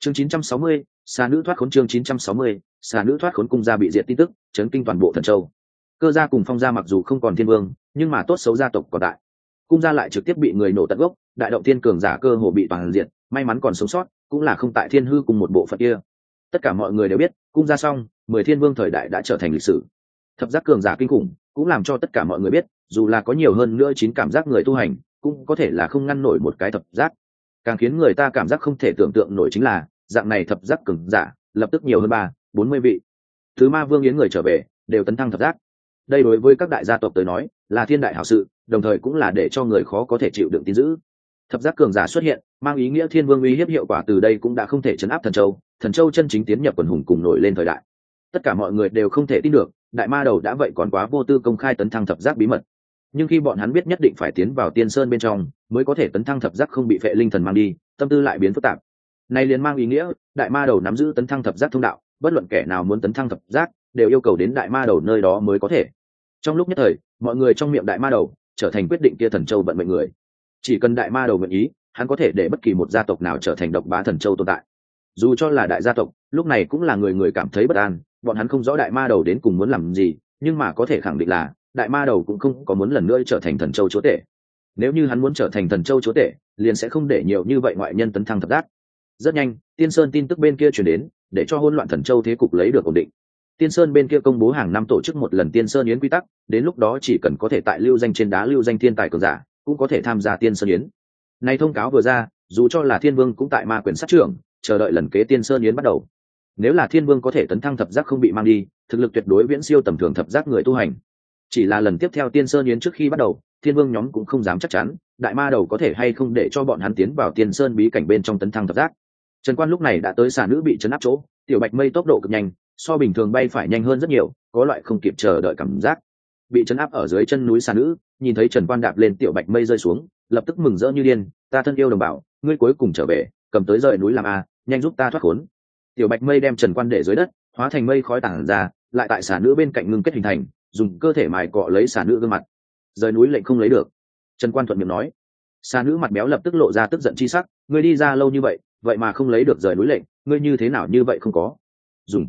Chương 960, xà nữ thoát khốn. Chương 960, xà nữ thoát khốn. Cung gia bị diệt tin tức chấn kinh toàn bộ Thần Châu. Cơ gia cùng Phong gia mặc dù không còn thiên vương, nhưng mà tốt xấu gia tộc còn tại. Cung gia lại trực tiếp bị người nổ tận gốc, đại động thiên cường giả cơ hồ bị toàn diệt, may mắn còn sống sót, cũng là không tại Thiên Hư cùng một bộ phận kia. Tất cả mọi người đều biết, cung gia xong, 10 thiên vương thời đại đã trở thành lịch sử. Thập giác cường giả kinh khủng, cũng làm cho tất cả mọi người biết, dù là có nhiều hơn nữa 9 cảm giác người tu hành, cũng có thể là không ngăn nổi một cái thập giác. Càng khiến người ta cảm giác không thể tưởng tượng nổi chính là, dạng này thập giác cường giả, lập tức nhiều hơn 40 vị. Thứ Ma Vương Yến người trở về, đều tấn thăng thập giác. Đây đối với các đại gia tộc tới nói, là thiên đại hảo sự, đồng thời cũng là để cho người khó có thể chịu đựng tin giữ. Thập giác cường giả xuất hiện, mang ý nghĩa thiên vương uy hiếp hiệu quả từ đây cũng đã không thể chấn áp Thần Châu chân chính tiến nhập quần hùng cùng nổi lên thời đại. Tất cả mọi người đều không thể tin được, đại ma đầu đã vậy còn quá vô tư công khai tấn thăng thập giác bí mật. Nhưng khi bọn hắn biết nhất định phải tiến vào Tiên Sơn bên trong, mới có thể tấn thăng thập giác không bị phệ linh thần mang đi, tâm tư lại biến phức tạp. Này liền mang ý nghĩa, đại ma đầu nắm giữ tấn thăng thập giác thông đạo, bất luận kẻ nào muốn tấn thăng thập giác, đều yêu cầu đến đại ma đầu nơi đó mới có thể. Trong lúc nhất thời, mọi người trong miệng đại ma đầu trở thành quyết định kia Thần Châu vận mệnh người. Chỉ cần đại ma đầu nguyện ý, hắn có thể để bất kỳ một gia tộc nào trở thành độc bá Thần Châu tồn tại. Dù cho là đại gia tộc, lúc này cũng là người người cảm thấy bất an, bọn hắn không rõ đại ma đầu đến cùng muốn làm gì, nhưng mà có thể khẳng định là đại ma đầu cũng không có muốn lần nữa trở thành Thần Châu chúa tể. Nếu như hắn muốn trở thành Thần Châu chúa tể, liền sẽ không để nhiều như vậy ngoại nhân tấn thăng thập giác. Rất nhanh, Tiên Sơn tin tức bên kia truyền đến, để cho hỗn loạn Thần Châu thế cục lấy được ổn định. Tiên Sơn bên kia công bố hàng năm tổ chức một lần Tiên Sơn yến quy tắc, đến lúc đó chỉ cần có thể tại lưu danh trên đá lưu danh thiên tài cường giả, cũng có thể tham gia Tiên Sơn yến. Này thông cáo vừa ra, dù cho là Thiên Vương cũng tại ma quyền sát trưởng, chờ đợi lần kế Tiên Sơn yến bắt đầu. Nếu là Thiên Vương có thể tấn thăng thập giác không bị mang đi, thực lực tuyệt đối viễn siêu tầm thường thập giác người tu hành. Chỉ là lần tiếp theo Tiên Sơn yến trước khi bắt đầu, Thiên Vương nhóm cũng không dám chắc chắn, đại ma đầu có thể hay không để cho bọn hắn tiến vào Tiên Sơn bí cảnh bên trong tấn thăng thập giác. Trần Quan lúc này đã tới xà nữ bị trấn áp chỗ, Tiểu Bạch Mây tốc độ cực nhanh, so bình thường bay phải nhanh hơn rất nhiều, có loại không kịp chờ đợi cảm giác. Bị trấn áp ở dưới chân núi xà nữ, nhìn thấy Trần Quan đạp lên Tiểu Bạch Mây rơi xuống, lập tức mừng rỡ như điên, ta thân yêu đồng bào, ngươi cuối cùng trở về, cầm tới rời núi làm a, nhanh giúp ta thoát khốn. Tiểu Bạch Mây đem Trần Quan để dưới đất, hóa thành mây khói tản ra, lại tại xà nữ bên cạnh ngưng kết hình thành, dùng cơ thể mài cọ lấy xà nữ gương mặt. Rời núi lệnh không lấy được. Trần Quan thuận miệng nói. Xà nữ mặt béo lập tức lộ ra tức giận chi sắc, ngươi đi ra lâu như vậy, vậy mà không lấy được rời núi lệnh, ngươi như thế nào như vậy không có. Dùng.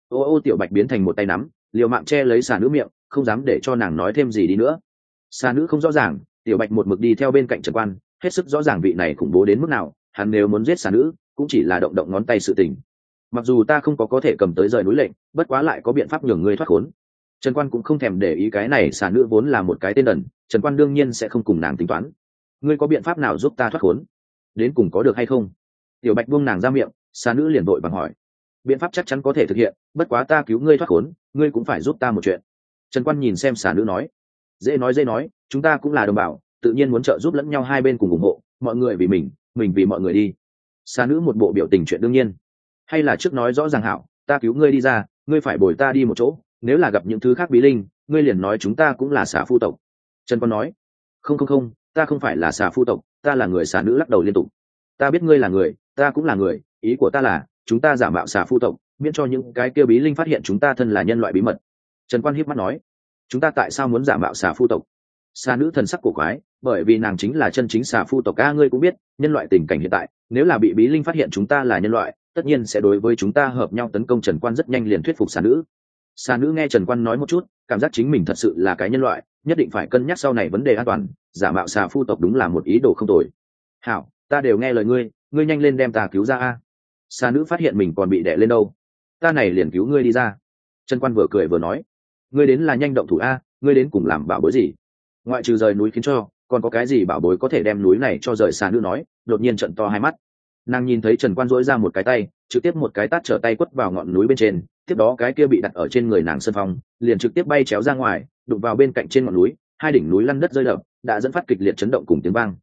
Ô Tiểu Bạch biến thành một tay nắm, liều mạng che lấy xà nữ miệng, không dám để cho nàng nói thêm gì đi nữa. Xà nữ không rõ ràng, Tiểu Bạch một mực đi theo bên cạnh Trần Quan, hết sức rõ ràng vị này khủng bố đến mức nào, hắn nếu muốn giết xà nữ, cũng chỉ là động động ngón tay sự tình. Mặc dù ta không có thể cầm tới rời núi lệnh, bất quá lại có biện pháp nhường ngươi thoát khốn. Trần Quan cũng không thèm để ý cái này, xà nữ vốn là một cái tên đần, Trần Quan đương nhiên sẽ không cùng nàng tính toán. Ngươi có biện pháp nào giúp ta thoát khốn? Đến cùng có được hay không? Tiểu Bạch buông nàng ra miệng, xà nữ liền vội vàng hỏi. Biện pháp chắc chắn có thể thực hiện, bất quá ta cứu ngươi thoát khốn, ngươi cũng phải giúp ta một chuyện. Trần Quan nhìn xem xà nữ nói. Dễ nói, chúng ta cũng là đồng bào, tự nhiên muốn trợ giúp lẫn nhau, hai bên cùng ủng hộ, mọi người vì mình vì mọi người đi. Xà nữ một bộ biểu tình chuyện đương nhiên. Hay là trước nói rõ ràng hảo, ta cứu ngươi đi ra, ngươi phải bồi ta đi một chỗ, nếu là gặp những thứ khác bí linh, ngươi liền nói chúng ta cũng là xà phu tộc. Trần Quan nói. Không, ta không phải là xà phu tộc, ta là người. Xà nữ lắc đầu liên tục. Ta biết ngươi là người, ta cũng là người, ý của ta là chúng ta giả mạo xà phu tộc, miễn cho những cái kia bí linh phát hiện chúng ta thân là nhân loại bí mật. Trần Quan híp mắt nói. Chúng ta tại sao muốn giả mạo xà phu tộc? Xà nữ thần sắc cổ quái, bởi vì nàng chính là chân chính xà phu tộc. Ngươi cũng biết, nhân loại tình cảnh hiện tại, nếu là bị bí linh phát hiện chúng ta là nhân loại, tất nhiên sẽ đối với chúng ta hợp nhau tấn công. Trần Quan rất nhanh liền thuyết phục xà nữ. Xà nữ nghe Trần Quan nói một chút, cảm giác chính mình thật sự là cái nhân loại, nhất định phải cân nhắc sau này vấn đề an toàn, giả mạo xà phu tộc đúng là một ý đồ không tồi. Hảo, ta đều nghe lời ngươi, ngươi nhanh lên đem ta cứu ra a. Xà nữ phát hiện mình còn bị đè lên đâu, ta này liền cứu ngươi đi ra. Trần Quan vừa cười vừa nói. Ngươi đến là nhanh động thủ a, ngươi đến cùng làm bảo bối gì? Ngoại trừ rời núi khiến cho, còn có cái gì bảo bối có thể đem núi này cho rời? Xà nữ nói, đột nhiên trợn to hai mắt. Nàng nhìn thấy Trần Quan duỗi ra một cái tay, trực tiếp một cái tát trở tay quất vào ngọn núi bên trên, tiếp đó cái kia bị đặt ở trên người nàng Sơn Phong liền trực tiếp bay chéo ra ngoài, đụng vào bên cạnh trên ngọn núi, hai đỉnh núi lăn đất rơi đập, đã dẫn phát kịch liệt chấn động cùng tiếng vang.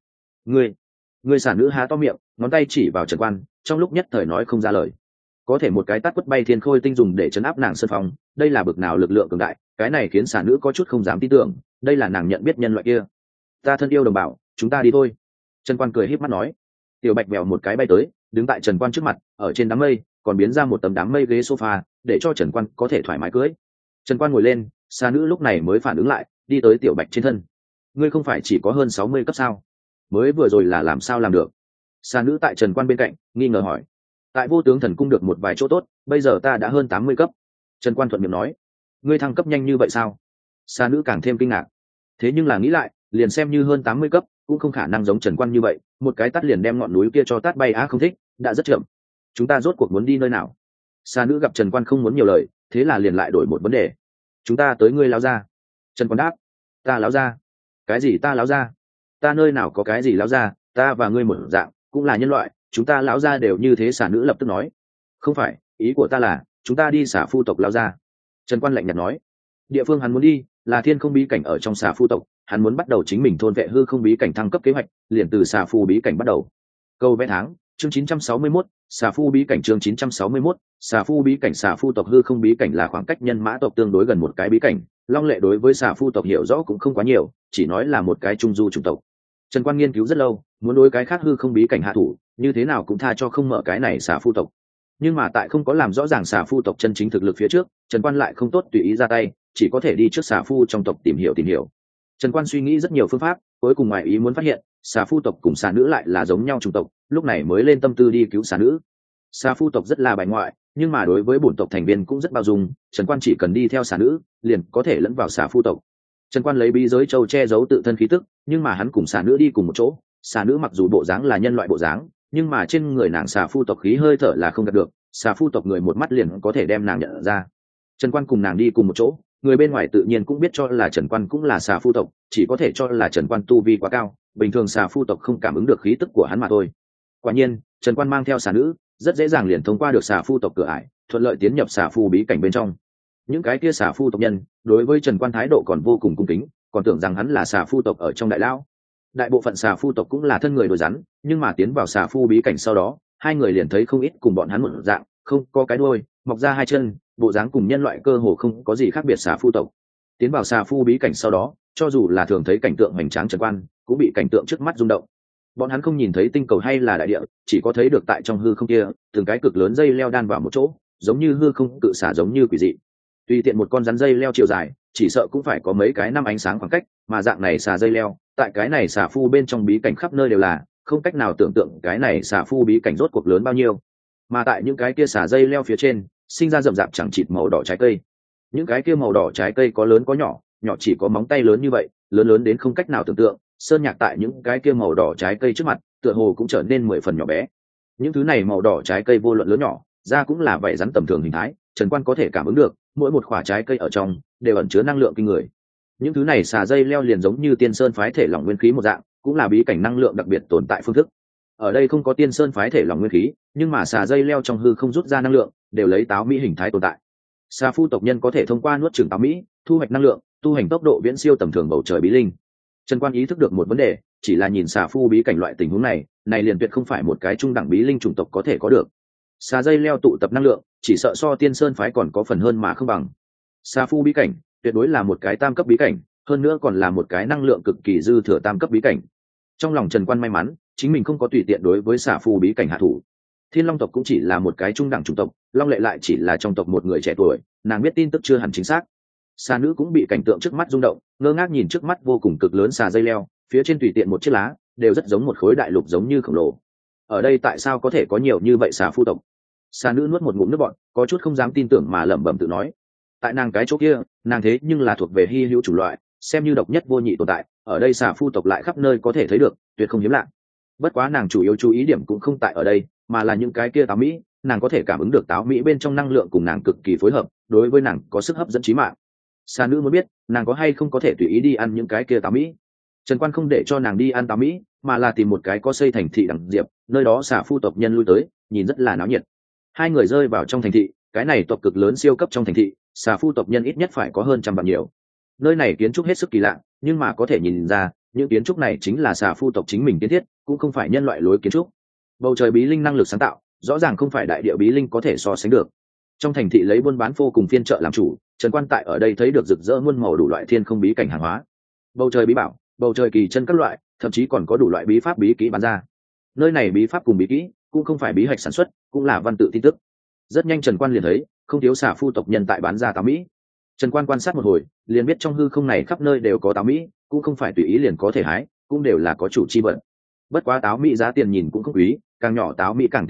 Ngươi xà nữ há to miệng, ngón tay chỉ vào Trần Quan, trong lúc nhất thời nói không ra lời. Có thể một cái tát quất bay thiên khôi tinh dùng để chấn áp nàng Sơn Phong, đây là bực nào lực lượng cường đại, cái này khiến xà nữ có chút không dám tin tưởng, đây là nàng nhận biết nhân loại kia. Ta thân yêu đồng bào, chúng ta đi thôi. Trần Quan cười híp mắt nói. Tiểu Bạch bèo một cái bay tới, đứng tại Trần Quan trước mặt, ở trên đám mây còn biến ra một tấm đám mây ghế sofa, để cho Trần Quan có thể thoải mái cưỡi. Trần Quan ngồi lên, xà nữ lúc này mới phản ứng lại, đi tới Tiểu Bạch trên thân. Ngươi không phải chỉ có hơn 60 cấp sao? Mới vừa rồi là làm sao làm được? Xà nữ tại Trần Quan bên cạnh, nghi ngờ hỏi. tại vô tướng thần cung được một vài chỗ tốt, bây giờ ta đã hơn 80 cấp. Trần Quan thuận miệng nói. Ngươi thăng cấp nhanh như vậy sao? Xà nữ càng thêm kinh ngạc. Thế nhưng là nghĩ lại, liền xem như hơn 80 cấp cũng không khả năng giống Trần Quan như vậy, một cái tát liền đem ngọn núi kia cho tát bay. Không thích, đã rất chậm. Chúng ta rốt cuộc muốn đi nơi nào? Xà nữ gặp Trần Quan không muốn nhiều lời, thế là liền lại đổi một vấn đề. Chúng ta tới ngươi lão gia. Trần Quan đáp. Ta lão gia? Cái gì ta lão gia? Ta nơi nào có cái gì lão gia, ta và ngươi một dạng, cũng là nhân loại, chúng ta lão gia đều như thế. Xà nữ lập tức nói. Không phải, ý của ta là chúng ta đi xà phu tộc lão gia. Trần Quan lạnh nhạt nói. Địa phương hắn muốn đi là thiên không bí cảnh ở trong xà phu tộc, hắn muốn bắt đầu chính mình thôn vệ hư không bí cảnh thăng cấp kế hoạch, liền từ xà phu bí cảnh bắt đầu. Câu vẽ tháng, chương 961, xà phu bí cảnh. Chương 961, xà phu bí cảnh. Xà phu tộc hư không bí cảnh là khoảng cách nhân mã tộc tương đối gần một cái bí cảnh. Long Lệ đối với xà phu tộc hiểu rõ cũng không quá nhiều, chỉ nói là một cái trung du chủng tộc. Trần Quan nghiên cứu rất lâu, muốn đối cái khác hư không bí cảnh hạ thủ, như thế nào cũng tha cho không mở cái này xà phu tộc. Nhưng mà tại không có làm rõ ràng xà phu tộc chân chính thực lực phía trước, Trần Quan lại không tốt tùy ý ra tay, chỉ có thể đi trước xà phu trong tộc tìm hiểu. Trần Quan suy nghĩ rất nhiều phương pháp, cuối cùng ngoài ý muốn phát hiện xà phu tộc cùng xà nữ lại là giống nhau chủng tộc, lúc này mới lên tâm tư đi cứu xà nữ. Xà phu tộc rất là bài ngoại, nhưng mà đối với bổn tộc thành viên cũng rất bao dung, Trần Quan chỉ cần đi theo xà nữ liền có thể lẫn vào xà phu tộc. Trần Quan lấy bí giới châu che giấu tự thân khí tức, nhưng mà hắn cùng xà nữ đi cùng một chỗ, xà nữ mặc dù bộ dáng là nhân loại bộ dáng, nhưng mà trên người nàng xà phu tộc khí hơi thở là không đạt được, xà phu tộc người một mắt liền có thể đem nàng nhận ra. Trần Quan cùng nàng đi cùng một chỗ, người bên ngoài tự nhiên cũng biết cho là Trần Quan cũng là xà phu tộc, chỉ có thể cho là Trần Quan tu vi quá cao, bình thường xà phu tộc không cảm ứng được khí tức của hắn mà thôi. Quả nhiên, Trần Quan mang theo xà nữ, rất dễ dàng liền thông qua được xà phu tộc cửa ải, thuận lợi tiến nhập xà phu bí cảnh bên trong. Những cái kia xà phu tộc nhân đối với Trần Quan thái độ còn vô cùng cung kính, còn tưởng rằng hắn là xà phu tộc ở trong đại lao. Đại bộ phận xà phu tộc cũng là thân người đồi rắn, nhưng mà tiến vào xà phu bí cảnh sau đó, hai người liền thấy không ít cùng bọn hắn một dạng, không có cái đuôi, mọc ra hai chân, bộ dáng cùng nhân loại cơ hồ không có gì khác biệt. Xà phu tộc tiến vào xà phu bí cảnh sau đó, cho dù là thường thấy cảnh tượng hoành tráng Trần Quan cũng bị cảnh tượng trước mắt rung động. Bọn hắn không nhìn thấy tinh cầu hay là đại địa, chỉ có thấy được tại trong hư không kia từng cái cực lớn dây leo đan vào một chỗ, giống như hư không cự xả, giống như quỷ dị. Tùy tiện một con rắn dây leo chiều dài chỉ sợ cũng phải có mấy cái năm ánh sáng khoảng cách, mà dạng này xà dây leo tại cái này xà phu bên trong bí cảnh khắp nơi đều là, không cách nào tưởng tượng cái này xà phu bí cảnh rốt cuộc lớn bao nhiêu. Mà tại những cái kia xà dây leo phía trên sinh ra rậm rạp chẳng chịt màu đỏ trái cây. Những cái kia màu đỏ trái cây có lớn có nhỏ, nhỏ chỉ có móng tay lớn như vậy, lớn lớn đến không cách nào tưởng tượng. Sơn nhạc tại những cái kia màu đỏ trái cây trước mặt tựa hồ cũng trở nên 10 phần nhỏ bé. Những thứ này màu đỏ trái cây vô luận lớn nhỏ, ra cũng là vảy rắn tầm thường hình thái, Trần Quan có thể cảm ứng được mỗi một quả trái cây ở trong đều ẩn chứa năng lượng kinh người. Những thứ này xà dây leo liền giống như tiên sơn phái thể lỏng nguyên khí một dạng, cũng là bí cảnh năng lượng đặc biệt tồn tại phương thức. Ở đây không có tiên sơn phái thể lỏng nguyên khí, nhưng mà xà dây leo trong hư không rút ra năng lượng đều lấy táo mỹ hình thái tồn tại. Xà phu tộc nhân có thể thông qua nuốt chửng táo mỹ thu hoạch năng lượng, tu hành tốc độ viễn siêu tầm thường bầu trời bí linh. Trần Quan ý thức được một vấn đề, chỉ là nhìn xà phu bí cảnh loại tình huống này liền tuyệt không phải một cái trung đẳng bí linh chủng tộc có thể có được. Xà dây leo tụ tập năng lượng chỉ sợ so tiên sơn phái còn có phần hơn mà không bằng. Xà phu bí cảnh tuyệt đối là một cái tam cấp bí cảnh, hơn nữa còn là một cái năng lượng cực kỳ dư thừa tam cấp bí cảnh. Trong lòng Trần Quan may mắn chính mình không có tùy tiện đối với xà phu bí cảnh hạ thủ. Thiên Long tộc cũng chỉ là một cái trung đẳng chủng tộc, Long Lệ lại chỉ là trong tộc một người trẻ tuổi, nàng biết tin tức chưa hẳn chính xác. Xà nữ cũng bị cảnh tượng trước mắt rung động, ngơ ngác nhìn trước mắt vô cùng cực lớn xà dây leo, phía trên tùy tiện một chiếc lá đều rất giống một khối đại lục, giống như khổng lồ. Ở đây tại sao có thể có nhiều như vậy xà phu tộc? Xà nữ nuốt một ngụm nước bọt, có chút không dám tin tưởng mà lẩm bẩm tự nói. Tại nàng cái chỗ kia, nàng thế nhưng là thuộc về hy hữu chủng loại, xem như độc nhất vô nhị tồn tại, ở đây xà phu tộc lại khắp nơi có thể thấy được, tuyệt không hiếm lạ. Bất quá nàng chủ yếu chú ý điểm cũng không tại ở đây, mà là những cái kia táo mỹ, nàng có thể cảm ứng được táo mỹ bên trong năng lượng cùng nàng cực kỳ phối hợp, đối với nàng có sức hấp dẫn chí mạng. Xà nữ muốn biết nàng có hay không có thể tùy ý đi ăn những cái kia táo mỹ. Trần Quan không để cho nàng đi ăn táo mỹ, mà là tìm một cái có xây thành thị đẳng diệp, nơi đó xà phu tộc nhân lui tới, nhìn rất là náo nhiệt. Hai người rơi vào trong thành thị, cái này tộc cực lớn siêu cấp trong thành thị, xà phu tộc nhân ít nhất phải có hơn 100 vạn nhiều. Nơi này kiến trúc hết sức kỳ lạ, nhưng mà có thể nhìn ra những kiến trúc này chính là xà phu tộc chính mình kiến thiết, cũng không phải nhân loại lối kiến trúc. Bầu trời bí linh năng lực sáng tạo rõ ràng không phải đại địa bí linh có thể so sánh được. Trong thành thị lấy buôn bán phô cùng phiên chợ làm chủ, Trần Quan tại ở đây thấy được rực rỡ muôn màu đủ loại thiên không bí cảnh hàng hóa, bầu trời bí bảo, bầu trời kỳ chân các loại, thậm chí còn có đủ loại bí pháp bí kỹ bán ra. Nơi này bí pháp cùng bí kỹ cũng không phải bí hạch sản xuất, cũng là văn tự tin tức. Rất nhanh Trần Quan liền thấy không thiếu xà phu tộc nhân tại bán ra táo mỹ. Trần Quan quan sát một hồi liền biết trong hư không này khắp nơi đều có táo mỹ, cũng không phải tùy ý liền có thể hái, cũng đều là có chủ chi vận. Bất quá táo mỹ giá tiền nhìn cũng không quý, càng nhỏ táo mỹ càng tiện nghi,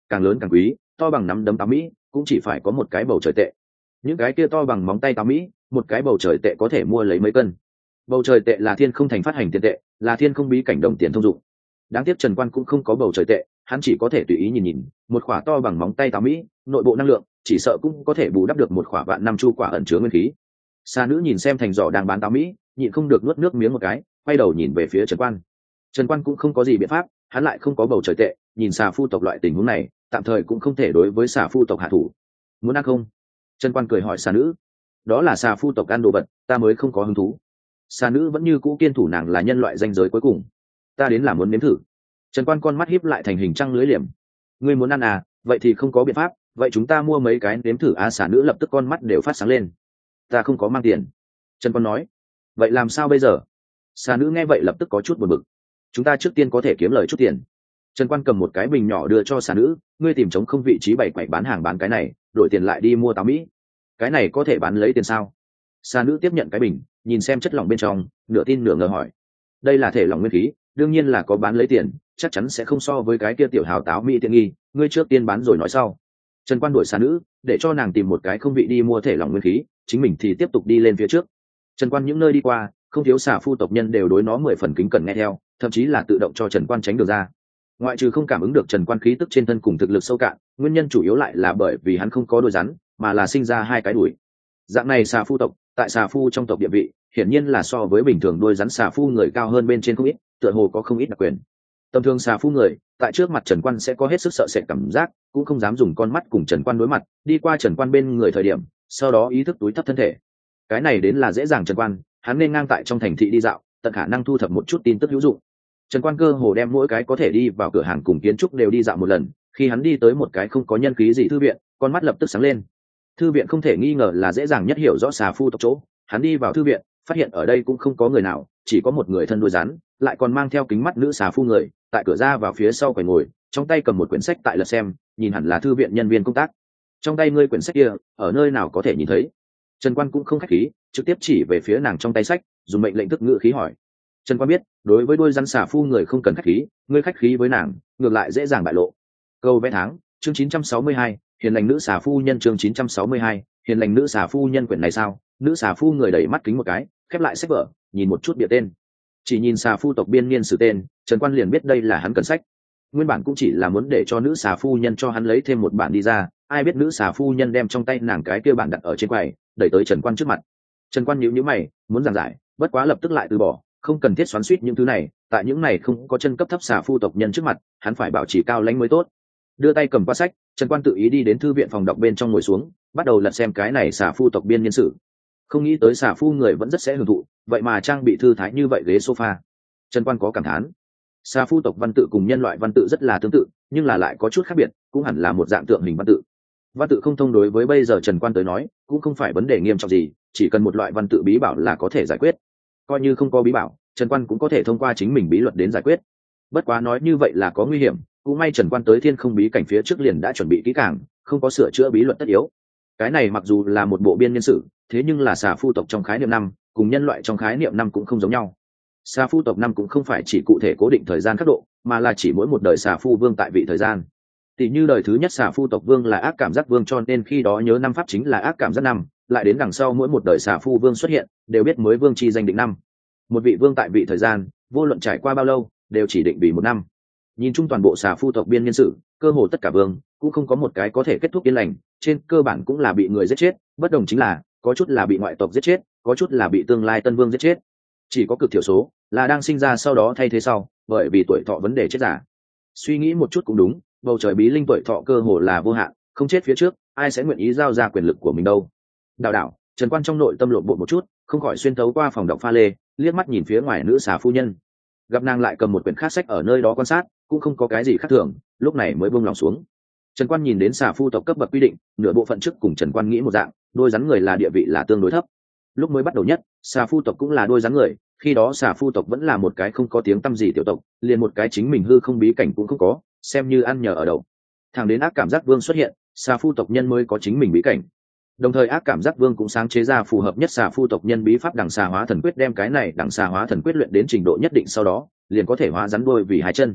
càng lớn càng quý, to bằng nắm đấm táo Mỹ cũng chỉ phải có một cái bầu trời tệ. Những cái kia to bằng móng tay táo Mỹ, một cái bầu trời tệ có thể mua lấy mấy cân. Bầu trời tệ là thiên không thành phát hành tiền tệ, là thiên không bí cảnh đồng tiền thông dụng. Đáng tiếc Trần Quan cũng không có bầu trời tệ, hắn chỉ có thể tùy ý nhìn nhìn, một quả to bằng móng tay táo Mỹ, nội bộ năng lượng chỉ sợ cũng có thể bù đắp được một quả vạn năm chu quả ẩn chứa nguyên khí. Xa nữ nhìn xem thành giỏ đang bán táo Mỹ, nhịn không được nuốt nước miếng một cái, quay đầu nhìn về phía Trần Quan. Trần Quan cũng không có gì biện pháp, hắn lại không có bầu trời tệ, nhìn xà phu tộc loại tình huống này, tạm thời cũng không thể đối với xà phu tộc hạ thủ. Muốn ăn không? Trần Quan cười hỏi xà nữ. Đó là xà phu tộc ăn đồ vật, ta mới không có hứng thú. Xà nữ vẫn như cũ kiên thủ nàng là nhân loại danh giới cuối cùng. Ta đến là muốn nếm thử. Trần Quan con mắt híp lại thành hình trăng lưới liềm. Ngươi muốn ăn à? Vậy thì không có biện pháp, vậy chúng ta mua mấy cái nếm thử à? Xà nữ lập tức con mắt đều phát sáng lên. Ta không có mang tiền. Trần Quan nói. Vậy làm sao bây giờ? Xà nữ nghe vậy lập tức có chút buồn bực. Chúng ta trước tiên có thể kiếm lời chút tiền. Trần Quan cầm một cái bình nhỏ đưa cho xà nữ, ngươi tìm trống không vị trí bày quậy bán hàng bán cái này, đổi tiền lại đi mua táo Mỹ. Cái này có thể bán lấy tiền sao? Xà nữ tiếp nhận cái bình, nhìn xem chất lỏng bên trong, nửa tin nửa ngờ hỏi. Đây là thể lỏng nguyên khí, đương nhiên là có bán lấy tiền, chắc chắn sẽ không so với cái kia tiểu hào táo Mỹ tiện nghi, ngươi trước tiên bán rồi nói sau. Trần Quan đuổi xà nữ, để cho nàng tìm một cái không vị đi mua thể lỏng nguyên khí, chính mình thì tiếp tục đi lên phía trước. Trần Quan những nơi đi qua, không thiếu xà phu tộc nhân đều đối nó 10 phần kính cẩn nghe theo, thậm chí là tự động cho Trần Quan tránh được ra. Ngoại trừ không cảm ứng được Trần Quan khí tức trên thân cùng thực lực sâu cạn, nguyên nhân chủ yếu lại là bởi vì hắn không có đuôi rắn, mà là sinh ra hai cái đuôi. Dạng này xà phu tộc, tại xà phu trong tộc địa vị, hiển nhiên là so với bình thường đuôi rắn xà phu người cao hơn bên trên không ít, tựa hồ có không ít đặc quyền. Tầm thường xà phu người, tại trước mặt Trần Quan sẽ có hết sức sợ sệt cảm giác, cũng không dám dùng con mắt cùng Trần Quan đối mặt, đi qua Trần Quan bên người thời điểm, sau đó ý thức túi thấp thân thể. Cái này đến là dễ dàng Trần Quan, hắn nên ngang tại trong thành thị đi dạo, tận khả năng thu thập một chút tin tức hữu dụng. Trần Quan cơ hồ đem mỗi cái có thể đi vào cửa hàng cùng kiến trúc đều đi dạo một lần, khi hắn đi tới một cái không có nhân khí gì thư viện, con mắt lập tức sáng lên. Thư viện không thể nghi ngờ là dễ dàng nhất hiểu rõ xà phu tộc chỗ, hắn đi vào thư viện, phát hiện ở đây cũng không có người nào, chỉ có một người thân đuôi rắn, lại còn mang theo kính mắt nữ xà phu người, tại cửa ra vào phía sau quầy ngồi, trong tay cầm một quyển sách tại lật xem, nhìn hẳn là thư viện nhân viên công tác. Trong tay ngươi quyển sách kia, ở nơi nào có thể nhìn thấy? Trần Quan cũng không khách khí, trực tiếp chỉ về phía nàng trong tay sách, dùng mệnh lệnh thức ngữ khí hỏi. Trần Quan biết, đối với đôi rắn xà phu người không cần khách khí, ngươi khách khí với nàng, ngược lại dễ dàng bại lộ. Câu vẽ tháng, chương 962, hiền lành nữ xà phu nhân chương 962, hiền lành nữ xà phu nhân quyển này sao? Nữ xà phu người đẩy mắt kính một cái, khép lại sách vở, nhìn một chút bìa tên. Chỉ nhìn xà phu tộc biên niên sử tên, Trần Quan liền biết đây là hắn cần sách. Nguyên bản cũng chỉ là muốn để cho nữ xà phu nhân cho hắn lấy thêm một bản đi ra, ai biết nữ xà phu nhân đem trong tay nàng cái kia bản đặt ở trên quầy, đẩy tới Trần Quan trước mặt. Trần Quan nhíu mày, muốn giảng giải, bất quá lập tức lại từ bỏ, không cần thiết xoắn xuýt những thứ này, tại những này không có chân cấp thấp xà phu tộc nhân trước mặt, hắn phải bảo trì cao lãnh mới tốt. Đưa tay cầm qua sách, Trần Quan tự ý đi đến thư viện phòng đọc bên trong ngồi xuống, bắt đầu lật xem cái này xà phu tộc biên niên sử. Không nghĩ tới xà phu người vẫn rất sẽ hưởng thụ, vậy mà trang bị thư thái như vậy ghế sofa. Trần Quan có cảm thán, xà phu tộc văn tự cùng nhân loại văn tự rất là tương tự, nhưng là lại có chút khác biệt, cũng hẳn là một dạng tượng hình văn tự. Văn tự không thông đối với bây giờ Trần Quan tới nói, cũng không phải vấn đề nghiêm trọng gì, chỉ cần một loại văn tự bí bảo là có thể giải quyết. Coi như không có bí bảo, Trần Quan cũng có thể thông qua chính mình bí luật đến giải quyết. Bất quá nói như vậy là có nguy hiểm, cũng may Trần Quan tới thiên không bí cảnh phía trước liền đã chuẩn bị kỹ càng, không có sửa chữa bí luật tất yếu. Cái này mặc dù là một bộ biên niên sử, thế nhưng là xà phu tộc trong khái niệm năm, cùng nhân loại trong khái niệm năm cũng không giống nhau. Xà phu tộc năm cũng không phải chỉ cụ thể cố định thời gian khắc độ, mà là chỉ mỗi một đời xà phu vương tại vị thời gian. Tỷ như đời thứ nhất xà phu tộc vương là ác cảm giác vương, cho nên khi đó nhớ năm pháp chính là ác cảm giác năm, lại đến đằng sau mỗi một đời xà phu vương xuất hiện, đều biết mới vương chi danh định năm. Một vị vương tại vị thời gian, vô luận trải qua bao lâu, đều chỉ định vì một năm. Nhìn chung toàn bộ xà phu tộc biên niên sử, cơ hồ tất cả vương cũng không có một cái có thể kết thúc yên lành, trên cơ bản cũng là bị người giết chết, bất đồng chính là có chút là bị ngoại tộc giết chết, có chút là bị tương lai tân vương giết chết. Chỉ có cực thiểu số là đang sinh ra sau đó thay thế sau, bởi vì tuổi thọ vấn đề chết giả. Suy nghĩ một chút cũng đúng, bầu trời bí linh tuổi thọ cơ hồ là vô hạn, không chết phía trước, ai sẽ nguyện ý giao ra quyền lực của mình đâu. Đảo, Trần Quan trong nội tâm lộn bộ một chút, không khỏi xuyên thấu qua phòng đọc pha lê, liếc mắt nhìn phía ngoài nữ xà phu nhân. Gặp nàng lại cầm một quyển khác sách ở nơi đó quan sát, cũng không có cái gì khác thường, lúc này mới buông lòng xuống. Trần Quan nhìn đến xà phu tộc cấp bậc quy định, nửa bộ phận trước cùng Trần Quan nghĩ một dạng, đôi rắn người là địa vị là tương đối thấp. Lúc mới bắt đầu nhất, xà phu tộc cũng là đôi rắn người, khi đó xà phu tộc vẫn là một cái không có tiếng tăm gì tiểu tộc, liền một cái chính mình hư không bí cảnh cũng không có, xem như ăn nhờ ở đậu. Thẳng đến ác cảm giác vương xuất hiện, xà phu tộc nhân mới có chính mình bí cảnh. Đồng thời ác cảm giác vương cũng sáng chế ra phù hợp nhất xà phu tộc nhân bí pháp đằng xà hóa thần quyết, đem cái này đằng xà hóa thần quyết luyện đến trình độ nhất định sau đó, liền có thể hóa rắn đuôi vì hai chân.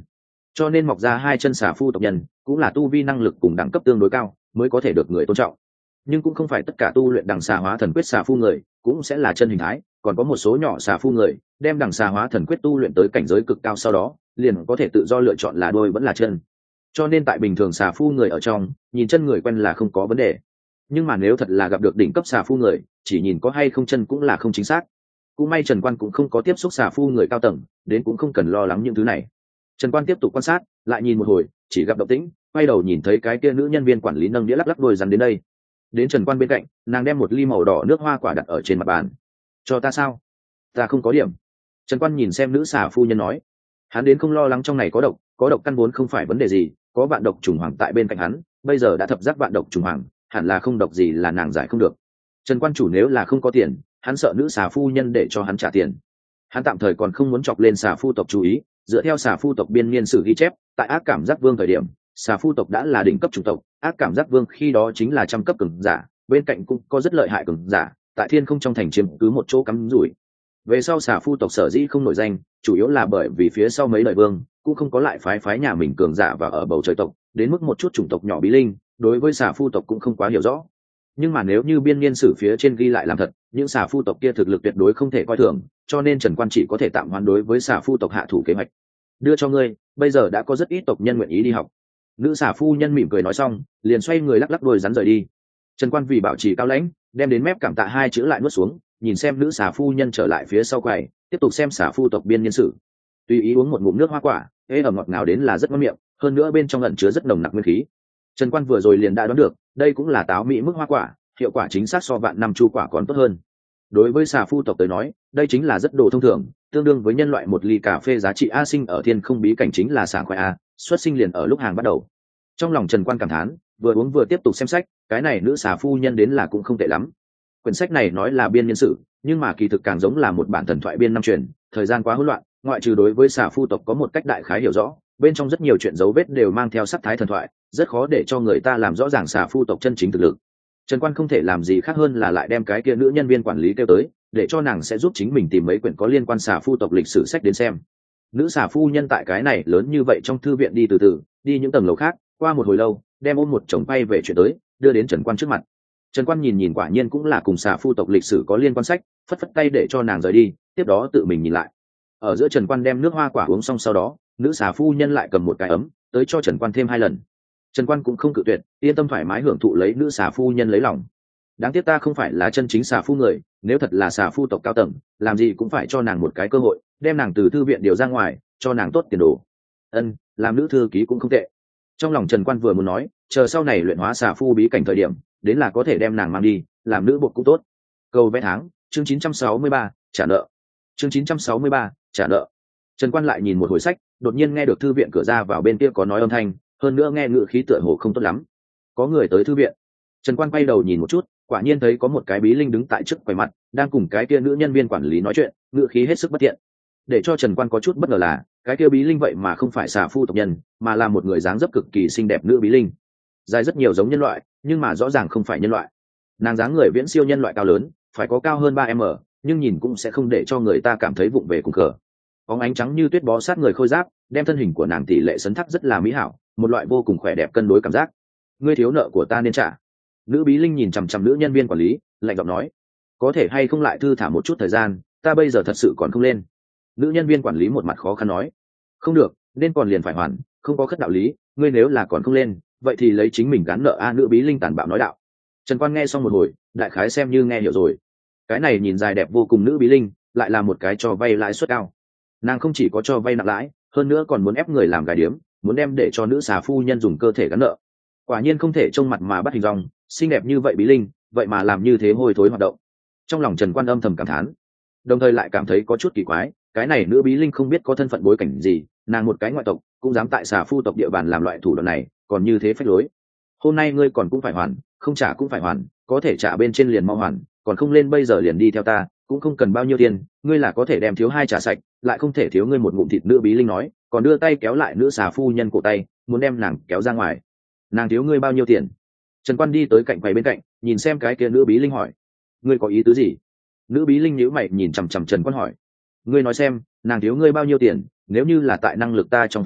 cho nên mọc ra hai chân xà phu tộc nhân cũng là tu vi năng lực cùng đẳng cấp tương đối cao mới có thể được người tôn trọng. Nhưng cũng không phải tất cả tu luyện đằng xà hóa thần quyết xà phu người cũng sẽ là chân hình thái, còn có một số nhỏ xà phu người đem đằng xà hóa thần quyết tu luyện tới cảnh giới cực cao, sau đó liền có thể tự do lựa chọn là đôi vẫn là chân. Cho nên tại bình thường xà phu người ở trong, nhìn chân người quen là không có vấn đề, nhưng mà nếu thật là gặp được đỉnh cấp xà phu người, chỉ nhìn có hay không chân cũng là không chính xác. Cũng may Trần Quan cũng không có tiếp xúc xà phu người cao tầng, đến cũng không cần lo lắng những thứ này. Trần Quan tiếp tục quan sát, lại nhìn một hồi, chỉ gặp động tĩnh, quay đầu nhìn thấy cái kia nữ nhân viên quản lý nâng đĩa lắc lắc đôi rắn đến đây. Đến Trần Quan bên cạnh, nàng đem một ly màu đỏ nước hoa quả đặt ở trên mặt bàn. Cho ta sao? Ta không có điểm. Trần Quan nhìn xem nữ xà phu nhân nói, hắn đến không lo lắng trong này có độc căn vốn không phải vấn đề gì, có vạn độc trùng hoàng tại bên cạnh hắn, bây giờ đã thập giác vạn độc trùng hoàng, hẳn là không độc gì là nàng giải không được. Trần Quan chủ nếu là không có tiền, hắn sợ nữ xà phu nhân để cho hắn trả tiền. Hắn tạm thời còn không muốn chọc lên xà phu tộc chú ý, dựa theo xà phu tộc biên niên sử ghi chép, tại ác cảm giác vương thời điểm, xà phu tộc đã là đỉnh cấp chủng tộc, ác cảm giác vương khi đó chính là trăm cấp cường giả, bên cạnh cũng có rất lợi hại cường giả, tại thiên không trong thành chiếm cứ một chỗ cắm rủi. Về sau xà phu tộc sở dĩ không nổi danh, chủ yếu là bởi vì phía sau mấy đời vương cũng không có lại phái nhà mình cường giả và ở bầu trời tộc, đến mức một chút chủng tộc nhỏ bí linh, đối với xà phu tộc cũng không quá hiểu rõ. Nhưng mà nếu như biên niên sử phía trên ghi lại làm thật, những xà phu tộc kia thực lực tuyệt đối không thể coi thường, cho nên Trần Quan chỉ có thể tạm hoãn đối với xà phu tộc hạ thủ kế hoạch. Đưa cho ngươi, bây giờ đã có rất ít tộc nhân nguyện ý đi học. Nữ xà phu nhân mỉm cười nói xong, liền xoay người lắc lắc đuôi rắn rời đi. Trần Quan vì bảo trì cao lãnh, đem đến mép cảm tạ hai chữ lại nuốt xuống, nhìn xem nữ xà phu nhân trở lại phía sau quầy, tiếp tục xem xà phu tộc biên niên sử. Tùy ý uống một ngụm nước hoa quả, ê ẩm ngọt ngào đến là rất ngon miệng, hơn nữa bên trong ẩn chứa rất nồng nặc nguyên khí. Trần Quan vừa rồi liền đã đoán được, đây cũng là táo mỹ mức hoa quả, hiệu quả chính xác so vạn năm chu quả còn tốt hơn. Đối với xà phu tộc tới nói, đây chính là rất đồ thông thường, tương đương với nhân loại một ly cà phê giá trị a sinh ở thiên không bí cảnh chính là sảng khoái a, xuất sinh liền ở lúc hàng bắt đầu. Trong lòng Trần Quan cảm thán, vừa uống vừa tiếp tục xem sách, cái này nữ xà phu nhân đến là cũng không tệ lắm. Quyển sách này nói là biên niên sử, nhưng mà kỳ thực càng giống là một bản thần thoại biên năm truyền, thời gian quá hỗn loạn, ngoại trừ đối với xà phu tộc có một cách đại khái hiểu rõ, bên trong rất nhiều chuyện dấu vết đều mang theo sắc thái thần thoại, rất khó để cho người ta làm rõ ràng xà phu tộc chân chính thực lực. Trần Quan không thể làm gì khác hơn là lại đem cái kia nữ nhân viên quản lý kêu tới, để cho nàng sẽ giúp chính mình tìm mấy quyển có liên quan xà phu tộc lịch sử sách đến xem. Nữ xà phu nhân tại cái này lớn như vậy trong thư viện đi từ từ, đi những tầng lầu khác, qua một hồi lâu, đem ôm một chồng bay về chuyện tới, đưa đến Trần Quan trước mặt. Trần Quan nhìn nhìn quả nhiên cũng là cùng xà phu tộc lịch sử có liên quan sách, phất phất tay để cho nàng rời đi, tiếp đó tự mình nhìn lại. Ở giữa Trần Quan đem nước hoa quả uống xong sau đó, nữ xà phu nhân lại cầm một cái ấm tới cho Trần Quan thêm 2 lần. Trần Quan cũng không cự tuyệt, yên tâm thoải mái hưởng thụ lấy nữ xà phu nhân lấy lòng. Đáng tiếc ta không phải là chân chính xà phu người, nếu thật là xà phu tộc cao tầng, làm gì cũng phải cho nàng một cái cơ hội, đem nàng từ thư viện điều ra ngoài, cho nàng tốt tiền đồ. Làm nữ thư ký cũng không tệ. Trong lòng Trần Quan vừa muốn nói, chờ sau này luyện hóa xà phu bí cảnh thời điểm, đến là có thể đem nàng mang đi, làm nữ bột cũng tốt. Câu vẽ tháng, chương 963, trả nợ. Chương 963, trả nợ. Trần Quan lại nhìn một hồi sách, đột nhiên nghe được thư viện cửa ra vào bên kia có nói âm thanh, hơn nữa nghe ngữ khí tựa hồ không tốt lắm. Có người tới thư viện. Trần Quan quay đầu nhìn một chút, quả nhiên thấy có một cái bí linh đứng tại trước quầy mặt, đang cùng cái kia nữ nhân viên quản lý nói chuyện, ngữ khí hết sức bất thiện. Để cho Trần Quan có chút bất ngờ là, cái kia bí linh vậy mà không phải xà phu tộc nhân, mà là một người dáng dấp cực kỳ xinh đẹp nữ bí linh. Dài rất nhiều giống nhân loại, nhưng mà rõ ràng không phải nhân loại. Nàng dáng người viễn siêu nhân loại cao lớn, phải có cao hơn 3m, nhưng nhìn cũng sẽ không để cho người ta cảm thấy vụng về cùng cờ. Bóng ánh trắng như tuyết bó sát người khôi giáp, đem thân hình của nàng tỷ lệ sấn thắc rất là mỹ hảo, một loại vô cùng khỏe đẹp cân đối cảm giác. Ngươi thiếu nợ của ta nên trả. Nữ bí linh nhìn chằm chằm nữ nhân viên quản lý, lạnh giọng nói, có thể hay không lại thư thả một chút thời gian, ta bây giờ thật sự còn không lên. Nữ nhân viên quản lý một mặt khó khăn nói, không được, nên còn liền phải hoàn, không có khất đạo lý, ngươi nếu là còn không lên, vậy thì lấy chính mình gán nợ a. Nữ bí linh tàn bạo nói đạo. Trần Quan nghe xong một hồi, đại khái xem như nghe hiểu rồi. Cái này nhìn dài đẹp vô cùng nữ bí linh, lại là một cái cho vay lãi suất cao. Nàng không chỉ có cho vay nặng lãi, hơn nữa còn muốn ép người làm gái điếm, muốn đem để cho nữ xà phu nhân dùng cơ thể gắn nợ. Quả nhiên không thể trông mặt mà bắt hình dong, xinh đẹp như vậy bí linh, vậy mà làm như thế hôi thối hoạt động. Trong lòng Trần Quan âm thầm cảm thán, đồng thời lại cảm thấy có chút kỳ quái, cái này nữ bí linh không biết có thân phận bối cảnh gì, nàng một cái ngoại tộc cũng dám tại xà phu tộc địa bàn làm loại thủ đoạn này, còn như thế phách lối. Hôm nay ngươi còn cũng phải hoàn, không trả cũng phải hoàn, có thể trả bên trên liền mau hoàn, còn không lên bây giờ liền đi theo ta, cũng không cần bao nhiêu tiền, ngươi là có thể đem thiếu 2 trả sạch, lại không thể thiếu ngươi một ngụm thịt. Nữ bí linh nói, còn đưa tay kéo lại nữ xà phu nhân cổ tay, muốn đem nàng kéo ra ngoài. Nàng thiếu ngươi bao nhiêu tiền? Trần Quan đi tới cạnh quầy bên cạnh, nhìn xem cái kia nữ bí linh hỏi, ngươi có ý tứ gì? Nữ bí linh nhíu mày nhìn chằm chằm Trần Quan hỏi, ngươi nói xem, nàng thiếu ngươi bao nhiêu tiền, nếu như là tại năng lực ta trong phạm vi,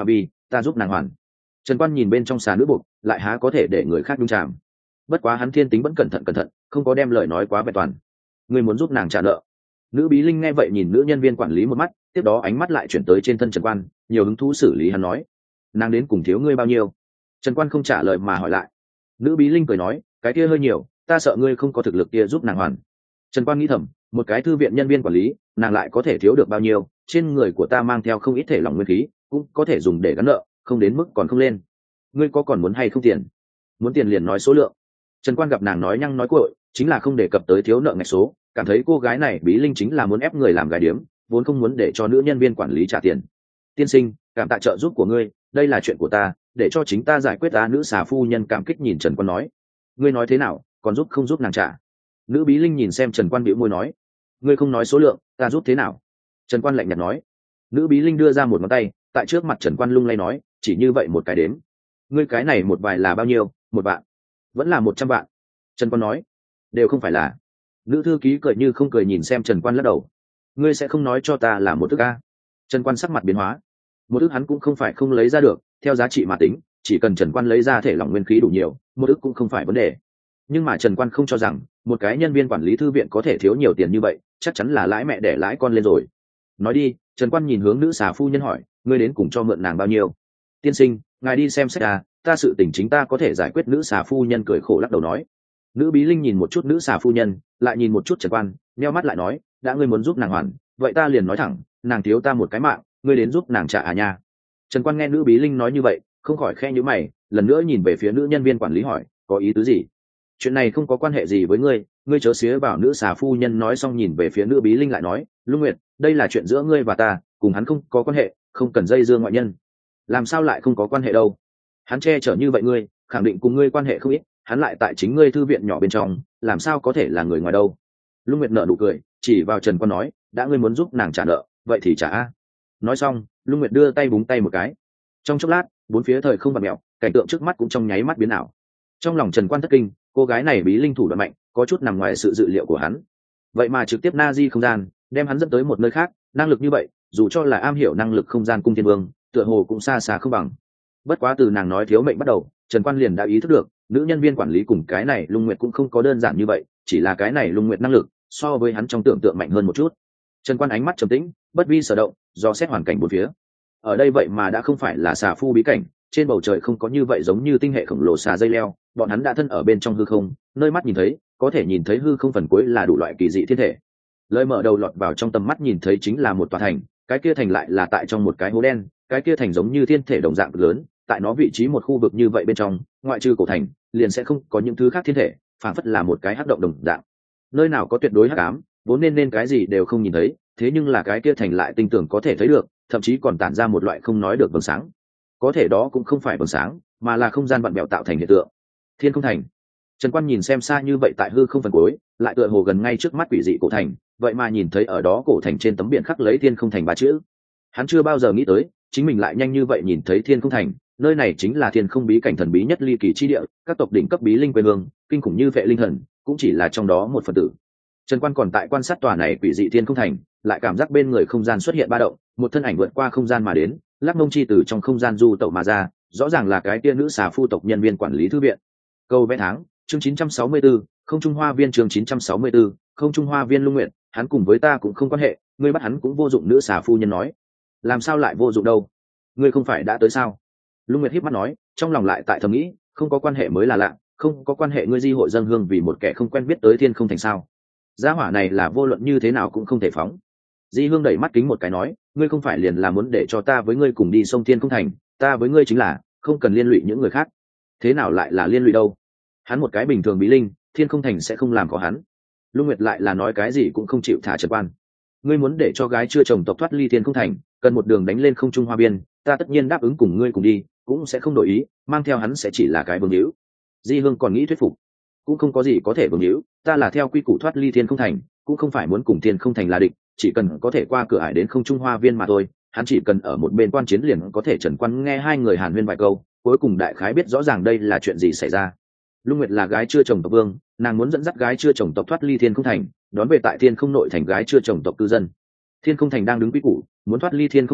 ta giúp nàng hoàn. Trần Quan nhìn bên trong xà nữ buộc, lại há có thể để người khác nhúng chàm. Bất quá hắn thiên tính vẫn cẩn thận, không có đem lời nói quá vẹn toàn. Ngươi muốn giúp nàng trả nợ. Nữ bí linh nghe vậy nhìn nữ nhân viên quản lý một mắt, tiếp đó ánh mắt lại chuyển tới trên thân Trần Quan, nhiều hứng thú xử lý hắn nói, nàng đến cùng thiếu ngươi bao nhiêu? Trần Quan không trả lời mà hỏi lại. Nữ bí linh cười nói, cái kia hơi nhiều, ta sợ ngươi không có thực lực kia giúp nàng hoàn. Trần Quan nghĩ thầm, một cái thư viện nhân viên quản lý, nàng lại có thể thiếu được bao nhiêu? Trên người của ta mang theo không ít thể lỏng nguyên khí, cũng có thể dùng để gắn nợ, không đến mức còn không lên. Ngươi có còn muốn hay không tiền? Muốn tiền liền nói số lượng. Trần Quan gặp nàng nói nhăng nói cuội, chính là không đề cập tới thiếu nợ ngạch số, cảm thấy cô gái này bí linh chính là muốn ép người làm gái điếm, vốn không muốn để cho nữ nhân viên quản lý trả tiền. Tiên sinh, cảm tạ trợ giúp của ngươi, đây là chuyện của ta, để cho chính ta giải quyết. Ta nữ xà phu nhân cảm kích nhìn Trần Quan nói, ngươi nói thế nào, còn giúp không giúp nàng trả? Nữ bí linh nhìn xem Trần Quan bĩu môi nói, ngươi không nói số lượng, ta giúp thế nào? Trần Quan lạnh nhạt nói. Nữ bí linh đưa ra một ngón tay, tại trước mặt Trần Quan lung lay nói, chỉ như vậy một cái đếm. Ngươi cái này một vài là bao nhiêu? 1 vạn? Vẫn là 100 vạn? Trần Quan nói, đều không phải là. Nữ thư ký cười như không cười nhìn xem Trần Quan lắc đầu. Ngươi sẽ không nói cho ta là một ức a? Trần Quan sắc mặt biến hóa. Một ức hắn cũng không phải không lấy ra được, theo giá trị mà tính, chỉ cần Trần Quan lấy ra thể lỏng nguyên khí đủ nhiều, một ức cũng không phải vấn đề. Nhưng mà Trần Quan không cho rằng một cái nhân viên quản lý thư viện có thể thiếu nhiều tiền như vậy, chắc chắn là lãi mẹ đẻ lãi con lên rồi. Nói đi. Trần Quan nhìn hướng nữ xà phu nhân hỏi, ngươi đến cùng cho mượn nàng bao nhiêu? Tiên sinh, ngài đi xem xét à, ta sự tình chính ta có thể giải quyết. Nữ xà phu nhân cười khổ lắc đầu nói. Nữ bí linh nhìn một chút nữ xà phu nhân, lại nhìn một chút Trần Quan, nheo mắt lại nói, đã ngươi muốn giúp nàng hoàn, vậy ta liền nói thẳng, nàng thiếu ta một cái mạng, ngươi đến giúp nàng trả à nha. Trần Quan nghe nữ bí linh nói như vậy, không khỏi khe nhíu mày, lần nữa nhìn về phía nữ nhân viên quản lý hỏi, có ý tứ gì? Chuyện này không có quan hệ gì với ngươi, ngươi chớ xía vào. Nữ xà phu nhân nói xong nhìn về phía nữ bí linh lại nói, Lung Nguyệt, đây là chuyện giữa ngươi và ta, cùng hắn không có quan hệ, không cần dây dưa ngoại nhân. Làm sao lại không có quan hệ đâu? Hắn che chở như vậy ngươi, khẳng định cùng ngươi quan hệ không ít, hắn lại tại chính ngươi thư viện nhỏ bên trong, làm sao có thể là người ngoài đâu? Lung Nguyệt nở nụ cười, chỉ vào Trần Quan nói, đã ngươi muốn giúp nàng trả nợ, vậy thì trả a. Nói xong, Lung Nguyệt đưa tay búng tay một cái. Trong chốc lát, bốn phía thời không vặn mèo, cảnh tượng trước mắt cũng trong nháy mắt biến ảo. Trong lòng Trần Quan thất kinh, cô gái này bí linh thủ đoạn mạnh, có chút nằm ngoài sự dự liệu của hắn. Vậy mà trực tiếp na di không gian, đem hắn dẫn tới một nơi khác, năng lực như vậy, dù cho là am hiểu năng lực không gian cung thiên vương, tựa hồ cũng xa xa không bằng. Bất quá từ nàng nói thiếu mệnh bắt đầu, Trần Quan liền đã ý thức được, nữ nhân viên quản lý cùng cái này Lung Nguyệt cũng không có đơn giản như vậy, chỉ là cái này Lung Nguyệt năng lực so với hắn trong tưởng tượng mạnh hơn một chút. Trần Quan ánh mắt trầm tĩnh, bất vi sở động, do xét hoàn cảnh bốn phía. Ở đây vậy mà đã không phải là xà phu bí cảnh, trên bầu trời không có như vậy giống như tinh hệ khổng lồ xà dây leo, bọn hắn đã thân ở bên trong hư không, nơi mắt nhìn thấy, có thể nhìn thấy hư không phần cuối là đủ loại kỳ dị thiên thể. Lời mở đầu lọt vào trong tầm mắt nhìn thấy chính là một tòa thành, cái kia thành lại là tại trong một cái hố đen, cái kia thành giống như thiên thể đồng dạng lớn, tại nó vị trí một khu vực như vậy bên trong, ngoại trừ cổ thành, liền sẽ không có những thứ khác thiên thể, phản phất là một cái hắc động đồng dạng. Nơi nào có tuyệt đối hắc ám, vốn nên cái gì đều không nhìn thấy, thế nhưng là cái kia thành lại tinh tường có thể thấy được, thậm chí còn tản ra một loại không nói được vầng sáng. Có thể đó cũng không phải vầng sáng, mà là không gian vặn vẹo tạo thành hiện tượng. Thiên không thành. Trần Quan nhìn xem xa như vậy tại hư không phần cuối, lại tựa hồ gần ngay trước mắt quỷ dị cổ thành, vậy mà nhìn thấy ở đó cổ thành trên tấm biển khắc lấy thiên không thành 3 chữ. Hắn chưa bao giờ nghĩ tới, chính mình lại nhanh như vậy nhìn thấy thiên không thành, nơi này chính là thiên không bí cảnh thần bí nhất ly kỳ chi địa, các tộc đỉnh cấp bí linh quê hương, kinh khủng như vệ linh thần, cũng chỉ là trong đó một phần tử. Trần Quan còn tại quan sát tòa này quỷ dị thiên không thành, lại cảm giác bên người không gian xuất hiện ba động, một thân ảnh vượt qua không gian mà đến, lắc mông chi từ trong không gian du tẩu mà ra, rõ ràng là cái tia nữ xà phu tộc nhân viên quản lý thư viện. Câu vẽ tháng, chương 964, không trung hoa viên chương 964, không trung hoa viên Lung Nguyệt, hắn cùng với ta cũng không quan hệ, ngươi bắt hắn cũng vô dụng. Nữ xà phu nhân nói. Làm sao lại vô dụng đâu? Ngươi không phải đã tới sao? Lung Nguyệt híp mắt nói, trong lòng lại tại thầm nghĩ, không có quan hệ mới là lạ, không có quan hệ ngươi di hội dâng hương vì một kẻ không quen biết tới thiên không thành sao? Gia hỏa này là vô luận như thế nào cũng không thể phóng. Di hương đẩy mắt kính một cái nói, ngươi không phải liền là muốn để cho ta với ngươi cùng đi sông thiên không thành, ta với ngươi chính là không cần liên lụy những người khác. Thế nào lại là liên lụy đâu? Hắn một cái bình thường bí linh, thiên không thành sẽ không làm có hắn. Lung Nguyệt lại là nói cái gì cũng không chịu thả Trần Quan. Ngươi muốn để cho gái chưa chồng tộc thoát ly thiên không thành, cần một đường đánh lên không trung hoa biên, ta tất nhiên đáp ứng cùng ngươi cùng đi, cũng sẽ không đổi ý, mang theo hắn sẽ chỉ là cái vương hữu. Di hương còn nghĩ thuyết phục, cũng không có gì có thể vương hữu, ta là theo quy củ thoát ly thiên không thành, cũng không phải muốn cùng thiên không thành là địch, chỉ cần có thể qua cửa ải đến không trung hoa viên mà thôi. Hắn chỉ cần ở một bên quan chiến liền có thể. Trần Quan nghe hai người hàn huyên vài câu, cuối cùng đại khái biết rõ ràng đây là chuyện gì xảy ra. Lung Nguyệt là gái chưa chồng tộc vương, nàng muốn dẫn dắt gái chưa chồng tộc thoát ly thiên không thành, đón về tại thiên không nội thành gái chưa chồng tộc cư dân. Thiên không thành đang đứng quy củ, muốn thoát ly thiên không thành,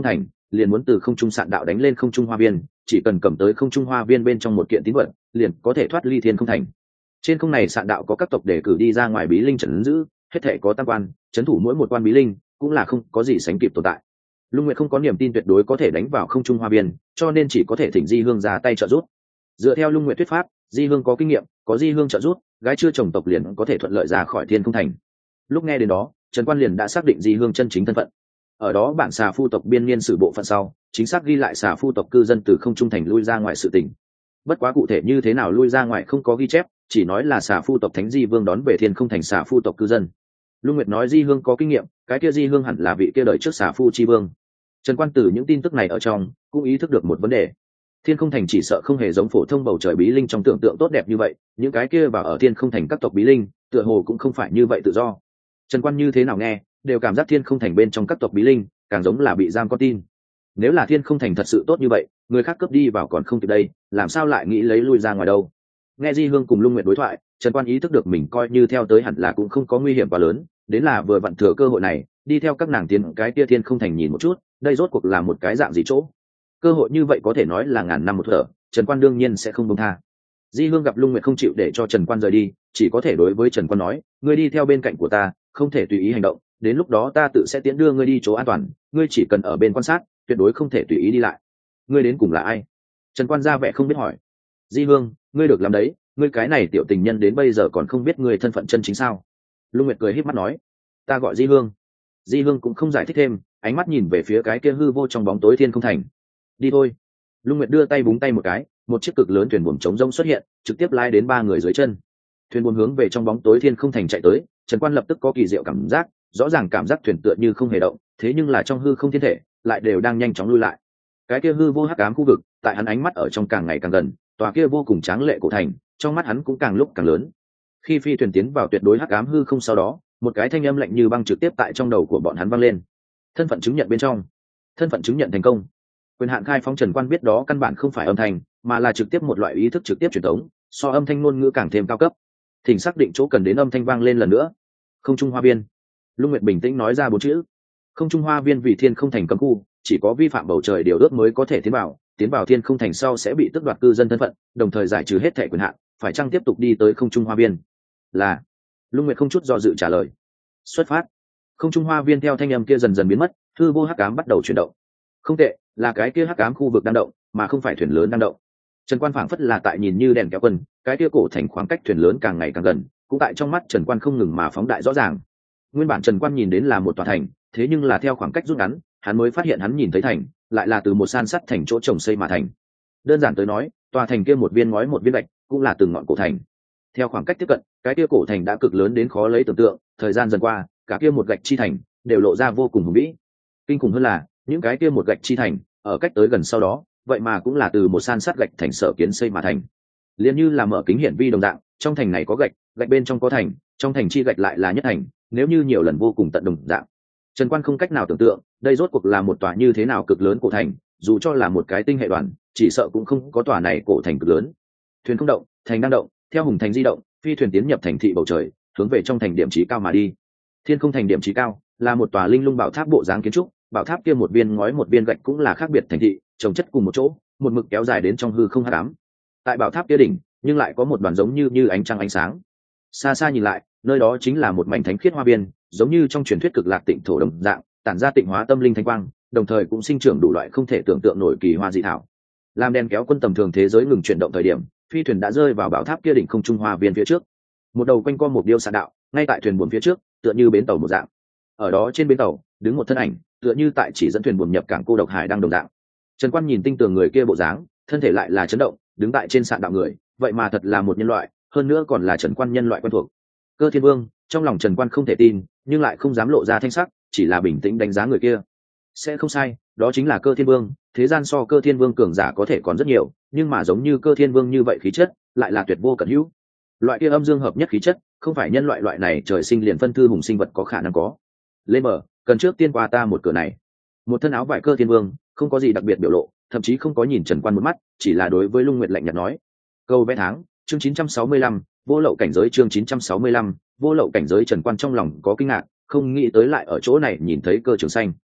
liền muốn từ không trung sạn đạo đánh lên không trung hoa viên, chỉ cần cầm tới không trung hoa viên bên trong một kiện tín vật liền có thể thoát ly thiên không thành. Trên không này sạn đạo có các tộc để cử đi ra ngoài bí linh trấn giữ, hết thể có tam quan, trấn thủ mỗi một quan bí linh cũng là không có gì sánh kịp tồn tại. Lung Nguyệt không có niềm tin tuyệt đối có thể đánh vào không trung hoa viên, cho nên chỉ có thể thỉnh Di Hương ra tay trợ giúp. Dựa theo Lung Nguyệt thuyết pháp, Di Hương có kinh nghiệm, có Di Hương trợ giúp, gái chưa chồng tộc liền có thể thuận lợi ra khỏi thiên không thành. Lúc nghe đến đó, Trần Quan liền đã xác định Di Hương chân chính thân phận. Ở đó bản xà phu tộc biên niên sử bộ phận sau, chính xác ghi lại xà phu tộc cư dân từ không trung thành lui ra ngoài sự tình. Bất quá cụ thể như thế nào lui ra ngoài không có ghi chép, chỉ nói là xà phu tộc Thánh Di Vương đón về thiên không thành xà phu tộc cư dân. Lung Nguyệt nói Di Hương có kinh nghiệm, cái kia Di Hương hẳn là vị kia đời trước xà phu chi vương. Trần Quan từ những tin tức này ở trong cũng ý thức được một vấn đề: thiên không thành chỉ sợ không hề giống phổ thông bầu trời bí linh trong tưởng tượng tốt đẹp như vậy, những cái kia vào ở thiên không thành các tộc bí linh tựa hồ cũng không phải như vậy tự do. Trần Quan như thế nào nghe đều cảm giác thiên không thành bên trong các tộc bí linh càng giống là bị giam con tin. Nếu là thiên không thành thật sự tốt như vậy, người khác cướp đi vào còn không kịp đây, làm sao lại nghĩ lấy lui ra ngoài đâu? Nghe Di Hương cùng Lung Nguyệt đối thoại, Trần Quan ý thức được mình coi như theo tới hẳn là cũng không có nguy hiểm quá lớn, đến là vừa vặn thừa cơ hội này đi theo các nàng tiến cái kia thiên không thành nhìn một chút, đây rốt cuộc là một cái dạng gì chỗ. Cơ hội như vậy có thể nói là ngàn năm một thở, Trần Quan đương nhiên sẽ không buông tha. Di Hương gặp Lung Nguyệt không chịu để cho Trần Quan rời đi, chỉ có thể đối với Trần Quan nói, ngươi đi theo bên cạnh của ta, không thể tùy ý hành động, đến lúc đó ta tự sẽ tiễn đưa ngươi đi chỗ an toàn, ngươi chỉ cần ở bên quan sát, tuyệt đối không thể tùy ý đi lại. Ngươi đến cùng là ai? Trần Quan ra vẻ không biết hỏi. Di Hương, ngươi được làm đấy, ngươi cái này tiểu tình nhân đến bây giờ còn không biết ngươi thân phận chân chính sao? Lung Nguyệt cười híp mắt nói, ta gọi Di Hương. Di Hương cũng không giải thích thêm, ánh mắt nhìn về phía cái kia hư vô trong bóng tối thiên không thành. Đi thôi. Lung Nguyệt đưa tay búng tay một cái, một chiếc cực lớn thuyền buồm trống rỗng xuất hiện, trực tiếp lái đến ba người dưới chân. Thuyền buồm hướng về trong bóng tối thiên không thành chạy tới, Trần Quan lập tức có kỳ diệu cảm giác, rõ ràng cảm giác thuyền tựa như không hề động, thế nhưng là trong hư không thiên thể lại đều đang nhanh chóng lui lại. Cái kia hư vô hắc ám khu vực, tại hắn ánh mắt ở trong càng ngày càng gần, tòa kia vô cùng tráng lệ cổ thành, trong mắt hắn cũng càng lúc càng lớn. Khi phi thuyền tiến vào tuyệt đối hắc ám hư không sau đó, một cái thanh âm lạnh như băng trực tiếp tại trong đầu của bọn hắn vang lên. Thân phận chứng nhận bên trong. Thân phận chứng nhận thành công. Quyền hạn khai phóng. Trần Quan biết đó căn bản không phải âm thanh, mà là trực tiếp một loại ý thức trực tiếp truyền tống, so âm thanh ngôn ngữ càng thêm cao cấp. Thỉnh xác định chỗ cần đến, âm thanh vang lên lần nữa. Không trung hoa viên. Lung Nguyệt bình tĩnh nói ra bốn chữ. Không trung hoa viên vì thiên không thành cấm khu, chỉ có vi phạm bầu trời điều ước mới có thể tiến vào thiên không thành sau sẽ bị tước đoạt cư dân thân phận, đồng thời giải trừ hết thẻ quyền hạn, phải chăng tiếp tục đi tới không trung hoa viên? Là. Lung Nguyệt không chút do dự trả lời. Xuất phát. Không trung hoa viên theo thanh âm kia dần dần biến mất, hư vô hắc ám bắt đầu chuyển động. Không tệ, là cái kia hắc ám khu vực đang động, mà không phải thuyền lớn đang động. Trần Quan phảng phất là tại nhìn như đèn kéo quân, cái kia cổ thành khoảng cách thuyền lớn càng ngày càng gần, cũng tại trong mắt Trần Quan không ngừng mà phóng đại rõ ràng. Nguyên bản Trần Quan nhìn đến là một tòa thành, thế nhưng là theo khoảng cách rút ngắn, hắn mới phát hiện hắn nhìn thấy thành lại là từ một san sắt thành chỗ trồng xây mà thành. Đơn giản tới nói, tòa thành kia một viên ngói một viên gạch, cũng là từng ngọn cổ thành. Theo khoảng cách tiếp cận, cái kia cổ thành đã cực lớn đến khó lấy tưởng tượng, thời gian dần qua, cả kia một gạch chi thành đều lộ ra vô cùng hùng vĩ. Kinh khủng hơn là, những cái kia một gạch chi thành, ở cách tới gần sau đó, vậy mà cũng là từ một san sắt gạch thành sở kiến xây mà thành. Liên như là mở kính hiển vi đồng dạng, trong thành này có gạch, gạch bên trong có thành, trong thành chi gạch lại là nhất thành, nếu như nhiều lần vô cùng tận đồng dạng. Trần Quan không cách nào tưởng tượng, đây rốt cuộc là một tòa như thế nào cực lớn cổ thành, dù cho là một cái tinh hệ đoàn, chỉ sợ cũng không có tòa này cổ thành cực lớn. Thuyền không động, thành đang động, theo hùng thành di động, phi thuyền tiến nhập thành thị bầu trời, hướng về trong thành điểm chí cao mà đi. Thiên không thành điểm chí cao là một tòa linh lung bảo tháp bộ dáng kiến trúc, bảo tháp kia một viên ngói một viên gạch cũng là khác biệt thành thị, chồng chất cùng một chỗ, một mực kéo dài đến trong hư không hắc ám. Tại bảo tháp kia đỉnh, nhưng lại có một đoàn giống như ánh trăng ánh sáng. Xa xa nhìn lại, nơi đó chính là một mảnh thánh khiết hoa viên, giống như trong truyền thuyết cực lạc tịnh thổ đồng dạng, tản ra tịnh hóa tâm linh thanh quang, đồng thời cũng sinh trưởng đủ loại không thể tưởng tượng nổi kỳ hoa dị thảo. Làm đèn kéo quân tầm thường thế giới ngừng chuyển động thời điểm, phi thuyền đã rơi vào bảo tháp kia đỉnh không trung hoa viên phía trước. Một đầu quanh co một điêu xạ đạo, ngay tại thuyền buồm phía trước, tựa như bến tàu một dạng. Ở đó trên bến tàu, đứng một thân ảnh, tựa như tại chỉ dẫn thuyền buồm nhập cảng cô độc hải đang đồng dạng. Trần Quan nhìn tinh tường người kia bộ dáng, thân thể lại là chấn động, đứng tại trên sạn đạo người, vậy mà thật là một nhân loại, hơn nữa còn là Trần Quan nhân loại quen thuộc. Cơ Thiên Vương, trong lòng Trần Quan không thể tin, nhưng lại không dám lộ ra thanh sắc, chỉ là bình tĩnh đánh giá người kia. Sẽ không sai, đó chính là Cơ Thiên Vương, thế gian so Cơ Thiên Vương cường giả có thể còn rất nhiều, nhưng mà giống như Cơ Thiên Vương như vậy khí chất, lại là tuyệt vô cận hữu. Loại kia âm dương hợp nhất khí chất, không phải nhân loại loại này trời sinh liền phân thư hùng sinh vật có khả năng có. Lên mở, cần trước tiên qua ta một cửa này. Một thân áo vải Cơ Thiên Vương, không có gì đặc biệt biểu lộ, thậm chí không có nhìn Trần Quan một mắt, chỉ là đối với Lung Nguyệt lạnh nhạt nói. Câu vẽ tháng, chương 965, vô lậu cảnh giới. Chương 965, vô lậu cảnh giới. Trần Quan trong lòng có kinh ngạc, không nghĩ tới lại ở chỗ này nhìn thấy Cơ Trường Xanh.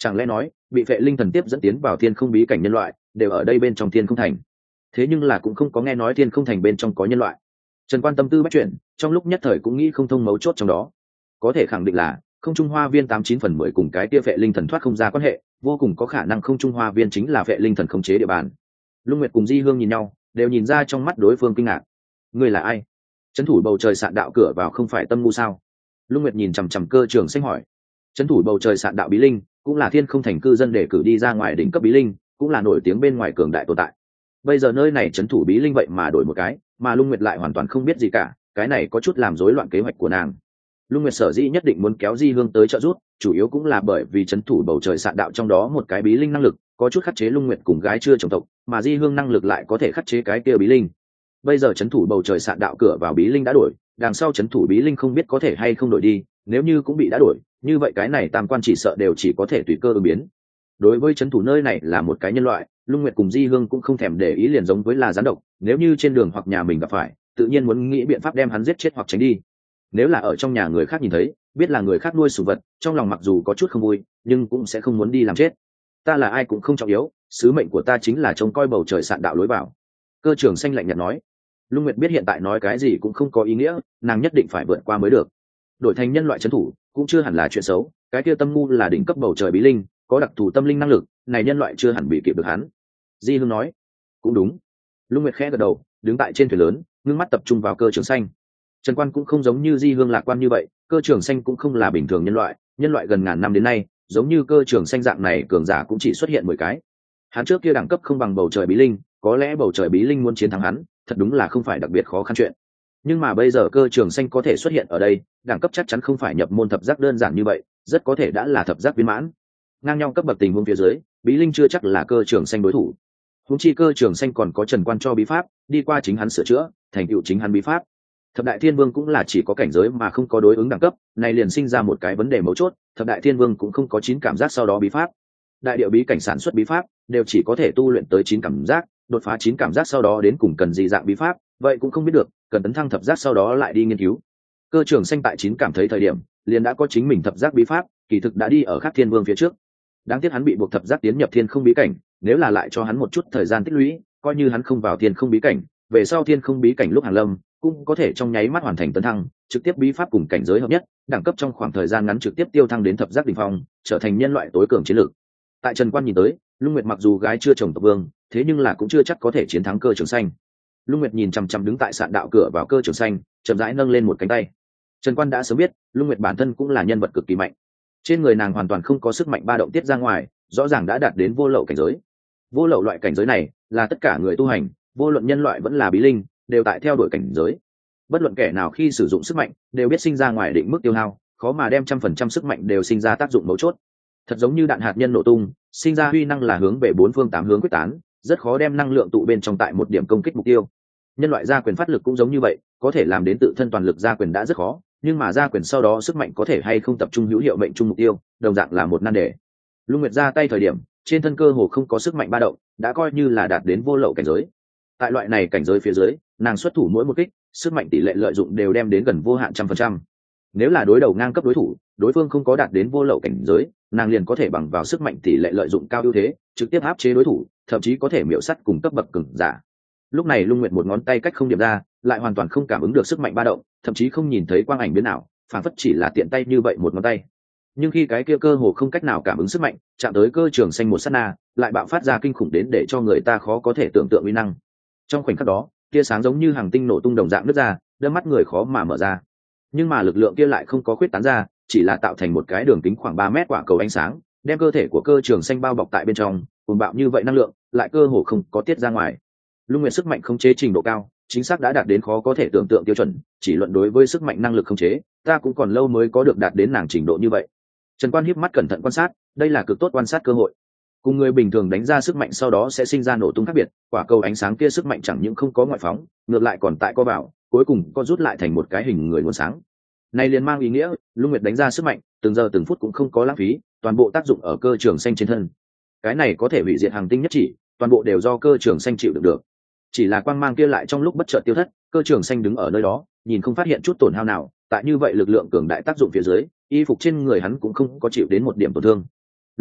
Chẳng lẽ nói bị phệ linh thần tiếp dẫn tiến vào thiên không bí cảnh nhân loại đều ở đây bên trong thiên không thành? Thế nhưng là cũng không có nghe nói thiên không thành bên trong có nhân loại. Trần Quan tâm tư bắt chuyển, trong lúc nhất thời cũng nghĩ không thông mấu chốt trong đó. Có thể khẳng định là không trung hoa viên 89/10 cùng cái kia phệ linh thần thoát không ra quan hệ, vô cùng có khả năng không trung hoa viên chính là phệ linh thần khống chế địa bàn. Lung Nguyệt cùng Di Hương nhìn nhau, đều nhìn ra trong mắt đối phương kinh ngạc. Ngươi là ai? Trấn thủ bầu trời sạn đạo cửa vào không phải Tâm Ngu sao? Lung Nguyệt nhìn chằm chằm Cơ Trường Xanh hỏi. Trấn thủ bầu trời sạn đạo bí linh, cũng là thiên không thành cư dân để cử đi ra ngoài đỉnh cấp bí linh, cũng là nổi tiếng bên ngoài cường đại tồn tại. Bây giờ nơi này trấn thủ bí linh vậy mà đổi một cái, mà Lung Nguyệt lại hoàn toàn không biết gì cả, cái này có chút làm rối loạn kế hoạch của nàng. Lung Nguyệt sở dĩ nhất định muốn kéo Di Hương tới trợ giúp, chủ yếu cũng là bởi vì trấn thủ bầu trời sạn đạo trong đó một cái bí linh năng lực có chút khắc chế Lung Nguyệt cùng gái chưa chồng tộc, mà Di Hương năng lực lại có thể khắc chế cái kia bí linh. Bây giờ trấn thủ bầu trời sạn đạo cửa vào bí linh đã đổi, đằng sau trấn thủ bí linh không biết có thể hay không đổi đi, nếu như cũng bị đã đổi, như vậy cái này tam quan chỉ sợ đều chỉ có thể tùy cơ ứng biến. Đối với trấn thủ nơi này là một cái nhân loại, Lung Nguyệt cùng Di Hương cũng không thèm để ý, liền giống với là gián độc, nếu như trên đường hoặc nhà mình gặp phải, tự nhiên muốn nghĩ biện pháp đem hắn giết chết hoặc tránh đi. Nếu là ở trong nhà người khác nhìn thấy, biết là người khác nuôi sủng vật, trong lòng mặc dù có chút không vui, nhưng cũng sẽ không muốn đi làm chết. Ta là ai cũng không trọng yếu, sứ mệnh của ta chính là trông coi bầu trời sạn đạo lối vào. Cơ Trường Xanh lạnh nhạt nói. Lung Nguyệt biết hiện tại nói cái gì cũng không có ý nghĩa, nàng nhất định phải vượt qua mới được. Đổi thành nhân loại trấn thủ cũng chưa hẳn là chuyện xấu, cái kia Tâm Ngu là đỉnh cấp bầu trời bí linh, có đặc thù tâm linh năng lực, này nhân loại chưa hẳn bị kịp được hắn. Di Hương nói. Cũng đúng. Lung Nguyệt khẽ gật đầu, đứng tại trên thuyền lớn, ngưng mắt tập trung vào Cơ Trường Xanh. Trần Quan cũng không giống như Di Hương lạc quan như vậy, Cơ Trường Xanh cũng không là bình thường nhân loại gần ngàn năm đến nay, giống như Cơ Trường Xanh dạng này cường giả cũng chỉ xuất hiện 10 cái. Hắn trước kia đẳng cấp không bằng bầu trời bí linh, có lẽ bầu trời bí linh muốn chiến thắng hắn, thật đúng là không phải đặc biệt khó khăn chuyện. Nhưng mà bây giờ Cơ Trường Xanh có thể xuất hiện ở đây, đẳng cấp chắc chắn không phải nhập môn thập giác đơn giản như vậy, rất có thể đã là thập giác viên mãn. Ngang nhau cấp bậc tình huống phía dưới, bí linh chưa chắc là Cơ Trường Xanh đối thủ. Huống chi Cơ Trường Xanh còn có Trần Quan cho bí pháp, đi qua chính hắn sửa chữa, thành tựu chính hắn bí pháp. Thập đại thiên vương cũng là chỉ có cảnh giới mà không có đối ứng đẳng cấp, này liền sinh ra một cái vấn đề mấu chốt, thập đại thiên vương cũng không có 9 cảm giác sau đó bí pháp. Đại điệu bí cảnh sản xuất bí pháp đều chỉ có thể tu luyện tới 9 cảm giác, đột phá 9 cảm giác sau đó đến cùng cần gì dạng bí pháp, vậy cũng không biết được, cần tấn thăng thập giác sau đó lại đi nghiên cứu. Cơ Trường Xanh tại 9 cảm thấy thời điểm, liền đã có chính mình thập giác bí pháp, kỳ thực đã đi ở khác thiên vương phía trước. Đáng tiếc hắn bị buộc thập giác tiến nhập thiên không bí cảnh, nếu là lại cho hắn một chút thời gian tích lũy, coi như hắn không vào thiên không bí cảnh, về sau thiên không bí cảnh lúc hàng lâm cũng có thể trong nháy mắt hoàn thành tấn thăng, trực tiếp bí pháp cùng cảnh giới hợp nhất, đẳng cấp trong khoảng thời gian ngắn trực tiếp tiêu thăng đến thập giác đỉnh phong, trở thành nhân loại tối cường chiến lược. Tại Trần Quan nhìn tới, Lung Nguyệt mặc dù gái chưa chồng tộc vương, thế nhưng là cũng chưa chắc có thể chiến thắng Cơ Trường Xanh. Lung Nguyệt nhìn chằm chằm đứng tại sạn đạo cửa vào Cơ Trường Xanh, chậm rãi nâng lên một cánh tay. Trần Quan đã sớm biết, Lung Nguyệt bản thân cũng là nhân vật cực kỳ mạnh. Trên người nàng hoàn toàn không có sức mạnh ba động tiết ra ngoài, rõ ràng đã đạt đến vô lậu cảnh giới. Vô lậu loại cảnh giới này, là tất cả người tu hành, vô luận nhân loại vẫn là bí linh, đều tại theo đuổi cảnh giới. Bất luận kẻ nào khi sử dụng sức mạnh, đều biết sinh ra ngoài định mức tiêu hao, khó mà đem 100% sức mạnh đều sinh ra tác dụng mấu chốt. Thật giống như đạn hạt nhân nổ tung, sinh ra huy năng là hướng về 4 phương 8 hướng quyết tán, rất khó đem năng lượng tụ bên trong tại một điểm công kích mục tiêu. Nhân loại gia quyền phát lực cũng giống như vậy, có thể làm đến tự thân toàn lực gia quyền đã rất khó, nhưng mà gia quyền sau đó sức mạnh có thể hay không tập trung hữu hiệu mệnh trung mục tiêu, đồng dạng là một nan đề. Lung Nguyệt ra tay thời điểm, trên thân cơ hồ không có sức mạnh ba động, đã coi như là đạt đến vô lậu cảnh giới. Tại loại này cảnh giới phía dưới, nàng xuất thủ mỗi một kích, sức mạnh tỷ lệ lợi dụng đều đem đến gần vô hạn 100%. Nếu là đối đầu ngang cấp đối thủ, đối phương không có đạt đến vô lậu cảnh giới, nàng liền có thể bằng vào sức mạnh tỷ lệ lợi dụng cao ưu thế, trực tiếp áp chế đối thủ, thậm chí có thể miểu sát cùng cấp bậc cường giả. Lúc này Lung Nguyệt một ngón tay cách không điểm ra, lại hoàn toàn không cảm ứng được sức mạnh ba động, thậm chí không nhìn thấy quang ảnh biến nào, phản phất chỉ là tiện tay như vậy một ngón tay. Nhưng khi cái kia cơ hồ không cách nào cảm ứng sức mạnh, chạm tới Cơ Trường Xanh một sát na, lại bạo phát ra kinh khủng đến để cho người ta khó có thể tưởng tượng uy năng. Trong khoảnh khắc đó, tia sáng giống như hàng tinh nổ tung đồng dạng nứt ra, đôi mắt người khó mà mở ra. Nhưng mà lực lượng kia lại không có khuyết tán ra, chỉ là tạo thành một cái đường kính khoảng 3 mét quả cầu ánh sáng, đem cơ thể của Cơ Trường Xanh bao bọc tại bên trong, cuồng bạo như vậy năng lượng, lại cơ hồ không có tiết ra ngoài. Lung Nguyệt sức mạnh khống chế trình độ cao, chính xác đã đạt đến khó có thể tưởng tượng tiêu chuẩn, chỉ luận đối với sức mạnh năng lực khống chế, ta cũng còn lâu mới có được đạt đến nàng trình độ như vậy. Trần Quan híp mắt cẩn thận quan sát, đây là cực tốt quan sát cơ hội. Cùng người bình thường đánh ra sức mạnh sau đó sẽ sinh ra nổ tung khác biệt, quả cầu ánh sáng kia sức mạnh chẳng những không có ngoại phóng, ngược lại còn tại co vào, cuối cùng co rút lại thành một cái hình người nguồn sáng. Này liền mang ý nghĩa, Lung Nguyệt đánh ra sức mạnh, từng giờ từng phút cũng không có lãng phí, toàn bộ tác dụng ở Cơ Trường Xanh trên thân. Cái này có thể hủy diệt hàng tinh nhất chỉ, toàn bộ đều do Cơ Trường Xanh chịu đựng được. Chỉ là quang mang kia lại trong lúc bất chợt tiêu thất, Cơ Trường Xanh đứng ở nơi đó, nhìn không phát hiện chút tổn hao nào, tại như vậy lực lượng cường đại tác dụng phía dưới, y phục trên người hắn cũng không có chịu đến một điểm tổn thương.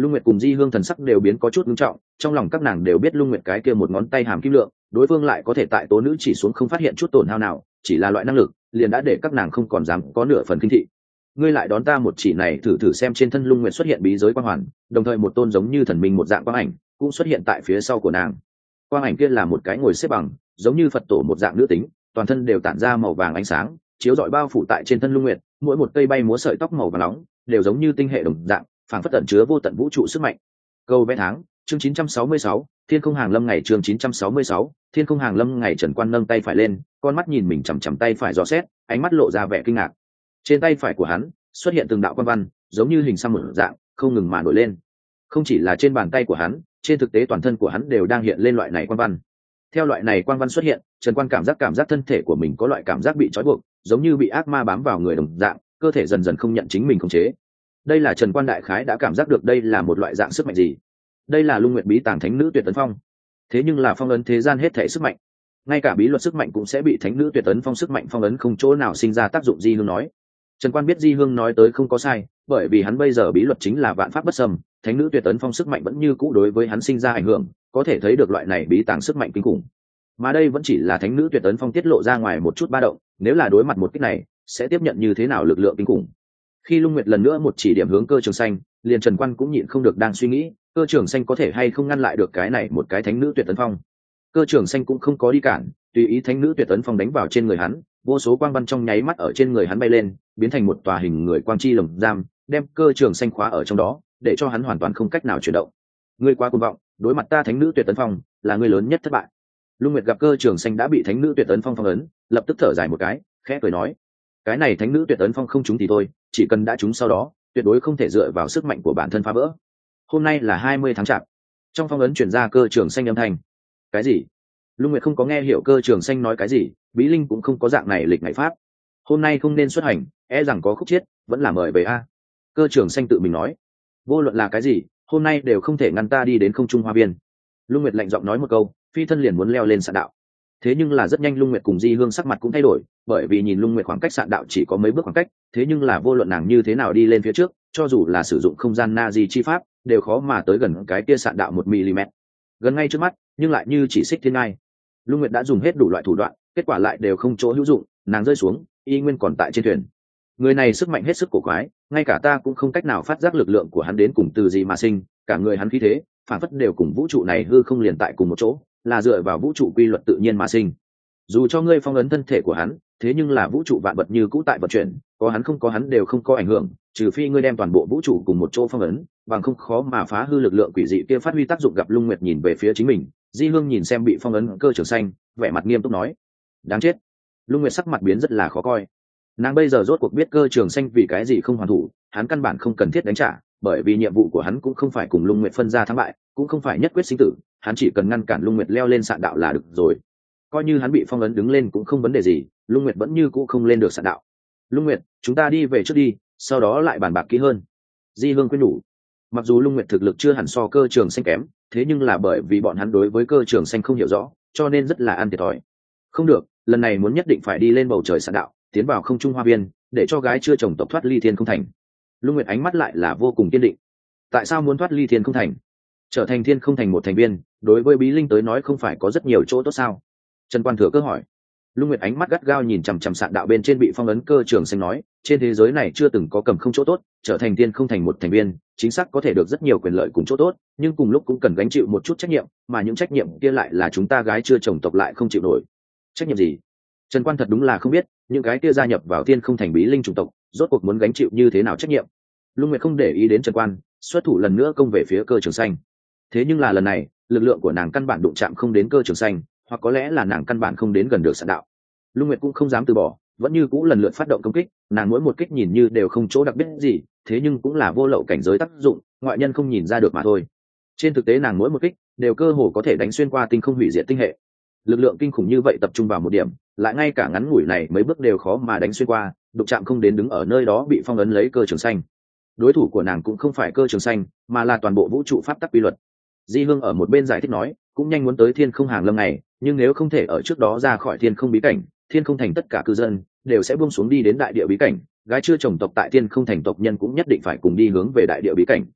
Lung Nguyệt cùng Di Hương thần sắc đều biến có chút nghiêm trọng, trong lòng các nàng đều biết Lung Nguyệt cái kia một ngón tay hàm kim lượng, đối phương lại có thể tại tố nữ chỉ xuống không phát hiện chút tổn hao nào, chỉ là loại năng lực, liền đã để các nàng không còn dám có nửa phần kinh thị. Ngươi lại đón ta một chỉ này, thử thử xem. Trên thân Lung Nguyệt xuất hiện bí giới quang hoàn, đồng thời một tôn giống như thần minh một dạng quang ảnh cũng xuất hiện tại phía sau của nàng. Quang ảnh kia là một cái ngồi xếp bằng, giống như Phật tổ một dạng nữ tính, toàn thân đều tản ra màu vàng ánh sáng, chiếu rọi bao phủ tại trên thân Lung Nguyệt, mỗi một cây bay múa sợi tóc màu vàng nóng, đều giống như tinh hệ đồng dạng, phảng phất ẩn chứa vô tận vũ trụ sức mạnh. Câu vẽ tháng, chương 966, Thiên Không Hàng Lâm ngày. Chương 966, Thiên Không Hàng Lâm ngày. Trần Quan nâng tay phải lên, con mắt nhìn mình chằm chằm tay phải dò xét, ánh mắt lộ ra vẻ kinh ngạc. Trên tay phải của hắn xuất hiện từng đạo quan văn, giống như hình xăm một dạng, không ngừng mà nổi lên. Không chỉ là trên bàn tay của hắn, trên thực tế toàn thân của hắn đều đang hiện lên loại này quan văn. Theo loại này quan văn xuất hiện, Trần Quan cảm giác thân thể của mình có loại cảm giác bị trói buộc, giống như bị ác ma bám vào người đồng dạng, cơ thể dần dần không nhận chính mình khống chế. Đây là Trần Quan đại khái đã cảm giác được đây là một loại dạng sức mạnh gì. Đây là Lung Nguyệt bí tàng thánh nữ tuyệt tấn phong. Thế nhưng là phong ấn thế gian hết thể sức mạnh, ngay cả bí luật sức mạnh cũng sẽ bị thánh nữ tuyệt tấn phong sức mạnh phong ấn, không chỗ nào sinh ra tác dụng. Di Hương nói. Trần Quan biết Di Hương nói tới không có sai, bởi vì hắn bây giờ bí luật chính là vạn pháp bất xâm, thánh nữ tuyệt tấn phong sức mạnh vẫn như cũ đối với hắn sinh ra ảnh hưởng, có thể thấy được loại này bí tàng sức mạnh kinh khủng. Mà đây vẫn chỉ là thánh nữ tuyệt tấn phong tiết lộ ra ngoài một chút ba động, nếu là đối mặt một kích này, sẽ tiếp nhận như thế nào lực lượng kinh khủng. Khi Lung Nguyệt lần nữa một chỉ điểm hướng Cơ Trường Xanh, liền Trần Quan cũng nhịn không được đang suy nghĩ, Cơ Trường Xanh có thể hay không ngăn lại được cái này một cái thánh nữ tuyệt tấn phong. Cơ Trường Xanh cũng không có đi cản, tùy ý thánh nữ tuyệt tấn phong đánh vào trên người hắn, vô số quang văn trong nháy mắt ở trên người hắn bay lên, biến thành một tòa hình người quang chi lồng giam, đem Cơ Trường Xanh khóa ở trong đó, để cho hắn hoàn toàn không cách nào chuyển động. Ngươi quá cuồng vọng, đối mặt ta thánh nữ tuyệt tấn phong, là ngươi lớn nhất thất bại. Lung Nguyệt gặp Cơ Trường Xanh đã bị thánh nữ tuyệt tấn phong phong ấn, lập tức thở dài một cái, khẽ cười nói: cái này thánh nữ tuyệt tấn phong không trúng thì thôi, chỉ cần đã trúng sau đó, tuyệt đối không thể dựa vào sức mạnh của bản thân phá vỡ. Hôm nay là 20 tháng Chạp, trong phong ấn chuyển ra Cơ Trường Xanh âm thanh. Cái gì? Lung Nguyệt không có nghe hiểu Cơ Trường Xanh nói cái gì, bí linh cũng không có dạng này lịch ngày pháp. Hôm nay không nên xuất hành, e rằng có khúc chiết, vẫn là mời về a. Cơ Trường Xanh tự mình nói. Vô luận là cái gì, hôm nay đều không thể ngăn ta đi đến Không Trung Hoa Viên. Lung Nguyệt lạnh giọng nói một câu, phi thân liền muốn leo lên sạn đạo. Thế nhưng là rất nhanh Lung Nguyệt cùng Di Hương sắc mặt cũng thay đổi, bởi vì nhìn Lung Nguyệt khoảng cách sạn đạo chỉ có mấy bước khoảng cách, thế nhưng là vô luận nàng như thế nào đi lên phía trước, cho dù là sử dụng không gian na di chi pháp, đều khó mà tới gần cái kia sạn đạo 1 mm. Gần ngay trước mắt, nhưng lại như chỉ xích thiên ngai. Lung Nguyệt đã dùng hết đủ loại thủ đoạn, kết quả lại đều không chỗ hữu dụng, nàng rơi xuống, y nguyên còn tại trên thuyền. Người này sức mạnh hết sức cổ quái, ngay cả ta cũng không cách nào phát giác lực lượng của hắn đến cùng từ gì mà sinh, cả người hắn khí thế, phản phất đều cùng vũ trụ này hư không liền tại cùng một chỗ, là dựa vào vũ trụ quy luật tự nhiên mà sinh. Dù cho ngươi phong ấn thân thể của hắn, thế nhưng là vũ trụ vạn vật như cũ tại vận chuyển, có hắn không có hắn đều không có ảnh hưởng, trừ phi ngươi đem toàn bộ vũ trụ cùng một chỗ phong ấn, bằng không khó mà phá hư lực lượng quỷ dị kia phát huy tác dụng. Gặp Lung Nguyệt nhìn về phía chính mình, Di Hương nhìn xem bị phong ấn Cơ Trường Xanh, vẻ mặt nghiêm túc nói: đáng chết. Lung Nguyệt sắc mặt biến rất là khó coi. Nàng bây giờ rốt cuộc biết Cơ Trường Xanh vì cái gì không hoàn thủ, hắn căn bản không cần thiết đánh trả, bởi vì nhiệm vụ của hắn cũng không phải cùng Lung Nguyệt phân ra thắng bại, cũng không phải nhất quyết sinh tử, hắn chỉ cần ngăn cản Lung Nguyệt leo lên sạn đạo là được rồi. Coi như hắn bị phong ấn đứng lên cũng không vấn đề gì, Lung Nguyệt vẫn như cũ không lên được sạn đạo. Lung Nguyệt, chúng ta đi về trước đi, sau đó lại bàn bạc kỹ hơn. Di Hương khuyên nhủ. Mặc dù Lung Nguyệt thực lực chưa hẳn so Cơ Trường Xanh kém, thế nhưng là bởi vì bọn hắn đối với Cơ Trường Xanh không hiểu rõ, cho nên rất là ăn thiệt thòi. Không được, lần này muốn nhất định phải đi lên bầu trời sạn đạo, tiến vào Không Trung Hoa Viên, để cho gái chưa chồng tộc thoát ly Thiên Không Thành. Lung Nguyệt ánh mắt lại là vô cùng kiên định. Tại sao muốn thoát ly Thiên Không Thành? Trở thành Thiên Không Thành một thành viên, đối với bí linh tới nói không phải có rất nhiều chỗ tốt sao? Trần Quan thừa cơ hỏi. Lung Nguyệt ánh mắt gắt gao nhìn chằm chằm sạn đạo bên trên bị phong ấn Cơ Trường Xanh nói, trên thế giới này chưa từng có cầm không chỗ tốt, trở thành Thiên Không Thành một thành viên, chính xác có thể được rất nhiều quyền lợi cùng chỗ tốt, nhưng cùng lúc cũng cần gánh chịu một chút trách nhiệm, mà những trách nhiệm kia lại là chúng ta gái chưa chồng tộc lại không chịu nổi. Trách nhiệm gì? Trần Quan thật đúng là không biết, những cái kia gia nhập vào Thiên Không Thành bí linh chủng tộc, rốt cuộc muốn gánh chịu như thế nào trách nhiệm. Lung Nguyệt không để ý đến Trần Quan, xuất thủ lần nữa công về phía Cơ Trường Xanh. Thế nhưng là lần này, lực lượng của nàng căn bản đụng chạm không đến Cơ Trường Xanh, hoặc có lẽ là nàng căn bản không đến gần được sạn đạo. Lung Nguyệt cũng không dám từ bỏ, vẫn như cũ lần lượt phát động công kích, nàng mỗi một kích nhìn như đều không chỗ đặc biệt gì, thế nhưng cũng là vô lậu cảnh giới tác dụng, ngoại nhân không nhìn ra được mà thôi. Trên thực tế nàng mỗi một kích đều cơ hồ có thể đánh xuyên qua tinh không hủy diệt tinh hệ. Lực lượng kinh khủng như vậy tập trung vào một điểm, lại ngay cả ngắn ngủi này mấy bước đều khó mà đánh xuyên qua, đụng chạm không đến đứng ở nơi đó bị phong ấn lấy Cơ Trường Xanh. Đối thủ của nàng cũng không phải Cơ Trường Xanh, mà là toàn bộ vũ trụ pháp tắc quy luật. Di Hương ở một bên giải thích nói, cũng nhanh muốn tới Thiên Không Hàng Lâm này, nhưng nếu không thể ở trước đó ra khỏi Thiên Không bí cảnh, Thiên Không Thành tất cả cư dân đều sẽ buông xuống đi đến đại địa bí cảnh, gái chưa chồng tộc tại Thiên Không Thành tộc nhân cũng nhất định phải cùng đi hướng về đại địa bí cảnh.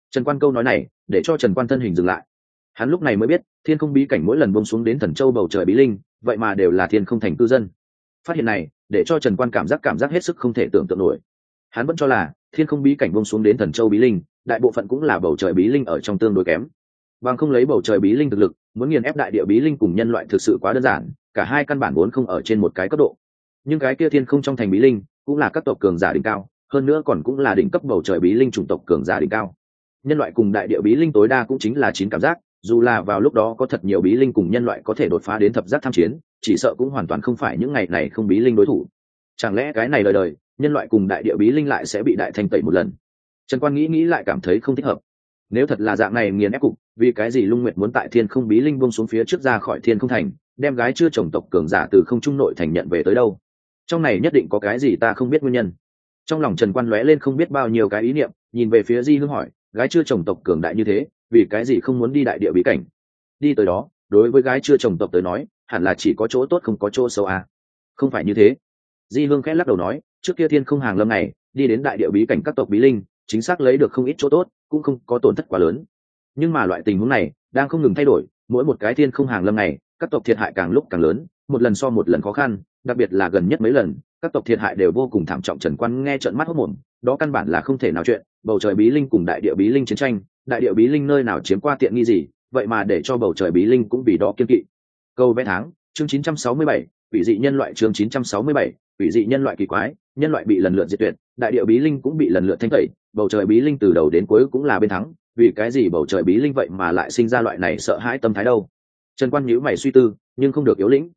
Trần Quan câu nói này để cho Trần Quan thân hình dừng lại. Hắn lúc này mới biết thiên không bí cảnh mỗi lần buông xuống đến Thần Châu bầu trời bí linh, vậy mà đều là thiên không thành cư dân. Phát hiện này để cho Trần Quan cảm giác hết sức không thể tưởng tượng nổi. Hắn vẫn cho là thiên không bí cảnh buông xuống đến Thần Châu bí linh, đại bộ phận cũng là bầu trời bí linh ở trong tương đối kém. Bằng không lấy bầu trời bí linh thực lực, muốn nghiền ép đại địa bí linh cùng nhân loại thực sự quá đơn giản, cả hai căn bản vốn không ở trên một cái cấp độ. Nhưng cái kia thiên không trong thành bí linh cũng là các tộc cường giả đỉnh cao, hơn nữa còn cũng là đỉnh cấp bầu trời bí linh chủng tộc cường giả đỉnh cao. Nhân loại cùng đại địa bí linh tối đa cũng chính là 9 cảm giác, dù là vào lúc đó có thật nhiều bí linh cùng nhân loại có thể đột phá đến thập giác tham chiến, chỉ sợ cũng hoàn toàn không phải những ngày này không bí linh đối thủ. Chẳng lẽ cái này đời nhân loại cùng đại địa bí linh lại sẽ bị đại thanh tẩy một lần? Trần Quan nghĩ lại cảm thấy không thích hợp. Nếu thật là dạng này nghiền ép cục, vì cái gì Lung Nguyệt muốn tại thiên không bí linh buông xuống phía trước ra khỏi thiên không thành, đem gái chưa chồng tộc cường giả từ không trung nội thành nhận về tới đâu? Trong này nhất định có cái gì ta không biết nguyên nhân. Trong lòng Trần Quan lóe lên không biết bao nhiêu cái ý niệm, nhìn về phía Di Hương hỏi, gái chưa chồng tộc cường đại như thế, vì cái gì không muốn đi đại địa bí cảnh? Đi tới đó, đối với gái chưa chồng tộc tới nói, hẳn là chỉ có chỗ tốt không có chỗ xấu à? Không phải như thế. Di Hương khẽ lắc đầu nói, trước kia thiên không hàng lâm này, đi đến đại địa bí cảnh các tộc bí linh, chính xác lấy được không ít chỗ tốt, cũng không có tổn thất quá lớn. Nhưng mà loại tình huống này đang không ngừng thay đổi, mỗi một cái thiên không hàng lâm này, các tộc thiệt hại càng lúc càng lớn, một lần so một lần khó khăn, đặc biệt là gần nhất mấy lần, các tộc thiệt hại đều vô cùng thảm trọng. Trần Quan nghe trợn mắt hốt mồm, đó căn bản là không thể nào chuyện, bầu trời bí linh cùng đại địa bí linh chiến tranh, đại địa bí linh nơi nào chiếm qua tiện nghi gì, vậy mà để cho bầu trời bí linh cũng vì đó kiên kỵ. Câu vẽ tháng, chương 967, quỷ dị nhân loại chương 967, quỷ dị nhân loại kỳ quái, nhân loại bị lần lượt diệt tuyệt, đại địa bí linh cũng bị lần lượt thanh tẩy, bầu trời bí linh từ đầu đến cuối cũng là bên thắng, vì cái gì bầu trời bí linh vậy mà lại sinh ra loại này sợ hãi tâm thái đâu? Trần Quan nhíu mày suy tư, nhưng không được yếu lĩnh.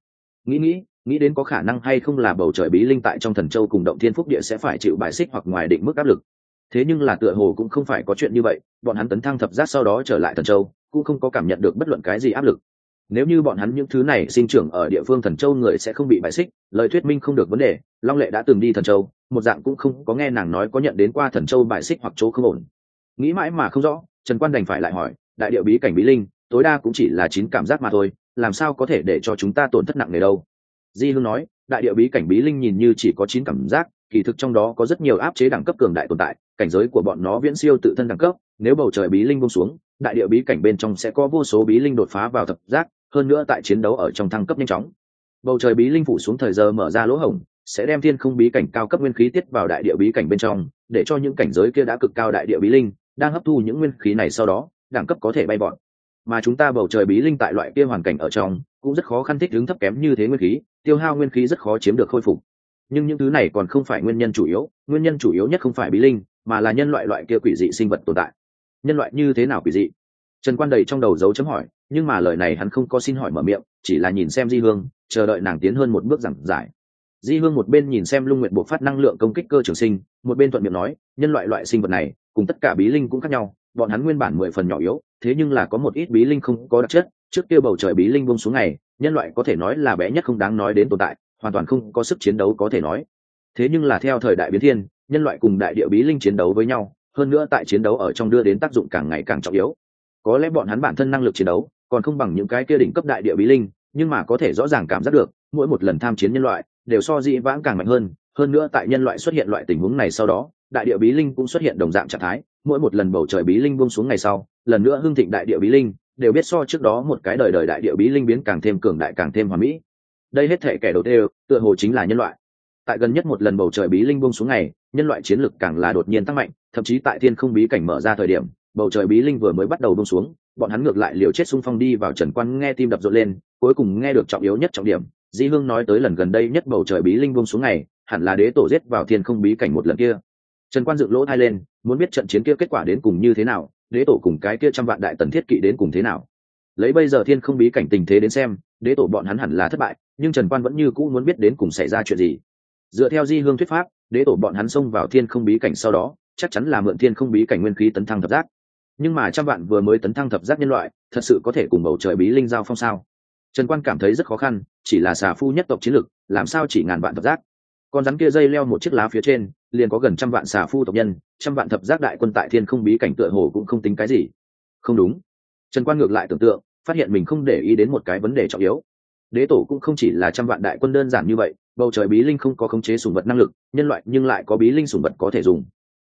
Nghĩ đến có khả năng hay không là bầu trời bí linh tại trong Thần Châu cùng Động Thiên Phúc Địa sẽ phải chịu bài xích hoặc ngoài định mức áp lực. Thế nhưng là tựa hồ cũng không phải có chuyện như vậy, bọn hắn tấn thăng thập giác sau đó trở lại Thần Châu, cũng không có cảm nhận được bất luận cái gì áp lực. Nếu như bọn hắn những thứ này sinh trưởng ở địa phương Thần Châu người sẽ không bị bài xích, lời thuyết minh không được vấn đề. Long Lệ đã từng đi Thần Châu, một dạng cũng không có nghe nàng nói có nhận đến qua Thần Châu bài xích hoặc chỗ không ổn. Nghĩ mãi mà không rõ, Trần Quan đành phải lại hỏi, đại địa bí cảnh bí linh tối đa cũng chỉ là 9 cảm giác mà thôi, làm sao có thể để cho chúng ta tổn thất nặng nề đâu? Di Hương nói, đại địa bí cảnh bí linh nhìn như chỉ có 9 cảm giác, kỳ thực trong đó có rất nhiều áp chế đẳng cấp cường đại tồn tại, cảnh giới của bọn nó viễn siêu tự thân đẳng cấp. Nếu bầu trời bí linh buông xuống, đại địa bí cảnh bên trong sẽ có vô số bí linh đột phá vào thập giác, hơn nữa tại chiến đấu ở trong thăng cấp nhanh chóng. Bầu trời bí linh phủ xuống thời giờ mở ra lỗ hổng, sẽ đem thiên không bí cảnh cao cấp nguyên khí tiết vào đại địa bí cảnh bên trong, để cho những cảnh giới kia đã cực cao đại địa bí linh đang hấp thu những nguyên khí này, sau đó đẳng cấp có thể bay vọt. Mà chúng ta bầu trời bí linh tại loại kia hoàn cảnh ở trong cũng rất khó khăn thích ứng thấp kém như thế nguyên khí, tiêu hao nguyên khí rất khó chiếm được khôi phục. Nhưng những thứ này còn không phải nguyên nhân chủ yếu, nguyên nhân chủ yếu nhất không phải bí linh, mà là nhân loại kia quỷ dị sinh vật tồn tại. Nhân loại như thế nào quỷ dị? Trần Quan đầy trong đầu dấu chấm hỏi, nhưng mà lời này hắn không có xin hỏi mở miệng, chỉ là nhìn xem Di Hương, chờ đợi nàng tiến hơn một bước giảng giải. Di Hương một bên nhìn xem Lung Nguyệt bộc phát năng lượng công kích cơ trường sinh, một bên thuận miệng nói, nhân loại sinh vật này cùng tất cả bí linh cũng khác nhau, bọn hắn nguyên bản 10 phần nhỏ yếu, thế nhưng là có một ít bí linh không có đặc chất. Trước kia bầu trời bí linh buông xuống ngày, nhân loại có thể nói là bé nhất không đáng nói đến tồn tại, hoàn toàn không có sức chiến đấu có thể nói. Thế nhưng là theo thời đại biến thiên, nhân loại cùng đại địa bí linh chiến đấu với nhau, hơn nữa tại chiến đấu ở trong đưa đến tác dụng càng ngày càng trọng yếu. Có lẽ bọn hắn bản thân năng lực chiến đấu còn không bằng những cái kia đỉnh cấp đại địa bí linh, nhưng mà có thể rõ ràng cảm giác được, mỗi một lần tham chiến nhân loại đều so dĩ vãng càng mạnh hơn nữa tại nhân loại xuất hiện loại tình huống này sau đó, đại địa bí linh cũng xuất hiện đồng dạng trạng thái. Mỗi một lần bầu trời bí linh buông xuống ngày sau, lần nữa hưng thịnh đại địa bí linh đều biết so trước đó một cái đời đại địa bí linh biến càng thêm cường đại, càng thêm hoàn mỹ. Đây hết thể kẻ đầu tiên tựa hồ chính là nhân loại. Tại gần nhất một lần bầu trời bí linh buông xuống ngày, nhân loại chiến lực càng là đột nhiên tăng mạnh, thậm chí tại thiên không bí cảnh mở ra thời điểm, bầu trời bí linh vừa mới bắt đầu buông xuống, bọn hắn ngược lại liều chết xung phong đi vào. Trần Quan nghe tim đập rộn lên, cuối cùng nghe được trọng yếu nhất trọng điểm. Di Hương nói tới lần gần đây nhất bầu trời bí linh buông xuống ngày, hẳn là đế tổ giết vào thiên không bí cảnh một lần kia. Trần Quan dựng lỗ tai lên, muốn biết trận chiến kia kết quả đến cùng như thế nào, đế tổ cùng cái kia trăm vạn đại tần thiết kỵ đến cùng thế nào. Lấy bây giờ thiên không bí cảnh tình thế đến xem, đế tổ bọn hắn hẳn là thất bại, nhưng Trần Quan vẫn như cũ muốn biết đến cùng xảy ra chuyện gì. Dựa theo Di Hương thuyết pháp, đế tổ bọn hắn xông vào thiên không bí cảnh sau đó, chắc chắn là mượn thiên không bí cảnh nguyên khí tấn thăng thập giác. Nhưng mà trăm vạn vừa mới tấn thăng thập giác nhân loại, thật sự có thể cùng bầu trời bí linh giao phong sao? Trần Quan cảm thấy rất khó khăn, chỉ là xà phu nhất tộc chiến lực, làm sao chỉ ngàn vạn thập giác? Con rắn kia dây leo một chiếc lá phía trên, liền có gần trăm vạn xà phu tộc nhân, trăm vạn thập giác đại quân tại thiên không bí cảnh tựa hồ cũng không tính cái gì. Không đúng. Trần Quan ngược lại tưởng tượng, phát hiện mình không để ý đến một cái vấn đề trọng yếu. Đế tổ cũng không chỉ là trăm vạn đại quân đơn giản như vậy, bầu trời bí linh không có khống chế sủng vật năng lực, nhân loại nhưng lại có bí linh sủng vật có thể dùng.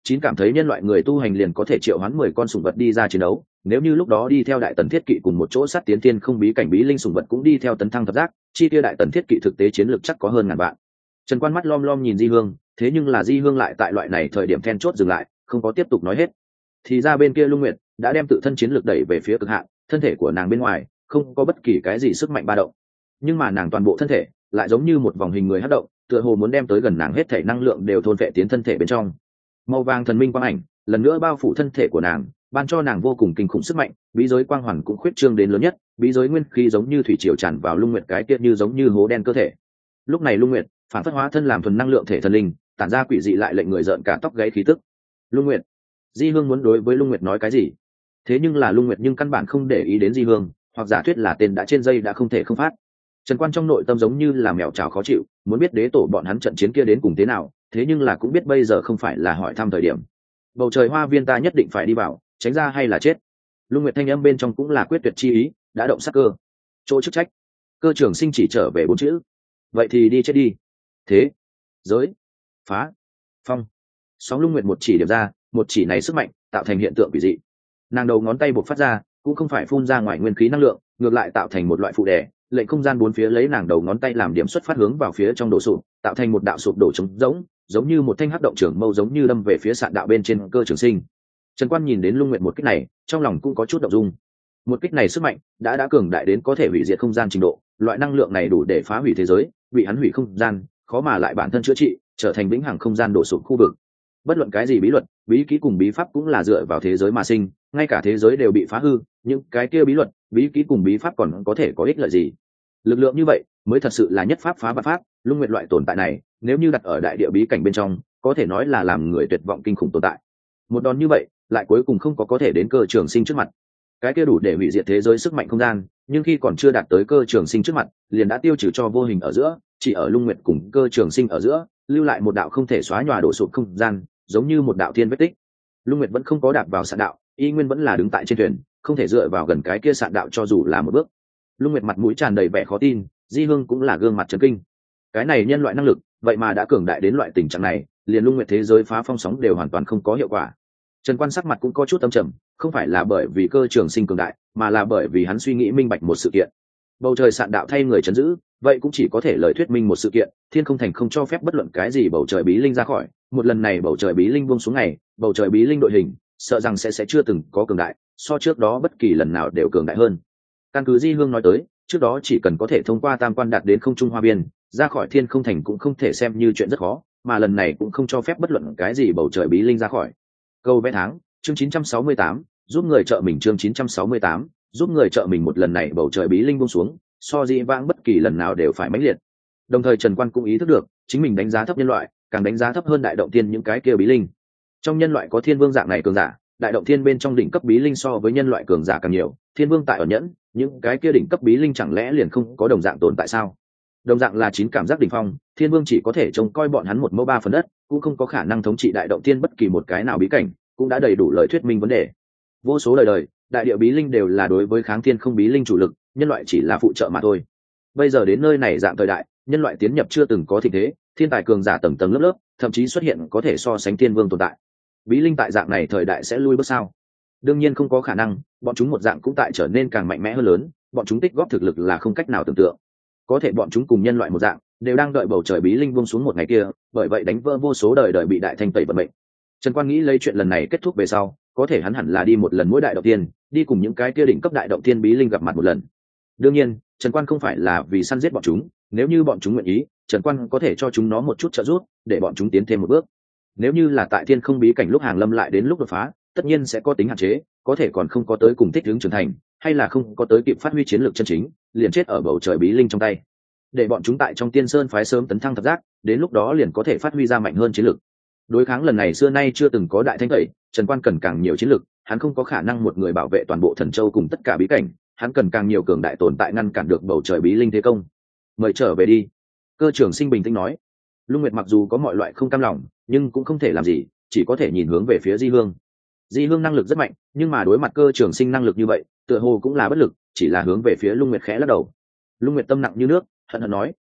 Chín cảm thấy nhân loại người tu hành liền có thể triệu hoán 10 con sủng vật đi ra chiến đấu, nếu như lúc đó đi theo đại tần thiết kỵ cùng một chỗ sát tiến tiên không bí cảnh bí linh sủng vật cũng đi theo tấn thăng thập giác, chi tiêu đại tần thiết kỵ thực tế chiến lược chắc có hơn ngàn vạn. Trần Quan mắt lom lom nhìn Di Hương, thế nhưng là Di Hương lại tại loại này thời điểm then chốt dừng lại, không có tiếp tục nói hết. Thì ra bên kia Lung Nguyệt đã đem tự thân chiến lược đẩy về phía cực hạn, thân thể của nàng bên ngoài không có bất kỳ cái gì sức mạnh ba động, nhưng mà nàng toàn bộ thân thể lại giống như một vòng hình người hất động, tựa hồ muốn đem tới gần nàng hết thể năng lượng đều thôn vệ tiến thân thể bên trong. Màu vàng thần minh quang ảnh lần nữa bao phủ thân thể của nàng, ban cho nàng vô cùng kinh khủng sức mạnh, bí giới quang hoàn cũng khuyết trương đến lớn nhất, bí giới nguyên khí giống như thủy triều tràn vào Lung Nguyệt cái kia như giống như hố đen cơ thể. Lúc này Lung Nguyệt phản phất hóa thân làm thuần năng lượng thể thần linh, tản ra quỷ dị lại lệnh người rợn cả tóc gáy khí tức. Lung Nguyệt, Di Hương muốn đối với Lung Nguyệt nói cái gì, thế nhưng là Lung Nguyệt nhưng căn bản không để ý đến Di Hương, hoặc giả thuyết là tên đã trên dây đã không thể không phát. Trần Quan trong nội tâm giống như là mèo chảo khó chịu, muốn biết đế tổ bọn hắn trận chiến kia đến cùng thế nào, thế nhưng là cũng biết bây giờ không phải là hỏi thăm thời điểm. Bầu trời hoa viên ta nhất định phải đi vào, tránh ra hay là chết. Lung Nguyệt thanh âm bên trong cũng là quyết tuyệt chi ý, đã động sắc cơ. Chỗ chức trách, Cơ Trường Sinh chỉ trở về 4 chữ. Vậy thì đi chết đi. Thế, giới, phá, phong. Sóng Lung Nguyệt một chỉ điểm ra, một chỉ này sức mạnh tạo thành hiện tượng quỷ dị. Nàng đầu ngón tay bộc phát ra, cũng không phải phun ra ngoài nguyên khí năng lượng, ngược lại tạo thành một loại phụ đề, lệnh không gian bốn phía lấy nàng đầu ngón tay làm điểm xuất phát hướng vào phía trong đổ sụp, tạo thành một đạo sụp đổ trống rỗng, giống như một thanh hắc động trưởng mâu giống như đâm về phía sạn đạo bên trên Cơ Trường Sinh. Trần Quan nhìn đến Lung Nguyệt một kích này, trong lòng cũng có chút động dung. Một kích này sức mạnh đã cường đại đến có thể hủy diệt không gian trình độ, loại năng lượng này đủ để phá hủy thế giới, bị hắn hủy không gian, khó mà lại bản thân chữa trị, trở thành vĩnh hằng không gian đổ sụp khu vực. Bất luận cái gì bí luật, bí kỹ cùng bí pháp cũng là dựa vào thế giới mà sinh, ngay cả thế giới đều bị phá hư, những cái kia bí luật, bí kỹ cùng bí pháp còn có thể có ích lợi gì? Lực lượng như vậy mới thật sự là nhất pháp phá vạn pháp. Lung Nguyệt loại tồn tại này nếu như đặt ở đại địa bí cảnh bên trong, có thể nói là làm người tuyệt vọng kinh khủng tồn tại. Một đòn như vậy lại cuối cùng không có thể đến Cơ Trường Sinh trước mặt. Cái kia đủ để hủy diệt thế giới sức mạnh không gian, nhưng khi còn chưa đạt tới Cơ Trường Sinh trước mặt, liền đã tiêu trừ cho vô hình ở giữa, chỉ ở Lung Nguyệt cùng Cơ Trường Sinh ở giữa, lưu lại một đạo không thể xóa nhòa đổ sụp không gian, giống như một đạo thiên vết tích. Lung Nguyệt vẫn không có đạp vào sạn đạo, y nguyên vẫn là đứng tại trên thuyền, không thể dựa vào gần cái kia sạn đạo cho dù là một bước. Lung Nguyệt mặt mũi tràn đầy vẻ khó tin, Di Hương cũng là gương mặt chấn kinh. Cái này nhân loại năng lực, vậy mà đã cường đại đến loại tình trạng này, liền Lung Nguyệt thế giới phá phong sóng đều hoàn toàn không có hiệu quả. Trần Quan sắc mặt cũng có chút âm trầm, không phải là bởi vì Cơ Trường Sinh cường đại, mà là bởi vì hắn suy nghĩ minh bạch một sự kiện. Bầu trời sạn đạo thay người trấn giữ, vậy cũng chỉ có thể lời thuyết minh một sự kiện, Thiên Không Thành không cho phép bất luận cái gì bầu trời bí linh ra khỏi. Một lần này bầu trời bí linh buông xuống ngày, bầu trời bí linh đội hình, sợ rằng sẽ chưa từng có cường đại, so trước đó bất kỳ lần nào đều cường đại hơn. Căn cứ Di Hương nói tới, trước đó chỉ cần có thể thông qua tam quan đạt đến không trung hoa biên, ra khỏi Thiên Không Thành cũng không thể xem như chuyện rất khó, mà lần này cũng không cho phép bất luận cái gì bầu trời bí linh ra khỏi. Câu vẽ tháng, chương 968, giúp người trợ mình chương 968, giúp người trợ mình. Một lần này bầu trời bí linh buông xuống, so dĩ vãng bất kỳ lần nào đều phải mãnh liệt. Đồng thời Trần Quan cũng ý thức được, chính mình đánh giá thấp nhân loại, càng đánh giá thấp hơn đại động thiên những cái kia bí linh. Trong nhân loại có thiên vương dạng này cường giả, đại động thiên bên trong đỉnh cấp bí linh so với nhân loại cường giả càng nhiều, thiên vương tại ở nhẫn, những cái kia đỉnh cấp bí linh chẳng lẽ liền không có đồng dạng tồn tại sao? Đồng dạng là 9 cảm giác đỉnh phong, thiên vương chỉ có thể trông coi bọn hắn 1/3 đất, cũng không có khả năng thống trị đại động thiên bất kỳ một cái nào bí cảnh, cũng đã đầy đủ lời thuyết minh vấn đề. Vô số đời đại địa bí linh đều là đối với kháng thiên không bí linh chủ lực, nhân loại chỉ là phụ trợ mà thôi. Bây giờ đến nơi này dạng thời đại, nhân loại tiến nhập chưa từng có thịnh thế, thiên tài cường giả tầng tầng lớp lớp, thậm chí xuất hiện có thể so sánh thiên vương tồn tại. Bí linh tại dạng này thời đại sẽ lui bước sao? Đương nhiên không có khả năng, bọn chúng một dạng cũng tại trở nên càng mạnh mẽ hơn lớn, bọn chúng tích góp thực lực là không cách nào tưởng tượng. Có thể bọn chúng cùng nhân loại một dạng, đều đang đợi bầu trời bí linh buông xuống một ngày kia, bởi vậy đánh vỡ vô số đời bị đại thanh tẩy vận mệnh. Trần Quan nghĩ lấy chuyện lần này kết thúc về sau, có thể hắn hẳn là đi một lần mỗi đại động tiên, đi cùng những cái kia đỉnh cấp đại động tiên bí linh gặp mặt một lần. Đương nhiên, Trần Quan không phải là vì săn giết bọn chúng, nếu như bọn chúng nguyện ý, Trần Quan có thể cho chúng nó một chút trợ giúp, để bọn chúng tiến thêm một bước. Nếu như là tại thiên không bí cảnh lúc hàng lâm lại đến lúc đột phá, tất nhiên sẽ có tính hạn chế, có thể còn không có tới cùng thích ứng trưởng thành, hay là không có tới kịp phát huy chiến lược chân chính, liền chết ở bầu trời bí linh trong tay. Để bọn chúng tại trong Tiên Sơn phái sớm tấn thăng thập giác, đến lúc đó liền có thể phát huy ra mạnh hơn chiến lược. Đối kháng lần này xưa nay chưa từng có đại thanh tẩy, Trần Quan cần càng nhiều chiến lược, hắn không có khả năng một người bảo vệ toàn bộ Thần Châu cùng tất cả bí cảnh, hắn cần càng nhiều cường đại tồn tại ngăn cản được bầu trời bí linh thế công. Mời trở về đi. Cơ Trường Sinh bình tĩnh nói. Lung Nguyệt mặc dù có mọi loại không cam lòng, nhưng cũng không thể làm gì, chỉ có thể nhìn hướng về phía Di Hương. Di Hương năng lực rất mạnh, nhưng mà đối mặt Cơ Trường Sinh năng lực như vậy, tựa hồ cũng là bất lực, chỉ là hướng về phía Lung Nguyệt khẽ lắc đầu. Lung Nguyệt tâm nặng như nước, hận hận nói,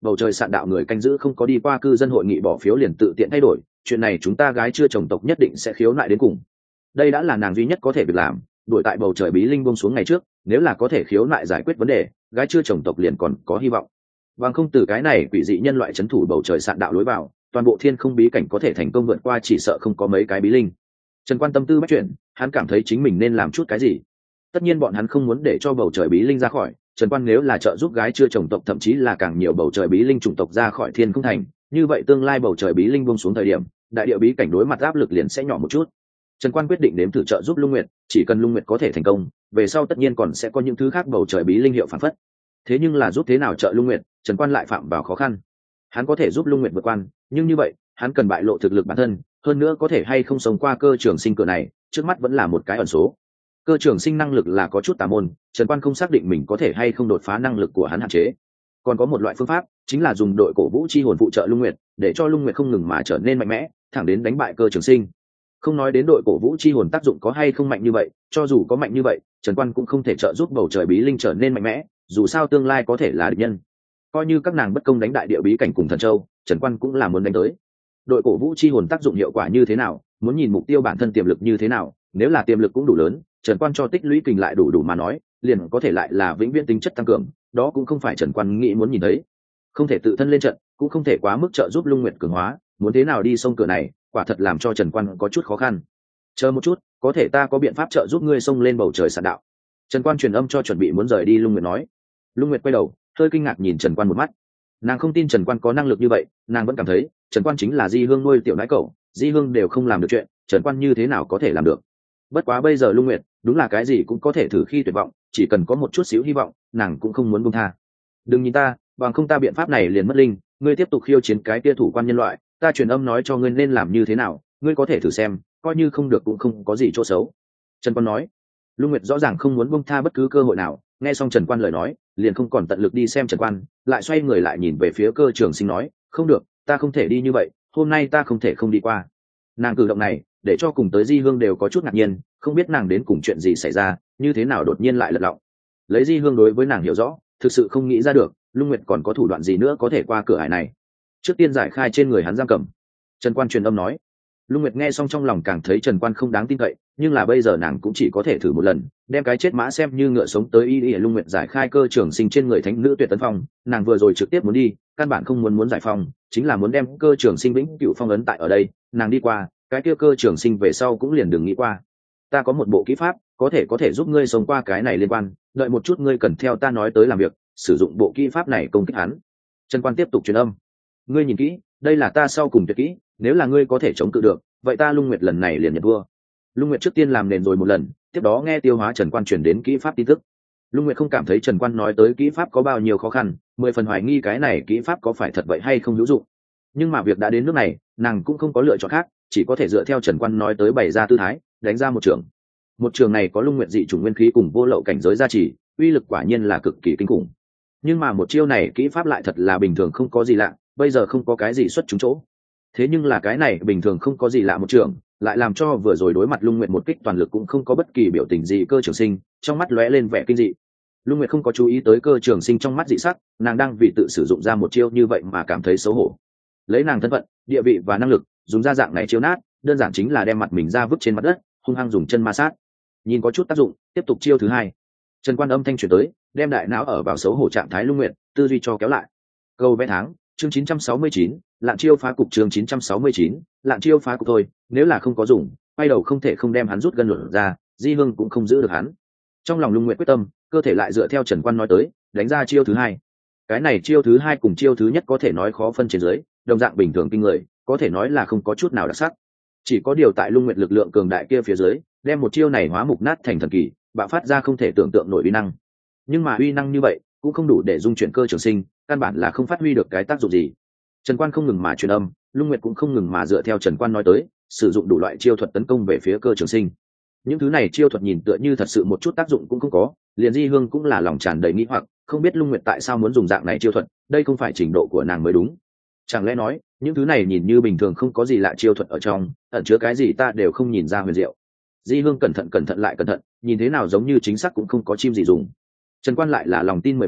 bầu trời sạn đạo người canh giữ không có đi qua cư dân hội nghị bỏ phiếu liền tự tiện thay đổi, chuyện này chúng ta gái chưa chồng tộc nhất định sẽ khiếu nại đến cùng. Đây đã là nàng duy nhất có thể việc làm, đuổi tại bầu trời bí linh buông xuống ngày trước, nếu là có thể khiếu nại giải quyết vấn đề, gái chưa chồng tộc liền còn có hy vọng. Bằng không từ cái này quỷ dị nhân loại trấn thủ bầu trời sạn đạo lối vào, toàn bộ thiên không bí cảnh có thể thành công vượt qua chỉ sợ không có mấy cái bí linh. Trần Quan tâm tư bắt chuyện, hắn cảm thấy chính mình nên làm chút cái gì. Tất nhiên bọn hắn không muốn để cho bầu trời bí linh ra khỏi, Trần Quan nếu là trợ giúp gái chưa chồng tộc thậm chí là càng nhiều bầu trời bí linh chủng tộc ra khỏi thiên không thành, như vậy tương lai bầu trời bí linh buông xuống thời điểm, đại địa bí cảnh đối mặt áp lực liền sẽ nhỏ một chút. Trần Quan quyết định đếm thử trợ giúp Lung Nguyệt, chỉ cần Lung Nguyệt có thể thành công, về sau tất nhiên còn sẽ có những thứ khác bầu trời bí linh hiệu phản phất. Thế nhưng là giúp thế nào trợ Lung Nguyệt, Trần Quan lại phạm vào khó khăn. Hắn có thể giúp Lung Nguyệt vượt quan, nhưng như vậy, hắn cần bại lộ thực lực bản thân, hơn nữa có thể hay không sống qua cơ trường sinh cửa này, trước mắt vẫn là một cái ẩn số. Cơ trường sinh năng lực là có chút tà môn, Trần Quan không xác định mình có thể hay không đột phá năng lực của hắn hạn chế. Còn có một loại phương pháp, chính là dùng đội cổ vũ chi hồn phụ trợ Lung Nguyệt, để cho Lung Nguyệt không ngừng mà trở nên mạnh mẽ, thẳng đến đánh bại cơ trường sinh. Không nói đến đội cổ vũ chi hồn tác dụng có hay không mạnh như vậy, cho dù có mạnh như vậy, Trần Quan cũng không thể trợ giúp bầu trời bí linh trở nên mạnh mẽ, dù sao tương lai có thể là địch nhân. Coi như các nàng bất công đánh đại địa bí cảnh cùng thần châu, Trần Quan cũng là muốn đánh tới. Đội cổ vũ chi hồn tác dụng hiệu quả như thế nào, muốn nhìn mục tiêu bản thân tiềm lực như thế nào, nếu là tiềm lực cũng đủ lớn, Trần Quan cho tích lũy kình lại đủ mà nói, liền có thể lại là vĩnh viễn tính chất tăng cường, đó cũng không phải Trần Quan nghĩ muốn nhìn thấy. Không thể tự thân lên trận, cũng không thể quá mức trợ giúp Lung Nguyệt cường hóa, muốn thế nào đi xông cửa này, quả thật làm cho Trần Quan có chút khó khăn. Chờ một chút, có thể ta có biện pháp trợ giúp ngươi xông lên bầu trời sạn đạo. Trần Quan truyền âm cho chuẩn bị muốn rời đi Lung Nguyệt nói. Lung Nguyệt quay đầu, hơi kinh ngạc nhìn Trần Quan một mắt. Nàng không tin Trần Quan có năng lực như vậy, nàng vẫn cảm thấy Trần Quan chính là Di Hương nuôi tiểu nãi cẩu, Di Hương đều không làm được chuyện, Trần Quan như thế nào có thể làm được. Bất quá bây giờ Lung Nguyệt đúng là cái gì cũng có thể thử khi tuyệt vọng, chỉ cần có một chút xíu hy vọng, nàng cũng không muốn buông tha. Đừng nhìn ta, bằng không ta biện pháp này liền mất linh, ngươi tiếp tục khiêu chiến cái kia thủ quan nhân loại, ta truyền âm nói cho ngươi nên làm như thế nào, ngươi có thể thử xem, coi như không được cũng không có gì chỗ xấu. Trần Quan nói. Lung Nguyệt rõ ràng không muốn buông tha bất cứ cơ hội nào, nghe xong Trần Quan lời nói, liền không còn tận lực đi xem Trần Quan, lại xoay người lại nhìn về phía cơ trường sinh nói, không được, ta không thể đi như vậy, hôm nay ta không thể không đi qua. Nàng cử động này, để cho cùng tới Di Hương đều có chút ngạc nhiên, không biết nàng đến cùng chuyện gì xảy ra, như thế nào đột nhiên lại lật lọng. Lấy Di Hương đối với nàng hiểu rõ, thực sự không nghĩ ra được, Lung Nguyệt còn có thủ đoạn gì nữa có thể qua cửa ải này. Trước tiên giải khai trên người hắn giam cầm. Trần Quan truyền âm nói. Lung Nguyệt nghe xong trong lòng càng thấy Trần Quan không đáng tin cậy, nhưng là bây giờ nàng cũng chỉ có thể thử một lần, đem cái chết mã xem như ngựa sống tới y. Lung Nguyệt giải khai cơ trường sinh trên người thánh nữ Tuyệt Tấn Phong, nàng vừa rồi trực tiếp muốn đi, căn bản không muốn giải phong, chính là muốn đem cơ trường sinh vĩnh cửu phong ấn tại ở đây, nàng đi qua, cái kia cơ trường sinh về sau cũng liền đừng nghĩ qua. Ta có một bộ kỹ pháp, có thể giúp ngươi sống qua cái này liên quan, đợi một chút ngươi cần theo ta nói tới làm việc, sử dụng bộ kỹ pháp này công kích hắn. Trần Quan tiếp tục truyền âm. Ngươi nhìn kỹ, đây là ta sau cùng tuyệt kỹ, nếu là ngươi có thể chống cự được, vậy ta Lung Nguyệt lần này liền nhận vua. Lung Nguyệt trước tiên làm nền rồi một lần, tiếp đó nghe tiêu hóa Trần Quan truyền đến kỹ pháp tin tức. Lung Nguyệt không cảm thấy Trần Quan nói tới kỹ pháp có bao nhiêu khó khăn, 10 phần hoài nghi cái này kỹ pháp có phải thật vậy hay không hữu dụng. Nhưng mà việc đã đến nước này, nàng cũng không có lựa chọn khác, chỉ có thể dựa theo Trần Quan nói tới bày ra tư thái, đánh ra một trường. Một trường này có Lung Nguyệt dị chủng nguyên khí cùng vô lậu cảnh giới gia trì, uy lực quả nhiên là cực kỳ kinh khủng. Nhưng mà một chiêu này kỹ pháp lại thật là bình thường không có gì lạ, bây giờ không có cái gì xuất chúng chỗ. Thế nhưng là cái này bình thường không có gì lạ một trường, lại làm cho vừa rồi đối mặt Lung Nguyệt một kích toàn lực cũng không có bất kỳ biểu tình gì cơ trường sinh, trong mắt lóe lên vẻ kinh dị. Lung Nguyệt không có chú ý tới cơ trường sinh trong mắt dị sắc, nàng đang vì tự sử dụng ra một chiêu như vậy mà cảm thấy xấu hổ. Lấy nàng thân phận, địa vị và năng lực, dùng ra dạng này chiêu nát, đơn giản chính là đem mặt mình ra vứt trên mặt đất, hung hăng dùng chân ma sát. Nhìn có chút tác dụng, tiếp tục chiêu thứ hai. Trần Quan âm thanh truyền tới, đem đại não ở vào xấu hổ trạng thái Lung Nguyệt, tư duy cho kéo lại. Câu vẽ tháng, chương 969, lạng chiêu phá cục chương 969, lạng chiêu phá cục thôi, nếu là không có dùng, quay đầu không thể không đem hắn rút gân luận ra, Di Hương cũng không giữ được hắn. Trong lòng Lung Nguyệt quyết tâm, cơ thể lại dựa theo Trần Quan nói tới, đánh ra chiêu thứ hai. Cái này chiêu thứ hai cùng chiêu thứ nhất có thể nói khó phân trên dưới, đồng dạng bình thường kinh người, có thể nói là không có chút nào đặc sắc. Chỉ có điều tại Lung Nguyệt lực lượng cường đại kia phía dưới, đem một chiêu này hóa mục nát thành thần kỳ, bạo phát ra không thể tưởng tượng nổi uy năng. Nhưng mà uy năng như vậy cũng không đủ để dung chuyển cơ trường sinh, căn bản là không phát huy được cái tác dụng gì. Trần Quan không ngừng mà truyền âm, Lung Nguyệt cũng không ngừng mà dựa theo Trần Quan nói tới, sử dụng đủ loại chiêu thuật tấn công về phía cơ trường sinh. Những thứ này chiêu thuật nhìn tựa như thật sự một chút tác dụng cũng không có, liền Di Hương cũng là lòng tràn đầy nghi hoặc, không biết Lung Nguyệt tại sao muốn dùng dạng này chiêu thuật, đây không phải trình độ của nàng mới đúng. Chẳng lẽ nói, những thứ này nhìn như bình thường không có gì lạ chiêu thuật ở trong, ẩn chứa cái gì ta đều không nhìn ra huyền diệu. Di Hương cẩn thận lại cẩn thận, nhìn thế nào giống như chính xác cũng không có chim gì dùng. Trần Quan lại là lòng tin 10 phần,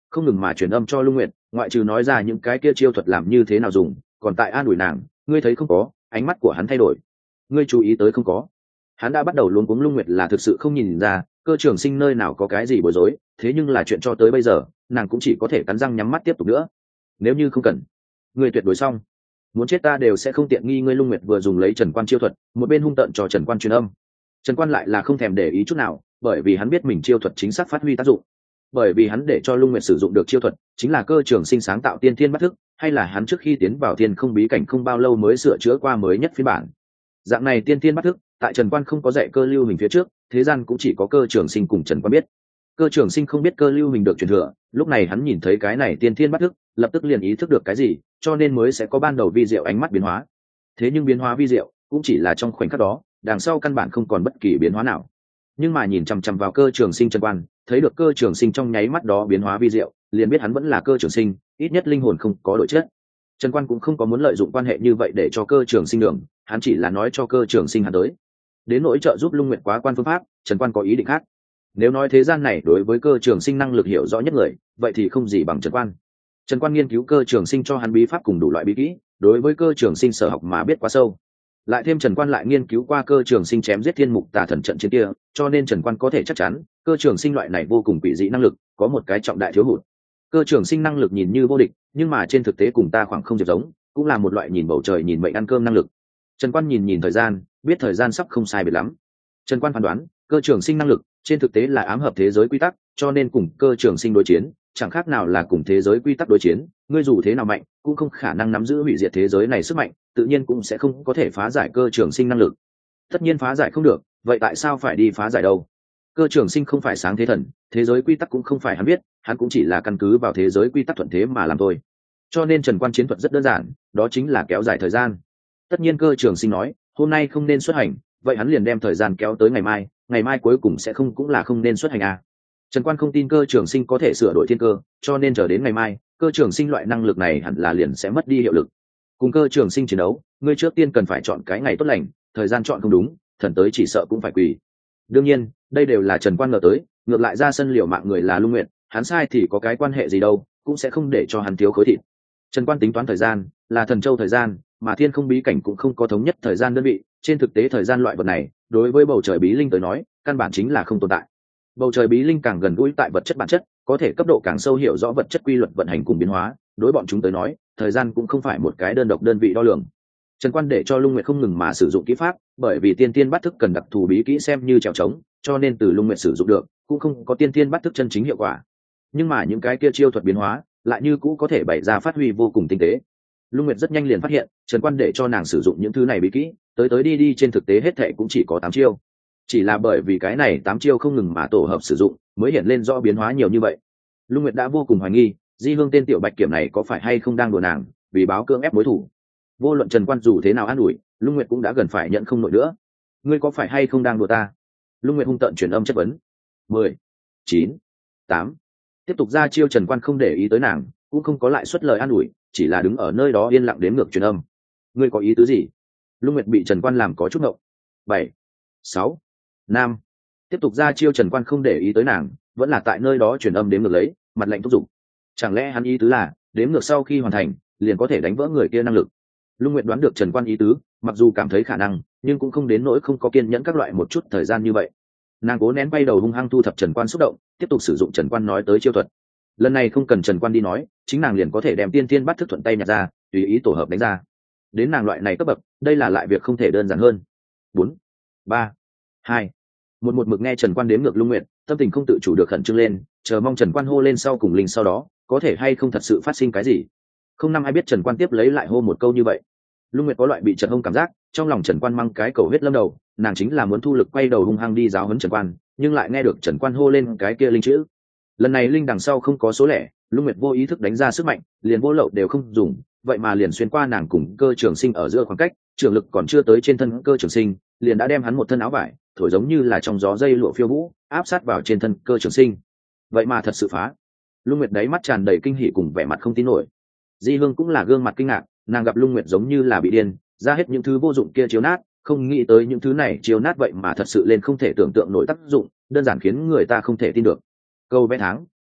không ngừng mà truyền âm cho Lung Nguyệt, ngoại trừ nói ra những cái kia chiêu thuật làm như thế nào dùng, còn tại an ủi nàng, ngươi thấy không có, ánh mắt của hắn thay đổi, ngươi chú ý tới không có. Hắn đã bắt đầu luống cuống. Lung Nguyệt là thực sự không nhìn ra Cơ Trường Sinh nơi nào có cái gì bối rối, thế nhưng là chuyện cho tới bây giờ nàng cũng chỉ có thể cắn răng nhắm mắt tiếp tục nữa. Nếu như không cần, ngươi tuyệt đối xong, muốn chết ta đều sẽ không tiện nghi ngươi. Lung Nguyệt vừa dùng lấy Trần Quan chiêu thuật, một bên hung tợn cho Trần Quan truyền âm. Trần Quan lại là không thèm để ý chút nào, bởi vì hắn biết mình chiêu thuật chính xác phát huy tác dụng. Bởi vì hắn để cho Lung Nguyệt sử dụng được chiêu thuật chính là Cơ Trường Sinh sáng tạo tiên thiên bắt thức, hay là hắn trước khi tiến vào thiên không bí cảnh không bao lâu mới sửa chữa qua mới nhất phiên bản. Dạng này tiên thiên bắt thức, tại Trần Quan không có dạy Cơ Lưu Hình phía trước, thế gian cũng chỉ có Cơ Trường Sinh cùng Trần Quan biết. Cơ Trường Sinh không biết Cơ Lưu Hình được truyền thừa, lúc này hắn nhìn thấy cái này tiên thiên bắt thức, lập tức liền ý thức được cái gì, cho nên mới sẽ có ban đầu vi diệu ánh mắt biến hóa. Thế nhưng biến hóa vi diệu cũng chỉ là trong khoảnh khắc đó, đằng sau căn bản không còn bất kỳ biến hóa nào. Nhưng mà nhìn chằm chằm vào Cơ Trường Sinh Trần Quan, thấy được Cơ Trường Sinh trong nháy mắt đó biến hóa vi diệu, liền biết hắn vẫn là Cơ Trường Sinh, ít nhất linh hồn không có đổi chất. Trần Quan cũng không có muốn lợi dụng quan hệ như vậy để cho Cơ Trường Sinh đường, hắn chỉ là nói cho Cơ Trường Sinh hắn tới. Đến nỗi trợ giúp Lung Nguyệt quá quan phương pháp, Trần Quan có ý định khác. Nếu nói thế gian này đối với Cơ Trường Sinh năng lực hiểu rõ nhất người, vậy thì không gì bằng Trần Quan. Trần Quan nghiên cứu Cơ Trường Sinh cho hắn bí pháp cùng đủ loại bí kỹ, đối với Cơ Trường Sinh sở học mà biết quá sâu. Lại thêm Trần Quan lại nghiên cứu qua Cơ Trường Sinh chém giết thiên mục tà thần trận chiến kia, cho nên Trần Quan có thể chắc chắn, Cơ Trường Sinh loại này vô cùng quỷ dị năng lực, có một cái trọng đại thiếu hụt. Cơ Trường Sinh năng lực nhìn như vô địch, nhưng mà trên thực tế cùng ta khoảng không diệp giống, cũng là một loại nhìn bầu trời nhìn mệnh ăn cơm năng lực. Trần Quan nhìn thời gian, biết thời gian sắp không sai biệt lắm. Trần Quan phán đoán, Cơ Trường Sinh năng lực trên thực tế là ám hợp thế giới quy tắc, cho nên cùng Cơ Trường Sinh đối chiến, chẳng khác nào là cùng thế giới quy tắc đối chiến, ngươi dù thế nào mạnh, cũng không khả năng nắm giữ hủy diệt thế giới này sức mạnh, tự nhiên cũng sẽ không có thể phá giải Cơ Trường Sinh năng lực. Tất nhiên phá giải không được, vậy tại sao phải đi phá giải đâu? Cơ Trường Sinh không phải sáng thế thần, thế giới quy tắc cũng không phải hắn biết, hắn cũng chỉ là căn cứ vào thế giới quy tắc thuận thế mà làm thôi. Cho nên Trần Quan chiến thuật rất đơn giản, đó chính là kéo dài thời gian. Tất nhiên Cơ Trường Sinh nói hôm nay không nên xuất hành, vậy hắn liền đem thời gian kéo tới ngày mai cuối cùng sẽ không cũng là không nên xuất hành à. Trần Quan không tin Cơ Trường Sinh có thể sửa đổi thiên cơ, cho nên chờ đến ngày mai, Cơ Trường Sinh loại năng lực này hẳn là liền sẽ mất đi hiệu lực. Cùng Cơ Trường Sinh chiến đấu, ngươi trước tiên cần phải chọn cái ngày tốt lành, thời gian chọn không đúng, thần tới chỉ sợ cũng phải quỳ. Đương nhiên, đây đều là Trần Quan ngờ tới, ngược lại ra sân liều mạng người là Lung Nguyệt, hắn sai thì có cái quan hệ gì đâu, cũng sẽ không để cho hắn thiếu khối thịt. Trần Quan tính toán thời gian là thần châu thời gian, mà thiên không bí cảnh cũng không có thống nhất thời gian đơn vị, trên thực tế thời gian loại vật này, đối với bầu trời bí linh tới nói, căn bản chính là không tồn tại. Bầu trời bí linh càng gần gũi tại vật chất bản chất, có thể cấp độ càng sâu hiểu rõ vật chất quy luật vận hành cùng biến hóa, đối bọn chúng tới nói, thời gian cũng không phải một cái đơn độc đơn vị đo lường. Trần Quan để cho Lung Nguyệt không ngừng mà sử dụng kỹ pháp, bởi vì tiên tiên bắt thức cần đặc thù bí kỹ xem như trèo trống, cho nên từ Lung Nguyệt sử dụng được, cũng không có tiên tiên bắt thức chân chính hiệu quả. Nhưng mà những cái kia chiêu thuật biến hóa, lại như cũ có thể bày ra phát huy vô cùng tinh tế. Lung Nguyệt rất nhanh liền phát hiện, Trần Quan để cho nàng sử dụng những thứ này bí kỹ, tới đi trên thực tế hết thệ cũng chỉ có 8 chiêu. Chỉ là bởi vì cái này 8 chiêu không ngừng mà tổ hợp sử dụng, mới hiện lên rõ biến hóa nhiều như vậy. Lung Nguyệt đã vô cùng hoài nghi, Di Hương tên tiểu bạch kiểm này có phải hay không đang đùa nàng, vì báo cưỡng ép mối thủ. Vô luận Trần Quan dù thế nào an ủi, Lung Nguyệt cũng đã gần phải nhận không nổi nữa. Ngươi có phải hay không đang đùa ta? Lung Nguyệt hung tợn truyền âm chất vấn. 10, 9, 8. Tiếp tục ra chiêu. Trần Quan không để ý tới nàng, cũng không có lại xuất lời an ủi, chỉ là đứng ở nơi đó yên lặng đếm ngược truyền âm. Ngươi có ý tứ gì? Lung Nguyệt bị Trần Quan làm có chút ngộng. 7, 6, 5. Tiếp tục ra chiêu. Trần Quan không để ý tới nàng, vẫn là tại nơi đó truyền âm đếm ngược lấy, mặt lạnh thúc giục. Chẳng lẽ hắn ý tứ là đếm ngược sau khi hoàn thành, liền có thể đánh vỡ người kia năng lực? Lung Nguyệt đoán được Trần Quan ý tứ, mặc dù cảm thấy khả năng, nhưng cũng không đến nỗi không có kiên nhẫn các loại một chút thời gian như vậy. Nàng cố nén bay đầu hung hăng thu thập Trần Quan xúc động, tiếp tục sử dụng Trần Quan nói tới chiêu thuật. Lần này không cần Trần Quan đi nói, chính nàng liền có thể đem tiên tiên bắt thức thuận tay nhặt ra, tùy ý tổ hợp đánh ra. Đến nàng loại này cấp bậc, đây là lại việc không thể đơn giản hơn. 4, 3, 2, một mực nghe Trần Quan đếm ngược Lung Nguyệt, tâm tình không tự chủ được khẩn trương lên, chờ mong Trần Quan hô lên sau cùng linh sau đó, có thể hay không thật sự phát sinh cái gì. Không năm ai biết Trần Quan tiếp lấy lại hô một câu như vậy. Lung Nguyệt có loại bị Trần hông cảm giác, trong lòng Trần Quan mang cái cầu huyết lâm đầu, nàng chính là muốn thu lực quay đầu hung hăng đi giáo huấn Trần Quan, nhưng lại nghe được Trần Quan hô lên cái kia linh chữ. Lần này linh đằng sau không có số lẻ, Lung Nguyệt vô ý thức đánh ra sức mạnh, liền vô lậu đều không dùng, vậy mà liền xuyên qua nàng cùng Cơ Trường Sinh ở giữa khoảng cách, trường lực còn chưa tới trên thân Cơ Trường Sinh, liền đã đem hắn một thân áo vải thổi giống như là trong gió dây lụa phiêu vũ, áp sát vào trên thân Cơ Trường Sinh. Vậy mà thật sự phá. Lung Nguyệt đáy mắt tràn đầy kinh hỉ cùng vẻ mặt không tin nổi. Di Hương cũng là gương mặt kinh ngạc, nàng gặp Lung Nguyệt giống như là bị điên, ra hết những thứ vô dụng kia chiếu nát, không nghĩ tới những thứ này chiếu nát vậy mà thật sự lên không thể tưởng tượng nổi tác dụng, đơn giản khiến người ta không thể tin được. Câu vẽ tháng,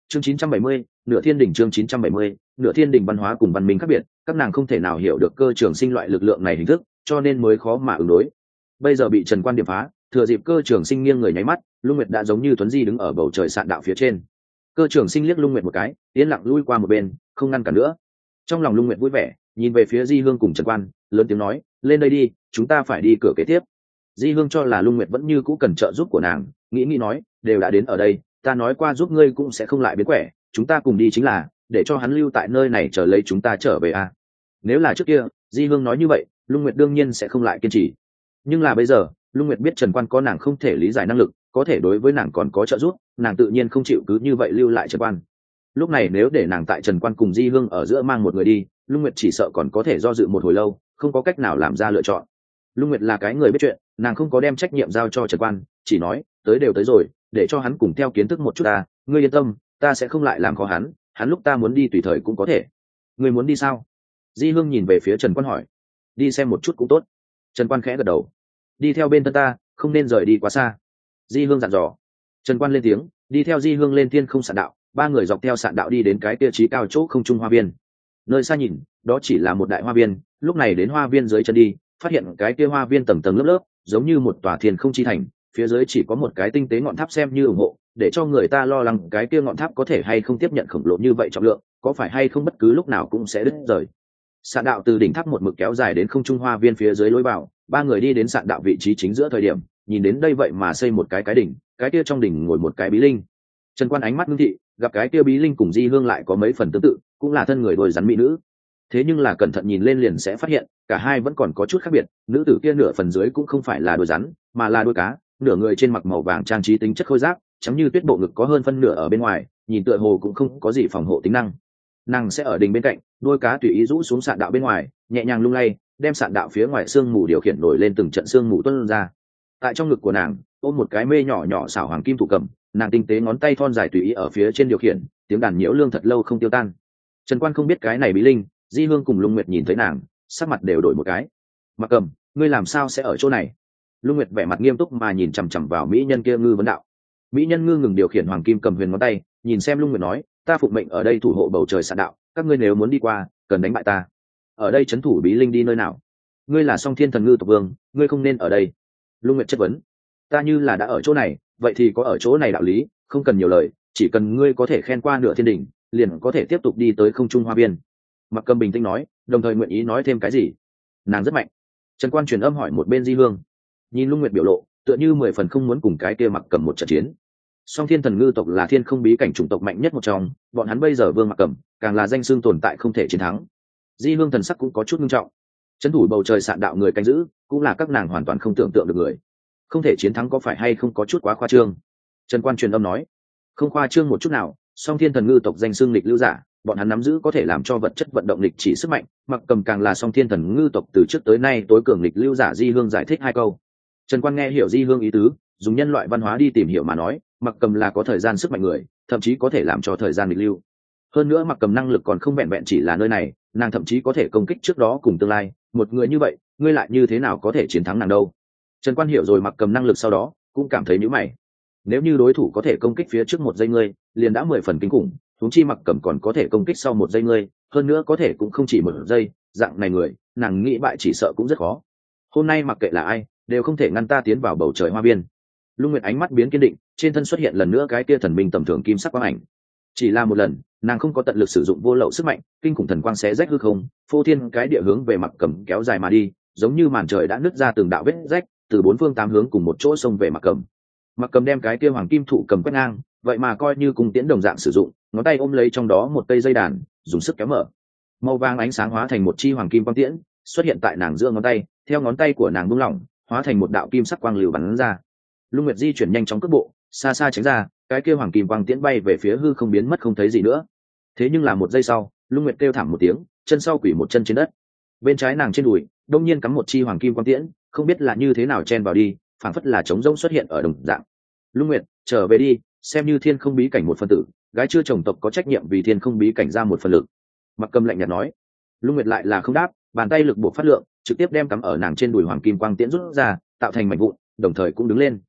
chương 970, nửa thiên đỉnh. Chương 970, nửa thiên đỉnh. Văn hóa cùng văn minh khác biệt, các nàng không thể nào hiểu được cơ trường sinh loại lực lượng này hình thức, cho nên mới khó mà ứng đối. Bây giờ bị Trần Quan điểm phá, thừa dịp cơ trường sinh nghiêng người nháy mắt, Lung Nguyệt đã giống như Tuấn Di đứng ở bầu trời sạn đạo phía trên. Cơ trường sinh liếc Lung Nguyệt một cái, yên lặng lui qua một bên, không ngăn cản nữa. Trong lòng Lung Nguyệt vui vẻ, nhìn về phía Di Hương cùng Trần Quan, lớn tiếng nói, lên đây đi, chúng ta phải đi cửa kế tiếp. Di Hương cho là Lung Nguyệt vẫn như cũ cần trợ giúp của nàng, nghĩ nói, đều đã đến ở đây, ta nói qua giúp ngươi cũng sẽ không lại biến quẻ, chúng ta cùng đi chính là để cho hắn lưu tại nơi này chờ lấy chúng ta trở về a. Nếu là trước kia Di Hương nói như vậy, Lung Nguyệt đương nhiên sẽ không lại kiên trì, nhưng là bây giờ Lung Nguyệt biết Trần Quan có nàng không thể lý giải năng lực, có thể đối với nàng còn có trợ giúp, nàng tự nhiên không chịu cứ như vậy lưu lại Trần Quan. Lúc này nếu để nàng tại Trần Quan cùng Di Hương ở giữa mang một người đi, Lung Nguyệt chỉ sợ còn có thể do dự một hồi lâu, không có cách nào làm ra lựa chọn. Lung Nguyệt là cái người biết chuyện, nàng không có đem trách nhiệm giao cho Trần Quan, chỉ nói tới đều tới rồi, để cho hắn cùng theo kiến thức một chút ta, ngươi yên tâm, ta sẽ không lại làm khó hắn, hắn lúc ta muốn đi tùy thời cũng có thể. Ngươi muốn đi sao? Di Hương nhìn về phía Trần Quan hỏi. Đi xem một chút cũng tốt. Trần Quan khẽ gật đầu. Đi theo bên thân ta, không nên rời đi quá xa. Di Hương dặn dò. Trần Quan lên tiếng, đi theo Di Hương lên thiên không sạn đạo, ba người dọc theo sạn đạo đi đến cái tiêu chí cao chỗ không trung hoa viên. Nơi xa nhìn, đó chỉ là một đại hoa viên, lúc này đến hoa viên dưới chân đi, phát hiện cái kia hoa viên tầng tầng lớp lớp, giống như một tòa thiên không chi thành, phía dưới chỉ có một cái tinh tế ngọn tháp xem như ủng hộ, để cho người ta lo lắng cái kia ngọn tháp có thể hay không tiếp nhận khổng lồ như vậy trọng lượng, có phải hay không bất cứ lúc nào cũng sẽ đứt rời. Sạn đạo từ đỉnh tháp một mực kéo dài đến không trung hoa viên phía dưới lối vào, ba người đi đến sạn đạo vị trí chính giữa thời điểm, nhìn đến đây vậy mà xây một cái đỉnh, cái kia trong đỉnh ngồi một cái bí linh. Trần Quan ánh mắt ngưng thị, gặp cái kia bí linh cùng Di Hương lại có mấy phần tương tự, cũng là thân người đôi rắn mỹ nữ. Thế nhưng là cẩn thận nhìn lên liền sẽ phát hiện, cả hai vẫn còn có chút khác biệt, nữ tử kia nửa phần dưới cũng không phải là đôi rắn, mà là đôi cá, nửa người trên mặc màu vàng trang trí tính chất khôi giác, trắng như tuyết, bộ ngực có hơn phân nửa ở bên ngoài, nhìn tựa hồ cũng không có gì phòng hộ tính năng. Nàng sẽ ở đỉnh bên cạnh, đôi cá tùy ý rũ xuống sạn đạo bên ngoài, nhẹ nhàng lung lay, đem sạn đạo phía ngoài xương mù điều khiển nổi lên từng trận xương mù tuôn ra. Tại trong ngực của nàng ôm một cái mê nhỏ nhỏ xảo hoàng kim thủ cầm, nàng tinh tế ngón tay thon dài tùy ý ở phía trên điều khiển, tiếng đàn nhiễu lương thật lâu không tiêu tan. Trần Quan không biết cái này bí linh, Di Hương cùng Lung Nguyệt nhìn thấy nàng, sắc mặt đều đổi một cái. Mặc Cầm, ngươi làm sao sẽ ở chỗ này? Lung Nguyệt vẻ mặt nghiêm túc mà nhìn chằm chằm vào mỹ nhân kia ngư vấn đạo. Mỹ nhân ngư ngừng điều khiển hoàng kim cầm huyền ngón tay, nhìn xem Lung Nguyệt nói, ta phụng mệnh ở đây thủ hộ bầu trời sạn đạo, các ngươi nếu muốn đi qua, cần đánh bại ta. Ở đây trấn thủ bí linh đi nơi nào? Ngươi là Song Thiên Thần Ngư tộc vương, ngươi không nên ở đây. Lung Nguyệt chất vấn. Ta như là đã ở chỗ này, vậy thì có ở chỗ này đạo lý, không cần nhiều lời, chỉ cần ngươi có thể khen qua nửa thiên đỉnh, liền có thể tiếp tục đi tới không trung hoa viên. Mặc Cầm bình tĩnh nói, đồng thời nguyện ý nói thêm cái gì. Nàng rất mạnh. Trần Quan truyền âm hỏi một bên Di Hương. Nhìn Lung Nguyệt biểu lộ, tựa như 10 phần không muốn cùng cái kia Mặc Cầm một trận chiến. Song Thiên Thần Ngư tộc là thiên không bí cảnh chủng tộc mạnh nhất một trong, bọn hắn bây giờ vương Mặc Cầm, càng là danh xưng tồn tại không thể chiến thắng. Di Hương thần sắc cũng có chút nghiêm trọng. Trấn thủ bầu trời sạn đạo người canh giữ, cũng là các nàng hoàn toàn không tưởng tượng được người. Không thể chiến thắng có phải hay không có chút quá khoa trương? Trần Quan truyền âm nói, không khoa trương một chút nào. Song Thiên Thần Ngư tộc danh xưng lịch lưu giả, bọn hắn nắm giữ có thể làm cho vật chất vận động lịch chỉ sức mạnh, Mặc Cầm càng là Song Thiên Thần Ngư tộc từ trước tới nay tối cường lịch lưu giả. Di Hương giải thích hai câu. Trần Quan nghe hiểu Di Hương ý tứ, dùng nhân loại văn hóa đi tìm hiểu mà nói, Mặc Cầm là có thời gian sức mạnh người, thậm chí có thể làm cho thời gian lịch lưu. Hơn nữa Mặc Cầm năng lực còn không vẹn vẹn chỉ là nơi này, nàng thậm chí có thể công kích trước đó cùng tương lai, một người như vậy, ngươi lại như thế nào có thể chiến thắng nàng đâu? Trần Quan hiểu rồi Mặc Cầm năng lực sau đó, cũng cảm thấy nhíu mày. Nếu như đối thủ có thể công kích phía trước một giây ngươi, liền đã 10 phần kinh khủng, huống chi Mặc Cầm còn có thể công kích sau một giây ngươi, hơn nữa có thể cũng không chỉ một giây, dạng này người, nàng nghĩ bại chỉ sợ cũng rất khó. Hôm nay mặc kệ là ai, đều không thể ngăn ta tiến vào bầu trời hoa viên. Lung Nguyệt ánh mắt biến kiên định, trên thân xuất hiện lần nữa cái kia thần minh tầm thường kim sắc quang ảnh. Chỉ là một lần, nàng không có tận lực sử dụng vô lậu sức mạnh, kinh khủng thần quang xé rách hư không, phô thiên cái địa hướng về Mặc Cầm kéo dài mà đi, giống như màn trời đã nứt ra từng đạo vết rách, từ bốn phương tám hướng cùng một chỗ xông về Mặc Cầm. Mặc Cầm đem cái kia hoàng kim thụ cầm quét ngang, vậy mà coi như cung tiễn đồng dạng sử dụng, ngón tay ôm lấy trong đó một cây dây đàn, dùng sức kéo mở. Màu vàng ánh sáng hóa thành một chi hoàng kim quang tiễn, xuất hiện tại nàng giữa ngón tay, theo ngón tay của nàng buông lỏng, hóa thành một đạo kim sắc quang lưu bắn ra. Lung Nguyệt di chuyển nhanh chóng cước bộ, xa xa tránh ra, cái kia hoàng kim quang tiễn bay về phía hư không biến mất không thấy gì nữa. Thế nhưng là một giây sau, Lung Nguyệt kêu thảm một tiếng, chân sau quỷ một chân trên đất. Bên trái nàng trên đùi, đông nhiên cắm một chi hoàng kim quang tiễn, không biết là như thế nào chen vào đi, phảng phất là trống rỗng xuất hiện ở đồng dạng. Lung Nguyệt, trở về đi, xem như thiên không bí cảnh một phân tử, gái chưa chồng tộc có trách nhiệm vì thiên không bí cảnh ra một phần lực. Mặc Cầm lạnh nhạt nói. Lung Nguyệt lại là không đáp, bàn tay lực buộc phát lượng, trực tiếp đem cắm ở nàng trên đùi hoàng kim quang tiễn rút ra, tạo thành mảnh vụn, đồng thời cũng đứng lên.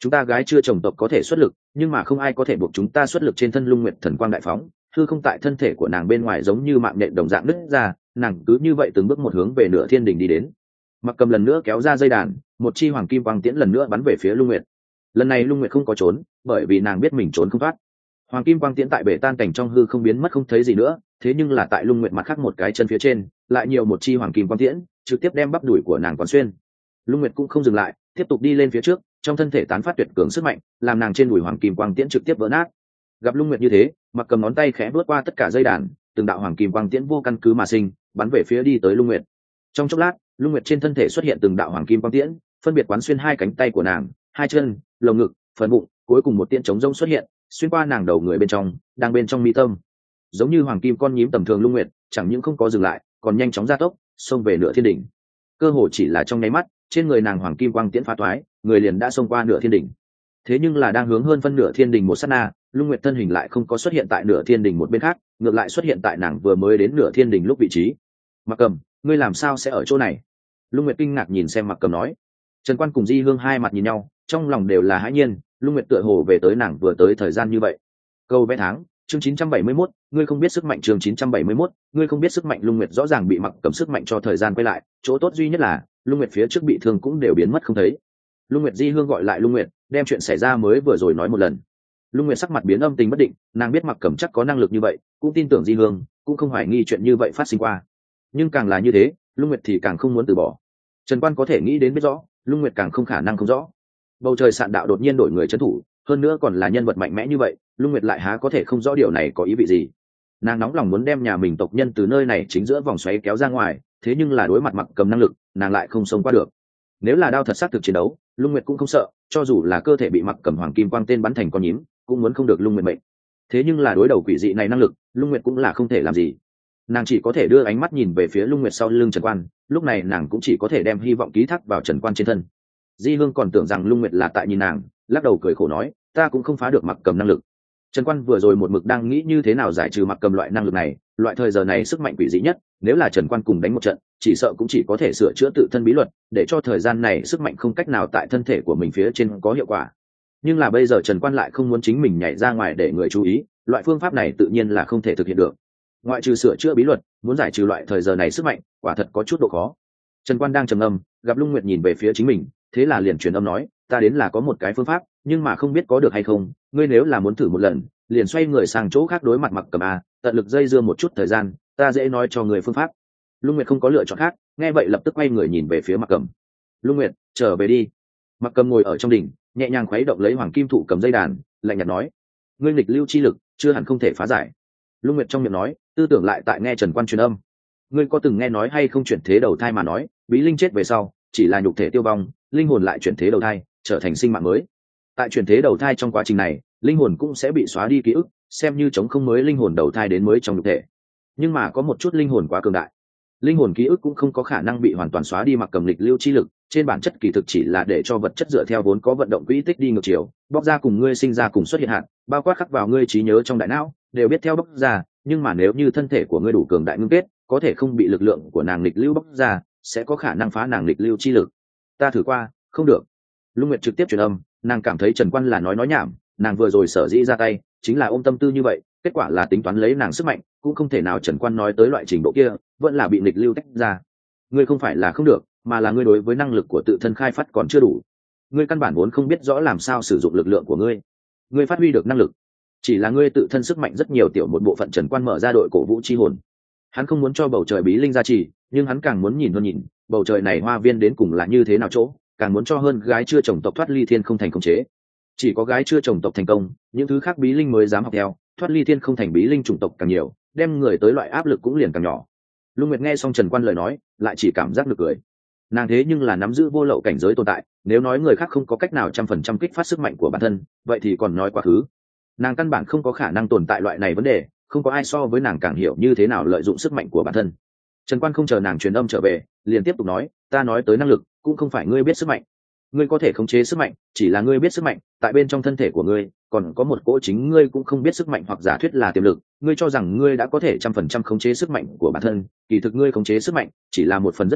chúng ta gái chưa chồng tộc có thể xuất lực, nhưng mà không ai có thể buộc chúng ta xuất lực trên thân Lung Nguyệt thần quang đại phóng, hư không tại thân thể của nàng bên ngoài giống như mạng nhện đồng dạng nứt ra, nàng cứ như vậy từng bước một hướng về nửa thiên đình đi đến. Mặc Cầm lần nữa kéo ra dây đàn, một chi hoàng kim quang tiễn lần nữa bắn về phía Lung Nguyệt. Lần này Lung Nguyệt không có trốn, bởi vì nàng biết mình trốn không thoát. Hoàng kim quang tiễn tại bể tan cảnh trong hư không biến mất không thấy gì nữa, thế nhưng là tại Lung Nguyệt mặt khác một cái chân phía trên, lại nhiều một chi hoàng kim quang tiễn, trực tiếp đem bắp đùi của nàng quán xuyên. Lung Nguyệt cũng không dừng lại, tiếp tục đi lên phía trước, trong thân thể tán phát tuyệt cường sức mạnh, làm nàng trên đùi hoàng kim quang tiễn trực tiếp vỡ nát. Gặp Lung Nguyệt như thế, Mặc Cầm ngón tay khẽ vuốt qua tất cả dây đàn, từng đạo hoàng kim quang tiễn vô căn cứ mà sinh, bắn về phía đi tới Lung Nguyệt. Trong chốc lát, Lung Nguyệt trên thân thể xuất hiện từng đạo hoàng kim quang tiễn, phân biệt quán xuyên hai cánh tay của nàng, hai chân, lồng ngực, phần bụng, cuối cùng một tiễn trống rỗng xuất hiện, xuyên qua nàng đầu người bên trong, đang bên trong mi tâm. Giống như hoàng kim con nhím tầm thường, Lung Nguyệt chẳng những không có dừng lại, còn nhanh chóng gia tốc, xông về nửa thiên đỉnh. Cơ hồ chỉ là trong nháy mắt, trên người nàng hoàng kim quang tiễn phá toái, người liền đã xông qua nửa thiên đỉnh. Thế nhưng là đang hướng hơn phân nửa thiên đỉnh một sát na, Lung Nguyệt thân hình lại không có xuất hiện tại nửa thiên đỉnh một bên khác, ngược lại xuất hiện tại nàng vừa mới đến nửa thiên đỉnh lúc vị trí. Mặc Cầm, ngươi làm sao sẽ ở chỗ này? Lung Nguyệt kinh ngạc nhìn xem Mặc Cầm nói. Trần Quan cùng Di Hương hai mặt nhìn nhau, trong lòng đều là hãi nhiên. Lung Nguyệt tựa hồ về tới nàng vừa tới thời gian như vậy. Câu vẽ tháng, chương 971, ngươi không biết sức mạnh. Chương 971, ngươi không biết sức mạnh. Lung Nguyệt rõ ràng bị Mặc Cầm sức mạnh cho thời gian quay lại, chỗ tốt duy nhất là Lung Nguyệt phía trước bị thương cũng đều biến mất không thấy. Lung Nguyệt Di Hương gọi lại Lung Nguyệt, đem chuyện xảy ra mới vừa rồi nói một lần. Lung Nguyệt sắc mặt biến âm tình bất định, nàng biết Mặc Cầm chắc có năng lực như vậy, cũng tin tưởng Di Hương, cũng không hoài nghi chuyện như vậy phát sinh qua. Nhưng càng là như thế, Lung Nguyệt thì càng không muốn từ bỏ. Trần Quan có thể nghĩ đến biết rõ, Lung Nguyệt càng không khả năng không rõ. Bầu trời sạn đạo đột nhiên đổi người trấn thủ, hơn nữa còn là nhân vật mạnh mẽ như vậy, Lung Nguyệt lại há có thể không rõ điều này có ý vị gì. Nàng nóng lòng muốn đem nhà mình tộc nhân từ nơi này chính giữa vòng xoáy kéo ra ngoài, thế nhưng là đối mặt Mặc Cầm năng lực, nàng lại không sống qua được. Nếu là đao thật xác thực chiến đấu, Lung Nguyệt cũng không sợ, cho dù là cơ thể bị Mặc Cầm hoàng kim quang tên bắn thành con nhím, cũng muốn không được Lung Nguyệt mệnh. Thế nhưng là đối đầu quỷ dị này năng lực, Lung Nguyệt cũng là không thể làm gì. Nàng chỉ có thể đưa ánh mắt nhìn về phía Lung Nguyệt sau lưng Trần Quan, lúc này nàng cũng chỉ có thể đem hy vọng ký thác vào Trần Quan trên thân. Di Hương còn tưởng rằng Lung Nguyệt là tại nhìn nàng, lắc đầu cười khổ nói, ta cũng không phá được Mặc Cầm năng lực. Trần Quan vừa rồi một mực đang nghĩ như thế nào giải trừ Mặc Cầm loại năng lực này, loại thời giờ này sức mạnh quỷ dị nhất, nếu là Trần Quan cùng đánh một trận, chỉ sợ cũng chỉ có thể sửa chữa tự thân bí luật, để cho thời gian này sức mạnh không cách nào tại thân thể của mình phía trên có hiệu quả. Nhưng là bây giờ Trần Quan lại không muốn chính mình nhảy ra ngoài để người chú ý, loại phương pháp này tự nhiên là không thể thực hiện được. Ngoại trừ sửa chữa bí luật, muốn giải trừ loại thời giờ này sức mạnh, quả thật có chút độ khó. Trần Quan đang trầm ngâm, gặp Lung Nguyệt nhìn về phía chính mình, thế là liền truyền âm nói, ta đến là có một cái phương pháp, nhưng mà không biết có được hay không, ngươi nếu là muốn thử một lần, liền xoay người sang chỗ khác đối mặt Mặc Cầm a, tận lực dây dưa một chút thời gian, ta dễ nói cho người phương pháp. Lung Nguyệt không có lựa chọn khác, nghe vậy lập tức quay người nhìn về phía Mặc Cầm. Lung Nguyệt, trở về đi. Mặc Cầm ngồi ở trong đỉnh, nhẹ nhàng khuấy động lấy hoàng kim thụ cầm dây đàn, lạnh nhạt nói, ngươi nghịch lưu chi lực chưa hẳn không thể phá giải. Lung Nguyệt trong miệng nói, tư tưởng lại tại nghe Trần Quan truyền âm. Ngươi có từng nghe nói hay không chuyển thế đầu thai mà nói, bí linh chết về sau, chỉ là nhục thể tiêu vong, linh hồn lại chuyển thế đầu thai, trở thành sinh mạng mới. Tại chuyển thế đầu thai trong quá trình này, linh hồn cũng sẽ bị xóa đi ký ức, xem như chống không mới linh hồn đầu thai đến mới trong nhục thể. Nhưng mà có một chút linh hồn quá cường đại, linh hồn ký ức cũng không có khả năng bị hoàn toàn xóa đi. Mặc Cầm nghịch lưu chi lực, trên bản chất kỳ thực chỉ là để cho vật chất dựa theo vốn có vận động quỹ tích đi ngược chiều, bóc ra cùng ngươi sinh ra cùng xuất hiện hạn, bao quát khắc vào ngươi trí nhớ trong đại não, đều biết theo bóc ra. Nhưng mà nếu như thân thể của ngươi đủ cường đại ngưng kết, có thể không bị lực lượng của nàng nghịch lưu bóc ra, sẽ có khả năng phá nàng nghịch lưu chi lực. Ta thử qua, không được. Lung Nguyệt trực tiếp truyền âm, nàng cảm thấy Trần Quan là nói nhảm, nàng vừa rồi sở dĩ ra tay, chính là ôm tâm tư như vậy, kết quả là tính toán lấy nàng sức mạnh, cũng không thể nào Trần Quan nói tới loại trình độ kia, vẫn là bị nghịch lưu tách ra. Ngươi không phải là không được, mà là ngươi đối với năng lực của tự thân khai phát còn chưa đủ. Ngươi căn bản vốn không biết rõ làm sao sử dụng lực lượng của ngươi. Ngươi phát huy được năng lực, chỉ là ngươi tự thân sức mạnh rất nhiều tiểu một bộ phận. Trần Quan mở ra đội cổ vũ chi hồn. Hắn không muốn cho bầu trời bí linh gia trì, nhưng hắn càng muốn nhìn hơn nhìn, bầu trời này hoa viên đến cùng là như thế nào chỗ, càng muốn cho hơn gái chưa chồng tộc thoát ly thiên không thành khống chế. Chỉ có gái chưa chồng tộc thành công, những thứ khác bí linh mới dám học theo, thoát ly thiên không thành bí linh chủng tộc càng nhiều, đem người tới loại áp lực cũng liền càng nhỏ. Lung Nguyệt nghe xong Trần Quan lời nói, lại chỉ cảm giác được cười. Nàng thế nhưng là nắm giữ vô lậu cảnh giới tồn tại, nếu nói người khác không có cách nào 100% kích phát sức mạnh của bản thân, vậy thì còn nói quá khứ. Nàng căn bản không có khả năng tồn tại loại này vấn đề, không có ai so với nàng càng hiểu như thế nào lợi dụng sức mạnh của bản thân. Trần Quan không chờ nàng truyền âm trở về, liền tiếp tục nói, ta nói tới năng lực, cũng không phải ngươi biết sức mạnh. Ngươi có thể khống chế sức mạnh, chỉ là ngươi biết sức mạnh, tại bên trong thân thể của ngươi, còn có một cỗ chính ngươi cũng không biết sức mạnh hoặc giả thuyết là tiềm lực. Ngươi cho rằng ngươi đã có thể 100% khống chế sức mạnh của bản thân, kỳ thực ngươi khống chế sức mạnh chỉ là một phần rất nhỏ,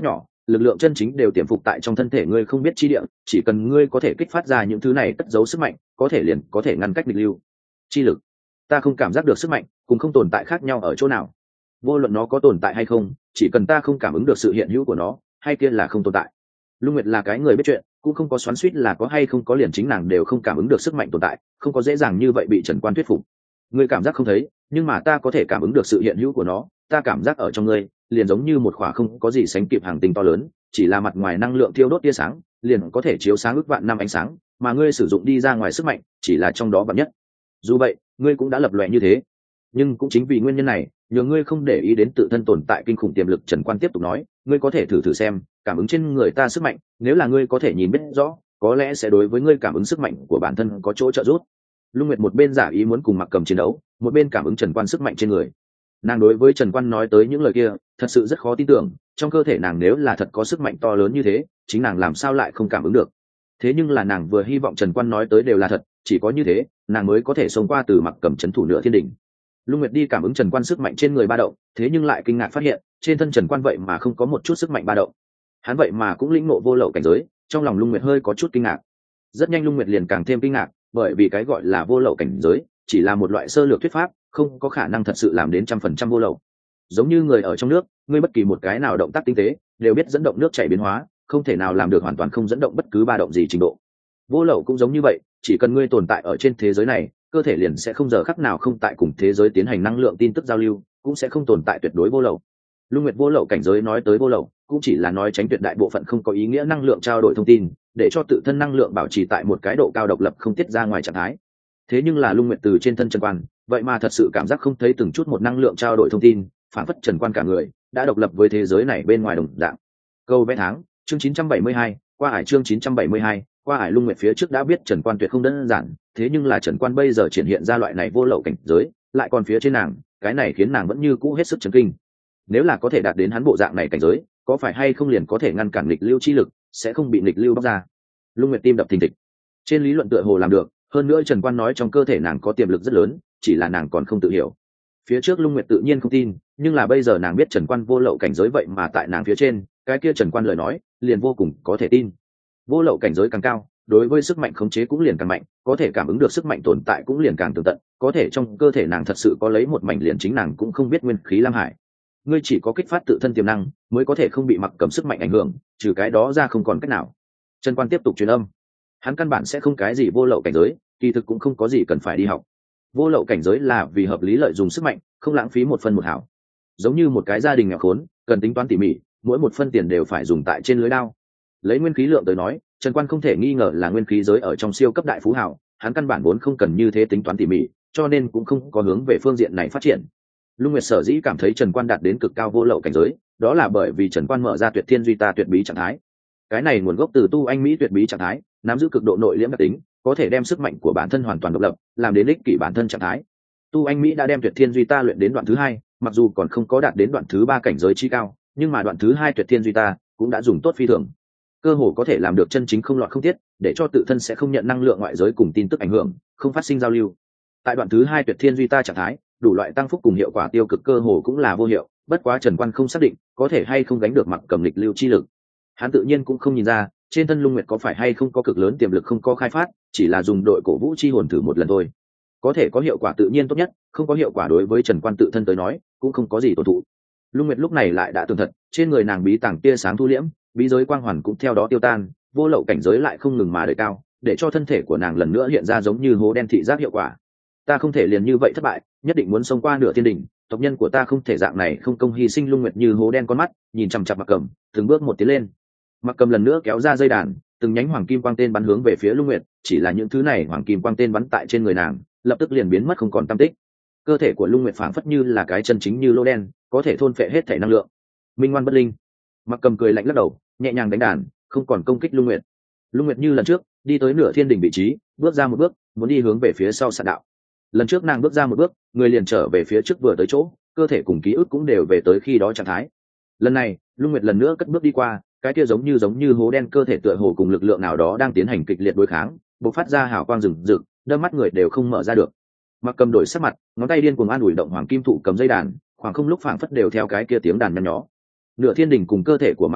lực lượng chân chính đều tiềm phục tại trong thân thể ngươi không biết chi địa, chỉ cần ngươi có thể kích phát ra những thứ này cất giấu sức mạnh, có thể liền có thể ngăn cách địch lưu chi lực. Ta không cảm giác được sức mạnh cùng không tồn tại khác nhau ở chỗ nào. Vô luận nó có tồn tại hay không, chỉ cần ta không cảm ứng được sự hiện hữu của nó, hay kia là không tồn tại. Lung Nguyệt là cái người biết chuyện, cũng không có xoắn xuýt là có hay không có, liền chính nàng đều không cảm ứng được sức mạnh tồn tại, không có dễ dàng như vậy bị Trần Quan thuyết phục. Ngươi cảm giác không thấy, nhưng mà ta có thể cảm ứng được sự hiện hữu của nó, ta cảm giác ở trong ngươi, liền giống như một khỏa không có gì sánh kịp hàng tinh to lớn, chỉ là mặt ngoài năng lượng thiêu đốt tia sáng, liền có thể chiếu sáng ước vạn năm ánh sáng, mà ngươi sử dụng đi ra ngoài sức mạnh, chỉ là trong đó vạn nhất. Dù vậy, ngươi cũng đã lập lòe như thế, nhưng cũng chính vì nguyên nhân này, nhờ ngươi không để ý đến tự thân tồn tại kinh khủng tiềm lực. Trần Quan tiếp tục nói, ngươi có thể thử xem, cảm ứng trên người ta sức mạnh, nếu là ngươi có thể nhìn biết rõ, có lẽ sẽ đối với ngươi cảm ứng sức mạnh của bản thân có chỗ trợ giúp. Lung Nguyệt một bên giả ý muốn cùng Mặc Cầm chiến đấu, một bên cảm ứng Trần Quan sức mạnh trên người. Nàng đối với Trần Quan nói tới những lời kia, thật sự rất khó tin tưởng, trong cơ thể nàng nếu là thật có sức mạnh to lớn như thế, chính nàng làm sao lại không cảm ứng được. Thế nhưng là nàng vừa hy vọng Trần Quan nói tới đều là thật, chỉ có như thế, nàng mới có thể xông qua từ Mặc Cầm trấn thủ Nửa Thiên Đỉnh. Lung Nguyệt đi cảm ứng Trần Quan sức mạnh trên người ba động, thế nhưng lại kinh ngạc phát hiện, trên thân Trần Quan vậy mà không có một chút sức mạnh ba động. Hắn vậy mà cũng lĩnh ngộ vô lậu cảnh giới, trong lòng Lung Nguyệt hơi có chút kinh ngạc. Rất nhanh Lung Nguyệt liền càng thêm kinh ngạc, bởi vì cái gọi là vô lậu cảnh giới, chỉ là một loại sơ lược thuyết pháp, không có khả năng thật sự làm đến 100% vô lậu. Giống như người ở trong nước, ngươi bất kỳ một cái nào động tác tinh tế, đều biết dẫn động nước chảy biến hóa, không thể nào làm được hoàn toàn không dẫn động bất cứ ba động gì trình độ. Vô lậu cũng giống như vậy, chỉ cần ngươi tồn tại ở trên thế giới này, cơ thể liền sẽ không giờ khắc nào không tại cùng thế giới tiến hành năng lượng tin tức giao lưu, cũng sẽ không tồn tại tuyệt đối vô lậu. Lung Nguyệt vô lậu cảnh giới nói tới vô lậu, cũng chỉ là nói tránh tuyệt đại bộ phận không có ý nghĩa năng lượng trao đổi thông tin, để cho tự thân năng lượng bảo trì tại một cái độ cao độc lập không tiết ra ngoài trạng thái. Thế nhưng là Lung Nguyệt từ trên thân Trần Quan, vậy mà thật sự cảm giác không thấy từng chút một năng lượng trao đổi thông tin, phản phất Trần Quan cả người đã độc lập với thế giới này bên ngoài đồng dạng. Câu vẽ tháng, chương 972, qua ải chương 972, qua ải. Lung Nguyệt phía trước đã biết Trần Quan tuyệt không đơn giản, thế nhưng là Trần Quan bây giờ triển hiện ra loại này vô lậu cảnh giới, lại còn phía trên nàng, cái này khiến nàng vẫn như cũ hết sức chấn kinh. Nếu là có thể đạt đến hắn bộ dạng này cảnh giới, có phải hay không liền có thể ngăn cản nghịch lưu chi lực, sẽ không bị nghịch lưu bóc ra. Lung Nguyệt tim đập thình thịch. Trên lý luận tựa hồ làm được, hơn nữa Trần Quan nói trong cơ thể nàng có tiềm lực rất lớn, chỉ là nàng còn không tự hiểu. Phía trước Lung Nguyệt tự nhiên không tin, nhưng là bây giờ nàng biết Trần Quan vô lậu cảnh giới, vậy mà tại nàng phía trên, cái kia Trần Quan lời nói liền vô cùng có thể tin. Vô lậu cảnh giới càng cao, đối với sức mạnh khống chế cũng liền càng mạnh, có thể cảm ứng được sức mạnh tồn tại cũng liền càng tường tận, có thể trong cơ thể nàng thật sự có lấy một mảnh liền chính nàng cũng không biết nguyên khí lam hải. Ngươi chỉ có kích phát tự thân tiềm năng, mới có thể không bị Mặc Cầm sức mạnh ảnh hưởng, trừ cái đó ra không còn cách nào. Trần Quan tiếp tục truyền âm. Hắn căn bản sẽ không cái gì vô lậu cảnh giới, kỳ thực cũng không có gì cần phải đi học. Vô lậu cảnh giới là vì hợp lý lợi dụng sức mạnh, không lãng phí một phân một hào. Giống như một cái gia đình nghèo khốn, cần tính toán tỉ mỉ, mỗi một phân tiền đều phải dùng tại trên lưới đao. Lấy nguyên khí lượng tới nói, Trần Quan không thể nghi ngờ là nguyên khí giới ở trong siêu cấp đại phú hào, hắn căn bản vốn không cần như thế tính toán tỉ mỉ, cho nên cũng không có hướng về phương diện này phát triển. Lung Nguyệt sở dĩ cảm thấy Trần Quan đạt đến cực cao vô lậu cảnh giới, đó là bởi vì Trần Quan mở ra tuyệt thiên duy ta tuyệt bí trạng thái. Cái này nguồn gốc từ tu anh mỹ tuyệt bí trạng thái, nắm giữ cực độ nội liễm đặc tính, có thể đem sức mạnh của bản thân hoàn toàn độc lập, làm đến ích kỷ bản thân trạng thái. Tu anh mỹ đã đem tuyệt thiên duy ta luyện đến đoạn thứ 2, mặc dù còn không có đạt đến đoạn thứ 3 cảnh giới chi cao, nhưng mà đoạn thứ 2 tuyệt thiên duy ta cũng đã dùng tốt phi thường, cơ hồ có thể làm được chân chính không loạn không tiết, để cho tự thân sẽ không nhận năng lượng ngoại giới cùng tin tức ảnh hưởng, không phát sinh giao lưu. Tại đoạn thứ 2 tuyệt thiên duy ta trạng thái, đủ loại tăng phúc cùng hiệu quả tiêu cực cơ hồ cũng là vô hiệu, bất quá Trần Quan không xác định có thể hay không gánh được Mặc Cầm lịch lưu chi lực. Hắn tự nhiên cũng không nhìn ra trên thân Lung Nguyệt có phải hay không có cực lớn tiềm lực không có khai phát, chỉ là dùng đội cổ vũ chi hồn thử một lần thôi. Có thể có hiệu quả tự nhiên tốt nhất, không có hiệu quả đối với Trần Quan tự thân tới nói cũng không có gì tổn thụ. Lung Nguyệt lúc này lại đã tường thật, trên người nàng bí tàng tia sáng thu liễm, bí giới quang hoàn cũng theo đó tiêu tan, vô lậu cảnh giới lại không ngừng mà đề cao, để cho thân thể của nàng lần nữa hiện ra giống như hố đen thị giác hiệu quả. Ta không thể liền như vậy thất bại, nhất định muốn xông qua Nửa Thiên Đỉnh, tộc nhân của ta không thể dạng này không công hy sinh. Lung Nguyệt như hố đen con mắt nhìn chằm chằm Mặc Cầm, từng bước một tiến lên. Mặc Cầm lần nữa kéo ra dây đàn, từng nhánh hoàng kim quang tên bắn hướng về phía Lung Nguyệt, chỉ là những thứ này hoàng kim quang tên bắn tại trên người nàng, lập tức liền biến mất không còn tăm tích. Cơ thể của Lung Nguyệt phảng phất như là cái chân chính như lô đen, có thể thôn phệ hết thể năng lượng. Minh ngoan bất linh. Mặc Cầm cười lạnh lắc đầu, nhẹ nhàng đánh đàn, không còn công kích Lung Nguyệt. Lung Nguyệt như lần trước, đi tới Nửa Thiên Đỉnh vị trí, bước ra một bước, muốn đi hướng về phía sau sạn đạo. Lần trước nàng bước ra một bước, người liền trở về phía trước vừa tới chỗ, cơ thể cùng ký ức cũng đều về tới khi đó trạng thái. Lần này, Lung Nguyệt lần nữa cất bước đi qua, cái kia giống như hố đen cơ thể tựa hồ cùng lực lượng nào đó đang tiến hành kịch liệt đối kháng, bộc phát ra hào quang rừng rực, đôi mắt người đều không mở ra được. Mặc Cầm đổi sắc mặt, ngón tay điên cuồng an ủi động hoàng kim thụ cầm dây đàn, khoảng không lúc phảng phất đều theo cái kia tiếng đàn nhăn nhó. Nửa Thiên Đỉnh cùng cơ thể của Mặc Cầm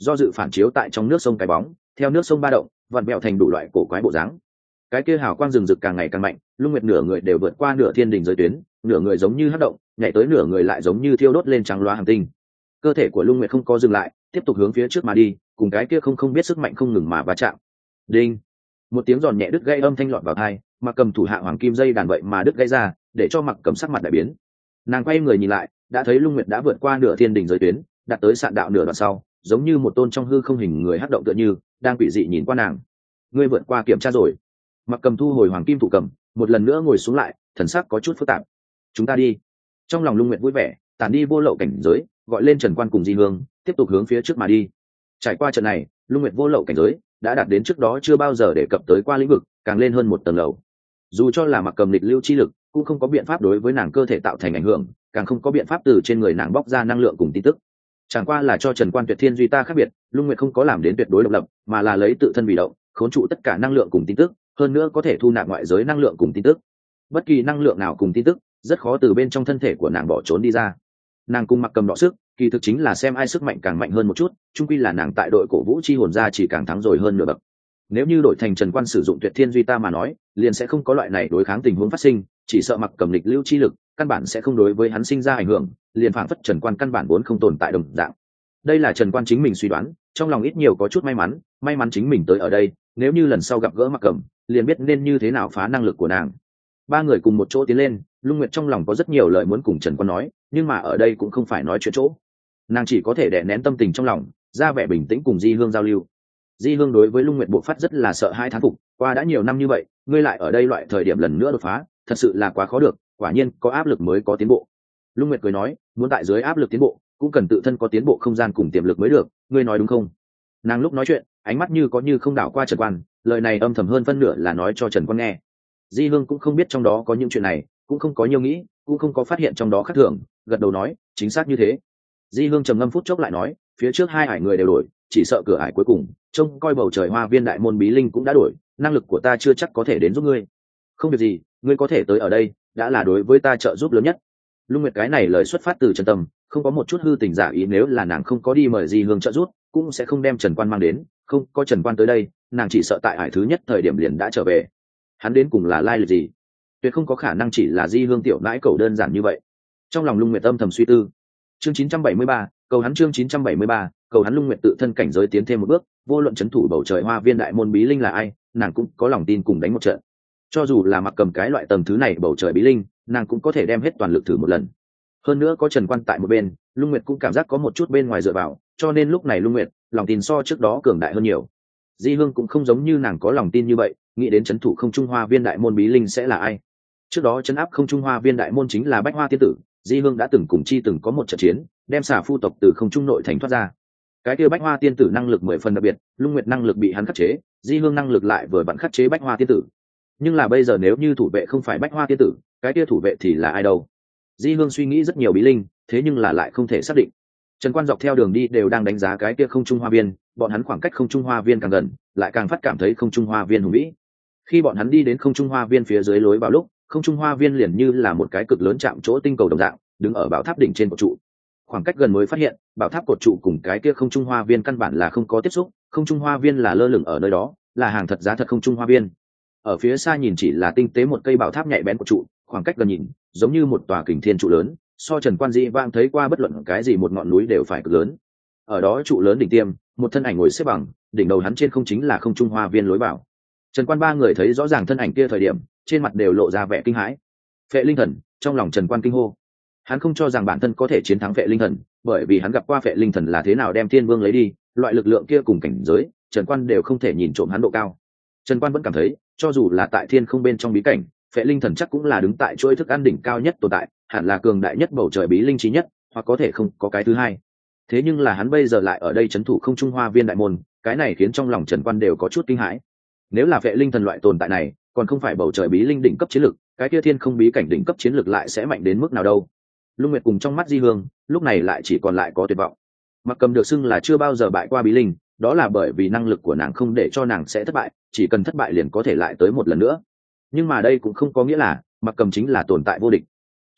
do dự phản chiếu tại trong nước sông cái bóng, theo nước sông ba động vặn vẹo thành đủ loại cổ quái bộ dáng. Cái kia hào quang rừng rực càng ngày càng mạnh, Lung Nguyệt nửa người đều vượt qua nửa thiên đình giới tuyến, nửa người giống như hất động, nhảy tới nửa người lại giống như thiêu đốt lên trắng loá hành tinh. Cơ thể của Lung Nguyệt không có dừng lại, tiếp tục hướng phía trước mà đi, cùng cái kia không biết sức mạnh không ngừng mà va chạm. Đinh! Một tiếng giòn nhẹ đứt gãy âm thanh lọt vào tai, Mặc Cầm thủ hạ hoàng kim dây đàn vậy mà đứt gãy ra, để cho Mặc Cầm sắc mặt đại biến. Nàng quay người nhìn lại, đã thấy Lung Nguyệt đã vượt qua nửa thiên đình giới tuyến, đạt tới sạn đạo nửa đoạn sau, giống như một tôn trong hư không hình người hắc động tựa như đang quỷ dị nhìn qua nàng. Ngươi vượt qua kiểm tra rồi. Mặc Cầm thu hồi hoàng kim thủ cầm, một lần nữa ngồi xuống lại, thần sắc có chút phức tạp. Chúng ta đi. Trong lòng Lung Nguyệt vui vẻ, tản đi vô lậu cảnh giới, gọi lên Trần Quan cùng Di Hương, tiếp tục hướng phía trước mà đi. Trải qua trận này, Lung Nguyệt vô lậu cảnh giới đã đạt đến trước đó chưa bao giờ đề cập tới qua lĩnh vực, càng lên hơn một tầng lầu. Dù cho là Mặc Cầm lịch lưu chi lực, cũng không có biện pháp đối với nàng cơ thể tạo thành ảnh hưởng, càng không có biện pháp từ trên người nàng bóc ra năng lượng cùng tin tức. Chẳng qua là cho Trần Quan Tuyệt Thiên duy ta khác biệt, Lung Nguyệt không có làm đến tuyệt đối độc lập, mà là lấy tự thân vì động, khốn trụ tất cả năng lượng cùng tin tức, hơn nữa có thể thu nạp ngoại giới năng lượng cùng tin tức. Bất kỳ năng lượng nào cùng tin tức rất khó từ bên trong thân thể của nàng bỏ trốn đi ra. Nàng cùng Mặc Cầm đọ sức, kỳ thực chính là xem ai sức mạnh càng mạnh hơn một chút, chung quy là nàng tại đội cổ vũ chi hồn ra chỉ càng thắng rồi hơn nửa bậc. Nếu như đổi thành Trần Quan sử dụng Tuyệt Thiên duy ta mà nói, liền sẽ không có loại này đối kháng tình huống phát sinh, chỉ sợ Mặc Cầm lịch lưu chi lực căn bản sẽ không đối với hắn sinh ra ảnh hưởng, liền phảng phất Trần Quan căn bản vốn không tồn tại đồng dạng. Đây là Trần Quan chính mình suy đoán, trong lòng ít nhiều có chút may mắn chính mình tới ở đây, nếu như lần sau gặp gỡ Mặc Cầm, liền biết nên như thế nào phá năng lực của nàng. Ba người cùng một chỗ tiến lên, Lung Nguyệt trong lòng có rất nhiều lời muốn cùng Trần Quan nói, nhưng mà ở đây cũng không phải nói chuyện chỗ. Nàng chỉ có thể đè nén tâm tình trong lòng, ra vẻ bình tĩnh cùng Di Hương giao lưu. Di Hương đối với Lung Nguyệt bộ phát rất là sợ hai thán phục, qua đã nhiều năm như vậy, ngươi lại ở đây loại thời điểm lần nữa đột phá, thật sự là quá khó được, quả nhiên có áp lực mới có tiến bộ. Lung Nguyệt cười nói, muốn tại dưới áp lực tiến bộ, cũng cần tự thân có tiến bộ không gian cùng tiềm lực mới được, ngươi nói đúng không? Nàng lúc nói chuyện, ánh mắt như có như không đảo qua Trần Quan, lời này âm thầm hơn phân nửa là nói cho Trần Quan nghe. Di Hương cũng không biết trong đó có những chuyện này, cũng không có nhiều nghĩ, cũng không có phát hiện trong đó khác thường, gật đầu nói, chính xác như thế. Di Hương trầm ngâm phút chốc lại nói, phía trước hai hải người đều đổi, chỉ sợ cửa hải cuối cùng, trông coi bầu trời hoa viên đại môn bí linh cũng đã đổi, năng lực của ta chưa chắc có thể đến giúp ngươi. Không việc gì, ngươi có thể tới ở đây, đã là đối với ta trợ giúp lớn nhất. Lung Nguyệt cái này lời xuất phát từ chân tâm, không có một chút hư tình giả ý, nếu là nàng không có đi mời Di Hương trợ giúp, cũng sẽ không đem Trần Quan mang đến, không có Trần Quan tới đây, nàng chỉ sợ tại hải thứ nhất thời điểm liền đã trở về. Hắn đến cùng là lai lịch gì? Tuyệt không có khả năng chỉ là Di Hương tiểu nãi cẩu đơn giản như vậy. Trong lòng Lung Nguyệt âm thầm suy tư. Chương 973, cầu hắn chương 973, cầu hắn. Lung Nguyệt tự thân cảnh giới tiến thêm một bước, vô luận trấn thủ bầu trời hoa viên đại môn bí linh là ai, nàng cũng có lòng tin cùng đánh một trận. Cho dù là Mặc Cầm cái loại tầng thứ này bầu trời bí linh, nàng cũng có thể đem hết toàn lực thử một lần. Hơn nữa có Trần Quan tại một bên, Lung Nguyệt cũng cảm giác có một chút bên ngoài dựa vào, cho nên lúc này Lung Nguyệt lòng tin so trước đó cường đại hơn nhiều. Di Hương cũng không giống như nàng có lòng tin như vậy, nghĩ đến trấn thủ không trung hoa viên đại môn bí linh sẽ là ai. Trước đó trấn áp không trung hoa viên đại môn chính là Bách Hoa tiên tử, Di Hương đã từng cùng chi từng có một trận chiến, đem xả phu tộc từ không trung nội thành thoát ra. Cái kia Bách Hoa tiên tử năng lực 10 phần đặc biệt, Lung Nguyệt năng lực bị hắn khắc chế, Di Hương năng lực lại vừa vặn khắc chế Bách Hoa tiên tử. Nhưng là bây giờ nếu như thủ vệ không phải Bách Hoa tiên tử, cái kia thủ vệ thì là ai đâu? Di Hương suy nghĩ rất nhiều bí linh, thế nhưng là lại không thể xác định. Trần Quan dọc theo đường đi đều đang đánh giá cái kia không trung hoa viên, bọn hắn khoảng cách không trung hoa viên càng gần, lại càng phát cảm thấy không trung hoa viên hùng vĩ. Khi bọn hắn đi đến không trung hoa viên phía dưới lối vào lúc, không trung hoa viên liền như là một cái cực lớn chạm chỗ tinh cầu đồng dạng, đứng ở bảo tháp đỉnh trên cột trụ. Khoảng cách gần mới phát hiện, bảo tháp cột trụ cùng cái kia không trung hoa viên căn bản là không có tiếp xúc, không trung hoa viên là lơ lửng ở nơi đó, là hàng thật giá thật không trung hoa viên. Ở phía xa nhìn chỉ là tinh tế một cây bảo tháp nhạy bén cột trụ, khoảng cách gần nhìn, giống như một tòa kình thiên trụ lớn, so Trần Quan dĩ vãng thấy qua bất luận cái gì một ngọn núi đều phải cực lớn. Ở đó trụ lớn đỉnh tiêm, một thân ảnh ngồi xếp bằng, đỉnh đầu hắn trên không chính là không trung hoa viên lối vào. Trần Quan ba người thấy rõ ràng thân ảnh kia thời điểm, trên mặt đều lộ ra vẻ kinh hãi. Phệ linh thần, trong lòng Trần Quan kinh hô. Hắn không cho rằng bản thân có thể chiến thắng Phệ linh thần, bởi vì hắn gặp qua Phệ linh thần là thế nào đem Thiên Vương lấy đi, loại lực lượng kia cùng cảnh giới, Trần Quan đều không thể nhìn trộm hắn độ cao. Trần Quan vẫn cảm thấy, cho dù là tại thiên không bên trong bí cảnh, Phệ linh thần chắc cũng là đứng tại chuỗi thức ăn đỉnh cao nhất tồn tại, hẳn là cường đại nhất bầu trời bí linh trí nhất, hoặc có thể không có cái thứ hai. Thế nhưng là hắn bây giờ lại ở đây trấn thủ không trung hoa viên đại môn, cái này khiến trong lòng Trần Quan đều có chút kinh hãi. Nếu là Phệ linh thần loại tồn tại này, còn không phải bầu trời bí linh đỉnh cấp chiến lực, cái kia thiên không bí cảnh đỉnh cấp chiến lực lại sẽ mạnh đến mức nào đâu? Lung Nguyệt cùng trong mắt Di Hương, lúc này lại chỉ còn lại có tuyệt vọng. Mặc Cầm được xưng là chưa bao giờ bại qua bí linh, đó là bởi vì năng lực của nàng không để cho nàng sẽ thất bại, chỉ cần thất bại liền có thể lại tới một lần nữa. Nhưng mà đây cũng không có nghĩa là Mặc Cầm chính là tồn tại vô địch.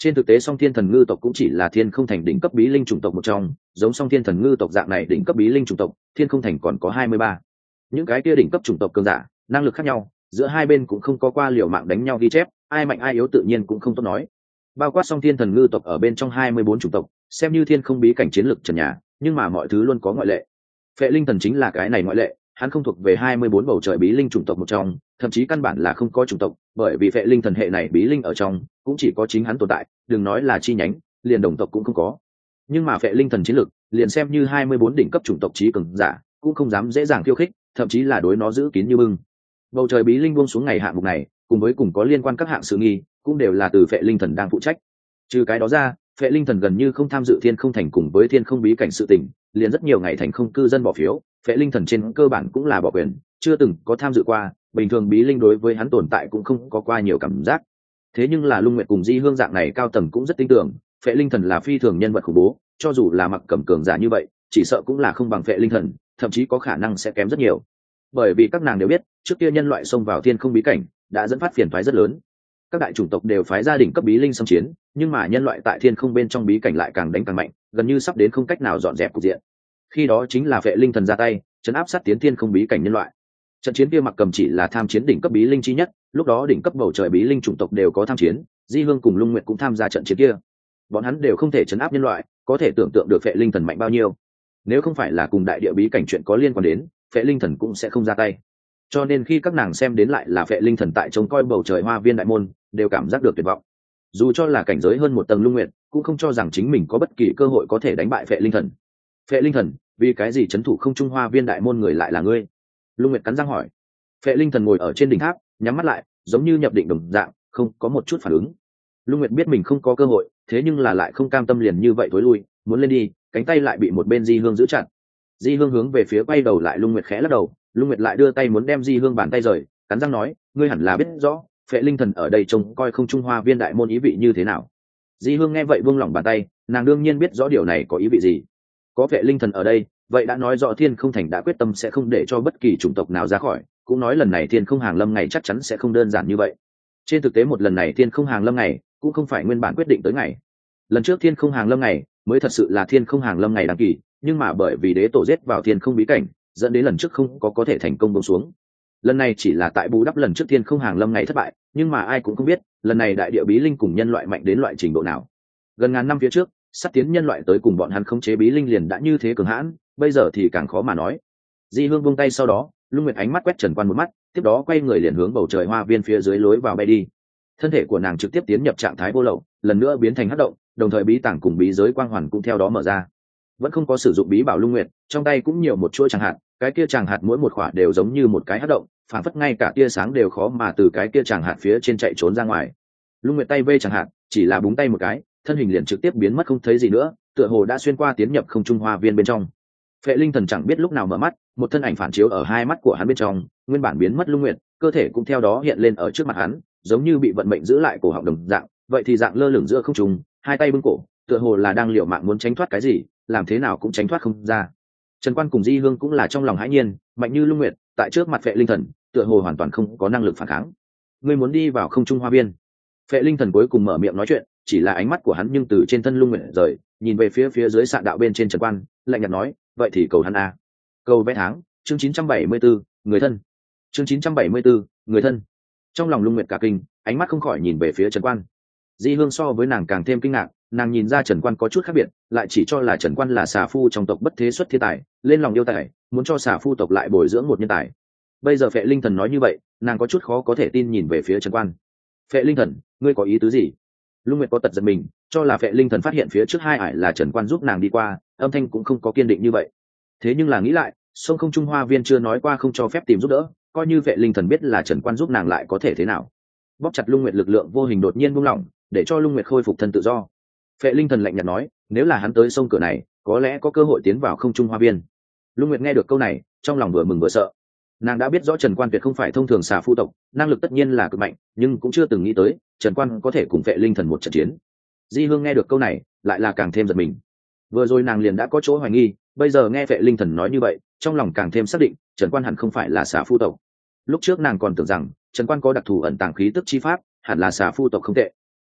Trên thực tế song thiên thần ngư tộc cũng chỉ là thiên không thành đỉnh cấp bí linh chủng tộc một trong, giống song thiên thần ngư tộc dạng này đỉnh cấp bí linh chủng tộc, thiên không thành còn có 23. Những cái kia đỉnh cấp chủng tộc cường giả, năng lực khác nhau, giữa hai bên cũng không có qua liều mạng đánh nhau ghi chép, ai mạnh ai yếu tự nhiên cũng không tốt nói. Bao quát song thiên thần ngư tộc ở bên trong 24 chủng tộc, xem như thiên không bí cảnh chiến lực trần nhà, nhưng mà mọi thứ luôn có ngoại lệ. Phệ linh thần chính là cái này ngoại lệ, hắn không thuộc về 24 bầu trời bí linh chủng tộc một trong, thậm chí căn bản là không có chủng tộc, bởi vì phệ linh thần hệ này bí linh ở trong cũng chỉ có chính hắn tồn tại, đừng nói là chi nhánh, liền đồng tộc cũng không có. Nhưng mà phệ linh thần chiến lực, liền xem như 24 đỉnh cấp chủng tộc chí cường giả, cũng không dám dễ dàng khiêu khích, thậm chí là đối nó giữ kín như bưng. Bầu trời bí linh buông xuống ngày hạng mục này, cùng có liên quan các hạng sự nghi, cũng đều là từ phệ linh thần đang phụ trách. Trừ cái đó ra, phệ linh thần gần như không tham dự thiên không thành cùng với thiên không bí cảnh sự tình, liền rất nhiều ngày thành không cư dân bỏ phiếu, phệ linh thần trên cơ bản cũng là bỏ quyền, chưa từng có tham dự qua, bình thường bí linh đối với hắn tồn tại cũng không có qua nhiều cảm giác. Thế nhưng là Lung Nguyệt cùng Di Hương dạng này cao tầng cũng rất tin tưởng, phệ linh thần là phi thường nhân vật khủng bố, cho dù là mặc cẩm cường giả như vậy, chỉ sợ cũng là không bằng phệ linh thần, thậm chí có khả năng sẽ kém rất nhiều. Bởi vì các nàng đều biết, trước kia nhân loại xông vào thiên không bí cảnh, đã dẫn phát phiền toái rất lớn. Các đại chủng tộc đều phái gia đình cấp bí linh xâm chiến, nhưng mà nhân loại tại thiên không bên trong bí cảnh lại càng đánh càng mạnh, gần như sắp đến không cách nào dọn dẹp cục diện. Khi đó chính là phệ linh thần ra tay, chấn áp sát tiến thiên không bí cảnh nhân loại. Trận chiến kia mặc cầm chỉ là tham chiến đỉnh cấp bí linh chi nhất, lúc đó đỉnh cấp bầu trời bí linh chủng tộc đều có tham chiến, Di Hương cùng Lung Nguyệt cũng tham gia trận chiến kia. Bọn hắn đều không thể chấn áp nhân loại, có thể tưởng tượng được phệ linh thần mạnh bao nhiêu. Nếu không phải là cùng đại địa bí cảnh chuyện có liên quan đến, phệ linh thần cũng sẽ không ra tay. Cho nên khi các nàng xem đến lại là phệ linh thần tại trông coi bầu trời hoa viên đại môn, đều cảm giác được tuyệt vọng. Dù cho là cảnh giới hơn một tầng Lung Nguyệt, cũng không cho rằng chính mình có bất kỳ cơ hội có thể đánh bại phệ linh thần. Phệ linh thần, vì cái gì trấn thủ không trung hoa viên đại môn người lại là ngươi? Lung Nguyệt cắn răng hỏi. Phệ linh thần ngồi ở trên đỉnh tháp, nhắm mắt lại, giống như nhập định đồng dạng, không có một chút phản ứng. Lung Nguyệt biết mình không có cơ hội, thế nhưng là lại không cam tâm liền như vậy tối lui, muốn lên đi, cánh tay lại bị một bên Di Hương giữ chặt. Di Hương hướng về phía quay đầu lại Lung Nguyệt khẽ lắc đầu, Lung Nguyệt lại đưa tay muốn đem Di Hương bàn tay rời, cắn răng nói, ngươi hẳn là biết rõ, phệ linh thần ở đây trông coi không trung hoa viên đại môn ý vị như thế nào. Di Hương nghe vậy buông lỏng bàn tay, nàng đương nhiên biết rõ điều này có ý vị gì. Có phệ linh thần ở đây, vậy đã nói rõ thiên không thành đã quyết tâm sẽ không để cho bất kỳ chủng tộc nào ra khỏi, cũng nói lần này thiên không hàng lâm ngày chắc chắn sẽ không đơn giản như vậy. Trên thực tế một lần này thiên không hàng lâm ngày cũng không phải nguyên bản quyết định tới ngày. Lần trước thiên không hàng lâm ngày mới thật sự là thiên không hàng lâm ngày đăng kỳ, nhưng mà bởi vì đế tổ giết vào thiên không bí cảnh, dẫn đến lần trước không có thể thành công buông xuống. Lần này chỉ là tại bù đắp lần trước thiên không hàng lâm ngày thất bại, nhưng mà ai cũng không biết lần này đại địa bí linh cùng nhân loại mạnh đến loại trình độ nào. Gần ngàn năm phía trước, sắp tiến nhân loại tới cùng bọn hắn khống chế bí linh liền đã như thế cường hãn, bây giờ thì càng khó mà nói. Di Hương buông tay sau đó, Lung Nguyệt ánh mắt quét Trần Quan một mắt, tiếp đó quay người liền hướng bầu trời hoa viên phía dưới lối vào bay đi. Thân thể của nàng trực tiếp tiến nhập trạng thái vô lậu, lần nữa biến thành hắc động, đồng thời bí tảng cùng bí giới quang hoàn cũng theo đó mở ra. Vẫn không có sử dụng bí bảo Lung Nguyệt, trong tay cũng nhiều một chuỗi tràng hạt, cái kia tràng hạt mỗi một quả đều giống như một cái hắc động, phản phất ngay cả tia sáng đều khó mà từ cái kia tràng hạt phía trên chạy trốn ra ngoài. Lung Nguyệt tay vê tràng hạt, chỉ là búng tay một cái, thân hình liền trực tiếp biến mất không thấy gì nữa, tựa hồ đã xuyên qua tiến nhập không trung hoa viên bên trong. Phệ linh thần chẳng biết lúc nào mở mắt, một thân ảnh phản chiếu ở hai mắt của hắn bên trong, nguyên bản biến mất Lung Nguyệt, cơ thể cũng theo đó hiện lên ở trước mặt hắn, giống như bị vận mệnh giữ lại cổ họng đồng dạng, vậy thì dạng lơ lửng giữa không trung, hai tay bưng cổ, tựa hồ là đang liều mạng muốn tránh thoát cái gì, làm thế nào cũng tránh thoát không ra. Trần Quan cùng Di Hương cũng là trong lòng hãi nhiên, mạnh như Lung Nguyệt, tại trước mặt Phệ linh thần, tựa hồ hoàn toàn không có năng lực phản kháng. Ngươi muốn đi vào không trung hoa viên? Phệ linh thần cuối cùng mở miệng nói chuyện, chỉ là ánh mắt của hắn nhưng từ trên thân Lung Nguyệt rời, nhìn về phía dưới sạn đạo bên trên Trần Quan, lạnh nhạt nói, vậy thì cầu hắn a. Cầu vẽ tháng, chương 974, người thân. Chương 974, người thân. Trong lòng Lung Nguyệt cả kinh, ánh mắt không khỏi nhìn về phía Trần Quan. Di Hương so với nàng càng thêm kinh ngạc, nàng nhìn ra Trần Quan có chút khác biệt, lại chỉ cho là Trần Quan là xà phu trong tộc bất thế xuất thiên tài, lên lòng yêu tài, muốn cho xà phu tộc lại bồi dưỡng một nhân tài. Bây giờ Phệ linh thần nói như vậy, nàng có chút khó có thể tin nhìn về phía Trần Quan. Phệ linh thần, ngươi có ý tứ gì? Lung Nguyệt có tật giật mình, cho là Phệ linh thần phát hiện phía trước hai ải là Trần Quan giúp nàng đi qua, âm thanh cũng không có kiên định như vậy. Thế nhưng là nghĩ lại, sông không trung hoa viên chưa nói qua không cho phép tìm giúp đỡ, coi như Phệ linh thần biết là Trần Quan giúp nàng lại có thể thế nào? Bóp chặt Lung Nguyệt lực lượng vô hình đột nhiên buông lỏng, để cho Lung Nguyệt khôi phục thân tự do. Phệ linh thần lạnh nhạt nói, nếu là hắn tới sông cửa này, có lẽ có cơ hội tiến vào không trung hoa viên. Lung Nguyệt nghe được câu này, trong lòng vừa mừng vừa sợ. Nàng đã biết rõ Trần Quan tuyệt không phải thông thường xà phu tộc, năng lực tất nhiên là cực mạnh, nhưng cũng chưa từng nghĩ tới Trần Quan có thể cùng Phệ linh thần một trận chiến. Di Hương nghe được câu này, lại là càng thêm giật mình. Vừa rồi nàng liền đã có chỗ hoài nghi, bây giờ nghe Phệ linh thần nói như vậy, trong lòng càng thêm xác định Trần Quan hẳn không phải là xà phu tộc. Lúc trước nàng còn tưởng rằng Trần Quan có đặc thù ẩn tàng khí tức chi pháp, hẳn là xà phu tộc không tệ.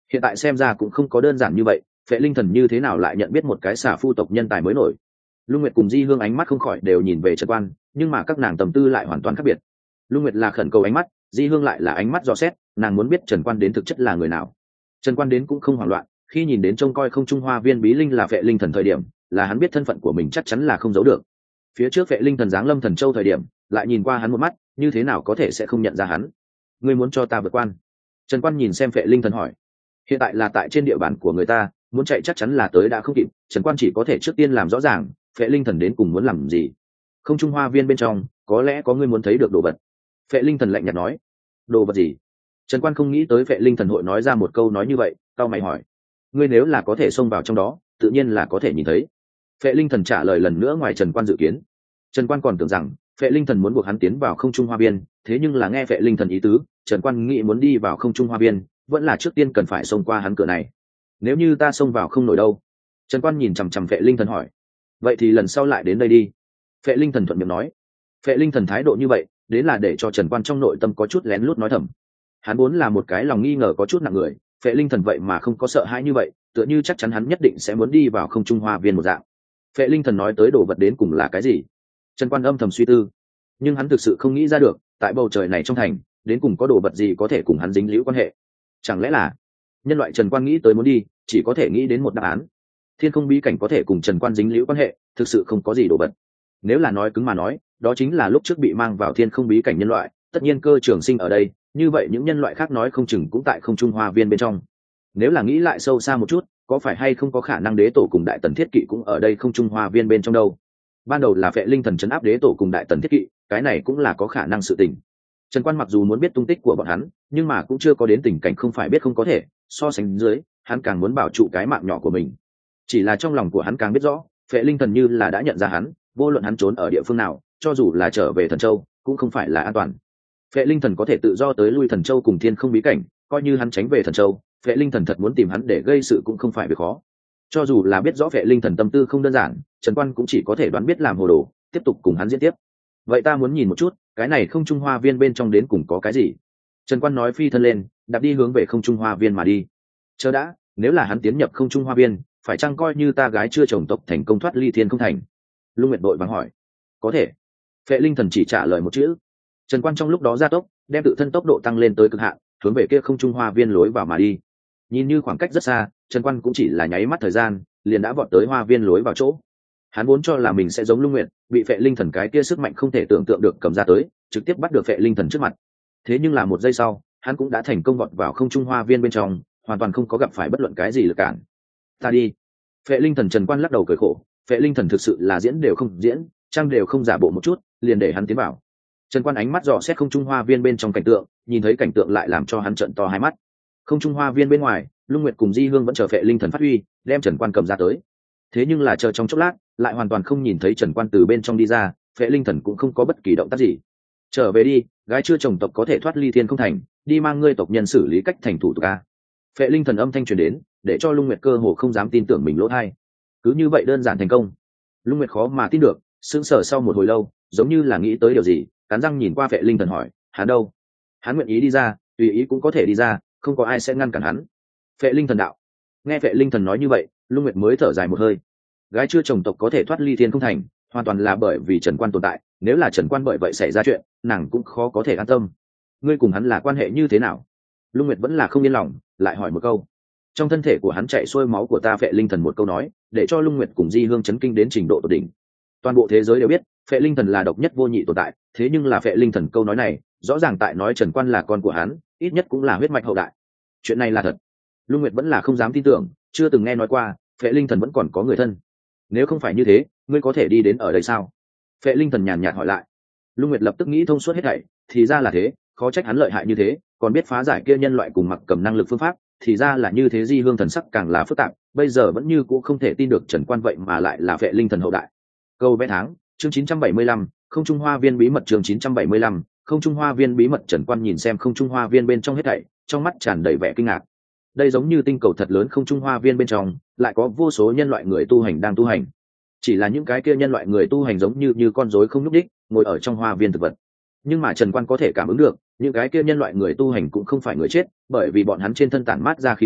hiện tại xem ra cũng không có đơn giản như vậy. Phệ linh thần như thế nào lại nhận biết một cái xà phu tộc nhân tài mới nổi? Lung Nguyệt cùng Di Hương ánh mắt không khỏi đều nhìn về Trần Quan, nhưng mà các nàng tầm tư lại hoàn toàn khác biệt. Lung Nguyệt là khẩn cầu ánh mắt, Di Hương lại là ánh mắt dò xét, nàng muốn biết Trần Quan đến thực chất là người nào. Trần Quan đến cũng không hoảng loạn, khi nhìn đến trông coi không trung hoa viên bí linh là Phệ linh thần thời điểm, là hắn biết thân phận của mình chắc chắn là không giấu được. Phía trước Phệ linh thần giáng lâm thần châu thời điểm, lại nhìn qua hắn một mắt, như thế nào có thể sẽ không nhận ra hắn? Ngươi muốn cho ta vượt quan? Trần Quan nhìn xem Phệ linh thần hỏi. Hiện tại là tại trên địa bàn của người ta, muốn chạy chắc chắn là tới đã không kịp. Trần Quan chỉ có thể trước tiên làm rõ ràng Phệ linh thần đến cùng muốn làm gì. Không trung hoa viên bên trong có lẽ có ngươi muốn thấy được đồ vật. Phệ linh thần lạnh nhạt nói. Đồ vật gì? Trần Quan không nghĩ tới Phệ linh thần hội nói ra một câu nói như vậy, cau mày hỏi. Ngươi nếu là có thể xông vào trong đó, tự nhiên là có thể nhìn thấy. Phệ linh thần trả lời lần nữa ngoài Trần Quan dự kiến. Trần Quan còn tưởng rằng Phệ linh thần muốn buộc hắn tiến vào không trung hoa viên, thế nhưng là nghe Phệ linh thần ý tứ, Trần Quan nghĩ muốn đi vào không trung hoa viên, vẫn là trước tiên cần phải xông qua hắn cửa này. Nếu như ta xông vào không nổi đâu? Trần Quan nhìn chằm chằm Phệ linh thần hỏi. Vậy thì lần sau lại đến đây đi. Phệ linh thần thuận miệng nói. Phệ linh thần thái độ như vậy, đến là để cho Trần Quan trong nội tâm có chút lén lút nói thầm. Hắn vốn là một cái lòng nghi ngờ có chút nặng người, Phệ linh thần vậy mà không có sợ hãi như vậy, tựa như chắc chắn hắn nhất định sẽ muốn đi vào không trung hoa viên một dạng. Phệ linh thần nói tới đồ vật đến cùng là cái gì? Trần Quan âm thầm suy tư, nhưng hắn thực sự không nghĩ ra được, tại bầu trời này trong thành, đến cùng có đồ vật gì có thể cùng hắn dính liễu quan hệ? Chẳng lẽ là nhân loại? Trần Quan nghĩ tới muốn đi, chỉ có thể nghĩ đến một đáp án. Thiên không bí cảnh có thể cùng Trần Quan dính liễu quan hệ, thực sự không có gì đồ vật. Nếu là nói cứng mà nói, đó chính là lúc trước bị mang vào thiên không bí cảnh nhân loại, tất nhiên cơ trường sinh ở đây, như vậy những nhân loại khác nói không chừng cũng tại không trung hoa viên bên trong. Nếu là nghĩ lại sâu xa một chút, có phải hay không có khả năng đế tổ cùng đại tần thiết kỵ cũng ở đây không trung hoa viên bên trong đâu? Ban đầu là Phệ linh thần trấn áp đế tổ cùng đại tần thiết kỵ, cái này cũng là có khả năng sự tình. Trần Quan mặc dù muốn biết tung tích của bọn hắn, nhưng mà cũng chưa có đến tình cảnh không phải biết không có thể, so sánh dưới, hắn càng muốn bảo trụ cái mạng nhỏ của mình. Chỉ là trong lòng của hắn càng biết rõ, Phệ linh thần như là đã nhận ra hắn, vô luận hắn trốn ở địa phương nào, cho dù là trở về thần châu, cũng không phải là an toàn. Phệ linh thần có thể tự do tới lui thần châu cùng thiên không bí cảnh, coi như hắn tránh về thần châu, Phệ linh thần thật muốn tìm hắn để gây sự cũng không phải việc khó. Cho dù là biết rõ Phệ linh thần tâm tư không đơn giản, Trần Quan cũng chỉ có thể đoán biết làm hồ đồ, tiếp tục cùng hắn diễn tiếp. Vậy ta muốn nhìn một chút, cái này không trung hoa viên bên trong đến cùng có cái gì? Trần Quan nói phi thân lên, đạp đi hướng về không trung hoa viên mà đi. Chờ đã, nếu là hắn tiến nhập không trung hoa viên, phải chăng coi như ta gái chưa chồng tộc thành công thoát ly thiên không thành? Lung Nguyệt đội vàng hỏi. Có thể. Phệ linh thần chỉ trả lời một chữ. Trần Quan trong lúc đó gia tốc, đem tự thân tốc độ tăng lên tới cực hạn, hướng về kia không trung hoa viên lối vào mà đi. Nhìn như khoảng cách rất xa, Trần Quan cũng chỉ là nháy mắt thời gian, liền đã vọt tới hoa viên lối vào chỗ. Hắn vốn cho là mình sẽ giống Lung Nguyệt, bị Phệ linh thần cái kia sức mạnh không thể tưởng tượng được cầm ra tới, trực tiếp bắt được Phệ linh thần trước mặt. Thế nhưng là một giây sau, hắn cũng đã thành công vọt vào không trung hoa viên bên trong, hoàn toàn không có gặp phải bất luận cái gì lực cản. Ta đi. Phệ linh thần Trần Quan lắc đầu cười khổ, Phệ linh thần thực sự là diễn đều không diễn, trang đều không giả bộ một chút, liền để hắn tiến vào. Trần Quan ánh mắt dò xét không trung hoa viên bên trong cảnh tượng, nhìn thấy cảnh tượng lại làm cho hắn trợn to hai mắt. Không trung hoa viên bên ngoài, Lung Nguyệt cùng Di Hương vẫn chờ Phệ linh thần phát huy, đem Trần Quan cầm ra tới. Thế nhưng là chờ trong chốc lát, lại hoàn toàn không nhìn thấy Trần Quan từ bên trong đi ra, Phệ linh thần cũng không có bất kỳ động tác gì. Trở về đi, gái chưa chồng tộc có thể thoát ly thiên không thành, đi mang ngươi tộc nhân xử lý cách thành thủ tục a. Phệ linh thần âm thanh truyền đến, để cho Lung Nguyệt cơ hồ không dám tin tưởng mình lỗ tai. Cứ như vậy đơn giản thành công. Lung Nguyệt khó mà tin được, sững sờ sau một hồi lâu, giống như là nghĩ tới điều gì, cắn răng nhìn qua Phệ linh thần hỏi, hắn đâu? Hắn nguyện ý đi ra, tùy ý cũng có thể đi ra, không có ai sẽ ngăn cản hắn. Phệ linh thần đạo. Nghe Phệ linh thần nói như vậy, Lung Nguyệt mới thở dài một hơi. Gái chưa chồng tộc có thể thoát ly thiên không thành, hoàn toàn là bởi vì Trần Quan tồn tại, nếu là Trần Quan bởi vậy xảy ra chuyện, nàng cũng khó có thể an tâm. Ngươi cùng hắn là quan hệ như thế nào? Lung Nguyệt vẫn là không yên lòng, lại hỏi một câu. Trong thân thể của hắn chạy xuôi máu của ta. Phệ linh thần một câu nói, để cho Lung Nguyệt cùng Di Hương chấn kinh đến trình độ tột đỉnh. Toàn bộ thế giới đều biết, Phệ linh thần là độc nhất vô nhị tồn tại, thế nhưng là Phệ linh thần câu nói này, rõ ràng tại nói Trần Quan là con của hắn, ít nhất cũng là huyết mạch hậu đại. Chuyện này là thật. Lung Nguyệt vẫn là không dám tin tưởng, chưa từng nghe nói qua, Phệ linh thần vẫn còn có người thân. Nếu không phải như thế, ngươi có thể đi đến ở đây sao? Phệ linh thần nhàn nhạt hỏi lại. Lung Nguyệt lập tức nghĩ thông suốt hết thảy, thì ra là thế, khó trách hắn lợi hại như thế, còn biết phá giải kia nhân loại cùng mặc cầm năng lực phương pháp, thì ra là như thế. Di Hương thần sắc càng là phức tạp, bây giờ vẫn như cũ không thể tin được Trần Quan vậy mà lại là Phệ linh thần hậu đại. Câu vẽ tháng, chương 975, không trung hoa viên bí mật. Chương 975, không trung hoa viên bí mật. Trần Quan nhìn xem không trung hoa viên bên trong hết thảy, trong mắt tràn đầy vẻ kinh ngạc. Đây giống như tinh cầu thật lớn, không trung hoa viên bên trong lại có vô số nhân loại người tu hành đang tu hành. Chỉ là những cái kia nhân loại người tu hành giống như con rối không nhúc nhích, ngồi ở trong hoa viên thực vật. Nhưng mà Trần Quan có thể cảm ứng được, những cái kia nhân loại người tu hành cũng không phải người chết, bởi vì bọn hắn trên thân tản mát ra khí tức,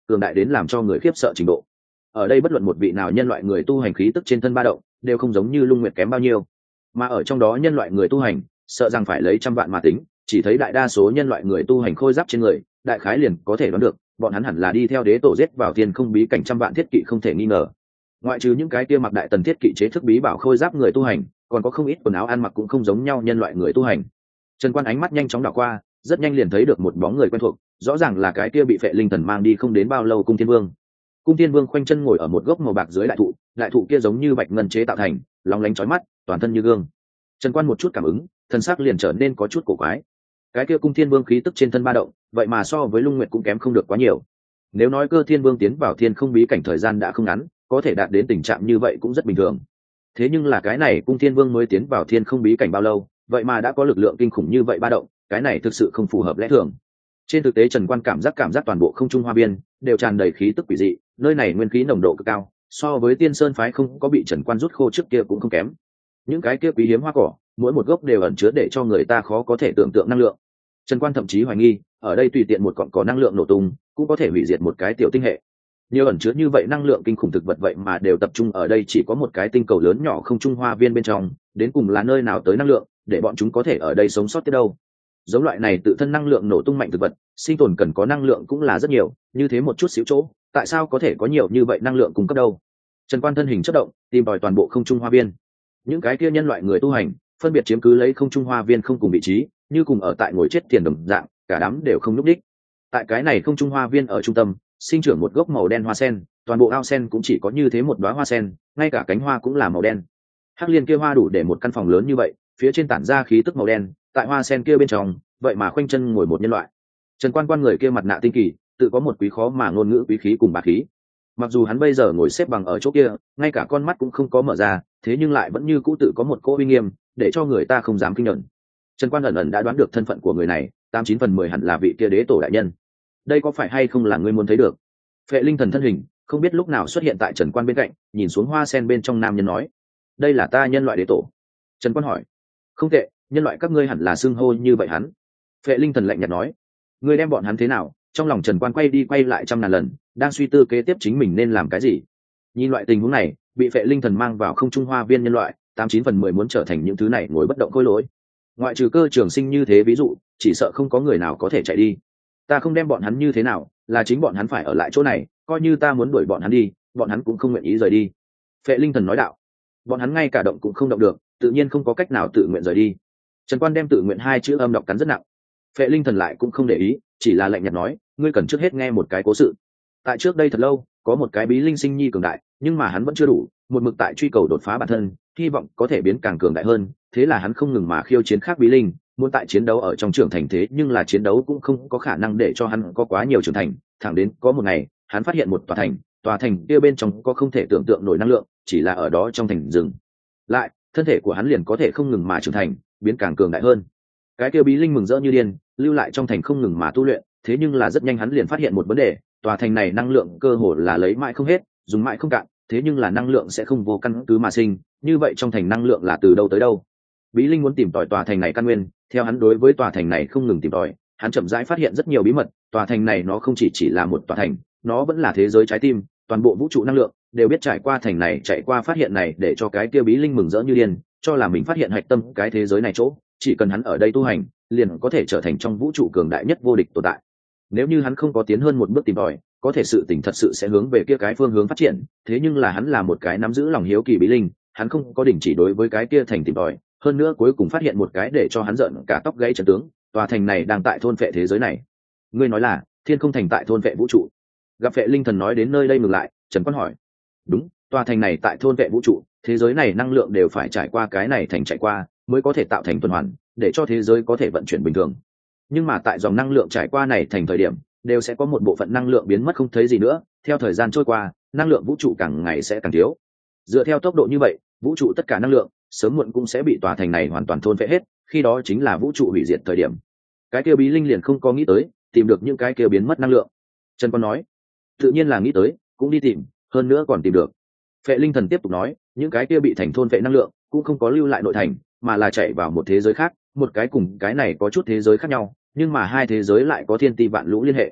cường đại đến làm cho người khiếp sợ trình độ. Ở đây bất luận một vị nào nhân loại người tu hành khí tức trên thân ba động đều không giống như Lung Nguyệt kém bao nhiêu, mà ở trong đó nhân loại người tu hành sợ rằng phải lấy trăm vạn mà tính. Chỉ thấy đại đa số nhân loại người tu hành khôi giáp trên người, đại khái liền có thể đoán được bọn hắn hẳn là đi theo đế tổ giết vào thiên không bí cảnh trăm vạn thiết kỵ không thể nghi ngờ. Ngoại trừ những cái kia mặc đại tần thiết kỵ chế thức bí bảo khôi giáp người tu hành, còn có không ít quần áo ăn mặc cũng không giống nhau nhân loại người tu hành. Trần Quan ánh mắt nhanh chóng đảo qua, rất nhanh liền thấy được một bóng người quen thuộc, rõ ràng là cái kia bị Phệ Linh Thần mang đi không đến bao lâu Cung Thiên Vương. Cung Thiên Vương khoanh chân ngồi ở một gốc màu bạc dưới đại thụ kia giống như bạch ngân chế tạo thành, lóng lánh chói mắt, toàn thân như gương. Trần Quan một chút cảm ứng, thân xác liền trở nên có chút cổ quái. Cái kia Cung Thiên Vương khí tức trên thân ba động, vậy mà so với Lung Nguyệt cũng kém không được quá nhiều. Nếu nói Cơ Thiên Vương tiến vào thiên không bí cảnh thời gian đã không ngắn, có thể đạt đến tình trạng như vậy cũng rất bình thường. Thế nhưng là cái này Cung Thiên Vương mới tiến vào thiên không bí cảnh bao lâu, vậy mà đã có lực lượng kinh khủng như vậy ba động, cái này thực sự không phù hợp lẽ thường. Trên thực tế Trần Quan cảm giác toàn bộ không trung hoa viên đều tràn đầy khí tức quỷ dị, nơi này nguyên khí nồng độ cực cao, so với Tiên Sơn phái không có bị Trần Quan rút khô trước kia cũng không kém. Những cái kia quý hiếm hoa cỏ, mỗi một gốc đều ẩn chứa để cho người ta khó có thể tưởng tượng năng lượng. Trần Quan thậm chí hoài nghi, ở đây tùy tiện một cọn cỏ năng lượng nổ tung, cũng có thể hủy diệt một cái tiểu tinh hệ. Nhiều ẩn chứa như vậy năng lượng kinh khủng thực vật vậy mà đều tập trung ở đây chỉ có một cái tinh cầu lớn nhỏ không trung hoa viên bên trong, đến cùng là nơi nào tới năng lượng, để bọn chúng có thể ở đây sống sót tới đâu. Giống loại này tự thân năng lượng nổ tung mạnh thực vật, sinh tồn cần có năng lượng cũng là rất nhiều, như thế một chút xíu chỗ, tại sao có thể có nhiều như vậy năng lượng cung cấp đâu? Trần Quan thân hình chớp động, tìm tòi toàn bộ không trung hoa viên. Những cái kia nhân loại người tu hành, phân biệt chiếm cứ lấy không trung hoa viên không cùng vị trí, như cùng ở tại ngồi chết tiền đồng dạng, cả đám đều không nhúc đích. Tại cái này không trung hoa viên ở trung tâm, sinh trưởng một gốc màu đen hoa sen, toàn bộ ao sen cũng chỉ có như thế một đóa hoa sen, ngay cả cánh hoa cũng là màu đen. Hắc liên kia hoa đủ để một căn phòng lớn như vậy, phía trên tản ra khí tức màu đen, tại hoa sen kia bên trong, vậy mà khoanh chân ngồi một nhân loại. Trần Quan người kia mặt nạ tinh kỳ, tự có một quý khó mà ngôn ngữ quý khí cùng bá khí. Mặc dù hắn bây giờ ngồi xếp bằng ở chỗ kia, ngay cả con mắt cũng không có mở ra, thế nhưng lại vẫn như cũ tự có một cỗ uy nghiêm, để cho người ta không dám kinh nhẫn. Trần Quan ẩn ẩn đã đoán được thân phận của người này, 89/10 hẳn là vị kia đế tổ đại nhân. Đây có phải hay không là ngươi muốn thấy được? Phệ Linh Thần thân hình không biết lúc nào xuất hiện tại Trần Quan bên cạnh, nhìn xuống hoa sen bên trong nam nhân nói: "Đây là ta nhân loại đế tổ." Trần Quan hỏi: "Không tệ, nhân loại các ngươi hẳn là xưng hô như vậy hắn." Phệ Linh Thần lạnh nhạt nói: "Ngươi đem bọn hắn thế nào?" Trong lòng Trần Quan quay đi quay lại trăm ngàn lần, đang suy tư kế tiếp chính mình nên làm cái gì. Nhìn loại tình huống này, bị Phệ Linh Thần mang vào không trung hoa viên nhân loại, 89/10 muốn trở thành những thứ này ngồi bất động khôi lỗi. Ngoại trừ Cơ Trường Sinh như thế ví dụ, chỉ sợ không có người nào có thể chạy đi. Ta không đem bọn hắn như thế nào, là chính bọn hắn phải ở lại chỗ này, coi như ta muốn đuổi bọn hắn đi, bọn hắn cũng không nguyện ý rời đi. Phệ Linh Thần nói đạo: "Bọn hắn ngay cả động cũng không động được, tự nhiên không có cách nào tự nguyện rời đi." Trần Quan đem tự nguyện hai chữ âm đọc cắn rất nặng. Phệ Linh Thần lại cũng không để ý, chỉ là lạnh nhạt nói: "Ngươi cần trước hết nghe một cái cố sự. Tại trước đây thật lâu, có một cái bí linh sinh nhi cường đại, nhưng mà hắn vẫn chưa đủ, một mực tại truy cầu đột phá bản thân, hy vọng có thể biến càng cường đại hơn, thế là hắn không ngừng mà khiêu chiến khác bí linh, muốn tại chiến đấu ở trong trưởng thành, thế nhưng là chiến đấu cũng không có khả năng để cho hắn có quá nhiều trưởng thành, thẳng đến có một ngày, hắn phát hiện một tòa thành kia bên trong có không thể tưởng tượng nổi năng lượng, chỉ là ở đó trong thành rừng lại, thân thể của hắn liền có thể không ngừng mà trưởng thành, biến càng cường đại hơn. Cái kia bí linh mừng rỡ như điên, lưu lại trong thành không ngừng mà tu luyện, thế nhưng là rất nhanh hắn liền phát hiện một vấn đề, tòa thành này năng lượng cơ hồ là lấy mãi không hết, dùng mãi không cạn, thế nhưng là năng lượng sẽ không vô căn cứ mà sinh, như vậy trong thành năng lượng là từ đâu tới đâu? Bí linh muốn tìm tòi tòa thành này căn nguyên, theo hắn đối với tòa thành này không ngừng tìm tòi, hắn chậm rãi phát hiện rất nhiều bí mật, tòa thành này nó không chỉ là một tòa thành, nó vẫn là thế giới trái tim, toàn bộ vũ trụ năng lượng đều biết trải qua thành này chạy qua phát hiện này, để cho cái kia bí linh mừng rỡ như điên, cho là mình phát hiện hạch tâm cái thế giới này chỗ, chỉ cần hắn ở đây tu hành, liền có thể trở thành trong vũ trụ cường đại nhất vô địch tồn tại. Nếu như hắn không có tiến hơn một bước tìm tòi, có thể sự tình thật sự sẽ hướng về kia cái phương hướng phát triển, thế nhưng là hắn là một cái nắm giữ lòng hiếu kỳ bí linh, hắn không có đình chỉ đối với cái kia thành tìm tòi, hơn nữa cuối cùng phát hiện một cái để cho hắn giận cả tóc gãy trận tướng, tòa thành này đang tại thôn phệ thế giới này. Ngươi nói là thiên không thành tại thôn phệ vũ trụ? Gặp Phệ Linh Thần nói đến nơi đây ngừng lại, Trần Quan hỏi: "Đúng, tòa thành này tại thôn phệ vũ trụ, thế giới này năng lượng đều phải trải qua cái này thành chạy qua, mới có thể tạo thành tuần hoàn, để cho thế giới có thể vận chuyển bình thường. Nhưng mà tại dòng năng lượng trải qua này thành thời điểm, đều sẽ có một bộ phận năng lượng biến mất không thấy gì nữa, theo thời gian trôi qua, năng lượng vũ trụ càng ngày sẽ càng thiếu. Dựa theo tốc độ như vậy, vũ trụ tất cả năng lượng sớm muộn cũng sẽ bị tòa thành này hoàn toàn thôn phệ hết, khi đó chính là vũ trụ hủy diệt thời điểm." Cái kia bí linh liền không có nghĩ tới tìm được những cái kia biến mất năng lượng. Trần Quan nói: "Tự nhiên là nghĩ tới, cũng đi tìm, hơn nữa còn tìm được." Phệ Linh Thần tiếp tục nói: "Những cái kia bị thành thôn phệ năng lượng cũng không có lưu lại nội thành, mà là chạy vào một thế giới khác, một cái cùng cái này có chút thế giới khác nhau, nhưng mà hai thế giới lại có thiên ti vạn lũ liên hệ.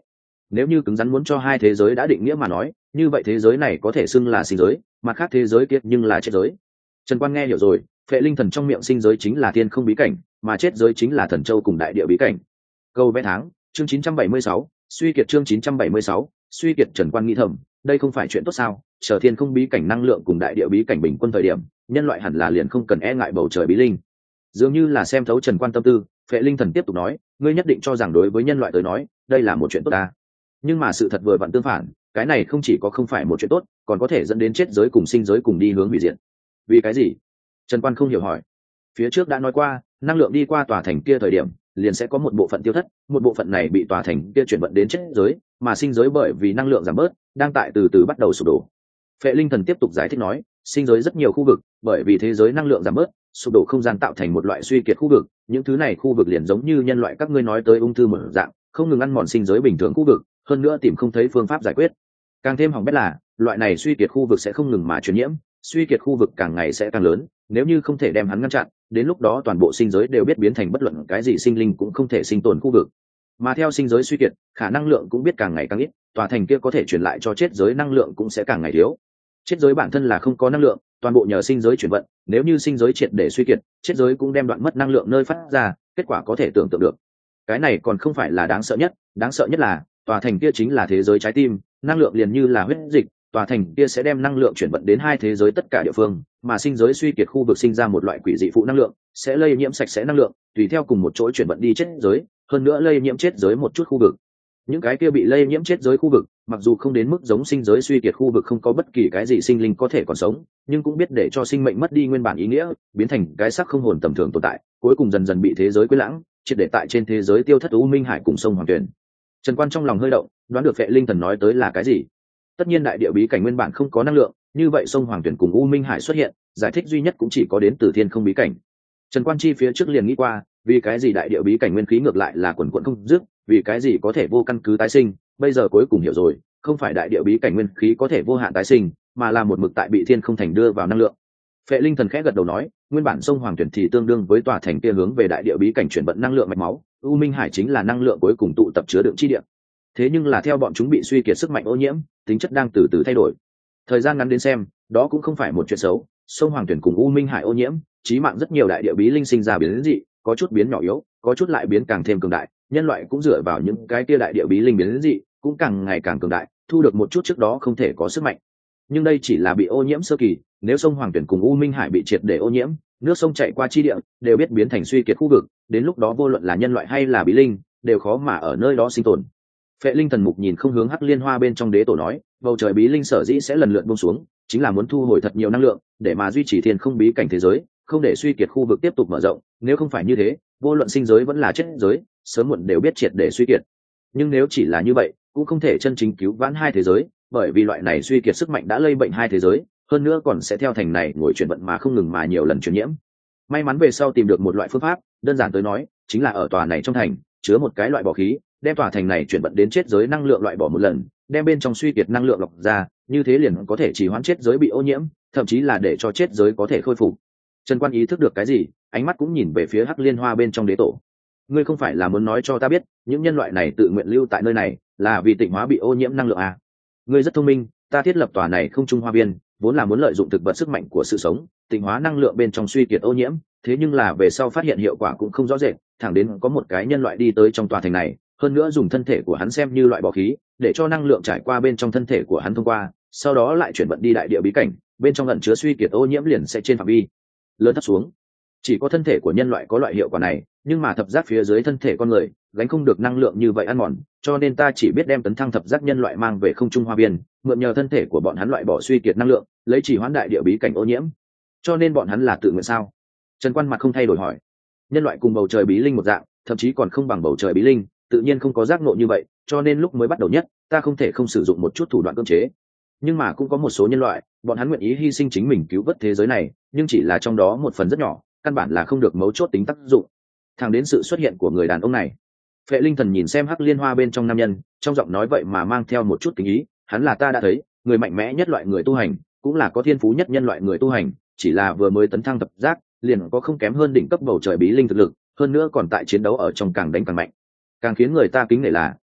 nếu như cứng rắn muốn cho hai thế giới đã định nghĩa mà nói, như vậy thế giới này có thể xưng là sinh giới, mặt khác thế giới kia nhưng là chết giới. Trần Quan nghe hiểu rồi, Phệ Linh Thần trong miệng sinh giới chính là thiên không bí cảnh, mà chết giới chính là thần châu cùng đại địa bí cảnh. Câu vẽ tháng, chương 976, suy kiệt chương 976, suy kiệt. Trần Quan nghĩ thầm, đây không phải chuyện tốt sao? Chờ thiên không bí cảnh năng lượng cùng đại địa bí cảnh bình quân thời điểm, nhân loại hẳn là liền không cần e ngại bầu trời bí linh. Dường như là xem thấu Trần Quan tâm tư, Phệ Linh Thần tiếp tục nói, ngươi nhất định cho rằng đối với nhân loại tới nói, đây là một chuyện tốt ta. Nhưng mà sự thật vừa vặn tương phản, cái này không chỉ có không phải một chuyện tốt, còn có thể dẫn đến chết giới cùng sinh giới cùng đi hướng hủy diệt. Vì cái gì? Trần Quan không hiểu hỏi. Phía trước đã nói qua, năng lượng đi qua tòa thành kia thời điểm, liền sẽ có một bộ phận tiêu thất, một bộ phận này bị tòa thành kia chuyển vận đến chết giới, mà sinh giới bởi vì năng lượng giảm bớt, đang tại từ từ bắt đầu sụp đổ. Phệ Linh Thần tiếp tục giải thích nói, sinh giới rất nhiều khu vực, bởi vì thế giới năng lượng giảm bớt, sụp đổ không gian tạo thành một loại suy kiệt khu vực, những thứ này khu vực liền giống như nhân loại các ngươi nói tới ung thư mở dạng, không ngừng ăn mòn sinh giới bình thường khu vực, hơn nữa tìm không thấy phương pháp giải quyết. Càng thêm hỏng bét là, loại này suy kiệt khu vực sẽ không ngừng mà truyền nhiễm, suy kiệt khu vực càng ngày sẽ càng lớn, nếu như không thể đem hắn ngăn chặn, đến lúc đó toàn bộ sinh giới đều biết biến thành bất luận cái gì sinh linh cũng không thể sinh tồn khu vực. Mà theo sinh giới suy kiệt, khả năng lượng cũng biết càng ngày càng ít, tòa thành kia có thể truyền lại cho chết giới năng lượng cũng sẽ càng ngày thiếu. Chết giới bản thân là không có năng lượng, toàn bộ nhờ sinh giới chuyển vận, nếu như sinh giới triệt để suy kiệt, chết giới cũng đem đoạn mất năng lượng nơi phát ra, kết quả có thể tưởng tượng được. Cái này còn không phải là đáng sợ nhất là tòa thành kia chính là thế giới trái tim, năng lượng liền như là huyết dịch, tòa thành kia sẽ đem năng lượng chuyển vận đến hai thế giới tất cả địa phương, mà sinh giới suy kiệt khu vực sinh ra một loại quỷ dị phụ năng lượng, sẽ lây nhiễm sạch sẽ năng lượng, tùy theo cùng một chỗ chuyển vận đi chết giới, hơn nữa lây nhiễm chết giới một chút khu vực. Những cái kia bị lây nhiễm chết giới khu vực, mặc dù không đến mức giống sinh giới suy kiệt khu vực không có bất kỳ cái gì sinh linh có thể còn sống, nhưng cũng biết để cho sinh mệnh mất đi nguyên bản ý nghĩa, biến thành cái xác không hồn tầm thường tồn tại, cuối cùng dần dần bị thế giới quên lãng, triệt để tại trên thế giới tiêu thất. U Minh Hải cùng sông Hoàng Tuyền. Trần Quan trong lòng hơi động, đoán được Phệ Linh Thần nói tới là cái gì. Tất nhiên đại địa bí cảnh nguyên bản không có năng lượng, như vậy sông Hoàng Tuyền cùng U Minh Hải xuất hiện, giải thích duy nhất cũng chỉ có đến từ thiên không bí cảnh. Trần Quan chi phía trước liền nghĩ qua, vì cái gì đại địa bí cảnh nguyên khí ngược lại là quần quần không dứt, vì cái gì có thể vô căn cứ tái sinh, bây giờ cuối cùng hiểu rồi, không phải đại địa bí cảnh nguyên khí có thể vô hạn tái sinh, mà là một mực tại bị thiên không thành đưa vào năng lượng. Phệ Linh Thần khẽ gật đầu nói, nguyên bản sông Hoàng Tuyền thì tương đương với tòa thành kia hướng về đại địa bí cảnh chuyển vận năng lượng mạch máu, U Minh Hải chính là năng lượng cuối cùng tụ tập chứa đựng chi địa. Thế nhưng là theo bọn chúng bị suy kiệt sức mạnh ô nhiễm, tính chất đang từ từ thay đổi. Thời gian ngắn đến xem, đó cũng không phải một chuyện xấu, sông Hoàng Tuyền cùng U Minh Hải ô nhiễm, chí mạng rất nhiều đại địa bí linh sinh ra biến dị, có chút biến nhỏ yếu, có chút lại biến càng thêm cường đại, nhân loại cũng dựa vào những cái kia đại địa bí linh biến dị, cũng càng ngày càng cường đại, thu được một chút trước đó không thể có sức mạnh. Nhưng đây chỉ là bị ô nhiễm sơ kỳ, nếu sông Hoàng Tuyền cùng U Minh Hải bị triệt để ô nhiễm, nước sông chảy qua chi địa đều biết biến thành suy kiệt khu vực, đến lúc đó vô luận là nhân loại hay là bí linh, đều khó mà ở nơi đó sinh tồn. Phệ Linh Thần mục nhìn không hướng Hắc Liên Hoa bên trong đế tổ nói, bầu trời bí linh sở dĩ sẽ lần lượt buông xuống, chính là muốn thu hồi thật nhiều năng lượng, để mà duy trì thiên không bí cảnh thế giới, không để suy kiệt khu vực tiếp tục mở rộng, nếu không phải như thế, vô luận sinh giới vẫn là chết giới, sớm muộn đều biết triệt để suy kiệt. Nhưng nếu chỉ là như vậy, cũng không thể chân chính cứu vãn hai thế giới, bởi vì loại này suy kiệt sức mạnh đã lây bệnh hai thế giới, hơn nữa còn sẽ theo thành này ngồi chuyển vận mà không ngừng mà nhiều lần truyền nhiễm. May mắn về sau tìm được một loại phương pháp, đơn giản tới nói, chính là ở tòa này trong thành chứa một cái loại bỏ khí, đem tòa thành này chuyển vận đến chết giới năng lượng loại bỏ một lần, đem bên trong suy kiệt năng lượng lọc ra, như thế liền có thể chỉ hoãn chết giới bị ô nhiễm, thậm chí là để cho chết giới có thể khôi phục. Trần Quan ý thức được cái gì, ánh mắt cũng nhìn về phía Hắc Liên Hoa bên trong đế tổ. Ngươi không phải là muốn nói cho ta biết, những nhân loại này tự nguyện lưu tại nơi này, là vì tịnh hóa bị ô nhiễm năng lượng à? Ngươi rất thông minh, ta thiết lập tòa này không trung hoa viên, vốn là muốn lợi dụng thực vật sức mạnh của sự sống, tịnh hóa năng lượng bên trong suy kiệt ô nhiễm, thế nhưng là về sau phát hiện hiệu quả cũng không rõ rệt, thẳng đến có một cái nhân loại đi tới trong tòa thành này, hơn nữa dùng thân thể của hắn xem như loại bỏ khí, để cho năng lượng trải qua bên trong thân thể của hắn thông qua, sau đó lại chuyển vận đi đại địa bí cảnh, bên trong ẩn chứa suy kiệt ô nhiễm liền sẽ trên phạm vi lớn thấp xuống. Chỉ có thân thể của nhân loại có loại hiệu quả này, nhưng mà thập giác phía dưới thân thể con người gánh không được năng lượng như vậy ăn mòn, cho nên ta chỉ biết đem tấn thăng thập giác nhân loại mang về không trung hoa viên, mượn nhờ thân thể của bọn hắn loại bỏ suy kiệt năng lượng, lấy chỉ hoãn đại địa bí cảnh ô nhiễm. Cho nên bọn hắn là tự nguyện sao? Trần Quan mặt không thay đổi hỏi. Nhân loại cùng bầu trời bí linh một dạng, thậm chí còn không bằng bầu trời bí linh, tự nhiên không có giác ngộ như vậy, cho nên lúc mới bắt đầu nhất, ta không thể không sử dụng một chút thủ đoạn cưỡng chế. Nhưng mà cũng có một số nhân loại, bọn hắn nguyện ý hy sinh chính mình cứu vớt thế giới này, nhưng chỉ là trong đó một phần rất nhỏ, căn bản là không được mấu chốt tính tác dụng. Thẳng đến sự xuất hiện của người đàn ông này. Phệ Linh Thần nhìn xem Hắc Liên Hoa bên trong nam nhân, trong giọng nói vậy mà mang theo một chút kính ý, hắn là ta đã thấy, người mạnh mẽ nhất loại người tu hành, cũng là có thiên phú nhất nhân loại người tu hành, chỉ là vừa mới tấn thăng thập giác, liền có không kém hơn đỉnh cấp bầu trời bí linh thực lực, hơn nữa còn tại chiến đấu ở trong càng đánh càng mạnh. Càng khiến người ta kính nể là,